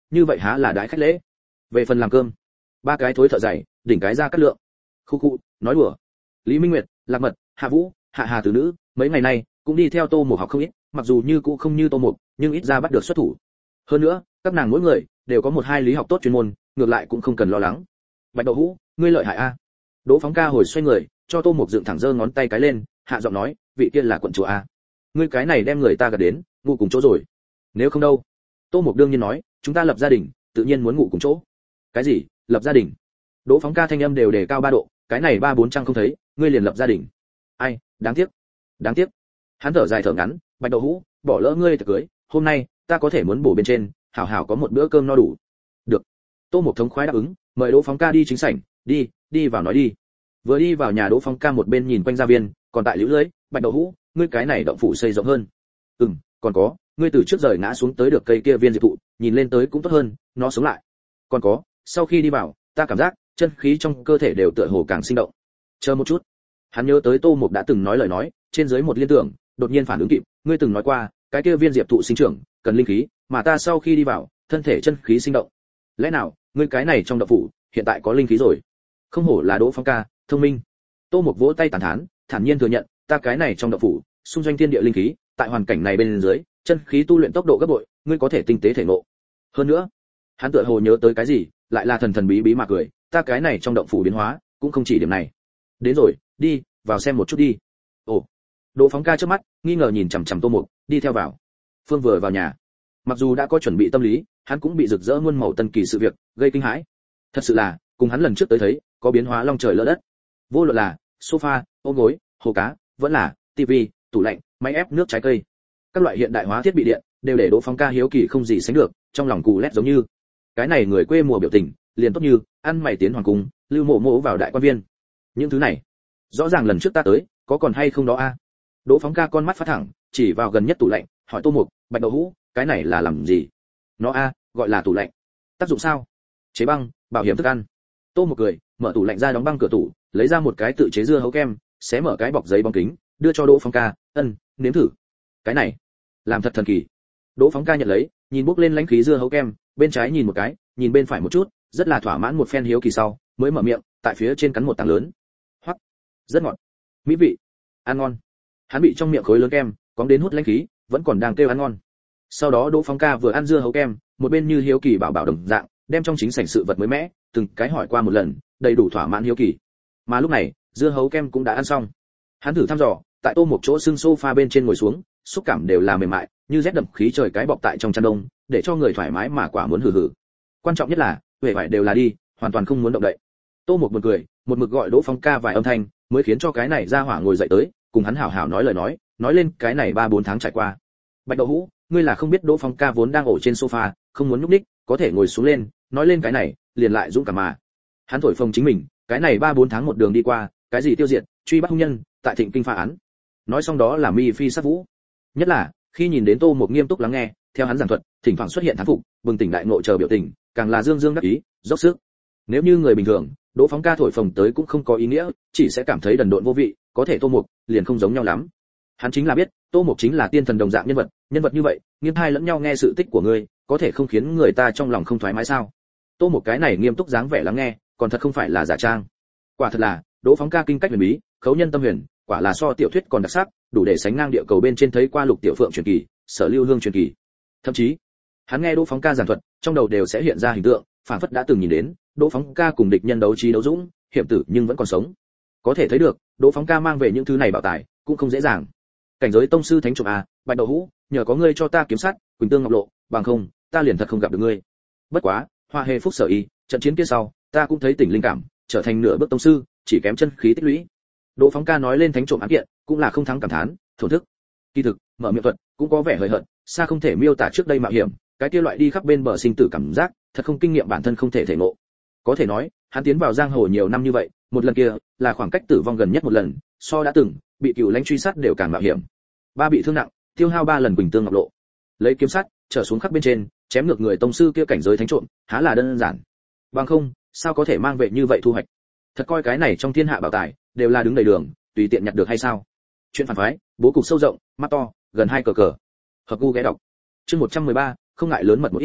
như vậy há là đãi khách lễ. Về phần làm cơm, ba cái thối thợ dày, đỉnh cái ra cắt lượng. Khu khu, nói đùa. Lý Minh Nguyệt, Lạc Mật, Hạ Vũ, Hạ Hà từ nữ, mấy ngày nay cũng đi theo Tô Mục học không ít, mặc dù như cũ không như Tô Mục, nhưng ít ra bắt được xuất thủ. Hơn nữa, các nàng mỗi người đều có một hai lý học tốt chuyên môn, ngược lại cũng không cần lo lắng. Bạch Đậu Hũ, ngươi lợi hại a. Đỗ Phóng Ca hồi xoay người, cho Tô Mục dựng thẳng giơ ngón tay cái lên, hạ giọng nói, vị kia là quận chúa a. Ngươi cái này đem người ta gạt đến, ngủ cùng chỗ rồi. Nếu không đâu. Tô Mục đương nhiên nói, chúng ta lập gia đình, tự nhiên muốn ngủ cùng chỗ. Cái gì? Lập gia đình? Đỗ Phóng Ca thanh âm đều đề cao ba độ, cái này ba bốn trăng không thấy, ngươi liền lập gia đình. Ai, đáng tiếc. Đáng tiếc. Hắn thở dài thở ngắn, Bạch Đậu Hũ, bỏ lỡ ngươi tiệc cưới, hôm nay ta có thể muốn bổ bên trên, hảo hảo có một bữa cơm no đủ. Được. Tô Mục thống khoái đáp ứng, mời Đỗ Phóng Ca đi chính sảnh, đi, đi vào nói đi. Vừa đi vào nhà Đỗ Phóng Ca một bên nhìn quanh gia viên, còn tại liễu lưới, Bạch Đậu Hũ, ngươi cái này động phủ xây rộng hơn. Ừm, còn có, ngươi từ trước rời ngã xuống tới được cây kia viên diệp thụ, nhìn lên tới cũng tốt hơn, nó sống lại. Còn có, sau khi đi vào, ta cảm giác chân khí trong cơ thể đều tựa hồ càng sinh động. Chờ một chút. Hắn nhớ tới Tô Mục đã từng nói lời nói, trên dưới một liên tưởng, đột nhiên phản ứng kịp, ngươi từng nói qua, cái kia viên diệp thụ sinh trưởng, cần linh khí, mà ta sau khi đi vào, thân thể chân khí sinh động. Lẽ nào, ngươi cái này trong động phủ, hiện tại có linh khí rồi? Không hổ là Đỗ Phóng Ca, thông minh. Tô Mục vỗ tay tán thán, thản nhiên thừa nhận, ta cái này trong động phủ, xung doanh thiên địa linh khí, tại hoàn cảnh này bên dưới, chân khí tu luyện tốc độ gấp bội, ngươi có thể tinh tế thể ngộ. Hơn nữa, hắn tựa hồ nhớ tới cái gì, lại là thần thần bí bí mà cười, ta cái này trong động phủ biến hóa, cũng không chỉ điểm này. Đến rồi, đi, vào xem một chút đi. Ồ. Đỗ Phóng Ca trước mắt, nghi ngờ nhìn chằm chằm Tô Mục, đi theo vào. Phương vừa vào nhà, mặc dù đã có chuẩn bị tâm lý, hắn cũng bị rực rỡ muôn màu tân kỳ sự việc gây kinh hãi. Thật sự là, cùng hắn lần trước tới thấy, có biến hóa long trời lỡ đất. Vô luận là sofa, ôm gối, hồ cá, vẫn là tivi, tủ lạnh, máy ép nước trái cây, các loại hiện đại hóa thiết bị điện đều để Đỗ Phóng Ca hiếu kỳ không gì sánh được, trong lòng cù lét giống như cái này người quê mùa biểu tình, liền tốt như ăn mày tiến hoàng cung, lưu mộ mộ vào đại quan viên. Những thứ này, rõ ràng lần trước ta tới, có còn hay không đó a? Đỗ Phóng Ca con mắt phát thẳng, chỉ vào gần nhất tủ lạnh, hỏi Tô Mục, Bạch Đậu Hũ, cái này là làm gì? Nó a, gọi là tủ lạnh. Tác dụng sao? Chế băng, bảo hiểm thức ăn. Tô Mục cười, mở tủ lạnh ra đóng băng cửa tủ, lấy ra một cái tự chế dưa hấu kem, xé mở cái bọc giấy bóng kính, đưa cho Đỗ Phóng Ca, ân, nếm thử. Cái này, làm thật thần kỳ. Đỗ Phóng Ca nhận lấy, nhìn bốc lên lãnh khí dưa hấu kem, bên trái nhìn một cái, nhìn bên phải một chút, rất là thỏa mãn một phen hiếu kỳ sau, mới mở miệng, tại phía trên cắn một tảng lớn. Hoắc, rất ngọt, mỹ vị, ăn ngon. Hắn bị trong miệng khối lớn kem, cóng đến hút lãnh khí, vẫn còn đang kêu ăn ngon. Sau đó Đỗ Phóng Ca vừa ăn dưa hấu kem, một bên như hiếu kỳ bảo bảo đồng dạng, đem trong chính sảnh sự vật mới mẻ, từng cái hỏi qua một lần, đầy đủ thỏa mãn hiếu kỳ. Mà lúc này, dưa hấu kem cũng đã ăn xong. Hắn thử thăm dò, tại Tô Mục chỗ xương sofa bên trên ngồi xuống, xúc cảm đều là mềm mại, như rét đậm khí trời cái bọc tại trong chăn đông, để cho người thoải mái mà quả muốn hừ hừ. Quan trọng nhất là, vẻ vải đều là đi, hoàn toàn không muốn động đậy. Tô Mục buồn cười, một mực gọi Đỗ Phóng Ca vài âm thanh, mới khiến cho cái này ra hỏa ngồi dậy tới, cùng hắn hảo hảo nói lời nói, nói lên cái này ba bốn tháng trải qua. Bạch Đậu Hũ, ngươi là không biết Đỗ Phóng Ca vốn đang ổ trên sofa, không muốn nhúc nhích, có thể ngồi xuống lên, nói lên cái này, liền lại dũng cảm mà. Hắn thổi phồng chính mình, cái này ba bốn tháng một đường đi qua, cái gì tiêu diệt, truy bắt hung nhân, tại Thịnh Kinh phá án. Nói xong đó là mi phi sát vũ. Nhất là, khi nhìn đến Tô Mục nghiêm túc lắng nghe, theo hắn giảng thuật, thỉnh thoảng xuất hiện thán phục, bừng tỉnh đại ngộ chờ biểu tình, càng là dương dương đắc ý, dốc sức. Nếu như người bình thường, Đỗ Phóng Ca thổi phồng tới cũng không có ý nghĩa, chỉ sẽ cảm thấy đần độn vô vị, có thể Tô Mục liền không giống nhau lắm. Hắn chính là biết, Tô Mục chính là tiên thần đồng dạng nhân vật, nhân vật như vậy, nghiêm hai lẫn nhau nghe sự tích của ngươi, có thể không khiến người ta trong lòng không thoải mái sao? Tô Mục cái này nghiêm túc dáng vẻ lắng nghe, còn thật không phải là giả trang. Quả thật là, Đỗ Phóng Ca kinh cách huyền bí, khấu nhân tâm huyền, quả là so tiểu thuyết còn đặc sắc, đủ để sánh ngang địa cầu bên trên thấy qua Lục Tiểu Phượng truyền kỳ, Sở Lưu Hương truyền kỳ. Thậm chí, hắn nghe Đỗ Phóng Ca giảng thuật, trong đầu đều sẽ hiện ra hình tượng, phản phất đã từng nhìn đến, Đỗ Phóng Ca cùng địch nhân đấu trí đấu dũng, hiểm tử nhưng vẫn còn sống. Có thể thấy được, Đỗ Phóng Ca mang về những thứ này bảo tài, cũng không dễ dàng. Cảnh giới tông sư thánh trộm a, Bạch Đậu Hũ, nhờ có ngươi cho ta kiếm sát, Quỳnh Tương Ngọc Lộ, bằng không, ta liền thật không gặp được ngươi. Bất quá, Hoa Hề Phúc sở y, trận chiến kia sau, ta cũng thấy tỉnh linh cảm, trở thành nửa bước tông sư, chỉ kém chân khí tích lũy. Đỗ Phóng Ca nói lên thánh trộm án kiện, cũng là không thắng cảm thán, thổn thức. Kỳ thực, mở miệng thuật, cũng có vẻ hời hợt, xa không thể miêu tả trước đây mạo hiểm, cái kia loại đi khắp bên bờ sinh tử cảm giác, thật không kinh nghiệm bản thân không thể thể ngộ. Có thể nói, hắn tiến vào giang hồ nhiều năm như vậy, một lần kia là khoảng cách tử vong gần nhất một lần, so đã từng bị cựu lãnh truy sát đều càng mạo hiểm. Ba bị thương nặng, tiêu hao ba lần Quỳnh Tương Ngọc Lộ. Lấy kiếm sắt, trở xuống khắp bên trên, chém ngược người tông sư kia cảnh giới thánh trộm, há là đơn giản. Bằng không, sao có thể mang về như vậy thu hoạch? Thật coi cái này trong thiên hạ bảo tài, đều là đứng đầy đường, tùy tiện nhặt được hay sao? Chuyện phản phái, bố cục sâu rộng, mắt to, gần hai cờ cờ. Hợp gu ghé đọc. Chương một trăm mười ba, không ngại lớn mật một ít.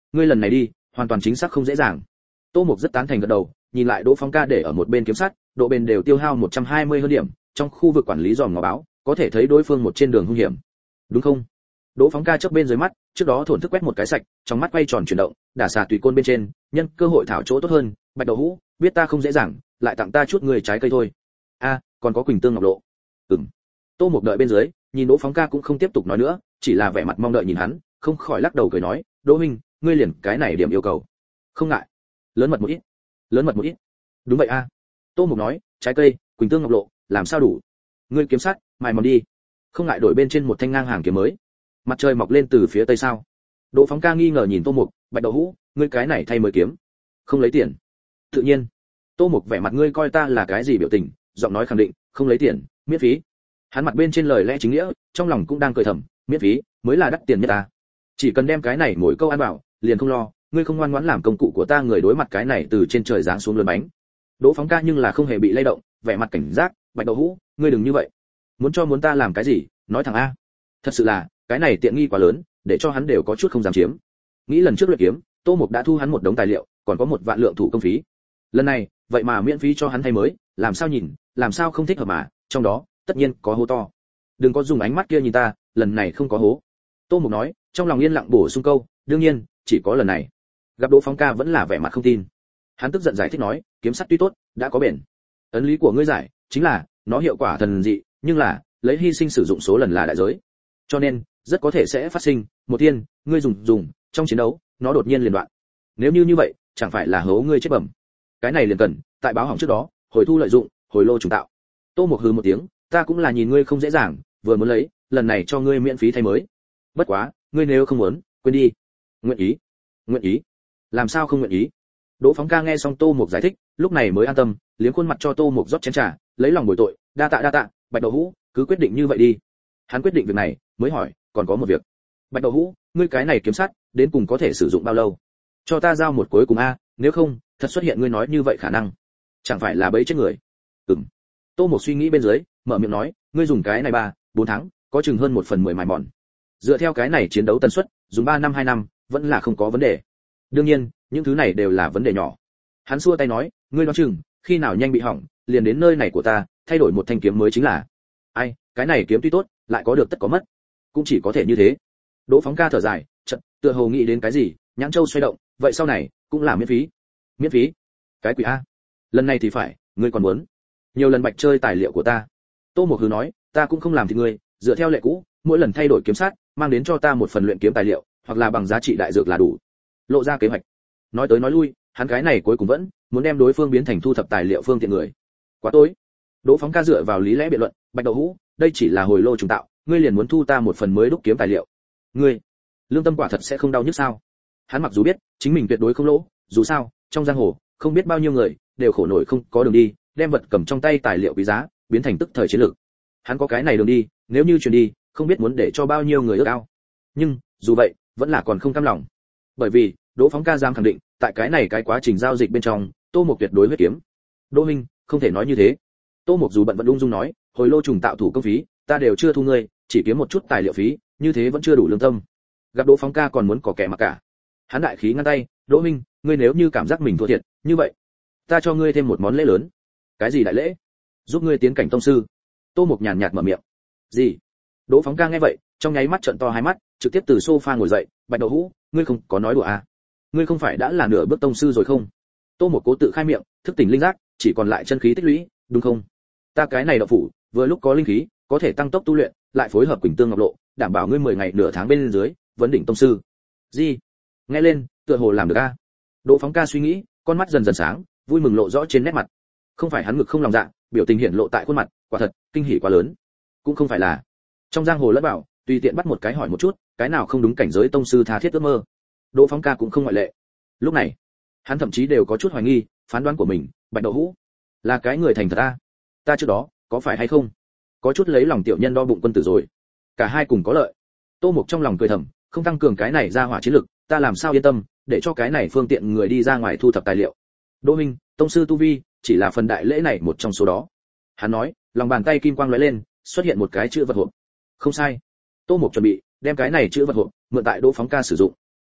ngươi lần này đi hoàn toàn chính xác không dễ dàng. Tô Mục rất tán thành gật đầu, nhìn lại Đỗ Phong ca để ở một bên kiếm sắt, độ bền đều tiêu hao một trăm hai mươi hơn điểm, trong khu vực quản lý dòm ngó báo, có thể thấy đối phương một trên đường hung hiểm. Đúng không? Đỗ Phong ca chớp bên dưới mắt, trước đó thổn thức quét một cái sạch, trong mắt quay tròn chuyển động, đả xà tùy côn bên trên, nhân cơ hội thảo chỗ tốt hơn, Bạch Đậu Hũ, biết ta không dễ dàng, lại tặng ta chút người trái cây thôi. A, còn có Quỳnh Tương Ngọc Lộ. Ừm. Tô Mục đợi bên dưới, nhìn Đỗ Phong ca cũng không tiếp tục nói nữa, chỉ là vẻ mặt mong đợi nhìn hắn, không khỏi lắc đầu cười nói, Đỗ huynh, ngươi liền cái này điểm yêu cầu. Không ngại. Lớn mật một ít. Lớn mật một ít. Đúng vậy a. Tô Mục nói, trái cây, Quỳnh Tương Ngọc Lộ, làm sao đủ? Ngươi kiếm sắt, mài mòn đi. Không ngại đổi bên trên một thanh ngang hàng kiếm mới. Mặt trời mọc lên từ phía tây sao? Đỗ Phong ca nghi ngờ nhìn Tô Mục, Bạch Đậu Hũ, ngươi cái này thay mới kiếm, không lấy tiền? Tự nhiên. Tô Mục vẻ mặt ngươi coi ta là cái gì biểu tình, giọng nói khẳng định, không lấy tiền, miễn phí. Hắn mặt bên trên lời lẽ chính nghĩa, trong lòng cũng đang cười thầm, miễn phí mới là đắt tiền nhất ta. Chỉ cần đem cái này mỗi câu ăn bảo, liền không lo, ngươi không ngoan ngoãn làm công cụ của ta người đối mặt cái này từ trên trời giáng xuống lớn bánh. Đỗ Phong ca nhưng là không hề bị lay động, vẻ mặt cảnh giác, Bạch Đậu Hũ, ngươi đừng như vậy. Muốn cho muốn ta làm cái gì, nói thẳng a. Thật sự là, cái này tiện nghi quá lớn, để cho hắn đều có chút không dám chiếm. Nghĩ lần trước luyện kiếm, Tô Mục đã thu hắn một đống tài liệu, còn có một vạn lượng thủ công phí. Lần này, vậy mà miễn phí cho hắn thay mới, làm sao nhìn, làm sao không thích hợp mà, trong đó, tất nhiên có hố to. Đừng có dùng ánh mắt kia nhìn ta, lần này không có hố. Tô Mục nói, trong lòng yên lặng bổ sung câu, đương nhiên, chỉ có lần này. Gặp Đỗ Phong ca vẫn là vẻ mặt không tin. Hắn tức giận giải thích nói, kiếm sắt tuy tốt, đã có bền. Ấn lý của ngươi giải, chính là, nó hiệu quả thần dị, nhưng là, lấy hy sinh sử dụng số lần là đại giới. Cho nên, rất có thể sẽ phát sinh, một thiên, ngươi dùng dùng, trong chiến đấu, nó đột nhiên liền đoạn. Nếu như như vậy, chẳng phải là hố ngươi chết bẩm. Cái này liền cần, tại báo hỏng trước đó, hồi thu lợi dụng, hồi lô trùng tạo. Tô Mục hừ một tiếng, ta cũng là nhìn ngươi không dễ dàng, vừa muốn lấy, lần này cho ngươi miễn phí thay mới. Bất quá, ngươi nếu không muốn, quên đi. Nguyện ý. Nguyện ý. Làm sao không nguyện ý? Đỗ Phong ca nghe xong Tô Mục giải thích, lúc này mới an tâm, liếm khuôn mặt cho Tô Mục rót chén trà, lấy lòng bồi tội, đa tạ đa tạ, Bạch Đậu Hũ, cứ quyết định như vậy đi. Hắn quyết định việc này, mới hỏi, còn có một việc. Bạch Đậu Hũ, ngươi cái này kiếm sắt, đến cùng có thể sử dụng bao lâu? Cho ta giao một cuối cùng a, nếu không, thật xuất hiện ngươi nói như vậy khả năng, chẳng phải là bẫy chết người. Ừm. Tô Mục suy nghĩ bên dưới, mở miệng nói, ngươi dùng cái này ba, bốn tháng, có chừng hơn một phần mười mài mòn. Dựa theo cái này chiến đấu tần suất, dùng ba năm hai năm, vẫn là không có vấn đề. Đương nhiên, những thứ này đều là vấn đề nhỏ. Hắn xua tay nói, ngươi đoán chừng, khi nào nhanh bị hỏng, liền đến nơi này của ta, thay đổi một thanh kiếm mới chính là. Ai, cái này kiếm tuy tốt, lại có được tất có mất, cũng chỉ có thể như thế. Đỗ Phong ca thở dài, chợt tựa hồ nghĩ đến cái gì, nhãn châu xoay động, vậy sau này cũng là miễn phí. Miễn phí? Cái quỷ a. Lần này thì phải, ngươi còn muốn nhiều lần bạch chơi tài liệu của ta. Tô Mục hừ nói, ta cũng không làm thì ngươi, dựa theo lệ cũ, mỗi lần thay đổi kiếm sát, mang đến cho ta một phần luyện kiếm tài liệu, hoặc là bằng giá trị đại dược là đủ. Lộ ra kế hoạch. Nói tới nói lui, hắn cái này cuối cùng vẫn muốn đem đối phương biến thành thu thập tài liệu phương tiện người. Quá tối. Đỗ Phong ca dựa vào lý lẽ biện luận, Bạch Đậu Hũ, đây chỉ là hồi lô trùng tạo, ngươi liền muốn thu ta một phần mới đúc kiếm tài liệu. Ngươi, lương tâm quả thật sẽ không đau nhức sao? Hắn mặc dù biết, chính mình tuyệt đối không lỗ, dù sao, trong giang hồ, không biết bao nhiêu người đều khổ nổi không có đường đi, đem vật cầm trong tay tài liệu quý giá, biến thành tức thời chiến lược. Hắn có cái này đường đi, nếu như truyền đi, không biết muốn để cho bao nhiêu người ước ao. Nhưng, dù vậy, vẫn là còn không cam lòng. Bởi vì, Đỗ Phong ca dám khẳng định, tại cái này cái quá trình giao dịch bên trong, Tô Mục tuyệt đối huyết kiếm. Đỗ Minh, không thể nói như thế. Tô Mục dù bận vẫn ung dung nói, hồi lô trùng tạo thủ công phí, ta đều chưa thu ngươi, chỉ kiếm một chút tài liệu phí, như thế vẫn chưa đủ lương tâm. Gặp Đỗ Phong ca còn muốn cỏ kẻ mà cả. Hắn đại khí ngăn tay, Đỗ Minh, ngươi nếu như cảm giác mình thua thiệt, như vậy, ta cho ngươi thêm một món lễ lớn. Cái gì đại lễ? Giúp ngươi tiến cảnh tông sư. Tô Mục nhàn nhạt mở miệng. Gì? Đỗ Phong ca nghe vậy, trong nháy mắt trợn to hai mắt, trực tiếp từ sofa ngồi dậy, Bạch Đậu Hũ, ngươi không có nói đùa à? Ngươi không phải đã là nửa bước tông sư rồi không? Tô Mục cố tự khai miệng, thức tỉnh linh giác, chỉ còn lại chân khí tích lũy, đúng không? Ta cái này đậu phủ, vừa lúc có linh khí, có thể tăng tốc tu luyện, lại phối hợp Quỳnh Tương Ngọc Lộ, đảm bảo ngươi mười ngày nửa tháng bên dưới, vấn đỉnh tông sư. Gì? Nghe lên, tựa hồ làm được a. Đỗ Phong ca suy nghĩ, con mắt dần dần sáng, vui mừng lộ rõ trên nét mặt. Không phải hắn ngực không lòng dạ, biểu tình hiển lộ tại khuôn mặt, quả thật, kinh hỉ quá lớn. Cũng không phải là trong giang hồ lẫn bảo, tùy tiện bắt một cái hỏi một chút, cái nào không đúng cảnh giới tông sư tha thiết ước mơ. Đỗ Phong ca cũng không ngoại lệ. Lúc này, hắn thậm chí đều có chút hoài nghi phán đoán của mình, Bạch Đậu Hũ là cái người thành thật a. Ta trước đó, có phải hay không? Có chút lấy lòng tiểu nhân đo bụng quân tử rồi. Cả hai cùng có lợi. Tô Mục trong lòng cười thầm, không tăng cường cái này ra hỏa chiến lực, ta làm sao yên tâm, để cho cái này phương tiện người đi ra ngoài thu thập tài liệu. Đỗ Minh, tông sư tu vi, chỉ là phần đại lễ này một trong số đó. Hắn nói, lòng bàn tay kim quang lóe lên, xuất hiện một cái chữ vật hộp. Không sai. Tô Mục chuẩn bị đem cái này chữ vật hộp mượn tại Đỗ Phong ca sử dụng.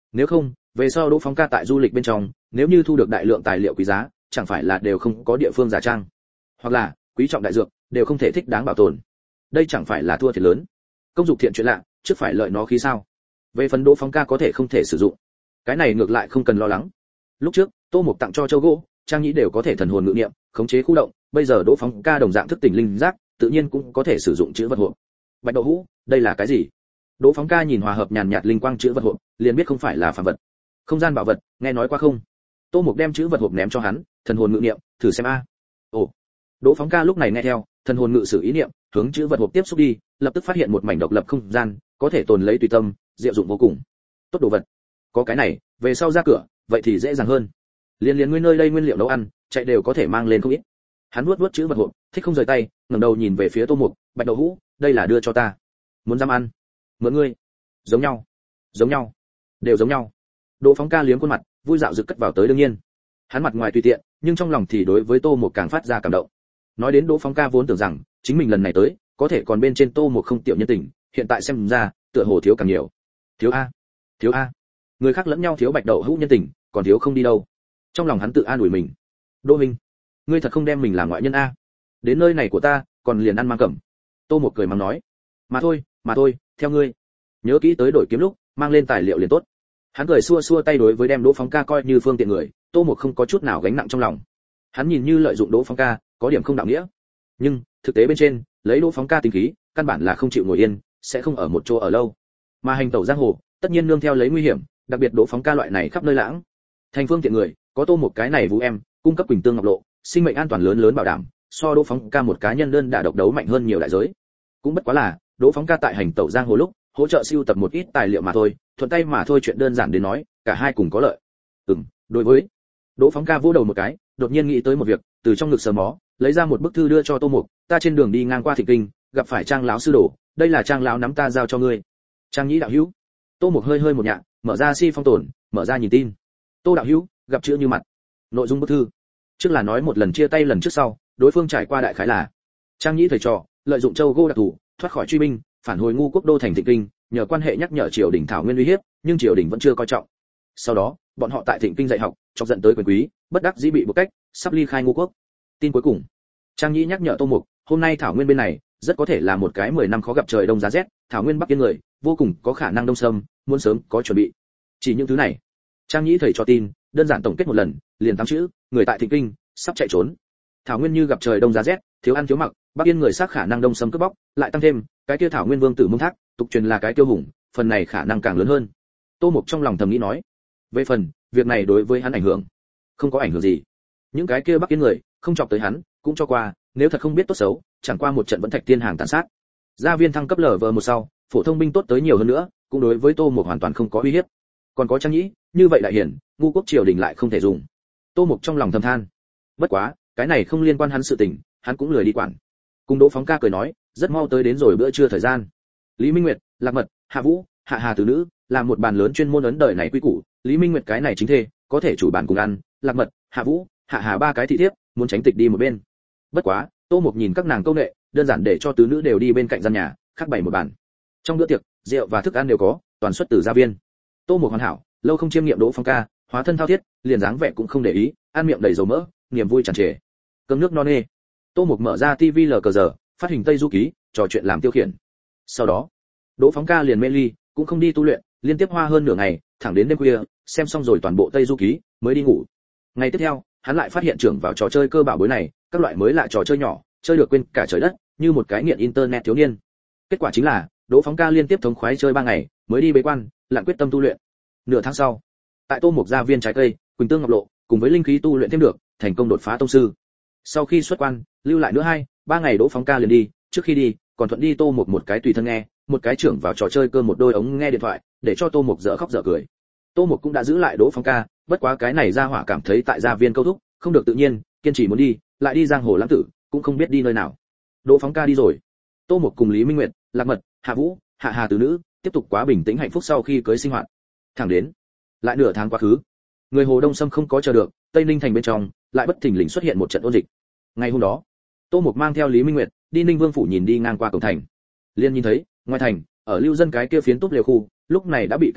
Nếu không, về sau Đỗ Phóng Ca tại du lịch bên trong, nếu như thu được đại lượng tài liệu quý giá, chẳng phải là đều không có địa phương giả trang, hoặc là quý trọng đại dược, đều không thể thích đáng bảo tồn. Đây chẳng phải là thua thiệt lớn. Công dục thiện chuyện lạ, trước phải lợi nó khí sao? Về phần Đỗ Phóng Ca có thể không thể sử dụng, cái này ngược lại không cần lo lắng. Lúc trước, Tô Mục tặng cho Châu gỗ, Trang Nhĩ đều có thể thần hồn ngự niệm, khống chế khu động, bây giờ Đỗ Phóng Ca đồng dạng thức tỉnh linh giác, tự nhiên cũng có thể sử dụng chữ vật hộp. Bạch đậu hũ, đây là cái gì? Đỗ Phóng Ca nhìn hòa hợp nhàn nhạt linh quang chữ vật hộp, liền biết không phải là phàm vật. Không gian bảo vật, nghe nói qua không? Tô Mục đem chữ vật hộp ném cho hắn, thần hồn ngự niệm, thử xem a. Ồ. Đỗ Phóng Ca lúc này nghe theo, thần hồn ngự sử ý niệm, hướng chữ vật hộp tiếp xúc đi, lập tức phát hiện một mảnh độc lập không gian, có thể tồn lấy tùy tâm, diệu dụng vô cùng. Tốt đồ vật. Có cái này, về sau ra cửa, vậy thì dễ dàng hơn. Liên liên nguyên nơi đây nguyên liệu nấu ăn, chạy đều có thể mang lên không ít. Hắn vuốt vuốt chữ vật hộp, thích không rời tay, ngẩng đầu nhìn về phía Tô Mục, Bạch đậu hũ, đây là đưa cho ta. Muốn dám ăn? Mượn ngươi. Giống nhau. Giống nhau. Đều giống nhau. Đỗ Phóng Ca liếm khuôn mặt, vui dạo rực cất vào tới đương nhiên. Hắn mặt ngoài tùy tiện, nhưng trong lòng thì đối với Tô Mục càng phát ra cảm động. Nói đến Đỗ Phóng Ca vốn tưởng rằng chính mình lần này tới, có thể còn bên trên Tô Mục không tiểu nhân tình, hiện tại xem ra, tựa hồ thiếu càng nhiều. Thiếu a, thiếu a. Người khác lẫn nhau thiếu Bạch đậu hũ nhân tình, còn thiếu không đi đâu. Trong lòng hắn tự an ủi mình. Đỗ Minh, ngươi thật không đem mình làm ngoại nhân a? Đến nơi này của ta, còn liền ăn mang cẩm. Tô Mục cười mắng nói, mà thôi, mà thôi, theo ngươi. Nhớ kỹ tới đổi kiếm lúc, mang lên tài liệu liền tốt. Hắn cười xua xua tay đối với đem Đỗ Phóng Ca coi như phương tiện người, Tô Mục không có chút nào gánh nặng trong lòng. Hắn nhìn như lợi dụng Đỗ Phóng Ca, có điểm không đạo nghĩa. Nhưng, thực tế bên trên, lấy Đỗ Phóng Ca tính khí, căn bản là không chịu ngồi yên, sẽ không ở một chỗ ở lâu. Mà hành tẩu giang hồ, tất nhiên nương theo lấy nguy hiểm, đặc biệt Đỗ Phóng Ca loại này khắp nơi lãng. Thành phương tiện người, có Tô Mục cái này vũ em, cung cấp quỳnh tương ngọc lộ, sinh mệnh an toàn lớn lớn bảo đảm, so Đỗ Phóng Ca một cá nhân đơn đả độc đấu mạnh hơn nhiều đại giới. Cũng bất quá là, Đỗ Phóng Ca tại hành tẩu giang hồ lúc, hỗ trợ siêu tập một ít tài liệu mà thôi, thuận tay mà thôi, chuyện đơn giản đến nói, cả hai cùng có lợi. Ừm, đối với Đỗ Phóng Ca vỗ đầu một cái, đột nhiên nghĩ tới một việc, từ trong ngực sờ mó, lấy ra một bức thư đưa cho Tô Mục, ta trên đường đi ngang qua Thịnh Kinh, gặp phải Trang lão sư đồ, đây là Trang lão nắm ta giao cho ngươi. Trang Nhĩ đạo hữu. Tô Mục hơi hơi một nhạ, mở ra si phong tồn, mở ra nhìn tin. Tô đạo hữu, gặp chữ như mặt. Nội dung bức thư. Trước là nói một lần chia tay lần trước sau, đối phương trải qua đại khái là Trang Nhĩ thầy trò, lợi dụng châu Gô đặc thủ, thoát khỏi truy binh, phản hồi ngu quốc đô thành Thịnh Kinh, nhờ quan hệ nhắc nhở triều đình thảo nguyên uy hiếp, nhưng triều đình vẫn chưa coi trọng. Sau đó, bọn họ tại Thịnh Kinh dạy học, chọc giận tới quyền quý, bất đắc dĩ bị buộc cách, sắp ly khai ngu quốc. Tin cuối cùng, Trang Nhĩ nhắc nhở Tô Mục, hôm nay thảo nguyên bên này, rất có thể là một cái mười năm khó gặp trời đông giá rét, thảo nguyên bắc yên người, vô cùng có khả năng đông sâm, muốn sớm có chuẩn bị. Chỉ những thứ này, Trang Nhĩ thầy cho tin, đơn giản tổng kết một lần, liền tám chữ, người tại Thịnh Kinh, sắp chạy trốn. Thảo nguyên như gặp trời đông giá rét, thiếu ăn thiếu mặc, bắc yên người xác khả năng đông sâm cướp bóc, lại tăng thêm, cái kia thảo nguyên vương tử Mông Thác, tục truyền là cái tiêu hùng, phần này khả năng càng lớn hơn. Tô Mục trong lòng thầm nghĩ nói, về phần việc này đối với hắn ảnh hưởng, không có ảnh hưởng gì. Những cái kia bắc yên người, không chọc tới hắn, cũng cho qua, nếu thật không biết tốt xấu, chẳng qua một trận vẫn thạch thiên hàng tàn sát. Gia viên thăng cấp lở vờ một sau, phổ thông binh tốt tới nhiều hơn nữa, cũng đối với Tô Mục hoàn toàn không có uy hiếp. Còn có Trang Nhĩ, như vậy đại hiển, ngu quốc triều đình lại không thể dùng. Tô Mục trong lòng thầm than. Bất quá, cái này không liên quan hắn sự tình, hắn cũng lười đi quản. Cùng Đỗ Phóng Ca cười nói, rất mau tới đến rồi bữa trưa thời gian. Lý Minh Nguyệt, Lạc Mật, Hạ Vũ, Hạ Hà tứ nữ, làm một bàn lớn chuyên môn ấn đời này quy củ, Lý Minh Nguyệt cái này chính thê, có thể chủ bàn cùng ăn, Lạc Mật, Hạ Vũ, Hạ Hà ba cái thị thiếp, muốn tránh tịch đi một bên. Bất quá, Tô Mục nhìn các nàng câu nệ, đơn giản để cho tứ nữ đều đi bên cạnh gian nhà, khác bày một bàn. Trong bữa tiệc, rượu và thức ăn đều có, toàn xuất từ gia viên. Tô Mục hoàn hảo, lâu không chiêm nghiệm Đỗ Phóng Ca, hóa thân thao thiết, liền dáng vẻ cũng không để ý, ăn miệng đầy dầu mỡ, niềm vui tràn trề. Cơm nước no nê. Tô Mục mở ra ti vi lờ cờ giờ, phát hình Tây Du Ký, trò chuyện làm tiêu khiển. Sau đó, Đỗ Phóng Ca liền mê ly, cũng không đi tu luyện, liên tiếp hoa hơn nửa ngày, thẳng đến đêm khuya, xem xong rồi toàn bộ Tây Du Ký, mới đi ngủ. Ngày tiếp theo, hắn lại phát hiện trưởng vào trò chơi cơ bảo bối này, các loại mới lạ trò chơi nhỏ, chơi được quên cả trời đất, như một cái nghiện internet thiếu niên. Kết quả chính là, Đỗ Phóng Ca liên tiếp thống khoái chơi ba ngày, mới đi bế quan, lặng quyết tâm tu luyện. Nửa tháng sau, tại Tô Mục gia viên trái cây, quỳnh tương ngọc lộ, cùng với linh khí tu luyện thêm được, thành công đột phá tông sư. Sau khi xuất quan, lưu lại nữa hai, ba ngày Đỗ Phóng Ca liền đi, trước khi đi, còn thuận đi Tô Mục một cái tùy thân nghe, một cái trưởng vào trò chơi cơ một đôi ống nghe điện thoại, để cho Tô Mục dở khóc dở cười. Tô Mục cũng đã giữ lại Đỗ Phóng Ca, bất quá cái này ra hỏa cảm thấy tại gia viên câu thúc, không được tự nhiên, kiên trì muốn đi, lại đi giang hồ lãng tử, cũng không biết đi nơi nào. Đỗ Phóng Ca đi rồi. Tô Mục cùng Lý Minh Nguyệt, Lạc Mật, Hạ Vũ, Hạ Hà tứ nữ, tiếp tục quá bình tĩnh hạnh phúc sau khi cưới sinh hoạt. Thẳng đến, lại nửa tháng quá khứ, người Hồ Đông Sâm không có chờ được, Tây Ninh thành bên trong lại bất thình lình xuất hiện một trận ôn dịch. Ngày hôm đó, Tô Mục mang theo Lý Minh Nguyệt đi Ninh Vương phủ nhìn đi ngang qua cổng thành, liền nhìn thấy ngoài thành, ở lưu dân cái kia phiến túp lều khu, lúc này đã bị cách ly,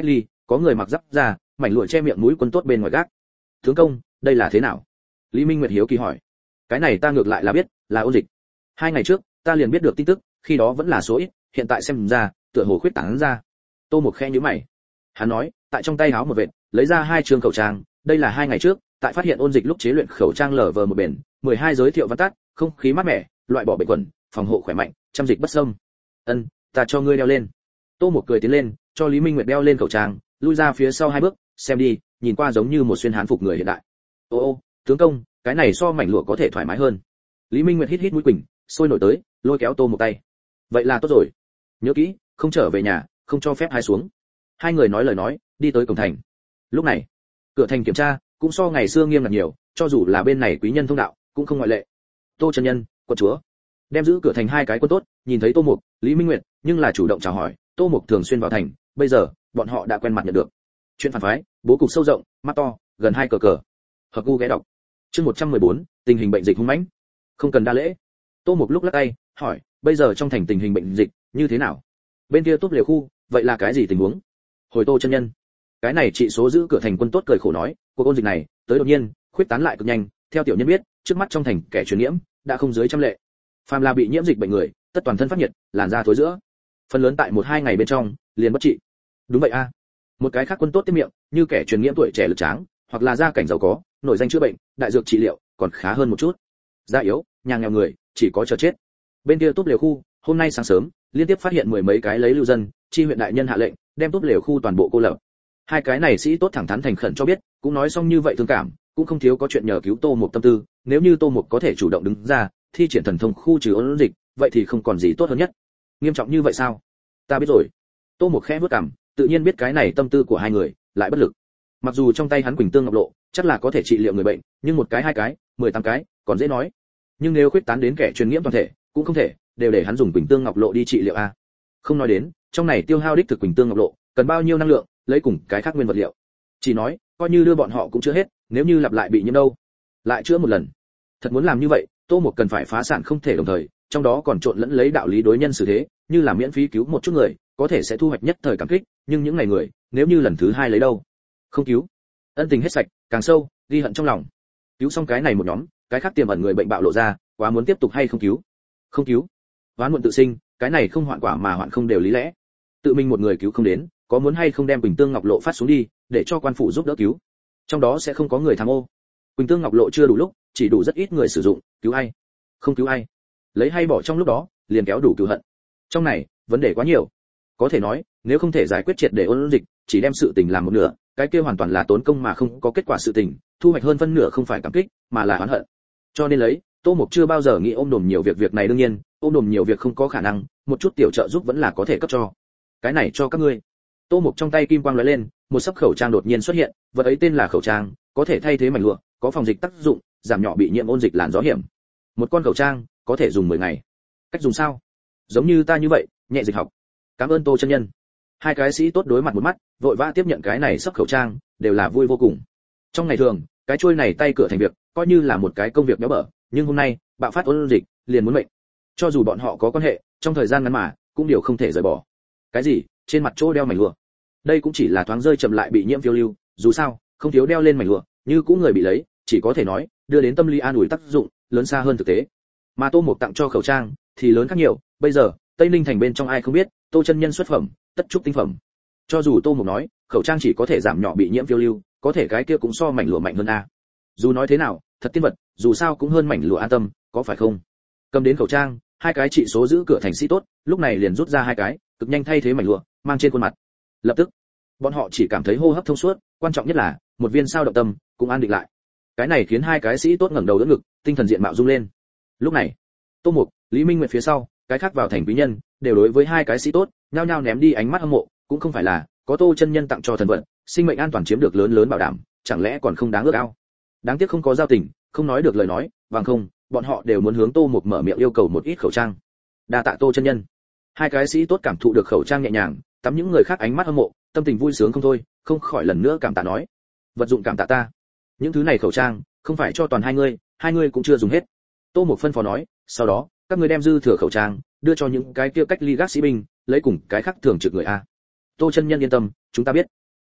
có người mặc giáp ra, mảnh lụa che miệng mũi quân tốt bên ngoài gác. Tướng công, đây là thế nào? Lý Minh Nguyệt hiếu kỳ hỏi. Cái này ta ngược lại là biết, là ôn dịch. Hai ngày trước, ta liền biết được tin tức, khi đó vẫn là số ít, hiện tại xem ra, tựa hồ khuyết tán ra. Tô Mục khẽ nhíu mày. Hắn nói, tại trong tay háo một vệt, lấy ra hai trường khẩu trang, đây là hai ngày trước, tại phát hiện ôn dịch lúc chế luyện khẩu trang lở vờ một bền, mười hai giới thiệu văn tắt, không khí mát mẻ, loại bỏ bệnh khuẩn, phòng hộ khỏe mạnh, trăm dịch bất xâm. Ân, ta cho ngươi đeo lên. Tô Mục cười tiến lên, cho Lý Minh Nguyệt đeo lên khẩu trang, lui ra phía sau hai bước, xem đi, nhìn qua giống như một xuyên hán phục người hiện đại. Ô ô, tướng công, cái này so mảnh lụa có thể thoải mái hơn. Lý Minh Nguyệt hít hít mũi quỳnh, sôi nổi tới, lôi kéo Tô Mục tay. Vậy là tốt rồi. Nhớ kỹ, không trở về nhà, không cho phép hai xuống. Hai người nói lời nói, đi tới cổng thành. Lúc này, cửa thành kiểm tra cũng so ngày xưa nghiêm ngặt nhiều, cho dù là bên này quý nhân thông đạo, cũng không ngoại lệ. Tô chân nhân, quận chúa, đem giữ cửa thành hai cái quân tốt, nhìn thấy Tô Mục, Lý Minh Nguyệt, nhưng là chủ động chào hỏi. Tô Mục thường xuyên vào thành, bây giờ bọn họ đã quen mặt nhận được. Chuyện phản phái, bố cục sâu rộng, mắt to, gần hai cờ cờ. Hợp gu ghé đọc. Chương một trăm mười bốn, tình hình bệnh dịch hung mãnh. Không cần đa lễ. Tô Mục lúc lắc tay, hỏi, bây giờ trong thành tình hình bệnh dịch như thế nào? Bên kia tốt liều khu, vậy là cái gì tình huống? Hồi Tô chân nhân, cái này trị số giữ cửa thành quân tốt cười khổ nói, cuộc ôn dịch này tới đột nhiên, khuyết tán lại cực nhanh, theo tiểu nhân biết, trước mắt trong thành kẻ truyền nhiễm đã không dưới trăm lệ. Phàm là bị nhiễm dịch bệnh người, tất toàn thân phát nhiệt, làn da thối rữa. Phần lớn tại một hai ngày bên trong, liền bất trị. Đúng vậy a. Một cái khác quân tốt tiếp miệng, như kẻ truyền nhiễm tuổi trẻ lực tráng, hoặc là gia cảnh giàu có, nổi danh chữa bệnh, đại dược trị liệu, còn khá hơn một chút. Da yếu, nhà nghèo người, chỉ có chờ chết. Bên kia tốt liều khu, hôm nay sáng sớm, liên tiếp phát hiện mười mấy cái lấy lưu dân, chi huyện đại nhân hạ lệnh, đem tốt liều khu toàn bộ cô lập. Hai cái này sĩ tốt thẳng thắn thành khẩn cho biết, cũng nói xong như vậy thương cảm, cũng không thiếu có chuyện nhờ cứu Tô Mục tâm tư, nếu như Tô Mục có thể chủ động đứng ra, thi triển thần thông khu trừ ôn dịch, vậy thì không còn gì tốt hơn nhất. Nghiêm trọng như vậy sao? Ta biết rồi. Tô Mục khẽ vuốt cằm, tự nhiên biết cái này tâm tư của hai người, lại bất lực. Mặc dù trong tay hắn Quỳnh Tương Ngọc Lộ, chắc là có thể trị liệu người bệnh, nhưng một cái hai cái, mười tám cái, còn dễ nói. Nhưng nếu khuyết tán đến kẻ truyền nhiễm toàn thể, cũng không thể, đều để hắn dùng Quỳnh Tương Ngọc Lộ đi trị liệu a. Không nói đến, trong này tiêu hao đích thực Quỳnh Tương Ngọc Lộ, cần bao nhiêu năng lượng, lấy cùng cái khác nguyên vật liệu. Chỉ nói, coi như đưa bọn họ cũng chưa hết, nếu như lặp lại bị nhiễm đâu, lại chữa một lần. Thật muốn làm như vậy, Tô Mục cần phải phá sản không thể đồng thời, trong đó còn trộn lẫn lấy đạo lý đối nhân xử thế, như là miễn phí cứu một chút người, có thể sẽ thu hoạch nhất thời cảm kích, nhưng những ngày người, nếu như lần thứ hai lấy đâu, không cứu, ân tình hết sạch, càng sâu, ghi hận trong lòng. Cứu xong cái này một nhóm, cái khác tiềm ẩn người bệnh bạo lộ ra, quá muốn tiếp tục hay không cứu? Không cứu, oán muộn tự sinh, cái này không hoạn quả mà hoạn không đều lý lẽ. Tự mình một người cứu không đến, có muốn hay không đem Quỳnh Tương Ngọc Lộ phát xuống đi, để cho quan phủ giúp đỡ cứu. Trong đó sẽ không có người tham ô. Quỳnh Tương Ngọc Lộ chưa đủ lúc, chỉ đủ rất ít người sử dụng, cứu ai? Không cứu ai. Lấy hay bỏ trong lúc đó, liền kéo đủ cứu hận. Trong này, vấn đề quá nhiều. Có thể nói, nếu không thể giải quyết triệt để ôn dịch, chỉ đem sự tình làm một nửa, cái kia hoàn toàn là tốn công mà không có kết quả sự tình, thu hoạch hơn phân nửa không phải cảm kích, mà là oán hận. Cho nên lấy, Tô Mục chưa bao giờ nghĩ ôm đồm nhiều việc việc này đương nhiên, ôm đồm nhiều việc không có khả năng, một chút tiểu trợ giúp vẫn là có thể cấp cho. Cái này cho các ngươi. Tô Mục trong tay kim quang lóe lên, một sấp khẩu trang đột nhiên xuất hiện, vật ấy tên là khẩu trang, có thể thay thế mảnh lụa, có phòng dịch tác dụng, giảm nhỏ bị nhiễm ôn dịch làn gió hiểm. Một con khẩu trang có thể dùng mười ngày. Cách dùng sao? Giống như ta như vậy, nhẹ dịch học. Cảm ơn Tô chân nhân. Hai cái sĩ tốt đối mặt một mắt, vội vã tiếp nhận cái này sấp khẩu trang, đều là vui vô cùng. Trong ngày thường, cái chuôi này tay cửa thành việc, coi như là một cái công việc béo bở, nhưng hôm nay, bạo phát ôn dịch, liền muốn mệnh. Cho dù bọn họ có quan hệ, trong thời gian ngắn mà, cũng điều không thể rời bỏ. Cái gì? Trên mặt chỗ đeo mảnh lụa. Đây cũng chỉ là thoáng rơi chậm lại bị nhiễm phiêu lưu, dù sao, không thiếu đeo lên mảnh lụa, như cũ người bị lấy, chỉ có thể nói, đưa đến tâm lý an ủi tác dụng, lớn xa hơn thực tế. Mà Tô Mục tặng cho khẩu trang, thì lớn khác nhiều, bây giờ, Tây Ninh thành bên trong ai không biết, Tô chân nhân xuất phẩm, tất trúc tinh phẩm. Cho dù Tô Mục nói, khẩu trang chỉ có thể giảm nhỏ bị nhiễm phiêu lưu, có thể cái kia cũng so mảnh lụa mạnh hơn a. Dù nói thế nào, thật tiên vật, dù sao cũng hơn mảnh lụa an tâm, có phải không? Cầm đến khẩu trang, hai cái trị số giữ cửa thành sĩ tốt, lúc này liền rút ra hai cái, cực nhanh thay thế mảnh lụa, mang trên khuôn mặt. Lập tức, bọn họ chỉ cảm thấy hô hấp thông suốt, quan trọng nhất là, một viên sao động tâm, cũng an định lại. Cái này khiến hai cái sĩ tốt ngẩng đầu đỡ ngực, tinh thần diện mạo rung lên. Lúc này, Tô Mục, Lý Minh Nguyệt phía sau, cái khác vào thành quý nhân, đều đối với hai cái sĩ tốt, nhao nhao ném đi ánh mắt hâm mộ, cũng không phải là có Tô chân nhân tặng cho thần vận, sinh mệnh an toàn chiếm được lớn lớn bảo đảm, chẳng lẽ còn không đáng ước ao. Đáng tiếc không có giao tình, không nói được lời nói, bằng không, bọn họ đều muốn hướng Tô Mục mở miệng yêu cầu một ít khẩu trang. Đa tạ Tô chân nhân. Hai cái sĩ tốt cảm thụ được khẩu trang nhẹ nhàng, tắm những người khác ánh mắt hâm mộ, tâm tình vui sướng không thôi, không khỏi lần nữa cảm tạ nói: vật dụng cảm tạ ta. Những thứ này khẩu trang, không phải cho toàn hai ngươi, hai ngươi cũng chưa dùng hết. Tô Mục phân phó nói, sau đó, các ngươi đem dư thừa khẩu trang, đưa cho những cái kia cách ly gác sĩ binh, lấy cùng cái khác thường trực người a. Tô chân nhân yên tâm, chúng ta biết.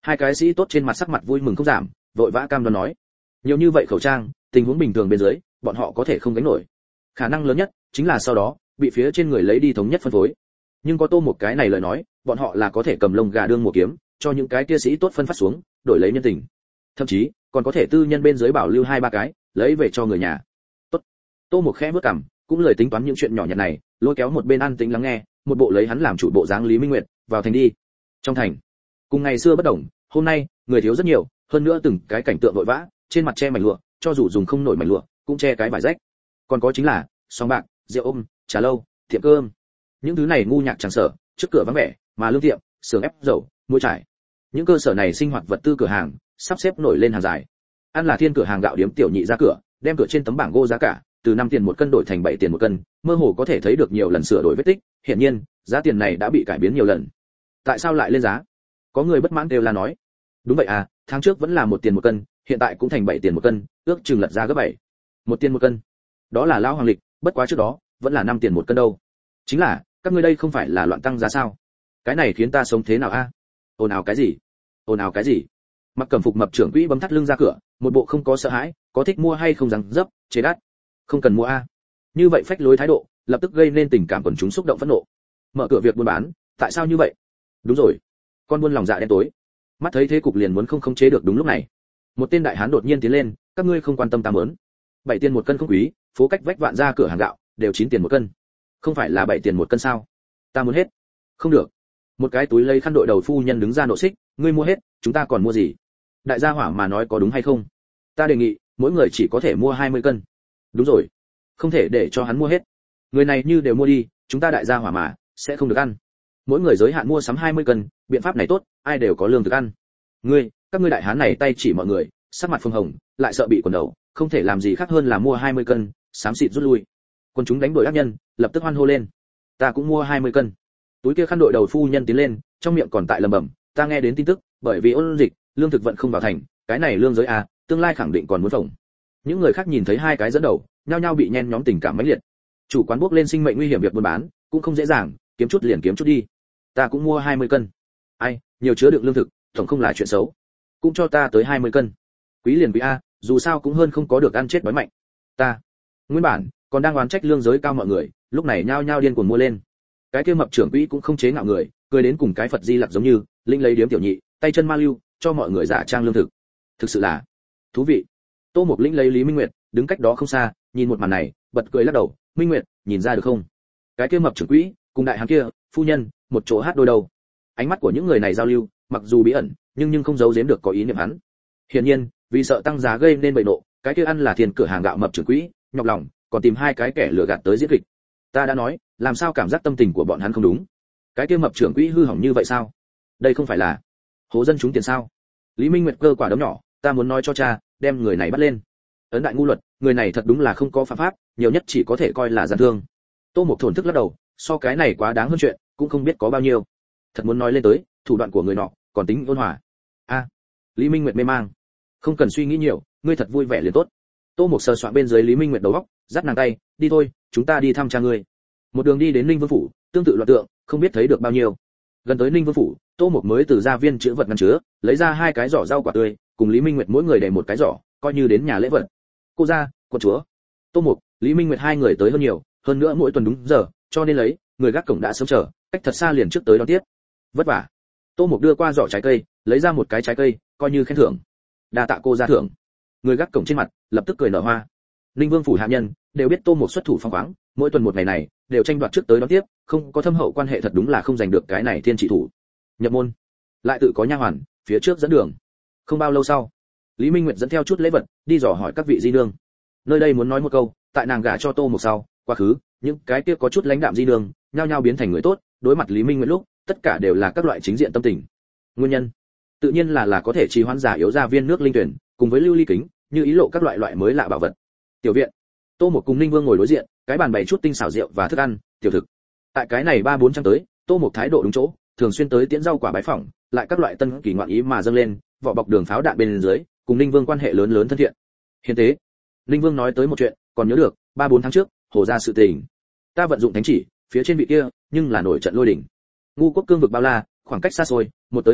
Hai cái sĩ tốt trên mặt sắc mặt vui mừng không giảm, vội vã cam đoan nói: nhiều như vậy khẩu trang, tình huống bình thường bên dưới, bọn họ có thể không gánh nổi. Khả năng lớn nhất chính là sau đó bị phía trên người lấy đi thống nhất phân phối. Nhưng có Tô một cái này lời nói, bọn họ là có thể cầm lông gà đương mùa kiếm, cho những cái kia sĩ tốt phân phát xuống, đổi lấy nhân tình. Thậm chí còn có thể tư nhân bên dưới bảo lưu hai ba cái, lấy về cho người nhà. Tốt. Tô một khẽ bước cằm, cũng lời tính toán những chuyện nhỏ nhặt này, lôi kéo một bên an tĩnh lắng nghe, một bộ lấy hắn làm chủ bộ dáng Lý Minh Nguyệt, vào thành đi. Trong thành, cùng ngày xưa bất đồng, hôm nay người thiếu rất nhiều, hơn nữa từng cái cảnh tượng vội vã, trên mặt che mảnh lụa, cho dù dùng không nổi mảnh lụa, cũng che cái vải rách. Còn có chính là sòng bạc, rượu ôm, trà lâu, tiệm cơm. Những thứ này ngu nhạc chẳng sợ, trước cửa vắng vẻ, mà lương tiệm, xưởng ép dầu, muối trải. Những cơ sở này sinh hoạt vật tư cửa hàng, sắp xếp nổi lên hàng dài. Ăn là thiên cửa hàng gạo điếm tiểu nhị ra cửa, đem cửa trên tấm bảng gô giá cả từ năm tiền một cân đổi thành bảy tiền một cân, mơ hồ có thể thấy được nhiều lần sửa đổi vết tích, hiển nhiên, giá tiền này đã bị cải biến nhiều lần. Tại sao lại lên giá? Có người bất mãn đều là nói. Đúng vậy à, tháng trước vẫn là một tiền một cân, hiện tại cũng thành bảy tiền một cân, ước chừng lật giá gấp bảy. Một tiền một cân. Đó là lao hoàng lịch, bất quá trước đó vẫn là năm tiền một cân đâu. Chính là, các ngươi đây không phải là loạn tăng giá sao? Cái này khiến ta sống thế nào a? Ồn ào cái gì? Ồn ào cái gì? Mặc Cẩm Phục mập trưởng quỹ bấm thắt lưng ra cửa, một bộ không có sợ hãi, có thích mua hay không rằng dấp, chế đắt. Không cần mua a. Như vậy phách lối thái độ, lập tức gây nên tình cảm quần chúng xúc động phẫn nộ. Mở cửa việc buôn bán, tại sao như vậy? Đúng rồi, con buôn lòng dạ đen tối. Mắt thấy thế cục liền muốn không khống chế được đúng lúc này. Một tên đại hán đột nhiên tiến lên, các ngươi không quan tâm ta muốn. Bảy tiền một cân không quý, phố cách vách vạn ra cửa hàng gạo, đều chín tiền một cân. Không phải là bảy tiền một cân sao? Ta muốn hết. Không được. Một cái túi lấy khăn đội đầu phu nhân đứng ra nộ xích, ngươi mua hết, chúng ta còn mua gì? Đại gia hỏa mà nói có đúng hay không? Ta đề nghị, mỗi người chỉ có thể mua hai mươi cân. Đúng rồi, không thể để cho hắn mua hết. Người này như đều mua đi, chúng ta đại gia hỏa mà sẽ không được ăn. Mỗi người giới hạn mua sắm hai mươi cân, biện pháp này tốt, ai đều có lương thực ăn. Ngươi, các ngươi đại hán này tay chỉ mọi người, sắc mặt phồng hồng, lại sợ bị quần đầu, không thể làm gì khác hơn là mua hai mươi cân, xám xịt rút lui. Quân chúng đánh đuổi ác nhân, lập tức hoan hô lên. Ta cũng mua hai mươi cân. Túi kia khăn đội đầu phu nhân tiến lên, trong miệng còn tại lẩm bẩm, ta nghe đến tin tức, bởi vì ôn dịch, lương thực vận không vào thành, cái này lương giới à, tương lai khẳng định còn muốn phồng. Những người khác nhìn thấy hai cái dẫn đầu, nhao nhao bị nhen nhóm tình cảm mãnh liệt. Chủ quán bước lên sinh mệnh nguy hiểm việc buôn bán, cũng không dễ dàng, kiếm chút liền kiếm chút đi. Ta cũng mua hai mươi cân. Ai, nhiều chứa đựng lương thực, tổng không là chuyện xấu. Cũng cho ta tới hai mươi cân. Quý liền quý a, dù sao cũng hơn không có được ăn chết đói mạnh. Ta. Nguyên bản còn đang oán trách lương giới cao mọi người, lúc này nhao nhao điên cuồng mua lên. Cái kia mập trưởng quỹ cũng không chế ngạo người, cười đến cùng cái Phật Di Lặc giống như, linh lấy điếm tiểu nhị, tay chân ma lưu, cho mọi người giả trang lương thực. Thực sự là thú vị. Tô Mộc Lĩnh lấy Lý Minh Nguyệt, đứng cách đó không xa, nhìn một màn này, bật cười lắc đầu, Minh Nguyệt, nhìn ra được không? Cái kia mập trưởng quỹ, cùng đại hán kia, phu nhân, một chỗ hát đôi đầu. Ánh mắt của những người này giao lưu, mặc dù bí ẩn, nhưng nhưng không giấu giếm được có ý niệm hắn. Hiển nhiên, vì sợ tăng giá gây nên bậy nộ, cái kia ăn là tiền cửa hàng gạo mập trưởng quỹ, nhọc lòng, còn tìm hai cái kẻ lừa gạt tới diễn kịch. Ta đã nói, làm sao cảm giác tâm tình của bọn hắn không đúng? Cái kia mập trưởng quỹ hư hỏng như vậy sao? Đây không phải là hố dân chúng tiền sao? Lý Minh Nguyệt cơ quả đấm nhỏ, ta muốn nói cho cha, đem người này bắt lên. Ấn đại ngu luật, người này thật đúng là không có phạm pháp, nhiều nhất chỉ có thể coi là gian thương. Tô Mộc thổn thức lắc đầu, so cái này quá đáng hơn chuyện, cũng không biết có bao nhiêu. Thật muốn nói lên tới, thủ đoạn của người nọ, còn tính ôn hòa. A, Lý Minh Nguyệt mê mang. Không cần suy nghĩ nhiều, ngươi thật vui vẻ liền tốt. Tô Mộc sờ soạn bên dưới Lý Minh Nguyệt đầu óc, dắt nàng tay, đi thôi, chúng ta đi thăm cha ngươi. Một đường đi đến Ninh Vương phủ, tương tự loạt tượng, không biết thấy được bao nhiêu. Gần tới Ninh Vương phủ, Tô Mộc mới từ gia viên chứa vật ngăn chứa, lấy ra hai cái giỏ rau quả tươi, cùng Lý Minh Nguyệt mỗi người để một cái giỏ, coi như đến nhà lễ vật. Cô gia, quận chúa. Tô Mộc, Lý Minh Nguyệt hai người tới hơn nhiều, hơn nữa mỗi tuần đúng giờ, cho nên lấy, người gác cổng đã sớm chờ, cách thật xa liền trước tới đón tiếp. Vất vả. Tô Mộc đưa qua giỏ trái cây, lấy ra một cái trái cây, coi như khen thưởng. Đa tạ cô gia thưởng. Người gác cổng trên mặt lập tức cười nở hoa. Ninh Vương phủ hạ nhân đều biết Tô Mộc xuất thủ phong khoáng, mỗi tuần một ngày này đều tranh đoạt trước tới đón tiếp, không có thâm hậu quan hệ thật đúng là không giành được cái này thiên trị thủ. Nhập môn, lại tự có nha hoàn phía trước dẫn đường. Không bao lâu sau, Lý Minh Nguyệt dẫn theo chút lễ vật, đi dò hỏi các vị di nương. Nơi đây muốn nói một câu, tại nàng gả cho Tô Mộc sau, quá khứ, những cái kia có chút lãnh đạm di nương, nhao nhao biến thành người tốt, đối mặt Lý Minh Nguyệt lúc, tất cả đều là các loại chính diện tâm tình. Nguyên nhân, tự nhiên là là có thể trì hoãn giả yếu ra viên nước linh tuyển, cùng với lưu ly kính, như ý lộ các loại loại mới lạ bảo vật. Tiểu viện, Tô Mộc cùng Ninh Vương ngồi đối diện, cái bàn bày chút tinh xảo rượu và thức ăn, tiểu thực. Tại cái này ba bốn trăm tới, Tô Mộc thái độ đúng chỗ, thường xuyên tới tiễn rau quả bái phỏng, lại các loại tân kỳ ngoạn ý mà dâng lên, vỏ bọc đường pháo đạn bên dưới, cùng Ninh Vương quan hệ lớn lớn thân thiện. Hiền tế, Ninh Vương nói tới một chuyện, còn nhớ được, ba bốn tháng trước, hồ ra sự tình. Ta vận dụng thánh chỉ, phía trên vị kia, nhưng là nổi trận lôi đỉnh. Ngu quốc cương vực bao la, khoảng cách xa xôi, một tới một hồi,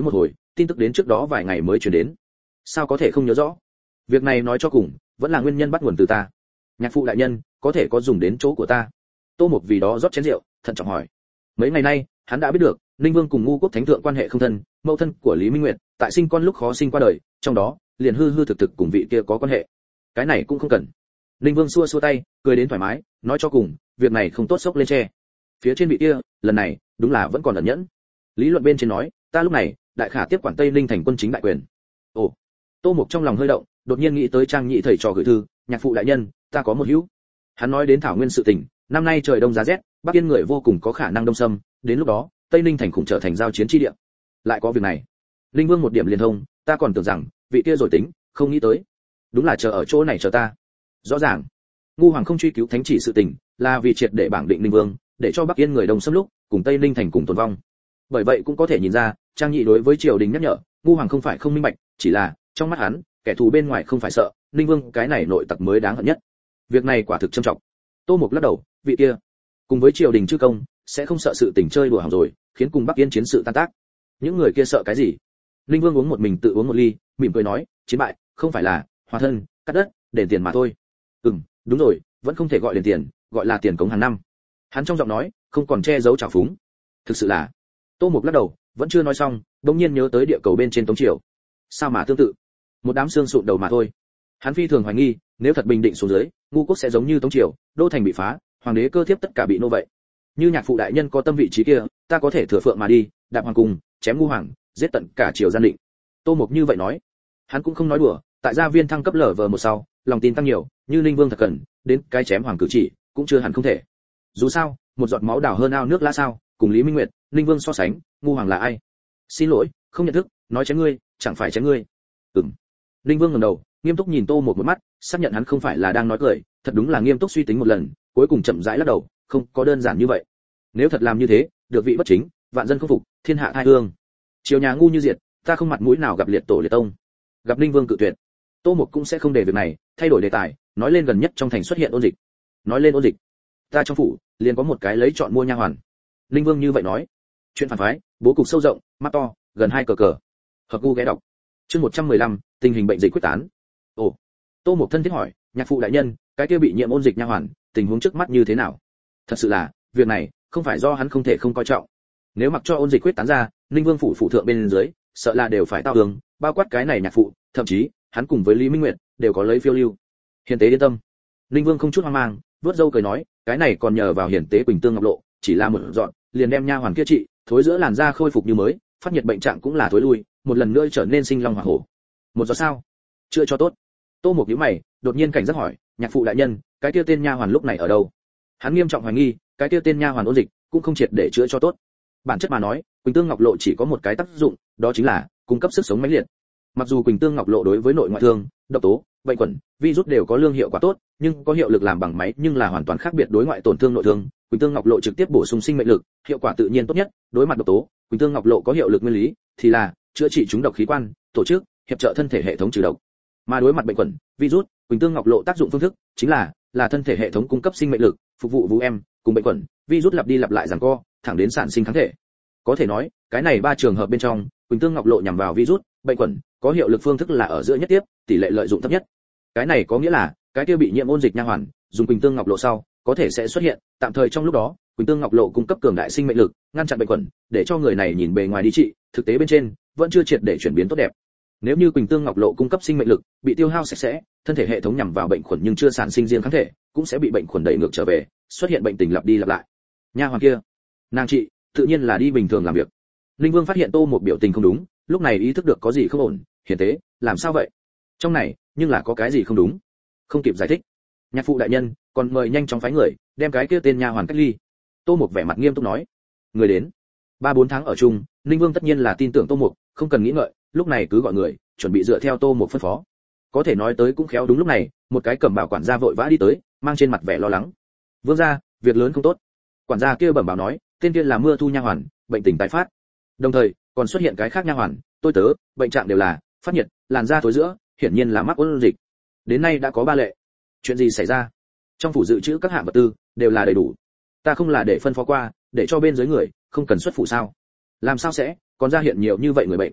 tin tức đến trước đó vài ngày mới truyền đến. Sao có thể không nhớ rõ? Việc này nói cho cùng, vẫn là nguyên nhân bắt nguồn từ ta. Nhạc phụ đại nhân, có thể có dùng đến chỗ của ta. Tô Mục vì đó rót chén rượu, thận trọng hỏi. Mấy ngày nay, hắn đã biết được, Ninh Vương cùng Ngu Quốc Thánh thượng quan hệ không thân, mẫu thân của Lý Minh Nguyệt, tại sinh con lúc khó sinh qua đời, trong đó, liền hư hư thực thực cùng vị kia có quan hệ. Cái này cũng không cần. Ninh Vương xua xua tay, cười đến thoải mái, nói cho cùng, việc này không tốt sốc lên tre. Phía trên vị kia, lần này, đúng là vẫn còn ẩn nhẫn. Lý luận bên trên nói, ta lúc này, đại khả tiếp quản Tây Ninh thành quân chính đại quyền. Ồ, Tô Mục trong lòng hơi động, đột nhiên nghĩ tới Trang Nhị thầy trò gửi thư, nhạc phụ đại nhân, ta có một hữu. Hắn nói đến thảo nguyên sự tình, năm nay trời đông giá rét, Bắc Yên người vô cùng có khả năng đông xâm, đến lúc đó, Tây Ninh thành khủng trở thành giao chiến chi địa. Lại có việc này. Linh Vương một điểm liền thông, ta còn tưởng rằng, vị kia rồi tính, không nghĩ tới. Đúng là chờ ở chỗ này chờ ta. Rõ ràng, Ngu Hoàng không truy cứu thánh chỉ sự tình, là vì triệt để bảng định Linh Vương, để cho Bắc Yên người đông xâm lúc, cùng Tây Ninh thành cùng tồn vong. Bởi vậy cũng có thể nhìn ra, Trang Nhị đối với triều đình nhắc nhở, Ngu Hoàng không phải không minh bạch, chỉ là, trong mắt hắn, kẻ thù bên ngoài không phải sợ, Linh Vương cái này nội tặc mới đáng hận nhất. Việc này quả thực trầm trọng. Tô Mục lắc đầu, vị kia, cùng với triều đình chư công, sẽ không sợ sự tình chơi đùa hỏng rồi, khiến cùng Bắc Yên chiến sự tan tác. Những người kia sợ cái gì? Linh Vương uống một mình tự uống một ly, mỉm cười nói, chiến bại, không phải là hòa thân, cắt đất, đền tiền mà thôi. Ừm, đúng rồi, vẫn không thể gọi đền tiền, gọi là tiền cống hàng năm. Hắn trong giọng nói, không còn che giấu trào phúng. Thực sự là. Tô Mục lắc đầu, vẫn chưa nói xong, đột nhiên nhớ tới địa cầu bên trên Tống triều. Sao mà tương tự? Một đám xương sụn đầu mà thôi. Hắn phi thường hoài nghi, nếu thật bình định xuống dưới, Ngu Quốc sẽ giống như Tống triều, đô thành bị phá, hoàng đế cơ thiếp tất cả bị nô vậy. Như nhạc phụ đại nhân có tâm vị trí kia, ta có thể thừa phượng mà đi, đạp hoàng cung, chém Ngu Hoàng, giết tận cả triều gian định. Tô Mục như vậy nói. Hắn cũng không nói đùa, tại gia viên thăng cấp lở vờ một sau, lòng tin tăng nhiều, như Linh Vương thật cần, đến cái chém hoàng cử chỉ, cũng chưa hẳn không thể. Dù sao, một giọt máu đào hơn ao nước lá sao, cùng Lý Minh Nguyệt, Linh Vương so sánh, Ngu Hoàng là ai? Xin lỗi, không nhận thức, nói chém ngươi, chẳng phải chém ngươi. Ừm. Linh Vương ngẩng đầu, nghiêm túc nhìn Tô Mục một mắt, xác nhận hắn không phải là đang nói cười, thật đúng là nghiêm túc suy tính một lần, cuối cùng chậm rãi lắc đầu, không có đơn giản như vậy. Nếu thật làm như thế, được vị bất chính, vạn dân không phục, thiên hạ thai hương. Triều nhà ngu như diệt, ta không mặt mũi nào gặp liệt tổ liệt tông. Gặp Linh Vương cự tuyệt. Tô Mục cũng sẽ không để việc này, thay đổi đề tài, nói lên gần nhất trong thành xuất hiện ôn dịch. Nói lên ôn dịch, ta trong phủ liền có một cái lấy chọn mua nha hoàn. Linh Vương như vậy nói. Chuyện phản phái, bố cục sâu rộng, mắt to, gần hai cờ cờ. Hợp gu ghé đọc. Chương một trăm mười lăm, tình hình bệnh dịch quyết tán. Ồ. Tô Mục thân thiết hỏi, nhạc phụ đại nhân, cái kia bị nhiễm ôn dịch nha hoàn, tình huống trước mắt như thế nào? Thật sự là, việc này không phải do hắn không thể không coi trọng. Nếu mặc cho ôn dịch quyết tán ra, Ninh Vương phủ phụ thượng bên dưới, sợ là đều phải tao tường, bao quát cái này nhạc phụ, thậm chí, hắn cùng với Lý Minh Nguyệt đều có lấy phiêu lưu. Hiền tế yên tâm. Ninh Vương không chút hoang mang, vớt râu cười nói, cái này còn nhờ vào hiền tế Quỳnh Tương Ngọc Lộ, chỉ là một dọn, liền đem nha hoàn kia trị, thối giữa làn da khôi phục như mới, phát nhiệt bệnh trạng cũng là thối lui, một lần nữa trở nên sinh long hỏa hổ. Một giọt sao? Chưa cho tốt. Tô Mục nhíu mày, đột nhiên cảnh giác hỏi, nhạc phụ đại nhân, cái kia tên nha hoàn lúc này ở đâu? Hắn nghiêm trọng hoài nghi, cái kia tên nha hoàn ôn dịch cũng không triệt để chữa cho tốt. Bản chất mà nói, Quỳnh Tương Ngọc Lộ chỉ có một cái tác dụng, đó chính là cung cấp sức sống mãnh liệt. Mặc dù Quỳnh Tương Ngọc Lộ đối với nội ngoại thương, độc tố, bệnh khuẩn, virus đều có lương hiệu quả tốt, nhưng có hiệu lực làm bằng máy nhưng là hoàn toàn khác biệt đối ngoại tổn thương nội thương. Quỳnh Tương Ngọc Lộ trực tiếp bổ sung sinh mệnh lực, hiệu quả tự nhiên tốt nhất. Đối mặt độc tố, Quỳnh Tương Ngọc Lộ có hiệu lực nguyên lý thì là chữa trị chúng độc khí quan, tổ chức, hiệp trợ thân thể hệ thống trừ độc. Mà đối mặt bệnh khuẩn, virus, Quỳnh Tương Ngọc Lộ tác dụng phương thức chính là là thân thể hệ thống cung cấp sinh mệnh lực, phục vụ vũ em, cùng bệnh khuẩn, virus lặp đi lặp lại giằng co, thẳng đến sản sinh kháng thể. Có thể nói, cái này ba trường hợp bên trong, Quỳnh Tương Ngọc Lộ nhằm vào virus, bệnh khuẩn, có hiệu lực phương thức là ở giữa nhất tiếp, tỷ lệ lợi dụng thấp nhất. Cái này có nghĩa là, cái kia bị nhiễm ôn dịch nha hoàn, dùng Quỳnh Tương Ngọc Lộ sau, có thể sẽ xuất hiện, tạm thời trong lúc đó, Quỳnh Tương Ngọc Lộ cung cấp cường đại sinh mệnh lực, ngăn chặn bệnh khuẩn, để cho người này nhìn bề ngoài đi trị, thực tế bên trên vẫn chưa triệt để chuyển biến tốt đẹp. Nếu như Quỳnh Tương Ngọc Lộ cung cấp sinh mệnh lực bị tiêu hao sạch sẽ, thân thể hệ thống nhằm vào bệnh khuẩn nhưng chưa sản sinh riêng kháng thể, cũng sẽ bị bệnh khuẩn đẩy ngược trở về, xuất hiện bệnh tình lặp đi lặp lại. Nha hoàn kia, nàng trị, tự nhiên là đi bình thường làm việc. Linh Vương phát hiện Tô Mục biểu tình không đúng, lúc này ý thức được có gì không ổn, hiền tế, làm sao vậy? Trong này, nhưng là có cái gì không đúng? Không kịp giải thích. Nhạc phụ đại nhân, còn mời nhanh chóng phái người, đem cái kia tên nha hoàn cách ly. Tô Mục vẻ mặt nghiêm túc nói. Người đến. Ba bốn tháng ở chung, Linh Vương tất nhiên là tin tưởng Tô Mục, không cần nghĩ ngợi, lúc này cứ gọi người, chuẩn bị dựa theo Tô Mục phân phó. Có thể nói tới cũng khéo đúng lúc này, một cái cẩm bảo quản gia vội vã đi tới, mang trên mặt vẻ lo lắng. Vương gia, việc lớn không tốt. Quản gia kia bẩm báo nói, tên kia là Mưa Thu nha hoàn, bệnh tình tái phát. Đồng thời, còn xuất hiện cái khác nha hoàn, tôi tớ, bệnh trạng đều là phát nhiệt, làn da thối rữa, hiển nhiên là mắc ôn dịch. Đến nay đã có ba lệ. Chuyện gì xảy ra? Trong phủ dự trữ các hạng vật tư đều là đầy đủ. Ta không là để phân phó qua, để cho bên dưới người không cần xuất phủ sao? Làm sao sẽ còn ra hiện nhiều như vậy người bệnh?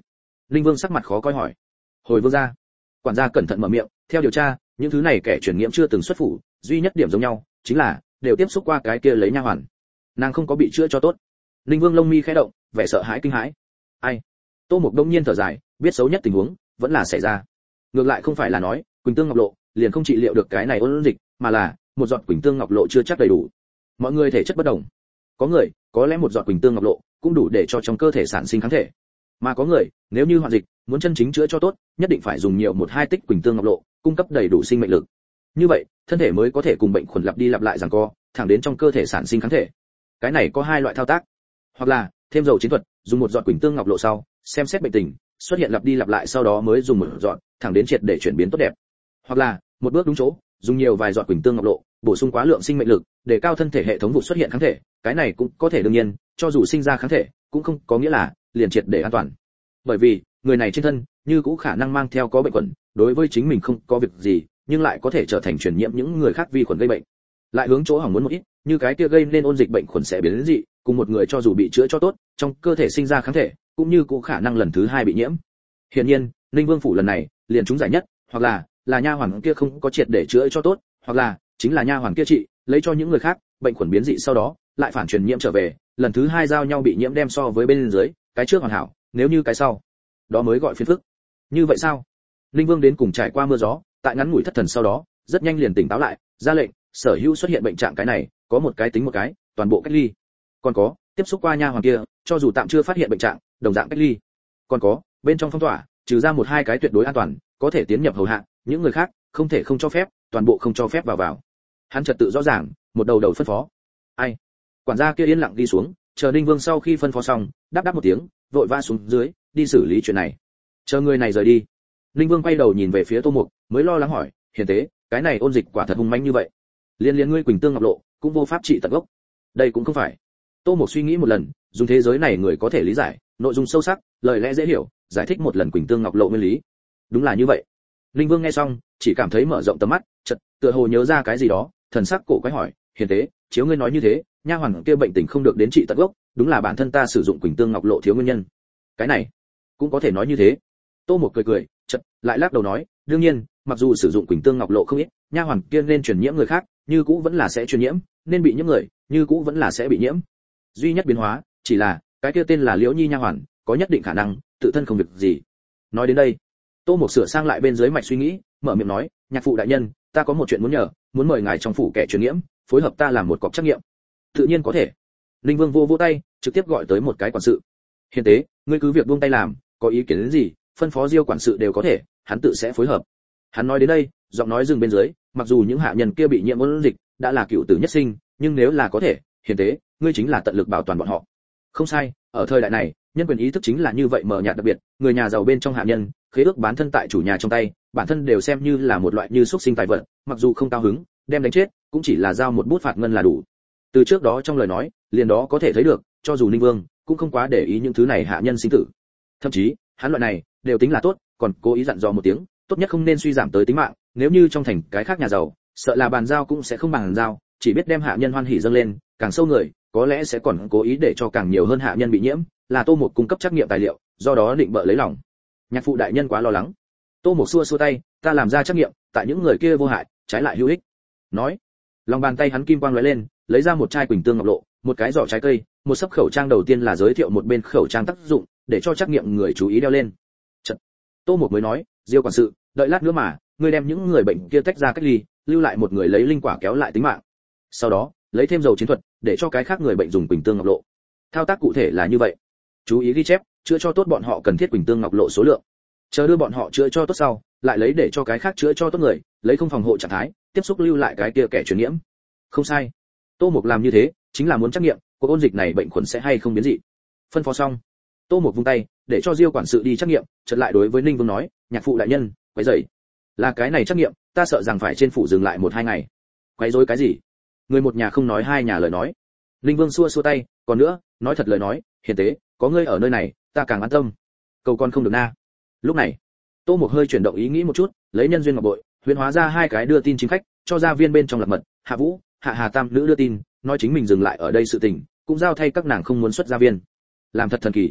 Linh Vương sắc mặt khó coi hỏi. Hồi vương gia. Quản gia cẩn thận mở miệng, theo điều tra, những thứ này kẻ truyền nhiễm chưa từng xuất phủ, duy nhất điểm giống nhau chính là đều tiếp xúc qua cái kia lấy nha hoàn. Nàng không có bị chữa cho tốt. Linh Vương lông mi khẽ động, vẻ sợ hãi kinh hãi. Ai? Tô Mục đông nhiên thở dài, biết xấu nhất tình huống vẫn là xảy ra. Ngược lại không phải là nói Quỳnh Tương Ngọc Lộ liền không trị liệu được cái này ôn dịch, mà là một giọt Quỳnh Tương Ngọc Lộ chưa chắc đầy đủ. Mọi người thể chất bất đồng. Có người, có lẽ một giọt Quỳnh Tương Ngọc Lộ cũng đủ để cho trong cơ thể sản sinh kháng thể. Mà có người, nếu như hoạn dịch, muốn chân chính chữa cho tốt, nhất định phải dùng nhiều một hai tích Quỳnh Tương Ngọc Lộ, cung cấp đầy đủ sinh mệnh lực. Như vậy, thân thể mới có thể cùng bệnh khuẩn lặp đi lặp lại giằng co, thẳng đến trong cơ thể sản sinh kháng thể. Cái này có hai loại thao tác. Hoặc là thêm dầu chiến thuật, dùng một giọt Quỳnh Tương Ngọc Lộ sau, xem xét bệnh tình, xuất hiện lặp đi lặp lại sau đó mới dùng một giọt, thẳng đến triệt để chuyển biến tốt đẹp. Hoặc là, một bước đúng chỗ, dùng nhiều vài giọt Quỳnh Tương Ngọc Lộ, bổ sung quá lượng sinh mệnh lực, để cao thân thể hệ thống vụ xuất hiện kháng thể, cái này cũng có thể đương nhiên, cho dù sinh ra kháng thể, cũng không có nghĩa là liền triệt để an toàn. Bởi vì, người này trên thân như cũng khả năng mang theo có bệnh khuẩn, đối với chính mình không có việc gì, nhưng lại có thể trở thành truyền nhiễm những người khác vi khuẩn gây bệnh. Lại hướng chỗ hỏng muốn một ít, như cái kia gây nên ôn dịch bệnh khuẩn sẽ biến đến dị, cùng một người cho dù bị chữa cho tốt, trong cơ thể sinh ra kháng thể, cũng như cũng khả năng lần thứ hai bị nhiễm. Hiển nhiên, Ninh Vương phủ lần này liền trúng giải nhất, hoặc là là nha hoàn kia không có triệt để chữa cho tốt, hoặc là chính là nha hoàn kia trị, lấy cho những người khác bệnh khuẩn biến dị sau đó lại phản truyền nhiễm trở về, lần thứ hai giao nhau bị nhiễm đem so với bên dưới, cái trước hoàn hảo, nếu như cái sau, đó mới gọi phiền phức. Như vậy sao? Ninh Vương đến cùng trải qua mưa gió, tại ngắn ngủi thất thần sau đó, rất nhanh liền tỉnh táo lại, ra lệnh, sở hữu xuất hiện bệnh trạng cái này, có một cái tính một cái, toàn bộ cách ly. Còn có, tiếp xúc qua nha hoàn kia, cho dù tạm chưa phát hiện bệnh trạng, đồng dạng cách ly. Còn có, bên trong phong tỏa, trừ ra một hai cái tuyệt đối an toàn, có thể tiến nhập hầu hạ, những người khác không thể không cho phép, toàn bộ không cho phép vào vào. Hắn trật tự rõ ràng, một đầu đầu phân phó. Ai? Quản gia kia yên lặng đi xuống, chờ Ninh Vương sau khi phân phó xong, đáp đáp một tiếng, vội vã xuống dưới, đi xử lý chuyện này. Chờ người này rời đi. Ninh Vương quay đầu nhìn về phía Tô Mục, mới lo lắng hỏi, hiền tế, cái này ôn dịch quả thật hung manh như vậy, liên liên ngươi Quỳnh Tương Ngọc Lộ cũng vô pháp trị tận gốc. Đây cũng không phải. Tô Mục suy nghĩ một lần, dùng thế giới này người có thể lý giải, nội dung sâu sắc, lời lẽ dễ hiểu, giải thích một lần Quỳnh Tương Ngọc Lộ nguyên lý. Đúng là như vậy. Ninh Vương nghe xong, chỉ cảm thấy mở rộng tầm mắt, chợt tựa hồ nhớ ra cái gì đó, thần sắc cổ quái hỏi, hiền tế, chiếu ngươi nói như thế, nha hoàn kia bệnh tình không được đến trị tận gốc, đúng là bản thân ta sử dụng Quỳnh Tương Ngọc Lộ thiếu nguyên nhân. Cái này cũng có thể nói như thế. Tô Mục cười cười, chợt lại lắc đầu nói, đương nhiên, mặc dù sử dụng Quỳnh Tương Ngọc Lộ không ít, nha hoàn kia nên truyền nhiễm người khác, như cũ vẫn là sẽ truyền nhiễm, nên bị nhiễm người, như cũ vẫn là sẽ bị nhiễm. Duy nhất biến hóa, chỉ là cái kia tên là Liễu Nhi nha hoàn, có nhất định khả năng tự thân không việc gì. Nói đến đây, Tô Mục sửa sang lại bên dưới mạch suy nghĩ, mở miệng nói, nhạc phụ đại nhân, ta có một chuyện muốn nhờ, muốn mời ngài trong phủ kẻ truyền nhiễm, phối hợp ta làm một cọc trắc nghiệm. Tự nhiên có thể. Linh Vương vô vô tay, trực tiếp gọi tới một cái quản sự. Hiền tế, ngươi cứ việc buông tay làm, có ý kiến đến gì, phân phó Diêu quản sự đều có thể, hắn tự sẽ phối hợp. Hắn nói đến đây, giọng nói dừng bên dưới, mặc dù những hạ nhân kia bị nhiễm ôn dịch, đã là cựu tử nhất sinh, nhưng nếu là có thể, hiền tế, ngươi chính là tận lực bảo toàn bọn họ. Không sai, ở thời đại này, nhân quyền ý thức chính là như vậy mờ nhạt đặc biệt, người nhà giàu bên trong hạ nhân, khế ước bán thân tại chủ nhà trong tay, bản thân đều xem như là một loại như xúc sinh tài vật, mặc dù không cao hứng, đem đánh chết, cũng chỉ là giao một bút phạt ngân là đủ. Từ trước đó trong lời nói, liền đó có thể thấy được, cho dù Ninh Vương cũng không quá để ý những thứ này hạ nhân sinh tử. Thậm chí, hắn loại này đều tính là tốt, còn cố ý dặn dò một tiếng, tốt nhất không nên suy giảm tới tính mạng, nếu như trong thành cái khác nhà giàu, sợ là bàn giao cũng sẽ không bàn giao, chỉ biết đem hạ nhân hoan hỉ dâng lên, càng sâu người, có lẽ sẽ còn cố ý để cho càng nhiều hơn hạ nhân bị nhiễm, là Tô Mục cung cấp trắc nghiệm tài liệu, do đó định bợ lấy lòng. Nhạc phụ đại nhân quá lo lắng. Tô Mục xua xua tay, ta làm ra trắc nghiệm, tại những người kia vô hại, trái lại hữu ích. Nói, lòng bàn tay hắn kim quang lóe lên, lấy ra một chai Quỳnh Tương Ngọc Lộ, một cái giỏ trái cây, một sấp khẩu trang, đầu tiên là giới thiệu một bên khẩu trang tác dụng, để cho trắc nghiệm người chú ý đeo lên. Chật. Tô Mục mới nói, Diêu quản sự, đợi lát nữa mà, ngươi đem những người bệnh kia tách ra cách ly, lưu lại một người lấy linh quả kéo lại tính mạng. Sau đó, lấy thêm dầu chiến thuật, để cho cái khác người bệnh dùng Quỳnh Tương Ngọc Lộ. Thao tác cụ thể là như vậy. Chú ý ghi chép, chữa cho tốt bọn họ cần thiết Quỳnh Tương Ngọc Lộ số lượng. Chờ đưa bọn họ chữa cho tốt sau, lại lấy để cho cái khác chữa cho tốt người, lấy không phòng hộ trạng thái, tiếp xúc lưu lại cái kia kẻ truyền nhiễm. Không sai. Tô Mục làm như thế, chính là muốn trắc nghiệm, cuộc ôn dịch này bệnh khuẩn sẽ hay không biến dị. Phân phó xong, Tô Mục vung tay, để cho Diêu quản sự đi trắc nghiệm, chợt lại đối với Ninh Vương nói, nhạc phụ đại nhân, quấy rầy. Là cái này trắc nghiệm, ta sợ rằng phải trên phủ dừng lại một hai ngày. Quấy rối cái gì? Người một nhà không nói hai nhà lời nói. Ninh Vương xua xua tay, còn nữa, nói thật lời nói, hiền tế, có ngươi ở nơi này, ta càng an tâm. Cầu con không được na. Lúc này, Tô Mục hơi chuyển động ý nghĩ một chút, lấy nhân duyên ngọc bội, huyễn hóa ra hai cái đưa tin chính khách, cho gia viên bên trong lập mật, Hạ Vũ, Hạ Hà tam nữ đưa tin, nói chính mình dừng lại ở đây sự tình, cũng giao thay các nàng không muốn xuất gia viên. Làm thật thần kỳ.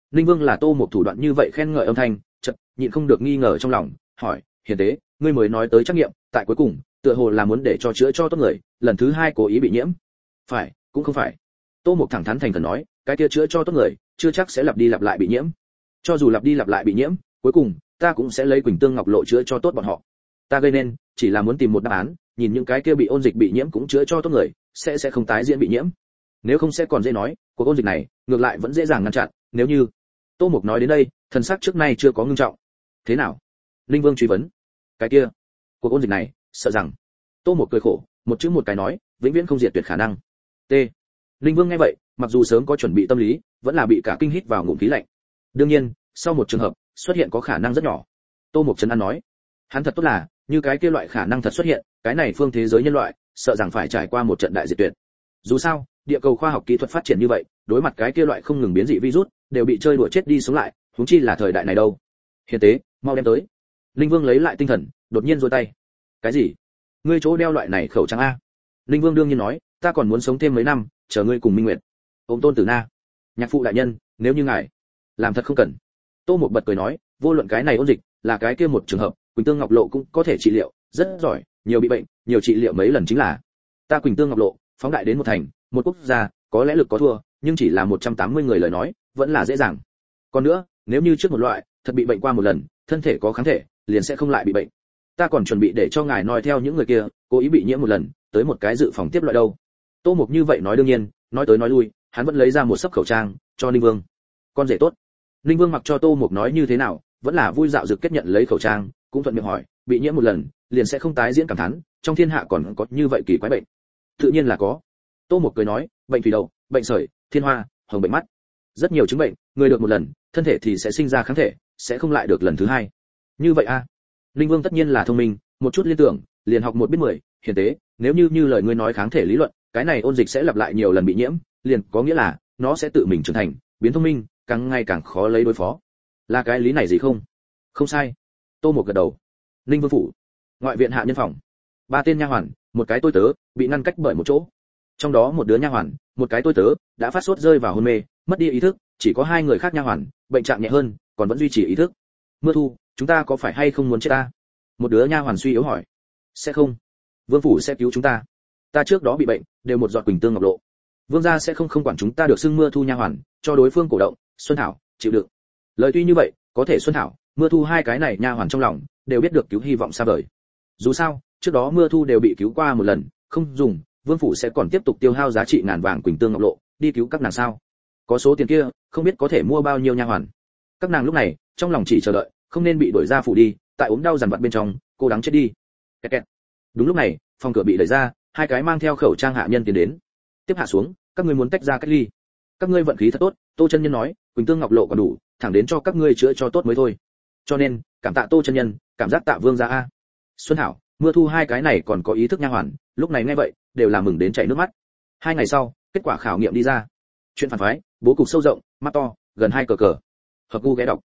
Ninh Vương là Tô Mục thủ đoạn như vậy khen ngợi âm thanh, chợt nhịn không được nghi ngờ trong lòng, hỏi, hiền tế, ngươi mới nói tới trắc nghiệm, tại cuối cùng, tựa hồ là muốn để cho chữa cho tốt người, lần thứ hai cố ý bị nhiễm. Phải, cũng không phải. Tô Mục thẳng thắn thành khẩn nói, cái kia chữa cho tốt người, chưa chắc sẽ lặp đi lặp lại bị nhiễm. Cho dù lặp đi lặp lại bị nhiễm, cuối cùng, ta cũng sẽ lấy Quỳnh Tương Ngọc Lộ chữa cho tốt bọn họ. Ta gây nên, chỉ là muốn tìm một đáp án, nhìn những cái kia bị ôn dịch bị nhiễm cũng chữa cho tốt người, sẽ sẽ không tái diễn bị nhiễm. Nếu không sẽ còn dễ nói, cuộc ôn dịch này, ngược lại vẫn dễ dàng ngăn chặn, nếu như. Tô Mục nói đến đây, thần sắc trước nay chưa có ngưng trọng. Thế nào? Linh Vương truy vấn. Cái kia, cuộc ôn dịch này, sợ rằng. Tô Mục cười khổ, một chữ một cái nói, vĩnh viễn không diệt tuyệt khả năng. T. Linh Vương nghe vậy, mặc dù sớm có chuẩn bị tâm lý, vẫn là bị cả kinh hít vào ngụm khí lạnh. Đương nhiên, sau một trường hợp, xuất hiện có khả năng rất nhỏ. Tô Mục trấn an nói, hắn thật tốt là, như cái kia loại khả năng thật xuất hiện, cái này phương thế giới nhân loại, sợ rằng phải trải qua một trận đại diệt tuyệt. Dù sao, địa cầu khoa học kỹ thuật phát triển như vậy, đối mặt cái kia loại không ngừng biến dị virus, đều bị chơi đùa chết đi sống lại, huống chi là thời đại này đâu. Hiền tế, mau đem tới. Linh Vương lấy lại tinh thần, đột nhiên giơ tay. Cái gì? Ngươi chỗ đeo loại này khẩu trang a? Linh Vương đương nhiên nói, ta còn muốn sống thêm mấy năm, chờ ngươi cùng Minh Nguyệt. Ôm Tôn Tử Na. Nhạc phụ đại nhân, nếu như ngài làm thật không cần. Tô Mục bật cười nói, vô luận cái này ôn dịch, là cái kia một trường hợp, Quỳnh Tương Ngọc Lộ cũng có thể trị liệu, rất giỏi, nhiều bị bệnh, nhiều trị liệu mấy lần chính là. Ta Quỳnh Tương Ngọc Lộ, phóng đại đến một thành, một quốc gia, có lẽ lực có thua, nhưng chỉ là một trăm tám mươi người lời nói, vẫn là dễ dàng. Còn nữa, nếu như trước một loại, thật bị bệnh qua một lần, thân thể có kháng thể, liền sẽ không lại bị bệnh. Ta còn chuẩn bị để cho ngài nói theo những người kia, cố ý bị nhiễm một lần, tới một cái dự phòng tiếp loại đâu. Tô Mục như vậy nói đương nhiên, nói tới nói lui, hắn vẫn lấy ra một sấp khẩu trang, cho Ninh Vương. Con rể tốt. Ninh Vương mặc cho Tô Mục nói như thế nào, vẫn là vui dạo dực kết nhận lấy khẩu trang, cũng thuận miệng hỏi, bị nhiễm một lần, liền sẽ không tái diễn cảm thán, trong thiên hạ còn có như vậy kỳ quái bệnh. Tự nhiên là có. Tô Mục cười nói, bệnh thủy đậu, bệnh sởi, thiên hoa, hồng bệnh mắt, rất nhiều chứng bệnh, người được một lần, thân thể thì sẽ sinh ra kháng thể, sẽ không lại được lần thứ hai. Như vậy a? À? Linh Vương tất nhiên là thông minh, một chút liên tưởng, liền học một biết mười, hiền tế, nếu như như lời ngươi nói kháng thể lý luận, cái này ôn dịch sẽ lặp lại nhiều lần bị nhiễm, liền có nghĩa là nó sẽ tự mình trưởng thành, biến thông minh, càng ngày càng khó lấy đối phó. Là cái lý này gì không? Không sai. Tô Mục gật đầu. Linh Vương phủ, ngoại viện hạ nhân phòng, ba tên nha hoàn, một cái tôi tớ, bị ngăn cách bởi một chỗ. Trong đó một đứa nha hoàn, một cái tôi tớ, đã phát sốt rơi vào hôn mê, mất đi ý thức, chỉ có hai người khác nha hoàn, bệnh trạng nhẹ hơn, còn vẫn duy trì ý thức. Mưa Thu, chúng ta có phải hay không muốn chết ta? Một đứa nha hoàn suy yếu hỏi. Sẽ không. Vương phủ sẽ cứu chúng ta. Ta trước đó bị bệnh, đều một giọt Quỳnh Tương Ngọc Lộ. Vương gia sẽ không không quản chúng ta được xưng Mưa Thu nha hoàn, cho đối phương cổ động, Xuân Thảo, chịu đựng. Lời tuy như vậy, có thể Xuân Thảo, Mưa Thu hai cái này nha hoàn trong lòng, đều biết được cứu hy vọng xa vời. Dù sao, trước đó Mưa Thu đều bị cứu qua một lần, không dùng, Vương phủ sẽ còn tiếp tục tiêu hao giá trị ngàn vàng Quỳnh Tương Ngọc Lộ, đi cứu các nàng sao? Có số tiền kia, không biết có thể mua bao nhiêu nha hoàn. Các nàng lúc này, trong lòng chỉ chờ đợi, không nên bị đuổi ra phủ đi, tại ốm đau dằn vặt bên trong, cô đáng chết đi. Kẹt kẹt. Đúng lúc này, phòng cửa bị đẩy ra, hai cái mang theo khẩu trang hạ nhân tiến đến. Tiếp hạ xuống, các ngươi muốn tách ra cách ly. Các ngươi vận khí thật tốt, Tô chân nhân nói, Quỳnh Tương Ngọc Lộ còn đủ, thẳng đến cho các ngươi chữa cho tốt mới thôi. Cho nên, cảm tạ Tô chân nhân, cảm giác tạ Vương gia a. Xuân Hảo, Mưa Thu hai cái này còn có ý thức nha hoàn, lúc này nghe vậy, đều là mừng đến chảy nước mắt. Hai ngày sau, kết quả khảo nghiệm đi ra. Chuyện phản phái, bố cục sâu rộng, mắt to, gần hai cờ cờ. Hợp gu ghé đọc.